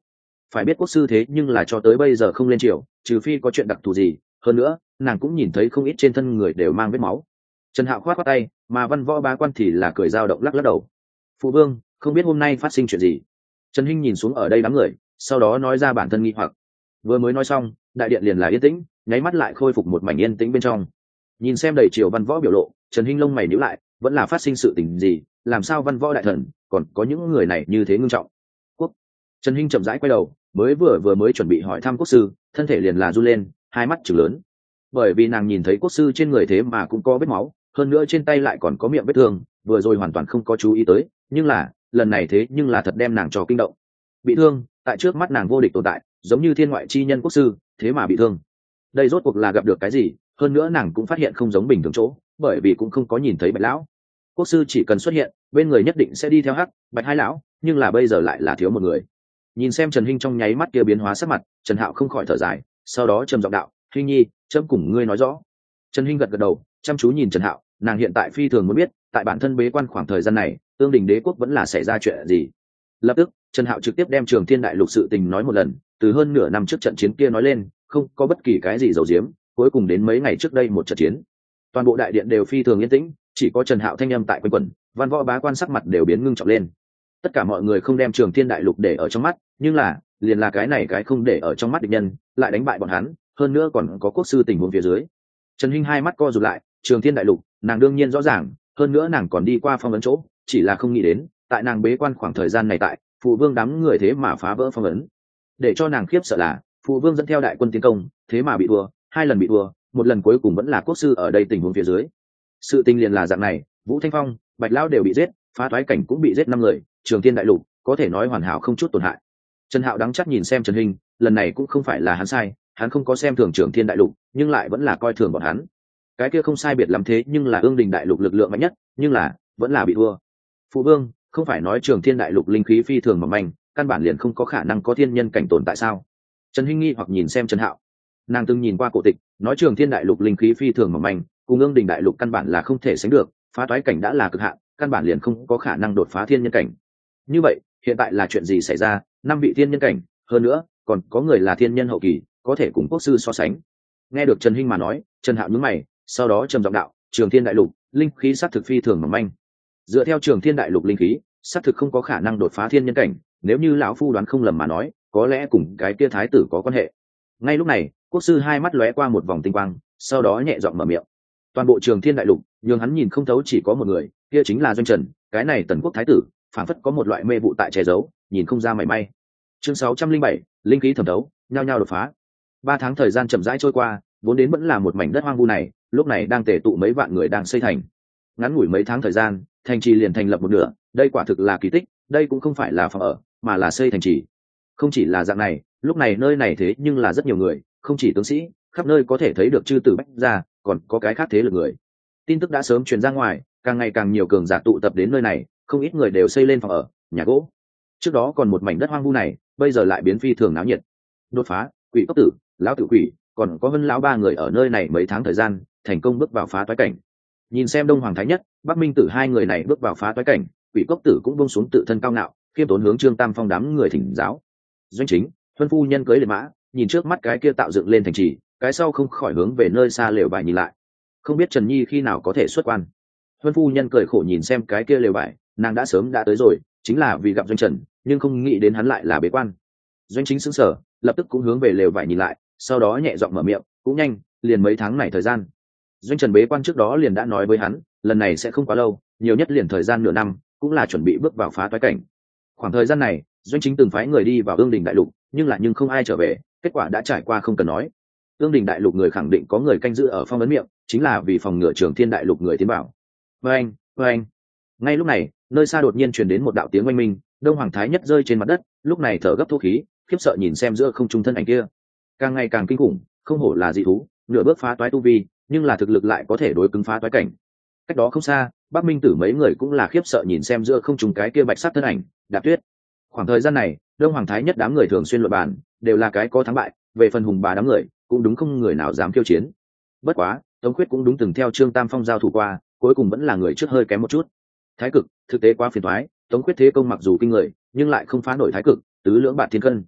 phải biết quốc sư thế nhưng là cho tới bây giờ không lên triều, trừ phi có chuyện đặc thù gì. Hơn nữa nàng cũng nhìn thấy không ít trên thân người đều mang vết máu. Trần Hạo khoát khoát tay, mà văn võ bá quan thì là cười dao động lắc lắc đầu. Phụ vương, không biết hôm nay phát sinh chuyện gì? Trần Hinh nhìn xuống ở đây đám người, sau đó nói ra bản thân nghi hoặc. Vừa mới nói xong, đại điện liền là yên tĩnh, nháy mắt lại khôi phục một mảnh yên tĩnh bên trong. Nhìn xem đầy triều văn võ biểu lộ, Trần Hinh lông mày nhíu lại, vẫn là phát sinh sự tình gì? Làm sao văn võ đại thần còn có những người này như thế ngưng trọng? Quốc. Trần Hinh chậm rãi quay đầu, mới vừa vừa mới chuẩn bị hỏi thăm quốc sư, thân thể liền là run lên, hai mắt trừng lớn. Bởi vì nàng nhìn thấy quốc sư trên người thế mà cũng có vết máu, hơn nữa trên tay lại còn có miệng vết thương, vừa rồi hoàn toàn không có chú ý tới, nhưng là lần này thế nhưng là thật đem nàng cho kinh động. Bị thương, tại trước mắt nàng vô địch tồn tại, giống như thiên ngoại chi nhân quốc sư, thế mà bị thương. Đây rốt cuộc là gặp được cái gì? Hơn nữa nàng cũng phát hiện không giống bình thường chỗ, bởi vì cũng không có nhìn thấy Bạch lão. Quốc sư chỉ cần xuất hiện, bên người nhất định sẽ đi theo hắc Bạch hai lão, nhưng là bây giờ lại là thiếu một người. Nhìn xem Trần Hinh trong nháy mắt kia biến hóa sắc mặt, Trần Hạo không khỏi thở dài, sau đó trầm giọng đạo: "Hinh nhi, chấm cùng ngươi nói rõ." Trần Hinh gật gật đầu, chăm chú nhìn Trần Hạo, nàng hiện tại phi thường muốn biết, tại bản thân bế quan khoảng thời gian này, Tương Đình Đế quốc vẫn là xảy ra chuyện gì. Lập tức, Trần Hạo trực tiếp đem Trường Thiên Đại Lục sự tình nói một lần, từ hơn nửa năm trước trận chiến kia nói lên, không có bất kỳ cái gì giấu giếm, cuối cùng đến mấy ngày trước đây một trận chiến. Toàn bộ đại điện đều phi thường yên tĩnh, chỉ có Trần Hạo thanh âm tại quanh quẩn, văn võ bá quan sắc mặt đều biến ngưng trọng lên. Tất cả mọi người không đem Trường Thiên Đại Lục để ở trong mắt, nhưng là, liền là cái này cái không để ở trong mắt địch nhân, lại đánh bại bọn hắn, hơn nữa còn có quốc sư tình huống phía dưới. Trần Hinh hai mắt co rụt lại, Trường Thiên Đại Lục, nàng đương nhiên rõ ràng, hơn nữa nàng còn đi qua phong ấn chỗ, chỉ là không nghĩ đến, tại nàng bế quan khoảng thời gian này tại, phụ vương đám người thế mà phá vỡ phong ấn. Để cho nàng khiếp sợ là, phụ vương dẫn theo đại quân tiến công, thế mà bị thua, hai lần bị thua, một lần cuối cùng vẫn là quốc sư ở đây tình huống phía dưới. Sự tình liền là dạng này, Vũ Thanh Phong, Bạch Lão đều bị giết, phá toái cảnh cũng bị giết năm người, Trường Thiên Đại Lục có thể nói hoàn hảo không chút tổn hại. Trần Hạo đắng chắc nhìn xem Trần Hinh, lần này cũng không phải là hắn sai, hắn không có xem thường Trường Thiên Đại Lục, nhưng lại vẫn là coi thường bọn hắn. Cái kia không sai biệt lắm thế, nhưng là Ương Đình Đại Lục lực lượng mạnh nhất, nhưng là vẫn là bị thua. Phụ vương, không phải nói Trường Thiên Đại Lục linh khí phi thường mỏng manh, căn bản liền không có khả năng có thiên nhân cảnh tồn tại sao? Trần Hinh nghi hoặc nhìn xem Trần Hạo. Nàng từng nhìn qua cổ tịch, nói Trường Thiên Đại Lục linh khí phi thường mỏng manh, cùng Ương Đình Đại Lục căn bản là không thể sánh được, phá toái cảnh đã là cực hạn, căn bản liền không có khả năng đột phá thiên nhân cảnh. Như vậy, hiện tại là chuyện gì xảy ra? Năm vị thiên nhân cảnh, hơn nữa, còn có người là thiên nhân hậu kỳ, có thể cùng quốc sư so sánh. Nghe được Trần Hinh mà nói, Trần Hạo nhướng mày, sau đó trầm giọng đạo: Trường Thiên Đại Lục, linh khí sát thực phi thường mỏng manh. Dựa theo Trường Thiên Đại Lục linh khí, sát thực không có khả năng đột phá thiên nhân cảnh, nếu như lão phu đoán không lầm mà nói, có lẽ cùng cái kia thái tử có quan hệ. Ngay lúc này, quốc sư hai mắt lóe qua một vòng tinh quang, sau đó nhẹ giọng mở miệng. Toàn bộ Trường Thiên Đại Lục, nhường hắn nhìn không thấu chỉ có một người, kia chính là Doanh Trần, cái này tần quốc thái tử, phản phất có một loại mê vụ tại che giấu, nhìn không ra mảy may. Chương sáu trăm linh bảy, linh khí thẩm thấu, nhao nhao đột phá. Ba tháng thời gian chậm rãi trôi qua, vốn đến vẫn là một mảnh đất hoang vu này, lúc này đang tề tụ mấy vạn người đang xây thành. Ngắn ngủi mấy tháng thời gian, thành trì liền thành lập một nửa, đây quả thực là kỳ tích, đây cũng không phải là phòng ở, mà là xây thành trì. Không chỉ là dạng này, lúc này nơi này thế nhưng là rất nhiều người, không chỉ tướng sĩ, khắp nơi có thể thấy được chư tử bách gia, còn có cái khác thế lực người. Tin tức đã sớm truyền ra ngoài, càng ngày càng nhiều cường giả tụ tập đến nơi này, không ít người đều xây lên phòng ở, nhà gỗ. Trước đó còn một mảnh đất hoang vu này, bây giờ lại biến phi thường náo nhiệt. Đột phá, quỷ cốc tử, lão tử quỷ, còn có Vân lão ba người ở nơi này mấy tháng thời gian, thành công bước vào phá toái cảnh. Nhìn xem Đông Hoàng Thái Nhất, Bắc Minh Tử hai người này bước vào phá toái cảnh, quỷ cốc tử cũng buông xuống tự thân cao ngạo, khiêm tốn hướng Trương Tam Phong đám người thỉnh giáo. Doanh chính, Huân phu nhân cưới liệt mã, nhìn trước mắt cái kia tạo dựng lên thành trì, cái sau không khỏi hướng về nơi xa lều vải nhìn lại. Không biết Trần Nhi khi nào có thể xuất quan. Huân phu nhân cười khổ nhìn xem cái kia lều vải, nàng đã sớm đã tới rồi, chính là vì gặp Doanh Trần, nhưng không nghĩ đến hắn lại là bế quan. Doanh chính sững sờ, lập tức cũng hướng về lều vải nhìn lại, sau đó nhẹ giọng mở miệng, cũng nhanh, liền mấy tháng này thời gian. Doanh Trần bế quan trước đó liền đã nói với hắn, lần này sẽ không quá lâu, nhiều nhất liền thời gian nửa năm, cũng là chuẩn bị bước vào phá toái cảnh. Khoảng thời gian này, Doanh chính từng phái người đi vào Ương Đình Đại Lục, nhưng lại nhưng không ai trở về, kết quả đã trải qua không cần nói. Ương Đình Đại Lục người khẳng định có người canh giữ ở phong ấn miệng, chính là vì phòng ngừa Trường Thiên Đại Lục người tiến vào. Oeng, oeng. Ngay lúc này, nơi xa đột nhiên truyền đến một đạo tiếng oanh minh, Đông Hoàng Thái Nhất rơi trên mặt đất, lúc này thở gấp thô khí, khiếp sợ nhìn xem giữa không trung thân ảnh kia. Càng ngày càng kinh khủng, không hổ là dị thú, nửa bước phá toái tu vi, nhưng là thực lực lại có thể đối cứng phá toái cảnh. Cách đó không xa, Bắc Minh Tử mấy người cũng là khiếp sợ nhìn xem giữa không trung cái kia bạch sắc thân ảnh, Đạp Tuyết. Khoảng thời gian này, Đông Hoàng Thái Nhất đám người thường xuyên luận bàn, đều là cái có thắng bại, về phần hùng bá đám người, cũng đúng không người nào dám khiêu chiến. Bất quá, Tống Khuyết cũng đúng từng theo Trương Tam Phong giao thủ qua, cuối cùng vẫn là người trước hơi kém một chút. Thái cực, thực tế quá phiền toái, Tống Khuyết thế công mặc dù kinh người, nhưng lại không phá nổi thái cực, tứ lưỡng bạt thiên cân.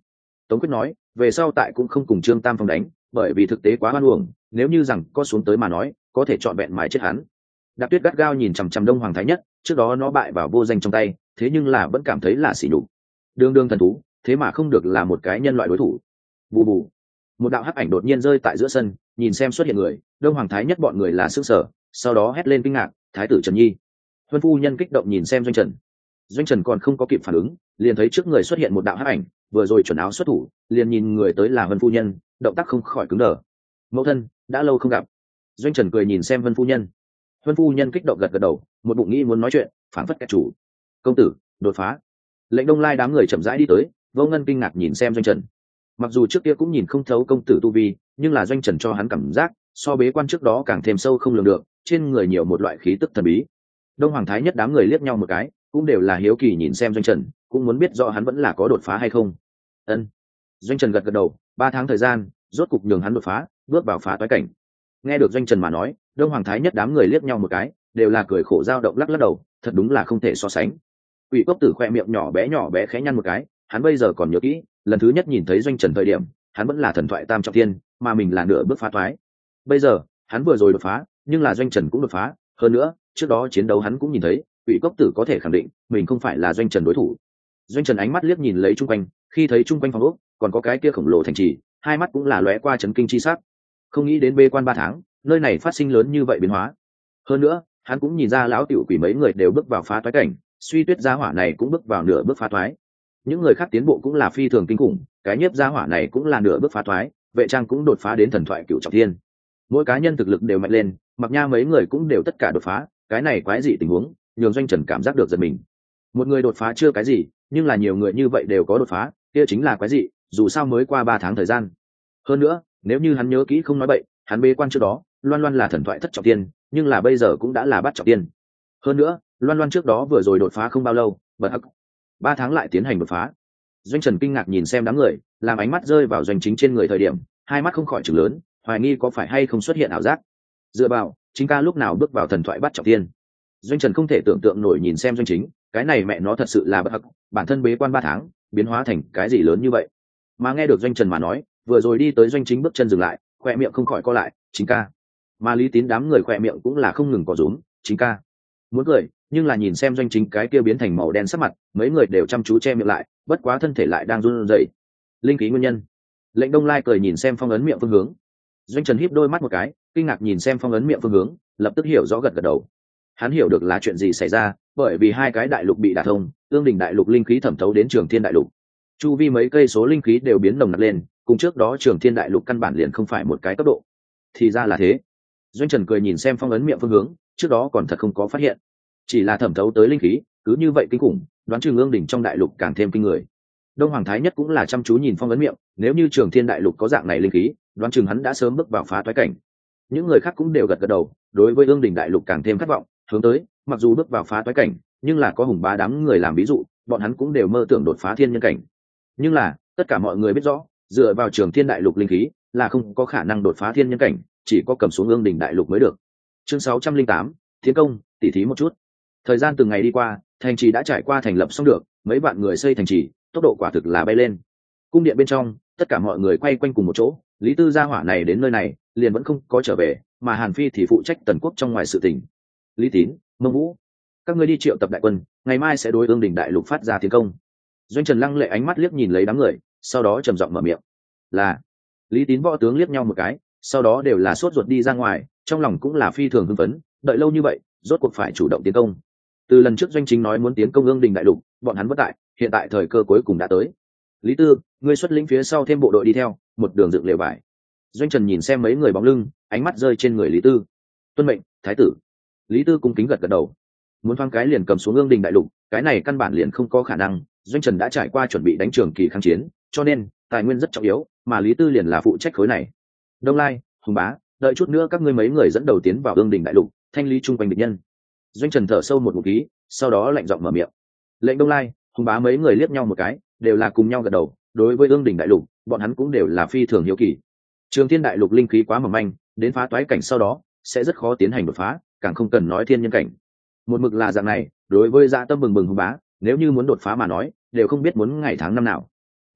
Tống Quyết nói, về sau tại cũng không cùng Trương Tam Phong đánh, bởi vì thực tế quá hoan uổng, nếu như rằng có xuống tới mà nói, có thể chọn vẹn mái chết hắn. Đạp Tuyết gắt gao nhìn chằm chằm Đông Hoàng Thái Nhất, trước đó nó bại vào vô danh trong tay, thế nhưng là vẫn cảm thấy là sỉ nhục. Đương đương thần thú, thế mà không được là một cái nhân loại đối thủ. Bù bù. Một đạo hắc ảnh đột nhiên rơi tại giữa sân, nhìn xem xuất hiện người, Đông Hoàng Thái Nhất bọn người là sững sờ, sau đó hét lên kinh ngạc, Thái tử Trần Nhi. Huân phu nhân kích động nhìn xem Doanh Trần. Doanh Trần còn không có kịp phản ứng, liền thấy trước người xuất hiện một đạo hắc ảnh, vừa rồi chuẩn áo xuất thủ, liền nhìn người tới là Huân phu nhân, động tác không khỏi cứng đờ. Mẫu thân, đã lâu không gặp. Doanh Trần cười nhìn xem Huân phu nhân. Huân phu nhân kích động gật gật đầu, một bụng nghĩ muốn nói chuyện, phản phất các chủ. Công tử, đột phá. Lệnh Đông Lai đám người chậm rãi đi tới, Vô Ngân kinh ngạc nhìn xem Doanh Trần. Mặc dù trước kia cũng nhìn không thấu công tử tu vi, nhưng là Doanh Trần cho hắn cảm giác so bế quan trước đó càng thêm sâu không lường được, trên người nhiều một loại khí tức thần bí. Đông Hoàng Thái Nhất đám người liếc nhau một cái, cũng đều là hiếu kỳ nhìn xem Doanh Trần, cũng muốn biết rõ hắn vẫn là có đột phá hay không. Ân. Doanh Trần gật gật đầu, ba tháng thời gian, rốt cục nhường hắn đột phá, bước vào phá toái cảnh. Nghe được Doanh Trần mà nói, Đông Hoàng Thái Nhất đám người liếc nhau một cái, đều là cười khổ dao động lắc lắc đầu, thật đúng là không thể so sánh. Quỷ Cốc Tử khoe miệng nhỏ bé nhỏ bé khẽ nhăn một cái, hắn bây giờ còn nhớ kỹ, lần thứ nhất nhìn thấy Doanh Trần thời điểm, hắn vẫn là thần thoại tam trọng thiên, mà mình là nửa bước phá toái. Bây giờ, hắn vừa rồi đột phá, nhưng là Doanh Trần cũng đột phá, hơn nữa, trước đó chiến đấu hắn cũng nhìn thấy, Quỷ Cốc Tử có thể khẳng định, mình không phải là Doanh Trần đối thủ. Doanh Trần ánh mắt liếc nhìn lấy chung quanh, khi thấy chung quanh phòng ốc, còn có cái kia khổng lồ thành trì, hai mắt cũng là lóe qua chấn kinh chi sắc. Không nghĩ đến bê quan ba tháng, nơi này phát sinh lớn như vậy biến hóa. Hơn nữa, hắn cũng nhìn ra lão tiểu quỷ mấy người đều bước vào phá toái cảnh, Suy Tuyết gia hỏa này cũng bước vào nửa bước phá toái. Những người khác tiến bộ cũng là phi thường kinh khủng, cái Nhiếp gia hỏa này cũng là nửa bước phá toái, Vệ Trang cũng đột phá đến thần thoại cửu trọng thiên. Mỗi cá nhân thực lực đều mạnh lên, Mặc Nha mấy người cũng đều tất cả đột phá, cái này quái dị tình huống, nhường Doanh Trần cảm giác được giật mình. Một người đột phá chưa cái gì, nhưng là nhiều người như vậy đều có đột phá, kia chính là quái dị, dù sao mới qua ba tháng thời gian. Hơn nữa, nếu như hắn nhớ kỹ không nói bậy, hắn bế quan trước đó, Loan Loan là thần thoại thất trọng tiên, nhưng là bây giờ cũng đã là bát trọng tiên. Hơn nữa, Loan Loan trước đó vừa rồi đột phá không bao lâu, bật hắc ba tháng lại tiến hành đột phá. Doanh Trần kinh ngạc nhìn xem đám người, làm ánh mắt rơi vào Doanh Chính trên người thời điểm, hai mắt không khỏi trừng lớn, hoài nghi có phải hay không xuất hiện ảo giác. Dựa vào, Chính ca lúc nào bước vào thần thoại bát trọng tiên. Doanh Trần không thể tưởng tượng nổi nhìn xem Doanh Chính, cái này mẹ nó thật sự là bất hắc, bản thân bế quan ba tháng, biến hóa thành cái gì lớn như vậy. Mà nghe được Doanh Trần mà nói, vừa rồi đi tới Doanh Chính bước chân dừng lại, khoe miệng không khỏi co lại, Chính ca. Mà Lý Tín đám người khoe miệng cũng là không ngừng có rúm, Chính ca. Muốn cười, nhưng là nhìn xem Doanh Chính cái kia biến thành màu đen sắc mặt, mấy người đều chăm chú che miệng lại, bất quá thân thể lại đang run rẩy. Linh khí nguyên nhân. Lệnh Đông Lai cười nhìn xem phong ấn miệng phương hướng. Doanh Trần híp đôi mắt một cái, kinh ngạc nhìn xem phong ấn miệng phương hướng, lập tức hiểu rõ gật gật đầu. Hắn hiểu được là chuyện gì xảy ra, bởi vì hai cái đại lục bị đả thông, Ương Đình đại lục linh khí thẩm thấu đến Trường Thiên đại lục. Chu vi mấy cây số linh khí đều biến nồng nặc lên, cùng trước đó Trường Thiên đại lục căn bản liền không phải một cái cấp độ. Thì ra là thế. Doanh Trần cười nhìn xem phong ấn miệng phương hướng, trước đó còn thật không có phát hiện, chỉ là thẩm thấu tới linh khí, cứ như vậy kinh khủng, đoán chừng Ương Đình trong đại lục càng thêm kinh người. Đông Hoàng Thái Nhất cũng là chăm chú nhìn phong ấn miệng, nếu như Trường Thiên đại lục có dạng này linh khí, đoán chừng hắn đã sớm bước vào phá toái cảnh. Những người khác cũng đều gật gật đầu, đối với Ương Đình đại lục càng thêm khát vọng, hướng tới, mặc dù bước vào phá toái cảnh, nhưng là có Hùng Bá đám người làm ví dụ, bọn hắn cũng đều mơ tưởng đột phá thiên nhân cảnh. Nhưng là, tất cả mọi người biết rõ, dựa vào Trường Thiên đại lục linh khí, là không có khả năng đột phá thiên nhân cảnh, chỉ có cầm xuống Ương Đình đại lục mới được. Chương sáu trăm linh tám, Tiến công, tỉ thí một chút. Thời gian từng ngày đi qua, thành trì đã trải qua thành lập xong được, mấy vạn người xây thành trì, tốc độ quả thực là bay lên. Cung điện bên trong, tất cả mọi người quay quanh cùng một chỗ, Lý Tư gia hỏa này đến nơi này, liền vẫn không có trở về, mà Hàn Phi thì phụ trách tần quốc trong ngoài sự tình. Lý Tín, Mông Vũ, các ngươi đi triệu tập đại quân, ngày mai sẽ đối Ương Đình đại lục phát ra tiến công. Doanh Trần lăng lệ ánh mắt liếc nhìn lấy đám người, sau đó trầm giọng mở miệng. Là. Lý Tín võ tướng liếc nhau một cái, sau đó đều là sốt ruột đi ra ngoài, trong lòng cũng là phi thường hưng phấn, đợi lâu như vậy, rốt cuộc phải chủ động tiến công. Từ lần trước Doanh Chính nói muốn tiến công Ương Đình đại lục, bọn hắn bất tại, hiện tại thời cơ cuối cùng đã tới. Lý Tư, ngươi xuất lĩnh phía sau thêm bộ đội đi theo, một đường dựng lều vải. Doanh Trần nhìn xem mấy người bóng lưng, ánh mắt rơi trên người Lý Tư. Tuân mệnh, thái tử. Lý Tư cung kính gật gật đầu. Muốn thoáng cái liền cầm xuống Ương Đình đại lục, cái này căn bản liền không có khả năng. Doanh Trần đã trải qua chuẩn bị đánh trường kỳ kháng chiến, cho nên tài nguyên rất trọng yếu, mà Lý Tư liền là phụ trách khối này. Đông Lai, Hùng Bá, đợi chút nữa các ngươi mấy người dẫn đầu tiến vào Ương Đình đại lục, thanh lý chung quanh địch nhân. Doanh Trần thở sâu một ngụm khí, sau đó lạnh giọng mở miệng. Lệnh Đông Lai, Hùng Bá mấy người liếc nhau một cái, đều là cùng nhau gật đầu. Đối với Ương Đình đại lục, bọn hắn cũng đều là phi thường hiếu kỳ. Trường Thiên đại lục linh khí quá mỏng manh, đến phá toái cảnh sau đó sẽ rất khó tiến hành đột phá, càng không cần nói thiên nhân cảnh. Một mực là dạng này, đối với dạ tâm bừng bừng Hùng Bá, nếu như muốn đột phá mà nói, đều không biết muốn ngày tháng năm nào.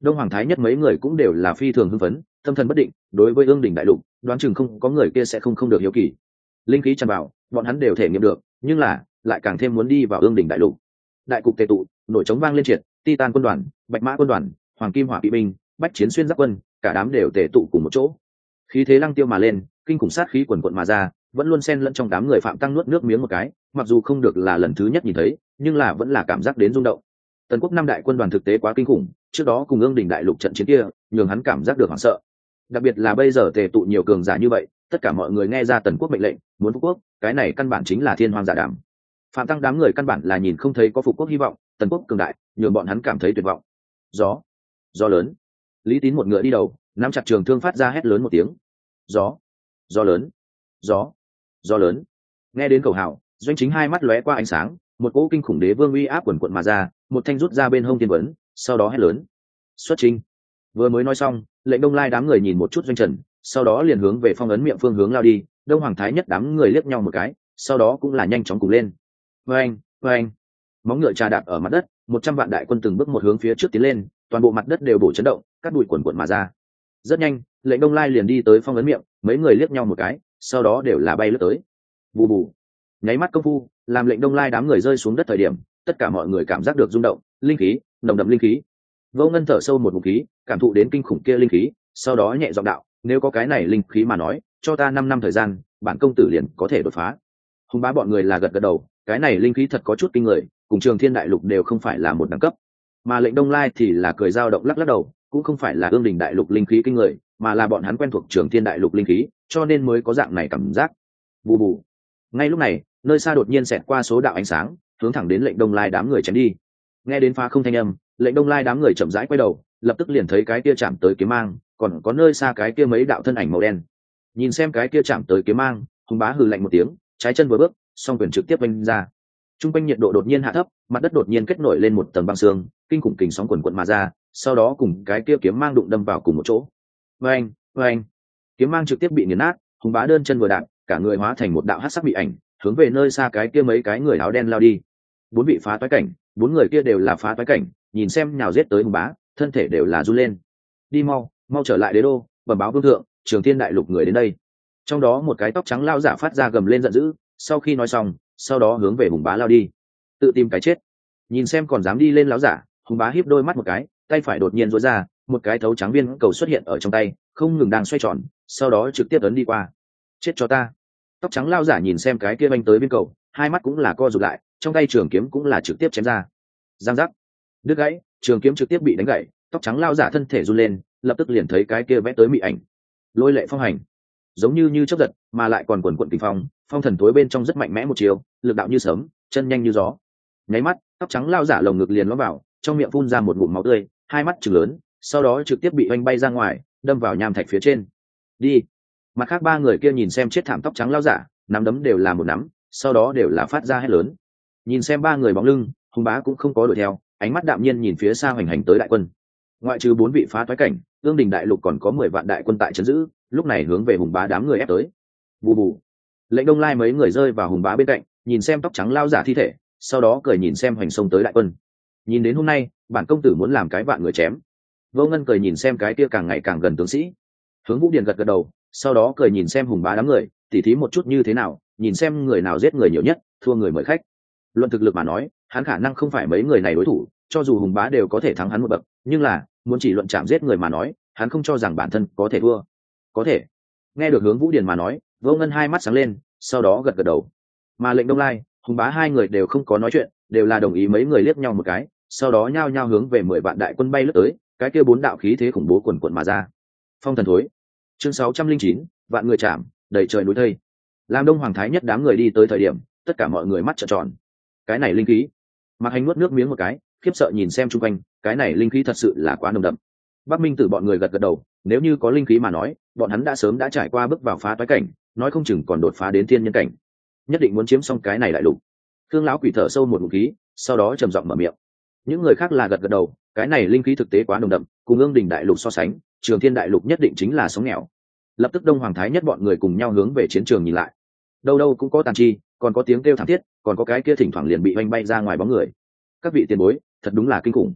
Đông Hoàng Thái Nhất mấy người cũng đều là phi thường hưng phấn, tâm thần bất định, đối với ương đỉnh đại lục đoán chừng không có người kia sẽ không không được hiếu kỳ. Linh khí tràn vào, bọn hắn đều thể nghiệm được, nhưng là lại càng thêm muốn đi vào ương đỉnh đại lục. Đại cục tề tụ, nổi trống vang lên triệt, Titan quân đoàn, Bạch Mã quân đoàn, Hoàng Kim Hỏa kỵ binh, Bách Chiến xuyên giáp quân, cả đám đều tề tụ cùng một chỗ. Khí thế lăng tiêu mà lên, kinh khủng sát khí quần quận mà ra, vẫn luôn xen lẫn trong đám người. Phạm Tăng nuốt nước miếng một cái, mặc dù không được là lần thứ nhất nhìn thấy, nhưng là vẫn là cảm giác đến rung động. Tần Quốc năm đại quân đoàn thực tế quá kinh khủng, trước đó cùng ương đỉnh đại lục trận chiến kia nhường hắn cảm giác được hoảng sợ, đặc biệt là bây giờ tề tụ nhiều cường giả như vậy, tất cả mọi người nghe ra Tần Quốc mệnh lệnh muốn phục quốc, cái này căn bản chính là thiên hoang giả đảm. Phạm Tăng đám người căn bản là nhìn không thấy có phục quốc hy vọng, Tần Quốc cường đại nhường bọn hắn cảm thấy tuyệt vọng. Gió, gió lớn. Lý Tín một ngựa đi đầu, nắm chặt trường thương phát ra hét lớn một tiếng. Gió, gió lớn, gió, gió lớn. Nghe đến cầu hào, Doanh Chính hai mắt lóe qua ánh sáng, một cỗ kinh khủng đế vương uy áp quần quận mà ra, một thanh rút ra bên hông thiên vấn, sau đó hét lớn: xuất chinh. Vừa mới nói xong, lệnh Đông Lai đám người nhìn một chút Doanh Trần, sau đó liền hướng về phong ấn miệng phương hướng lao đi. Đông Hoàng Thái Nhất đám người liếc nhau một cái, sau đó cũng là nhanh chóng cùng lên. Vâng, vâng. Móng ngựa trà đạp ở mặt đất, một trăm vạn đại quân từng bước một hướng phía trước tiến lên, toàn bộ mặt đất đều bổ chấn động, cát bụi quần quận mà ra. Rất nhanh, lệnh Đông Lai liền đi tới phong ấn miệng, mấy người liếc nhau một cái, sau đó đều là bay lướt tới. Bù bù. Nháy mắt công phu, làm lệnh Đông Lai đám người rơi xuống đất thời điểm, tất cả mọi người cảm giác được rung động, linh khí, nồng đậm linh khí. Vô Ngân thở sâu một ngụm khí, cảm thụ đến kinh khủng kia linh khí, sau đó nhẹ giọng đạo: nếu có cái này linh khí mà nói, cho ta năm năm thời gian, bản công tử liền có thể đột phá. Hùng Bá bọn người là gật gật đầu, cái này linh khí thật có chút kinh người, cùng Trường Thiên đại lục đều không phải là một đẳng cấp. Mà lệnh Đông Lai thì là cười dao động lắc lắc đầu, cũng không phải là ương đỉnh đại lục linh khí kinh người, mà là bọn hắn quen thuộc Trường Thiên đại lục linh khí, cho nên mới có dạng này cảm giác. Bù bù. Ngay lúc này, nơi xa đột nhiên xẹt qua số đạo ánh sáng, hướng thẳng đến lệnh Đông Lai đám người chém đi. Nghe đến phá không thanh âm, lệnh Đông Lai đám người chậm rãi quay đầu, lập tức liền thấy cái kia chạm tới kiếm mang, còn có nơi xa cái kia mấy đạo thân ảnh màu đen. Nhìn xem cái kia chạm tới kiếm mang, Hùng Bá hừ lạnh một tiếng, trái chân vừa bước, song quyền trực tiếp vung ra. Trung quanh nhiệt độ đột nhiên hạ thấp, mặt đất đột nhiên kết nổi lên một tầng băng xương, kinh khủng kình sóng quần quần mà ra, sau đó cùng cái kia kiếm mang đụng đâm vào cùng một chỗ. Oeng, oeng. Kiếm mang trực tiếp bị nghiền nát, Hùng Bá đơn chân vừa đạp, cả người hóa thành một đạo hắc sắc bị ảnh, hướng về nơi xa cái kia mấy cái người áo đen lao đi. Bốn vị phá toái cảnh, bốn người kia đều là phá toái cảnh, nhìn xem nhào giết tới Hùng Bá, thân thể đều là run lên. Đi mau, mau trở lại đế đô, bẩm báo vương thượng, Trường Thiên đại lục người đến đây. Trong đó một cái tóc trắng lao giả phát ra gầm lên giận dữ, sau khi nói xong, sau đó hướng về Hùng Bá lao đi. Tự tìm cái chết. Nhìn xem còn dám đi lên lão giả, Hùng Bá híp đôi mắt một cái, tay phải đột nhiên duỗi ra, một cái thấu trắng viên cầu xuất hiện ở trong tay, không ngừng đang xoay tròn, sau đó trực tiếp ấn đi qua. Chết cho ta. Tóc trắng lao giả nhìn xem cái kia vanh tới viên cầu, hai mắt cũng là co rụt lại, trong tay trường kiếm cũng là trực tiếp chém ra. Giang giác. Đứt gãy, trường kiếm trực tiếp bị đánh gãy, tóc trắng lao giả thân thể run lên, lập tức liền thấy cái kia vẽ tới mị ảnh. Lôi lệ phong hành, giống như như chớp giật, mà lại còn quần quần kinh phong, phong thần tối bên trong rất mạnh mẽ một chiều, lực đạo như sấm, chân nhanh như gió. Nháy mắt, tóc trắng lao giả lồng ngực liền ló vào, trong miệng phun ra một ngụm máu tươi, hai mắt trừng lớn, sau đó trực tiếp bị oanh bay ra ngoài, đâm vào nham thạch phía trên. Đi. Mặt khác ba người kia nhìn xem chết thảm tóc trắng lao giả, nắm đấm đều là một nắm, sau đó đều là phát ra hét lớn. Nhìn xem ba người bóng lưng, Hùng Bá cũng không có đuổi theo, ánh mắt đạm nhiên nhìn phía xa hoành hành tới đại quân. Ngoại trừ bốn vị phá toái cảnh, ương đình đại lục còn có mười vạn đại quân tại trấn giữ, lúc này hướng về Hùng Bá đám người ép tới. Bù bù. Lệnh Đông Lai mấy người rơi vào Hùng Bá bên cạnh, nhìn xem tóc trắng lao giả thi thể, sau đó cười nhìn xem hoành sông tới đại quân. Nhìn đến hôm nay, bản công tử muốn làm cái vạn người chém. Vô Ngân cười nhìn xem cái kia càng ngày càng gần tướng sĩ. Hướng Vũ Điền gật gật đầu, sau đó cười nhìn xem Hùng Bá đám người, tỉ thí một chút như thế nào, nhìn xem người nào giết người nhiều nhất, thua người mời khách. Luận thực lực mà nói, hắn khả năng không phải mấy người này đối thủ, cho dù Hùng Bá đều có thể thắng hắn một bậc, nhưng là muốn chỉ luận chạm giết người mà nói, hắn không cho rằng bản thân có thể thua. Có thể. Nghe được Hướng Vũ Điền mà nói, Vô Ngân hai mắt sáng lên, sau đó gật gật đầu. Mà lệnh Đông Lai, Hùng Bá hai người đều không có nói chuyện, đều là đồng ý, mấy người liếc nhau một cái, sau đó nhao nhao hướng về mười vạn đại quân bay lướt tới, cái kia bốn đạo khí thế khủng bố quần quần mà ra. Phong thần thối. Chương sáu trăm linh chín, vạn người chạm, đầy trời núi thây. Làm Đông Hoàng Thái Nhất đám người đi tới thời điểm, tất cả mọi người mắt trợn tròn. Cái này linh khí. Mạc Hành nuốt nước miếng một cái, khiếp sợ nhìn xem xung quanh, cái này linh khí thật sự là quá nồng đậm. Bắc Minh Tử bọn người gật gật đầu, nếu như có linh khí mà nói, bọn hắn đã sớm đã trải qua bước vào phá toái cảnh, nói không chừng còn đột phá đến thiên nhân cảnh. Nhất định muốn chiếm xong cái này đại lục. Thương lão quỷ thở sâu một ngụm khí, sau đó trầm giọng mở miệng. Những người khác là gật gật đầu, cái này linh khí thực tế quá nồng đậm, cùng ương đỉnh đại lục so sánh, Trường Thiên đại lục nhất định chính là sống nghèo. Lập tức Đông Hoàng Thái Nhất bọn người cùng nhau hướng về chiến trường nhìn lại. Đâu đâu cũng có tàn chi, còn có tiếng kêu thảm thiết, còn có cái kia thỉnh thoảng liền bị oanh bay ra ngoài bóng người. Các vị tiền bối, thật đúng là kinh khủng.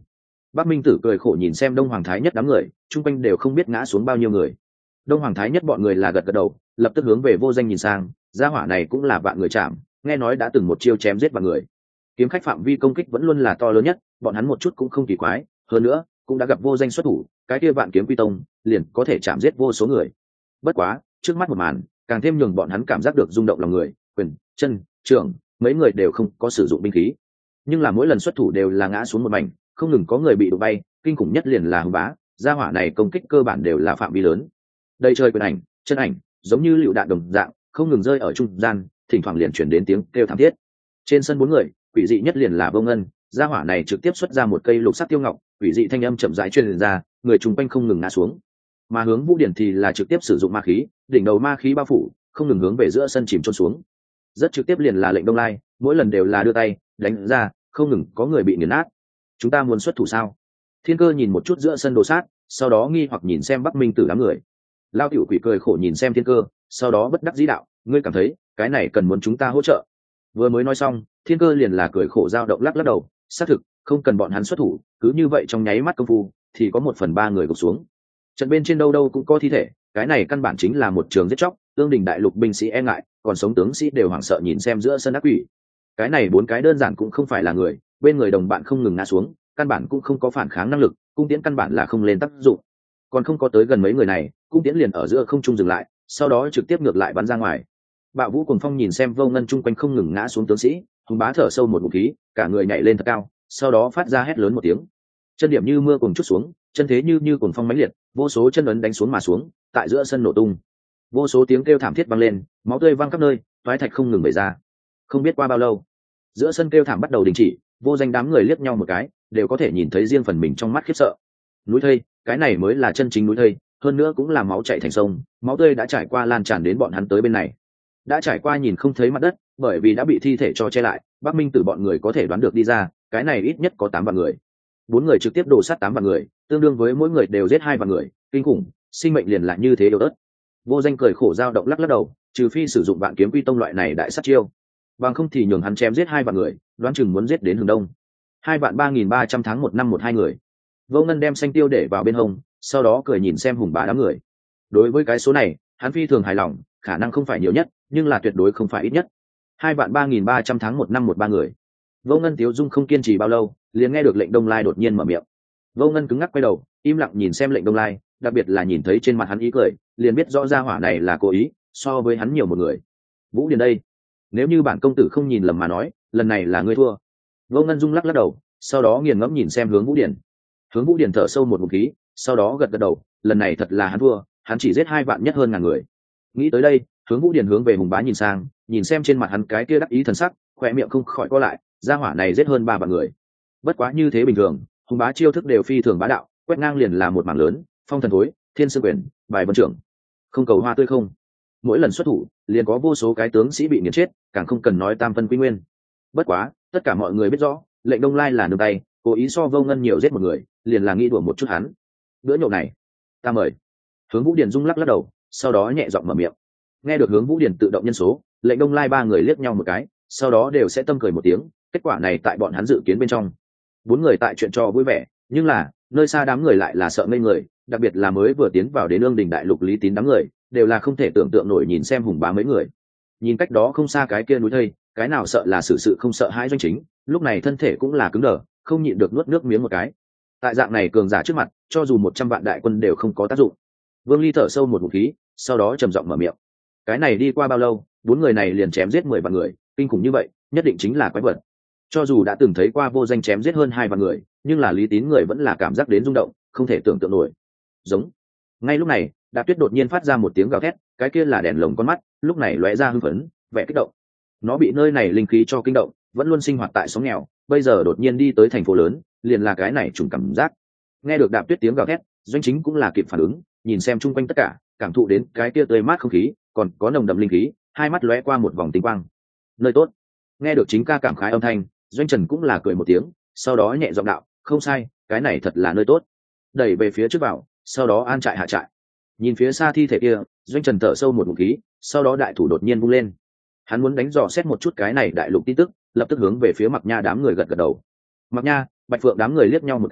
Bắc Minh Tử cười khổ nhìn xem Đông Hoàng Thái Nhất đám người, chung quanh đều không biết ngã xuống bao nhiêu người. Đông Hoàng Thái Nhất bọn người là gật gật đầu, lập tức hướng về Vô Danh nhìn sang, gia hỏa này cũng là vạn người chạm, nghe nói đã từng một chiêu chém giết vạn người. Kiếm khách phạm vi công kích vẫn luôn là to lớn nhất, bọn hắn một chút cũng không kỳ quái, hơn nữa, cũng đã gặp Vô Danh xuất thủ, cái kia vạn kiếm quy tông, liền có thể chạm giết vô số người. Bất quá, trước mắt một màn, càng thêm nhường bọn hắn cảm giác được rung động lòng người, quyền, chân, trưởng, mấy người đều không có sử dụng binh khí, nhưng là mỗi lần xuất thủ đều là ngã xuống một mảnh, không ngừng có người bị đụng bay, kinh khủng nhất liền là Hùng Bá, gia hỏa này công kích cơ bản đều là phạm vi lớn. Đây chơi quyền ảnh, chân ảnh, giống như lựu đạn đồng dạng, không ngừng rơi ở trung gian, thỉnh thoảng liền chuyển đến tiếng kêu thảm thiết. Trên sân bốn người, quỷ dị nhất liền là Vô Ngân, gia hỏa này trực tiếp xuất ra một cây lục sắc tiêu ngọc, quỷ dị thanh âm chậm rãi truyền ra, người chung quanh không ngừng ngã xuống. Mà hướng Vũ Điển thì là trực tiếp sử dụng ma khí, đỉnh đầu ma khí bao phủ, không ngừng hướng về giữa sân chìm chôn xuống. Rất trực tiếp liền là Lệnh Đông Lai, mỗi lần đều là đưa tay đánh ra, không ngừng có người bị nghiền nát. Chúng ta muốn xuất thủ sao? Thiên Cơ nhìn một chút giữa sân đồ sát, sau đó nghi hoặc nhìn xem Bắc Minh Tử đám người. Lao Tiểu Quỷ cười khổ nhìn xem Thiên Cơ, sau đó bất đắc dĩ đạo, ngươi cảm thấy cái này cần muốn chúng ta hỗ trợ? Vừa mới nói xong, Thiên Cơ liền là cười khổ dao động lắc lắc đầu, xác thực không cần bọn hắn xuất thủ, cứ như vậy trong nháy mắt công phu thì có một phần ba người gục xuống. Trận bên trên đâu đâu cũng có thi thể, cái này căn bản chính là một trường giết chóc, tương đình đại lục binh sĩ e ngại, còn sống tướng sĩ đều hoảng sợ nhìn xem giữa sân ác quỷ. Cái này bốn cái đơn giản cũng không phải là người, bên người đồng bạn không ngừng ngã xuống, căn bản cũng không có phản kháng năng lực, cung tiễn căn bản là không lên tác dụng. Còn không có tới gần mấy người này, cung tiễn liền ở giữa không trung dừng lại, sau đó trực tiếp ngược lại bắn ra ngoài. Bạo Vũ Cuồng Phong nhìn xem Vô Ngân chung quanh không ngừng ngã xuống tướng sĩ, Hùng Bá thở sâu một ngụm khí, cả người nhảy lên thật cao, sau đó phát ra hét lớn một tiếng. Chân điểm như mưa cuồng chút xuống, chân thế như như cuồng phong mãnh liệt, vô số chân ấn đánh xuống mà xuống, tại giữa sân nổ tung. Vô số tiếng kêu thảm thiết vang lên, máu tươi văng khắp nơi, toái thạch không ngừng bể ra. Không biết qua bao lâu, giữa sân kêu thảm bắt đầu đình chỉ, Vô Danh đám người liếc nhau một cái, đều có thể nhìn thấy riêng phần mình trong mắt khiếp sợ. Núi thây, cái này mới là chân chính núi thây, hơn nữa cũng là máu chảy thành sông, máu tươi đã trải qua lan tràn đến bọn hắn tới bên này. Đã trải qua nhìn không thấy mặt đất, bởi vì đã bị thi thể cho che lại, Bắc Minh Tử bọn người có thể đoán được đi ra, cái này ít nhất có tám vạn người. Bốn người trực tiếp đổ sát tám vạn người, tương đương với mỗi người đều giết hai vạn người, kinh khủng, sinh mệnh liền lại như thế yếu ớt. Vô Danh cười khổ dao động lắc lắc đầu, trừ phi sử dụng vạn kiếm quy tông loại này đại sát chiêu, bằng không thì nhường hắn chém giết hai vạn người, đoán chừng muốn giết đến hướng đông. Hai vạn ba nghìn ba trăm tháng một năm một hai người. Vô Ngân đem xanh tiêu để vào bên hông, sau đó cười nhìn xem Hùng Bá đám người. Đối với cái số này, hắn phi thường hài lòng, khả năng không phải nhiều nhất, nhưng là tuyệt đối không phải ít nhất. Hai vạn ba nghìn ba trăm tháng một năm một ba người. Vô Ngân Tiếu Dung không kiên trì bao lâu, liền nghe được Lệnh Đông Lai đột nhiên mở miệng. Vô Ngân cứng ngắc quay đầu, im lặng nhìn xem Lệnh Đông Lai, đặc biệt là nhìn thấy trên mặt hắn ý cười, liền biết rõ ra hỏa này là cố ý, so với hắn nhiều một người. Vũ Điền đây, nếu như bản công tử không nhìn lầm mà nói, lần này là ngươi thua. Vô Ngân Dung lắc lắc đầu, sau đó nghiền ngẫm nhìn xem Hướng Vũ Điền. Hướng Vũ Điền thở sâu một ngụm khí, sau đó gật gật đầu, lần này thật là hắn thua, hắn chỉ giết hai vạn nhất hơn ngàn người. Nghĩ tới đây, Hướng Vũ Điền hướng về Hùng Bá nhìn sang, nhìn xem trên mặt hắn cái kia đắc ý thần sắc, khỏe miệng không khỏi co lại, gia hỏa này giết hơn ba vạn người. Bất quá như thế bình thường, Hùng Bá chiêu thức đều phi thường bá đạo, quét ngang liền là một mảng lớn, phong thần thối, thiên sư quyền, bài vân trưởng, không cầu hoa tươi không. Mỗi lần xuất thủ, liền có vô số cái tướng sĩ bị nghiền chết, càng không cần nói tam phân quy nguyên. Bất quá, tất cả mọi người biết rõ, Lệnh Đông Lai là nương tay, cố ý so Vô Ngân nhiều giết một người, liền là nghĩ đùa một chút hắn. Bữa nhậu này, ta mời. Hướng Vũ Điền rung lắc lắc đầu, sau đó nhẹ giọng mở miệng. Nghe được Hướng Vũ Điền tự động nhân số, Lệnh Đông Lai ba người liếc nhau một cái, sau đó đều sẽ tâm cười một tiếng, kết quả này tại bọn hắn dự kiến bên trong. Bốn người tại chuyện trò vui vẻ, nhưng là nơi xa đám người lại là sợ ngây người, đặc biệt là mới vừa tiến vào đến Ương Đình đại lục Lý Tín đám người, đều là không thể tưởng tượng nổi nhìn xem Hùng Bá mấy người. Nhìn cách đó không xa cái kia núi thây, cái nào sợ là sự sự không sợ hãi Doanh Chính, lúc này thân thể cũng là cứng đờ, không nhịn được nuốt nước miếng một cái. Tại dạng này cường giả trước mặt, cho dù một trăm vạn đại quân đều không có tác dụng. Vương Ly thở sâu một ngụm khí, sau đó trầm giọng mở miệng. Cái này đi qua bao lâu, bốn người này liền chém giết mười vạn người, kinh khủng như vậy, nhất định chính là quái vật. Cho dù đã từng thấy qua Vô Danh chém giết hơn hai vạn người, nhưng là Lý Tín người vẫn là cảm giác đến rung động, không thể tưởng tượng nổi. Giống. Ngay lúc này, Đạp Tuyết đột nhiên phát ra một tiếng gào thét, cái kia là đèn lồng con mắt, lúc này lóe ra hưng phấn, vẻ kích động. Nó bị nơi này linh khí cho kinh động, vẫn luôn sinh hoạt tại xóm nghèo, bây giờ đột nhiên đi tới thành phố lớn, liền là cái này trùng cảm giác. Nghe được Đạp Tuyết tiếng gào thét, Doanh Chính cũng là kịp phản ứng, nhìn xem chung quanh tất cả, cảm thụ đến cái kia tươi mát không khí, còn có nồng đậm linh khí, hai mắt lóe qua một vòng tinh quang. Nơi tốt. Nghe được chính ca cảm khái âm thanh, Doanh Trần cũng là cười một tiếng, sau đó nhẹ giọng đạo, không sai, cái này thật là nơi tốt. Đẩy về phía trước vào, sau đó an trại hạ trại. Nhìn phía xa thi thể kia, Doanh Trần thở sâu một ngụm khí, sau đó đại thủ đột nhiên vung lên. Hắn muốn đánh dò xét một chút cái này đại lục tin tức, lập tức hướng về phía Mặc Nha đám người gật gật đầu. Mặc Nha, Bạch Phượng đám người liếc nhau một cái,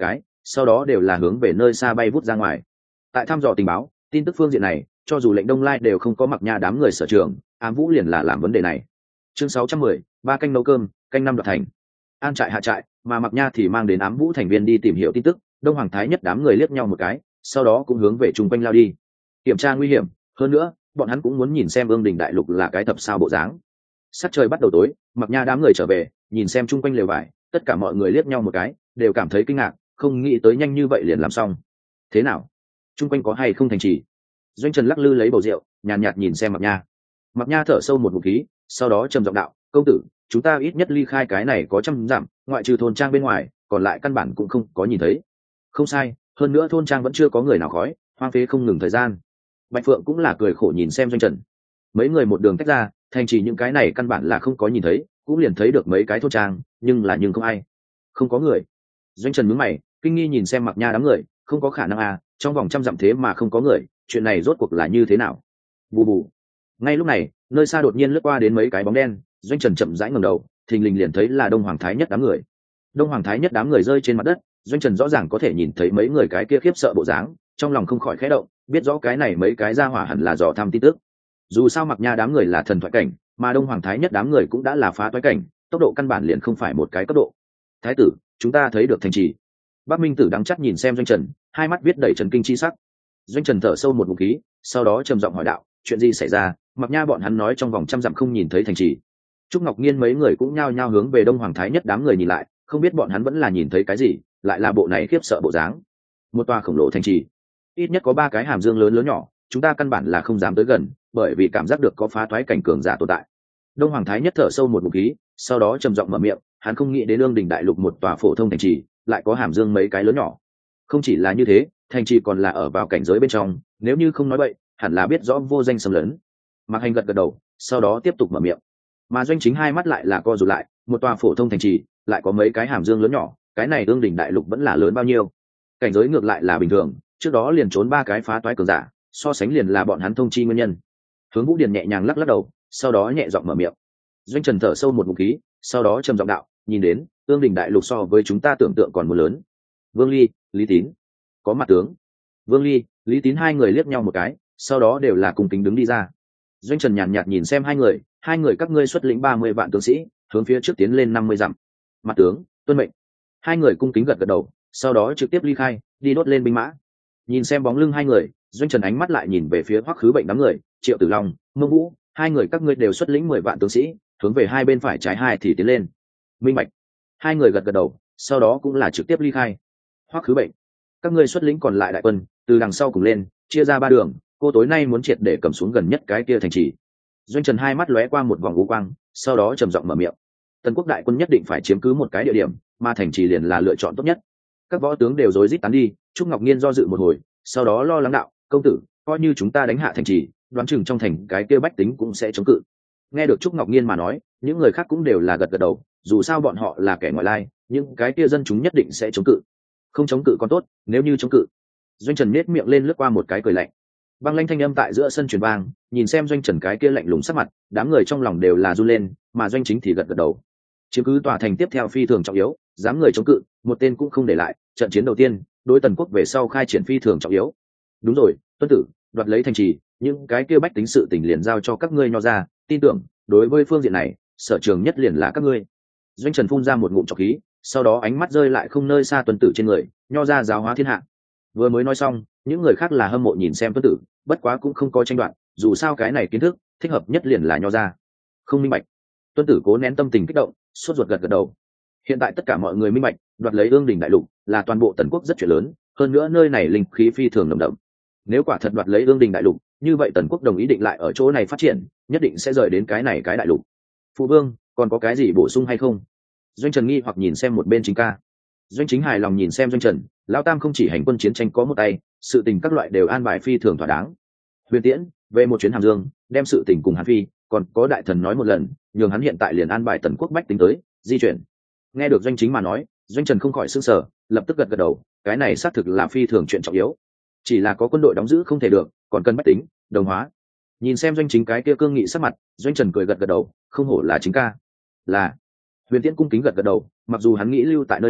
sau đó đều là hướng về nơi xa bay vút ra ngoài. Tại thăm dò tình báo tin tức phương diện này, cho dù lệnh Đông Lai đều không có Mặc Nha đám người sở trường, ám vũ liền là làm vấn đề này. Chương sáu trăm mười, ba canh nấu cơm, canh năm đoạt thành. An trại hạ trại, mà Mặc Nha thì mang đến ám vũ thành viên đi tìm hiểu tin tức. Đông Hoàng Thái Nhất đám người liếc nhau một cái, sau đó cũng hướng về chung quanh lao đi, kiểm tra nguy hiểm. Hơn nữa, bọn hắn cũng muốn nhìn xem Ương Đình Đại Lục là cái thập sao bộ dáng. Sắc trời bắt đầu tối, Mặc Nha đám người trở về, nhìn xem chung quanh lều vải, tất cả mọi người liếc nhau một cái, đều cảm thấy kinh ngạc, không nghĩ tới nhanh như vậy liền làm xong. Thế nào? Chung quanh có hay không thành trì? Doanh Trần lắc lư lấy bầu rượu, nhàn nhạt, nhạt nhìn xem Mặc Nha. Mặc Nha thở sâu một ngụm khí, sau đó trầm giọng đạo: "Công tử, chúng ta ít nhất ly khai cái này có trăm dặm, ngoại trừ thôn trang bên ngoài, còn lại căn bản cũng không có nhìn thấy." Không sai, hơn nữa thôn trang vẫn chưa có người nào khói, hoang phế không ngừng thời gian. Bạch Phượng cũng là cười khổ nhìn xem Doanh Trần. Mấy người một đường tách ra, thành trì những cái này căn bản là không có nhìn thấy, cũng liền thấy được mấy cái thôn trang, nhưng là nhưng không ai, không có người. Doanh Trần nhướng mày, kinh nghi nhìn xem Mặc Nha đám người, không có khả năng à, trong vòng trăm dặm thế mà không có người, chuyện này rốt cuộc là như thế nào? Bù bù. Ngay lúc này, nơi xa đột nhiên lướt qua đến mấy cái bóng đen. Doanh Trần chậm rãi ngẩng đầu, thình lình liền thấy là Đông Hoàng Thái Nhất đám người. Đông Hoàng Thái Nhất đám người rơi trên mặt đất, Doanh Trần rõ ràng có thể nhìn thấy mấy người cái kia khiếp sợ bộ dáng, trong lòng không khỏi khẽ động, biết rõ cái này mấy cái ra hỏa hẳn là dò thăm tin tức. Dù sao Mặc Nha đám người là thần thoại cảnh, mà Đông Hoàng Thái Nhất đám người cũng đã là phá toái cảnh, tốc độ căn bản liền không phải một cái cấp độ. Thái tử, chúng ta thấy được thành trì. Bắc Minh Tử đắng chắc nhìn xem Doanh Trần, hai mắt viết đầy trấn kinh chi sắc. Doanh Trần thở sâu một ngụm khí, sau đó trầm giọng hỏi đạo: "Chuyện gì xảy ra? Mặc Nha bọn hắn nói trong vòng trăm dặm không nhìn thấy thành trì." Trúc Ngọc Nhiên mấy người cũng nhao nhao hướng về Đông Hoàng Thái Nhất đám người nhìn lại, không biết bọn hắn vẫn là nhìn thấy cái gì, lại là bộ này khiếp sợ bộ dáng. Một tòa khổng lồ thành trì, ít nhất có ba cái hàm dương lớn lớn nhỏ, chúng ta căn bản là không dám tới gần, bởi vì cảm giác được có phá thoái cảnh cường giả tồn tại. Đông Hoàng Thái Nhất thở sâu một ngụm khí, sau đó trầm giọng mở miệng, hắn không nghĩ đến Ương Đình Đại Lục một tòa phổ thông thành trì, lại có hàm dương mấy cái lớn nhỏ. Không chỉ là như thế, thành trì còn là ở vào cảnh giới bên trong, nếu như không nói bậy, hẳn là biết rõ vô danh xâm lấn. Mạc Hành gật gật đầu, sau đó tiếp tục mở miệng. Mà Doanh Chính hai mắt lại là co rụt lại, một tòa phổ thông thành trì, lại có mấy cái hàm dương lớn nhỏ, cái này Ương Đình Đại Lục vẫn là lớn bao nhiêu? Cảnh giới ngược lại là bình thường, trước đó liền trốn ba cái phá toái cường giả, so sánh liền là bọn hắn thông chi nguyên nhân. Hướng Vũ Điền nhẹ nhàng lắc lắc đầu, sau đó nhẹ giọng mở miệng. Doanh Trần thở sâu một ngụm khí, sau đó trầm giọng đạo: "Nhìn đến, Ương Đình Đại Lục so với chúng ta tưởng tượng còn muốn lớn." Vương Ly, Lý Tín, có mặt tướng. Vương Ly, Lý Tín hai người liếc nhau một cái, sau đó đều là cùng kính đứng đi ra. Doanh Trần nhàn nhạt nhìn xem hai người, hai người các ngươi xuất lĩnh ba mươi vạn tướng sĩ, hướng phía trước tiến lên năm mươi dặm. Mặt tướng, tuân mệnh. Hai người cung kính gật gật đầu, sau đó trực tiếp ly khai, đi đốt lên binh mã. Nhìn xem bóng lưng hai người, Doanh Trần ánh mắt lại nhìn về phía Hoắc Khứ Bệnh đám người, Triệu Tử Long, Mông Vũ, hai người các ngươi đều xuất lĩnh mười vạn tướng sĩ, hướng về hai bên phải trái hai thì tiến lên. Minh bạch. Hai người gật gật đầu, sau đó cũng là trực tiếp ly khai. Hoắc Khứ Bệnh, các ngươi xuất lĩnh còn lại đại quân, từ đằng sau cùng lên, chia ra ba đường, cô tối nay muốn triệt để cầm xuống gần nhất cái kia thành trì. Doanh Trần hai mắt lóe qua một vòng u quang, sau đó trầm giọng mở miệng. Tần quốc đại quân nhất định phải chiếm cứ một cái địa điểm, mà thành trì liền là lựa chọn tốt nhất. Các võ tướng đều rối rít tán đi. Trúc Ngọc Nhiên do dự một hồi, sau đó lo lắng đạo: "Công tử, coi như chúng ta đánh hạ thành trì, đoán chừng trong thành cái kia bách tính cũng sẽ chống cự." Nghe được Trúc Ngọc Nhiên mà nói, những người khác cũng đều là gật gật đầu, dù sao bọn họ là kẻ ngoại lai, những cái kia dân chúng nhất định sẽ chống cự. Không chống cự còn tốt, nếu như chống cự. Doanh Trần nhếch miệng lên lướt qua một cái cười lạnh. Băng lãnh thanh âm tại giữa sân truyền vang, nhìn xem Doanh Trần cái kia lạnh lùng sắc mặt, đám người trong lòng đều là run lên, mà Doanh Chính thì gật gật đầu. Chiếm cứ tòa thành tiếp theo phi thường trọng yếu, dám người chống cự, một tên cũng không để lại. Trận chiến đầu tiên, đối Tần quốc về sau khai triển phi thường trọng yếu. Đúng rồi, tuân tử, đoạt lấy thành trì, những cái kia bách tính sự tình liền giao cho các ngươi nho ra, tin tưởng, đối với phương diện này, sở trường nhất liền là các ngươi. Doanh Trần phun ra một ngụm trọc khí, sau đó ánh mắt rơi lại không nơi xa tuân tử trên người, nho ra giáo hóa thiên hạ. Vừa mới nói xong, những người khác là hâm mộ nhìn xem tuân tử, bất quá cũng không có tranh đoạn, dù sao cái này kiến thức thích hợp nhất liền là nho ra. Không minh bạch. Tuân tử cố nén tâm tình kích động, sốt ruột gật gật đầu. Hiện tại tất cả mọi người minh bạch, đoạt lấy Ương Đình Đại Lục là toàn bộ Tần quốc rất chuyện lớn, hơn nữa nơi này linh khí phi thường nồng đậm. Nếu quả thật đoạt lấy Ương Đình Đại Lục, như vậy Tần quốc đồng ý định lại ở chỗ này phát triển, nhất định sẽ rời đến cái này cái đại lục. Phụ vương, còn có cái gì bổ sung hay không? Doanh Trần nghi hoặc nhìn xem một bên Chính Ca. Doanh Chính hài lòng nhìn xem Doanh Trần, lão tam không chỉ hành quân chiến tranh có một tay, sự tình các loại đều an bài phi thường thỏa đáng. Huyền Tiễn về một chuyến Hàm Dương, đem sự tình cùng Hàn Phi, còn có đại thần nói một lần, nhường hắn hiện tại liền an bài Tần quốc bách tính tới di chuyển. Nghe được Doanh Chính mà nói, Doanh Trần không khỏi sững sờ, lập tức gật gật đầu, cái này xác thực là phi thường chuyện trọng yếu. Chỉ là có quân đội đóng giữ không thể được, còn cần bách tính đồng hóa. Nhìn xem Doanh Chính cái kia cương nghị sắc mặt, Doanh Trần cười gật gật đầu, không hổ là Chính ca. Là. Huyền Tiễn cung kính gật gật đầu, mặc dù hắn nghĩ lưu tại nơi này,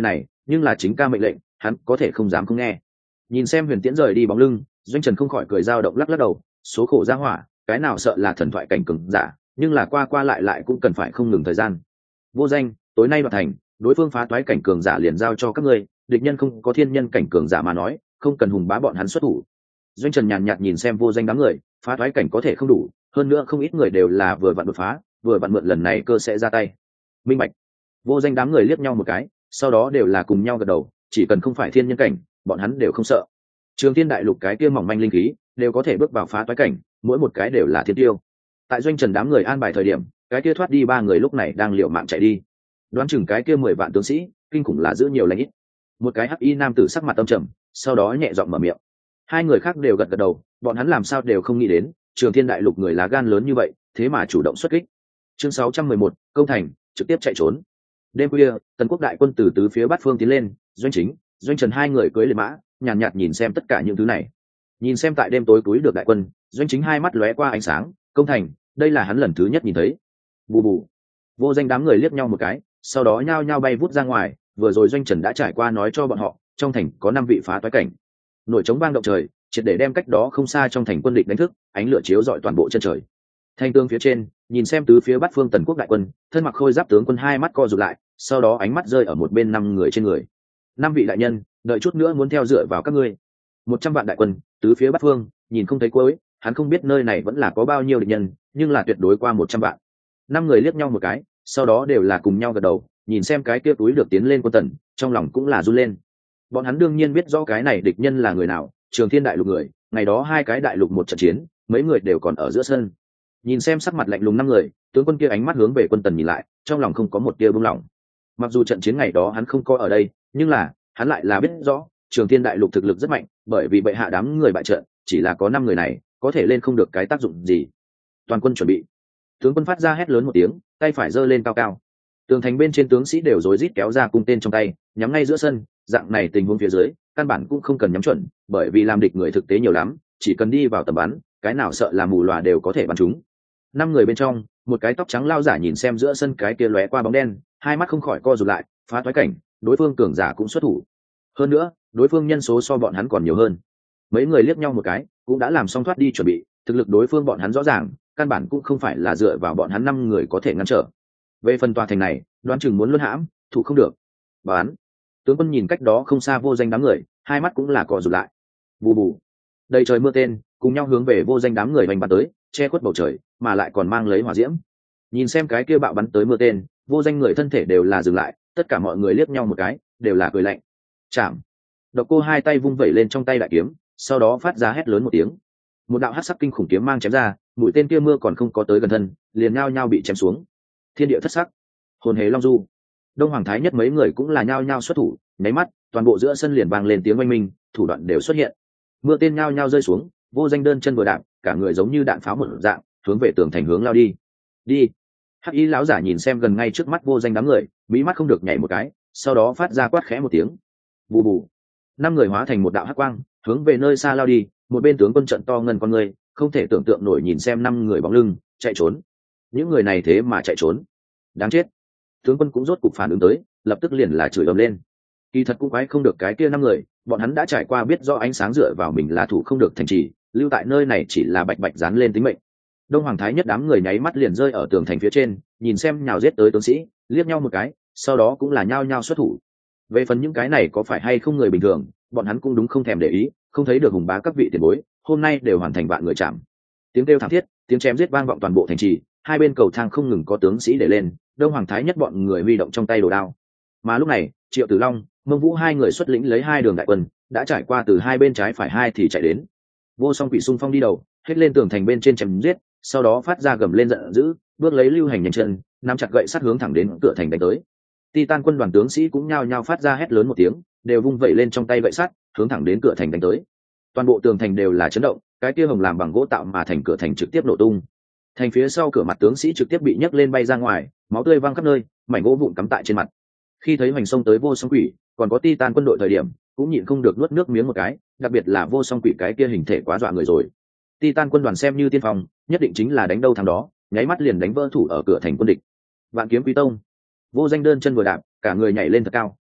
nhưng là chính ca mệnh lệnh hắn có thể không dám không nghe. Nhìn xem Huyền Tiễn rời đi bóng lưng, Doanh Trần không khỏi cười dao động, lắc lắc đầu, số khổ ra hỏa, cái nào sợ là thần thoại cảnh cường giả, nhưng là qua qua lại lại cũng cần phải không ngừng thời gian. Vô Danh, tối nay đoạt thành, đối phương phá toái cảnh cường giả liền giao cho các ngươi, địch nhân không có thiên nhân cảnh cường giả mà nói, không cần hùng bá bọn hắn xuất thủ. Doanh Trần nhàn nhạt nhìn xem Vô Danh đám người, phá toái cảnh có thể không đủ, hơn nữa không ít người đều là vừa vặn đột phá, vừa vặn mượn lần này cơ sẽ ra tay. Minh bạch. Vô Danh đám người liếc nhau một cái, sau đó đều là cùng nhau gật đầu, chỉ cần không phải thiên nhân cảnh, bọn hắn đều không sợ. Trường Thiên đại lục cái kia mỏng manh linh khí, đều có thể bước vào phá toái cảnh, mỗi một cái đều là thiên tiêu. Tại Doanh Trần đám người an bài thời điểm, cái kia thoát đi ba người lúc này đang liều mạng chạy đi. Đoán chừng cái kia mười vạn tướng sĩ, kinh khủng là giữ nhiều lãnh ít. Một cái hắc y nam tử sắc mặt âm trầm, sau đó nhẹ giọng mở miệng. Hai người khác đều gật gật đầu, bọn hắn làm sao đều không nghĩ đến, Trường Thiên đại lục người lá gan lớn như vậy, thế mà chủ động xuất kích. Chương sáu trăm mười một, công thành, trực tiếp chạy trốn. Đêm khuya, Tần Quốc đại quân từ tứ phía bát phương tiến lên, Doanh Chính, Doanh Trần hai người cưỡi liệt mã, nhàn nhạt, nhạt nhìn xem tất cả những thứ này. Nhìn xem tại đêm tối túi được đại quân, Doanh Chính hai mắt lóe qua ánh sáng, công thành, đây là hắn lần thứ nhất nhìn thấy. Bù bù. Vô Danh đám người liếc nhau một cái, sau đó nhao nhao bay vút ra ngoài, vừa rồi Doanh Trần đã trải qua nói cho bọn họ, trong thành có năm vị phá toái cảnh. Nổi trống vang động trời, triệt để đem cách đó không xa trong thành quân địch đánh thức, ánh lửa chiếu rọi toàn bộ chân trời. Thanh tương phía trên, nhìn xem tứ phía bát phương Tần Quốc đại quân, thân mặc khôi giáp tướng quân hai mắt co rụt lại, sau đó ánh mắt rơi ở một bên năm người trên người. Năm vị đại nhân, đợi chút nữa muốn theo dựa vào các ngươi. Một trăm vạn đại quân, tứ phía bát phương, nhìn không thấy cuối, hắn không biết nơi này vẫn là có bao nhiêu địch nhân, nhưng là tuyệt đối qua một trăm vạn. Năm người liếc nhau một cái, sau đó đều là cùng nhau gật đầu, nhìn xem cái kia túi được tiến lên quân Tần, trong lòng cũng là run lên. Bọn hắn đương nhiên biết rõ cái này địch nhân là người nào, Trường Thiên đại lục người, ngày đó hai cái đại lục một trận chiến, mấy người đều còn ở giữa sân. Nhìn xem sắc mặt lạnh lùng năm người, tướng quân kia ánh mắt hướng về quân Tần nhìn lại, trong lòng không có một tia buông lỏng. Mặc dù trận chiến ngày đó hắn không có ở đây, nhưng là hắn lại là biết rõ Trường Thiên đại lục thực lực rất mạnh, bởi vì bệ hạ đám người bại trận, chỉ là có năm người này có thể lên không được cái tác dụng gì. Toàn quân chuẩn bị. Tướng quân phát ra hét lớn một tiếng, tay phải giơ lên cao cao. Tường thành bên trên tướng sĩ đều rối rít kéo ra cung tên trong tay, nhắm ngay giữa sân. Dạng này tình huống phía dưới, căn bản cũng không cần nhắm chuẩn, bởi vì làm địch người thực tế nhiều lắm, chỉ cần đi vào tầm bắn, cái nào sợ là mù lòa đều có thể bắn trúng. Năm người bên trong, một cái tóc trắng lao giả nhìn xem giữa sân cái kia lóe qua bóng đen, hai mắt không khỏi co rụt lại, phá toái cảnh, đối phương cường giả cũng xuất thủ. Hơn nữa, đối phương nhân số so bọn hắn còn nhiều hơn. Mấy người liếc nhau một cái, cũng đã làm xong thoát đi chuẩn bị, thực lực đối phương bọn hắn rõ ràng, căn bản cũng không phải là dựa vào bọn hắn năm người có thể ngăn trở. Về phần tòa thành này, đoán chừng muốn luân hãm, thủ không được. Bán. Tướng quân nhìn cách đó không xa Vô Danh đám người, hai mắt cũng là co rụt lại. Bù bù. Đầy trời mưa tên, cùng nhau hướng về Vô Danh đám người vành bắn tới, che khuất bầu trời, mà lại còn mang lấy hỏa diễm. Nhìn xem cái kia bạo bắn tới mưa tên, Vô Danh người thân thể đều là dừng lại, tất cả mọi người liếc nhau một cái, đều là cười lạnh. Chạm. Độc Cô hai tay vung vẩy lên trong tay đại kiếm, sau đó phát ra hét lớn một tiếng. Một đạo hắc sắc kinh khủng kiếm mang chém ra, mũi tên kia mưa còn không có tới gần thân, liền nhao nhao bị chém xuống. Thiên địa thất sắc, hồn hề long du. Đông Hoàng Thái Nhất mấy người cũng là nhao nhao xuất thủ, nháy mắt, toàn bộ giữa sân liền vang lên tiếng oanh minh, thủ đoạn đều xuất hiện. Mưa tên nhao nhao rơi xuống, Vô Danh đơn chân vừa đạp, cả người giống như đạn pháo một dạng, hướng về tường thành hướng lao đi. Đi. Hắc Y lão giả nhìn xem gần ngay trước mắt Vô Danh đám người, mỹ mắt không được nhảy một cái, sau đó phát ra quát khẽ một tiếng. Bù bù. Năm người hóa thành một đạo hắc quang, hướng về nơi xa lao đi, một bên tướng quân trận to ngân con người, không thể tưởng tượng nổi nhìn xem năm người bóng lưng, chạy trốn. Những người này thế mà chạy trốn. Đáng chết. Tướng quân cũng rốt cục phản ứng tới, lập tức liền là chửi ầm lên. Kỳ thật cũng quái không được cái kia năm người, bọn hắn đã trải qua biết rõ ánh sáng dựa vào mình là thủ không được thành trì, lưu tại nơi này chỉ là bạch bạch dán lên tính mệnh. Đông Hoàng Thái Nhất đám người nháy mắt liền rơi ở tường thành phía trên, nhìn xem nhào giết tới tướng sĩ, liếc nhau một cái, sau đó cũng là nhao nhao xuất thủ. Về phần những cái này có phải hay không người bình thường, bọn hắn cũng đúng không thèm để ý, không thấy được hùng bá các vị tiền bối, hôm nay đều hoàn thành vạn người chạm. Tiếng kêu thảm thiết, tiếng chém giết vang vọng toàn bộ thành trì, hai bên cầu thang không ngừng có tướng sĩ để lên, Đông Hoàng Thái Nhất bọn người huy động trong tay đồ đao. Mà lúc này, Triệu Tử Long, Mông Vũ hai người xuất lĩnh lấy hai đường đại quân, đã trải qua từ hai bên trái phải hai thì chạy đến. Vô Song Quỷ xung phong đi đầu, hết lên tường thành bên trên chém giết, sau đó phát ra gầm lên giận dữ, bước lấy lưu hành nhanh chân, nắm chặt gậy sắt hướng thẳng đến cửa thành đánh tới. Titan quân đoàn tướng sĩ cũng nhao nhao phát ra hét lớn một tiếng, đều vung vẩy lên trong tay gậy sắt, hướng thẳng đến cửa thành đánh tới. Toàn bộ tường thành đều là chấn động, cái kia hồng làm bằng gỗ tạo mà thành cửa thành trực tiếp nổ tung. Thành phía sau cửa mặt tướng sĩ trực tiếp bị nhấc lên bay ra ngoài, máu tươi văng khắp nơi, mảnh gỗ vụn cắm tại trên mặt. Khi thấy hoành sông tới Vô Song Quỷ, còn có Titan quân đội thời điểm, cũng nhịn không được nuốt nước miếng một cái, đặc biệt là Vô Song Quỷ cái kia hình thể quá dọa người rồi. Titan quân đoàn xem như tiên phong, nhất định chính là đánh đâu thắng đó, nháy mắt liền đánh vỡ thủ ở cửa thành quân địch. Vạn Kiếm Quý Tông. Vô Danh đơn chân vừa đạp, cả người nhảy lên thật cao,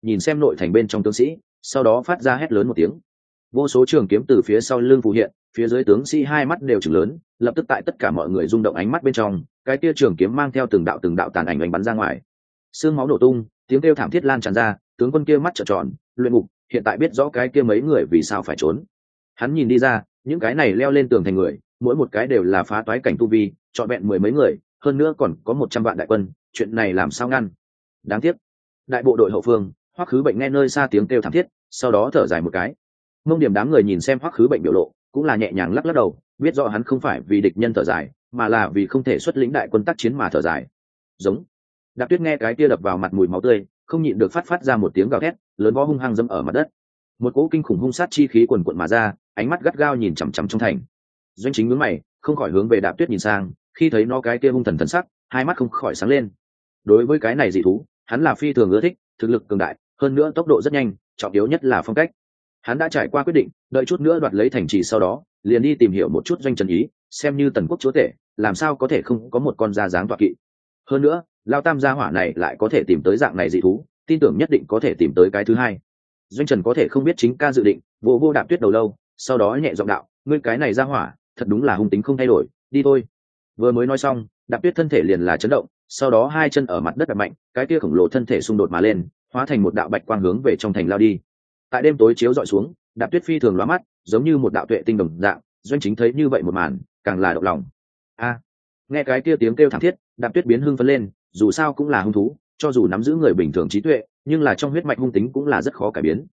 nhìn xem nội thành bên trong tướng sĩ, sau đó phát ra hét lớn một tiếng. Vô số trường kiếm từ phía sau lưng phù hiện, phía dưới tướng sĩ hai mắt đều trừng lớn, lập tức tại tất cả mọi người rung động ánh mắt bên trong, cái kia trường kiếm mang theo từng đạo từng đạo tàn ảnh đánh bắn ra ngoài. Xương máu nổ tung, tiếng kêu thảm thiết lan tràn ra, tướng quân kia mắt trợn tròn, luyện ngục, hiện tại biết rõ cái kia mấy người vì sao phải trốn. Hắn nhìn đi ra, những cái này leo lên tường thành người, mỗi một cái đều là phá toái cảnh tu vi, trọn vẹn mười mấy người, hơn nữa còn có một trăm vạn đại quân, chuyện này làm sao ngăn? Đáng tiếc. Đại bộ đội hậu phương, Hoắc Khứ Bệnh nghe nơi xa tiếng kêu thảm thiết, sau đó thở dài một cái. Mông Điểm đám người nhìn xem Hoắc Khứ Bệnh biểu lộ, cũng là nhẹ nhàng lắc lắc đầu, biết rõ hắn không phải vì địch nhân thở dài, mà là vì không thể xuất lĩnh đại quân tác chiến mà thở dài. Giống. Đạp Tuyết nghe cái kia đập vào mặt mùi máu tươi, không nhịn được phát phát ra một tiếng gào thét, lớn võ hung hăng dẫm ở mặt đất. Một cỗ kinh khủng hung sát chi khí quần quật mà ra, ánh mắt gắt gao nhìn chằm chằm trong thành. Doanh Chính nhướng mày, không khỏi hướng về Đạp Tuyết nhìn sang, khi thấy nó cái kia hung thần thần sắc, hai mắt không khỏi sáng lên. Đối với cái này dị thú, hắn là phi thường ưa thích, thực lực cường đại, hơn nữa tốc độ rất nhanh, trọng yếu nhất là phong cách. Hắn đã trải qua quyết định, đợi chút nữa đoạt lấy thành trì sau đó, liền đi tìm hiểu một chút Doanh Trần ý, xem như tần quốc chúa tể, làm sao có thể không có một con da dáng tọa kỵ. Hơn nữa, Lao Tam gia hỏa này lại có thể tìm tới dạng này dị thú, tin tưởng nhất định có thể tìm tới cái thứ hai. Doanh Trần có thể không biết chính ca dự định, vô vô Đạp Tuyết đầu lâu, sau đó nhẹ giọng đạo, ngươi cái này ra hỏa, thật đúng là hung tính không thay đổi, đi thôi. Vừa mới nói xong, Đạp Tuyết thân thể liền là chấn động, sau đó hai chân ở mặt đất đập mạnh, cái kia khổng lồ thân thể xung đột mà lên, hóa thành một đạo bạch quang hướng về trong thành lao đi. Tại đêm tối chiếu dọi xuống, Đạp Tuyết phi thường lóa mắt, giống như một đạo tuệ tinh đồng dạng. Doanh Chính thấy như vậy một màn, càng là động lòng. A, nghe cái kia tiếng kêu thảm thiết, Đạp Tuyết biến hưng phấn lên, dù sao cũng là hung thú, cho dù nắm giữ người bình thường trí tuệ, nhưng là trong huyết mạch hung tính cũng là rất khó cải biến.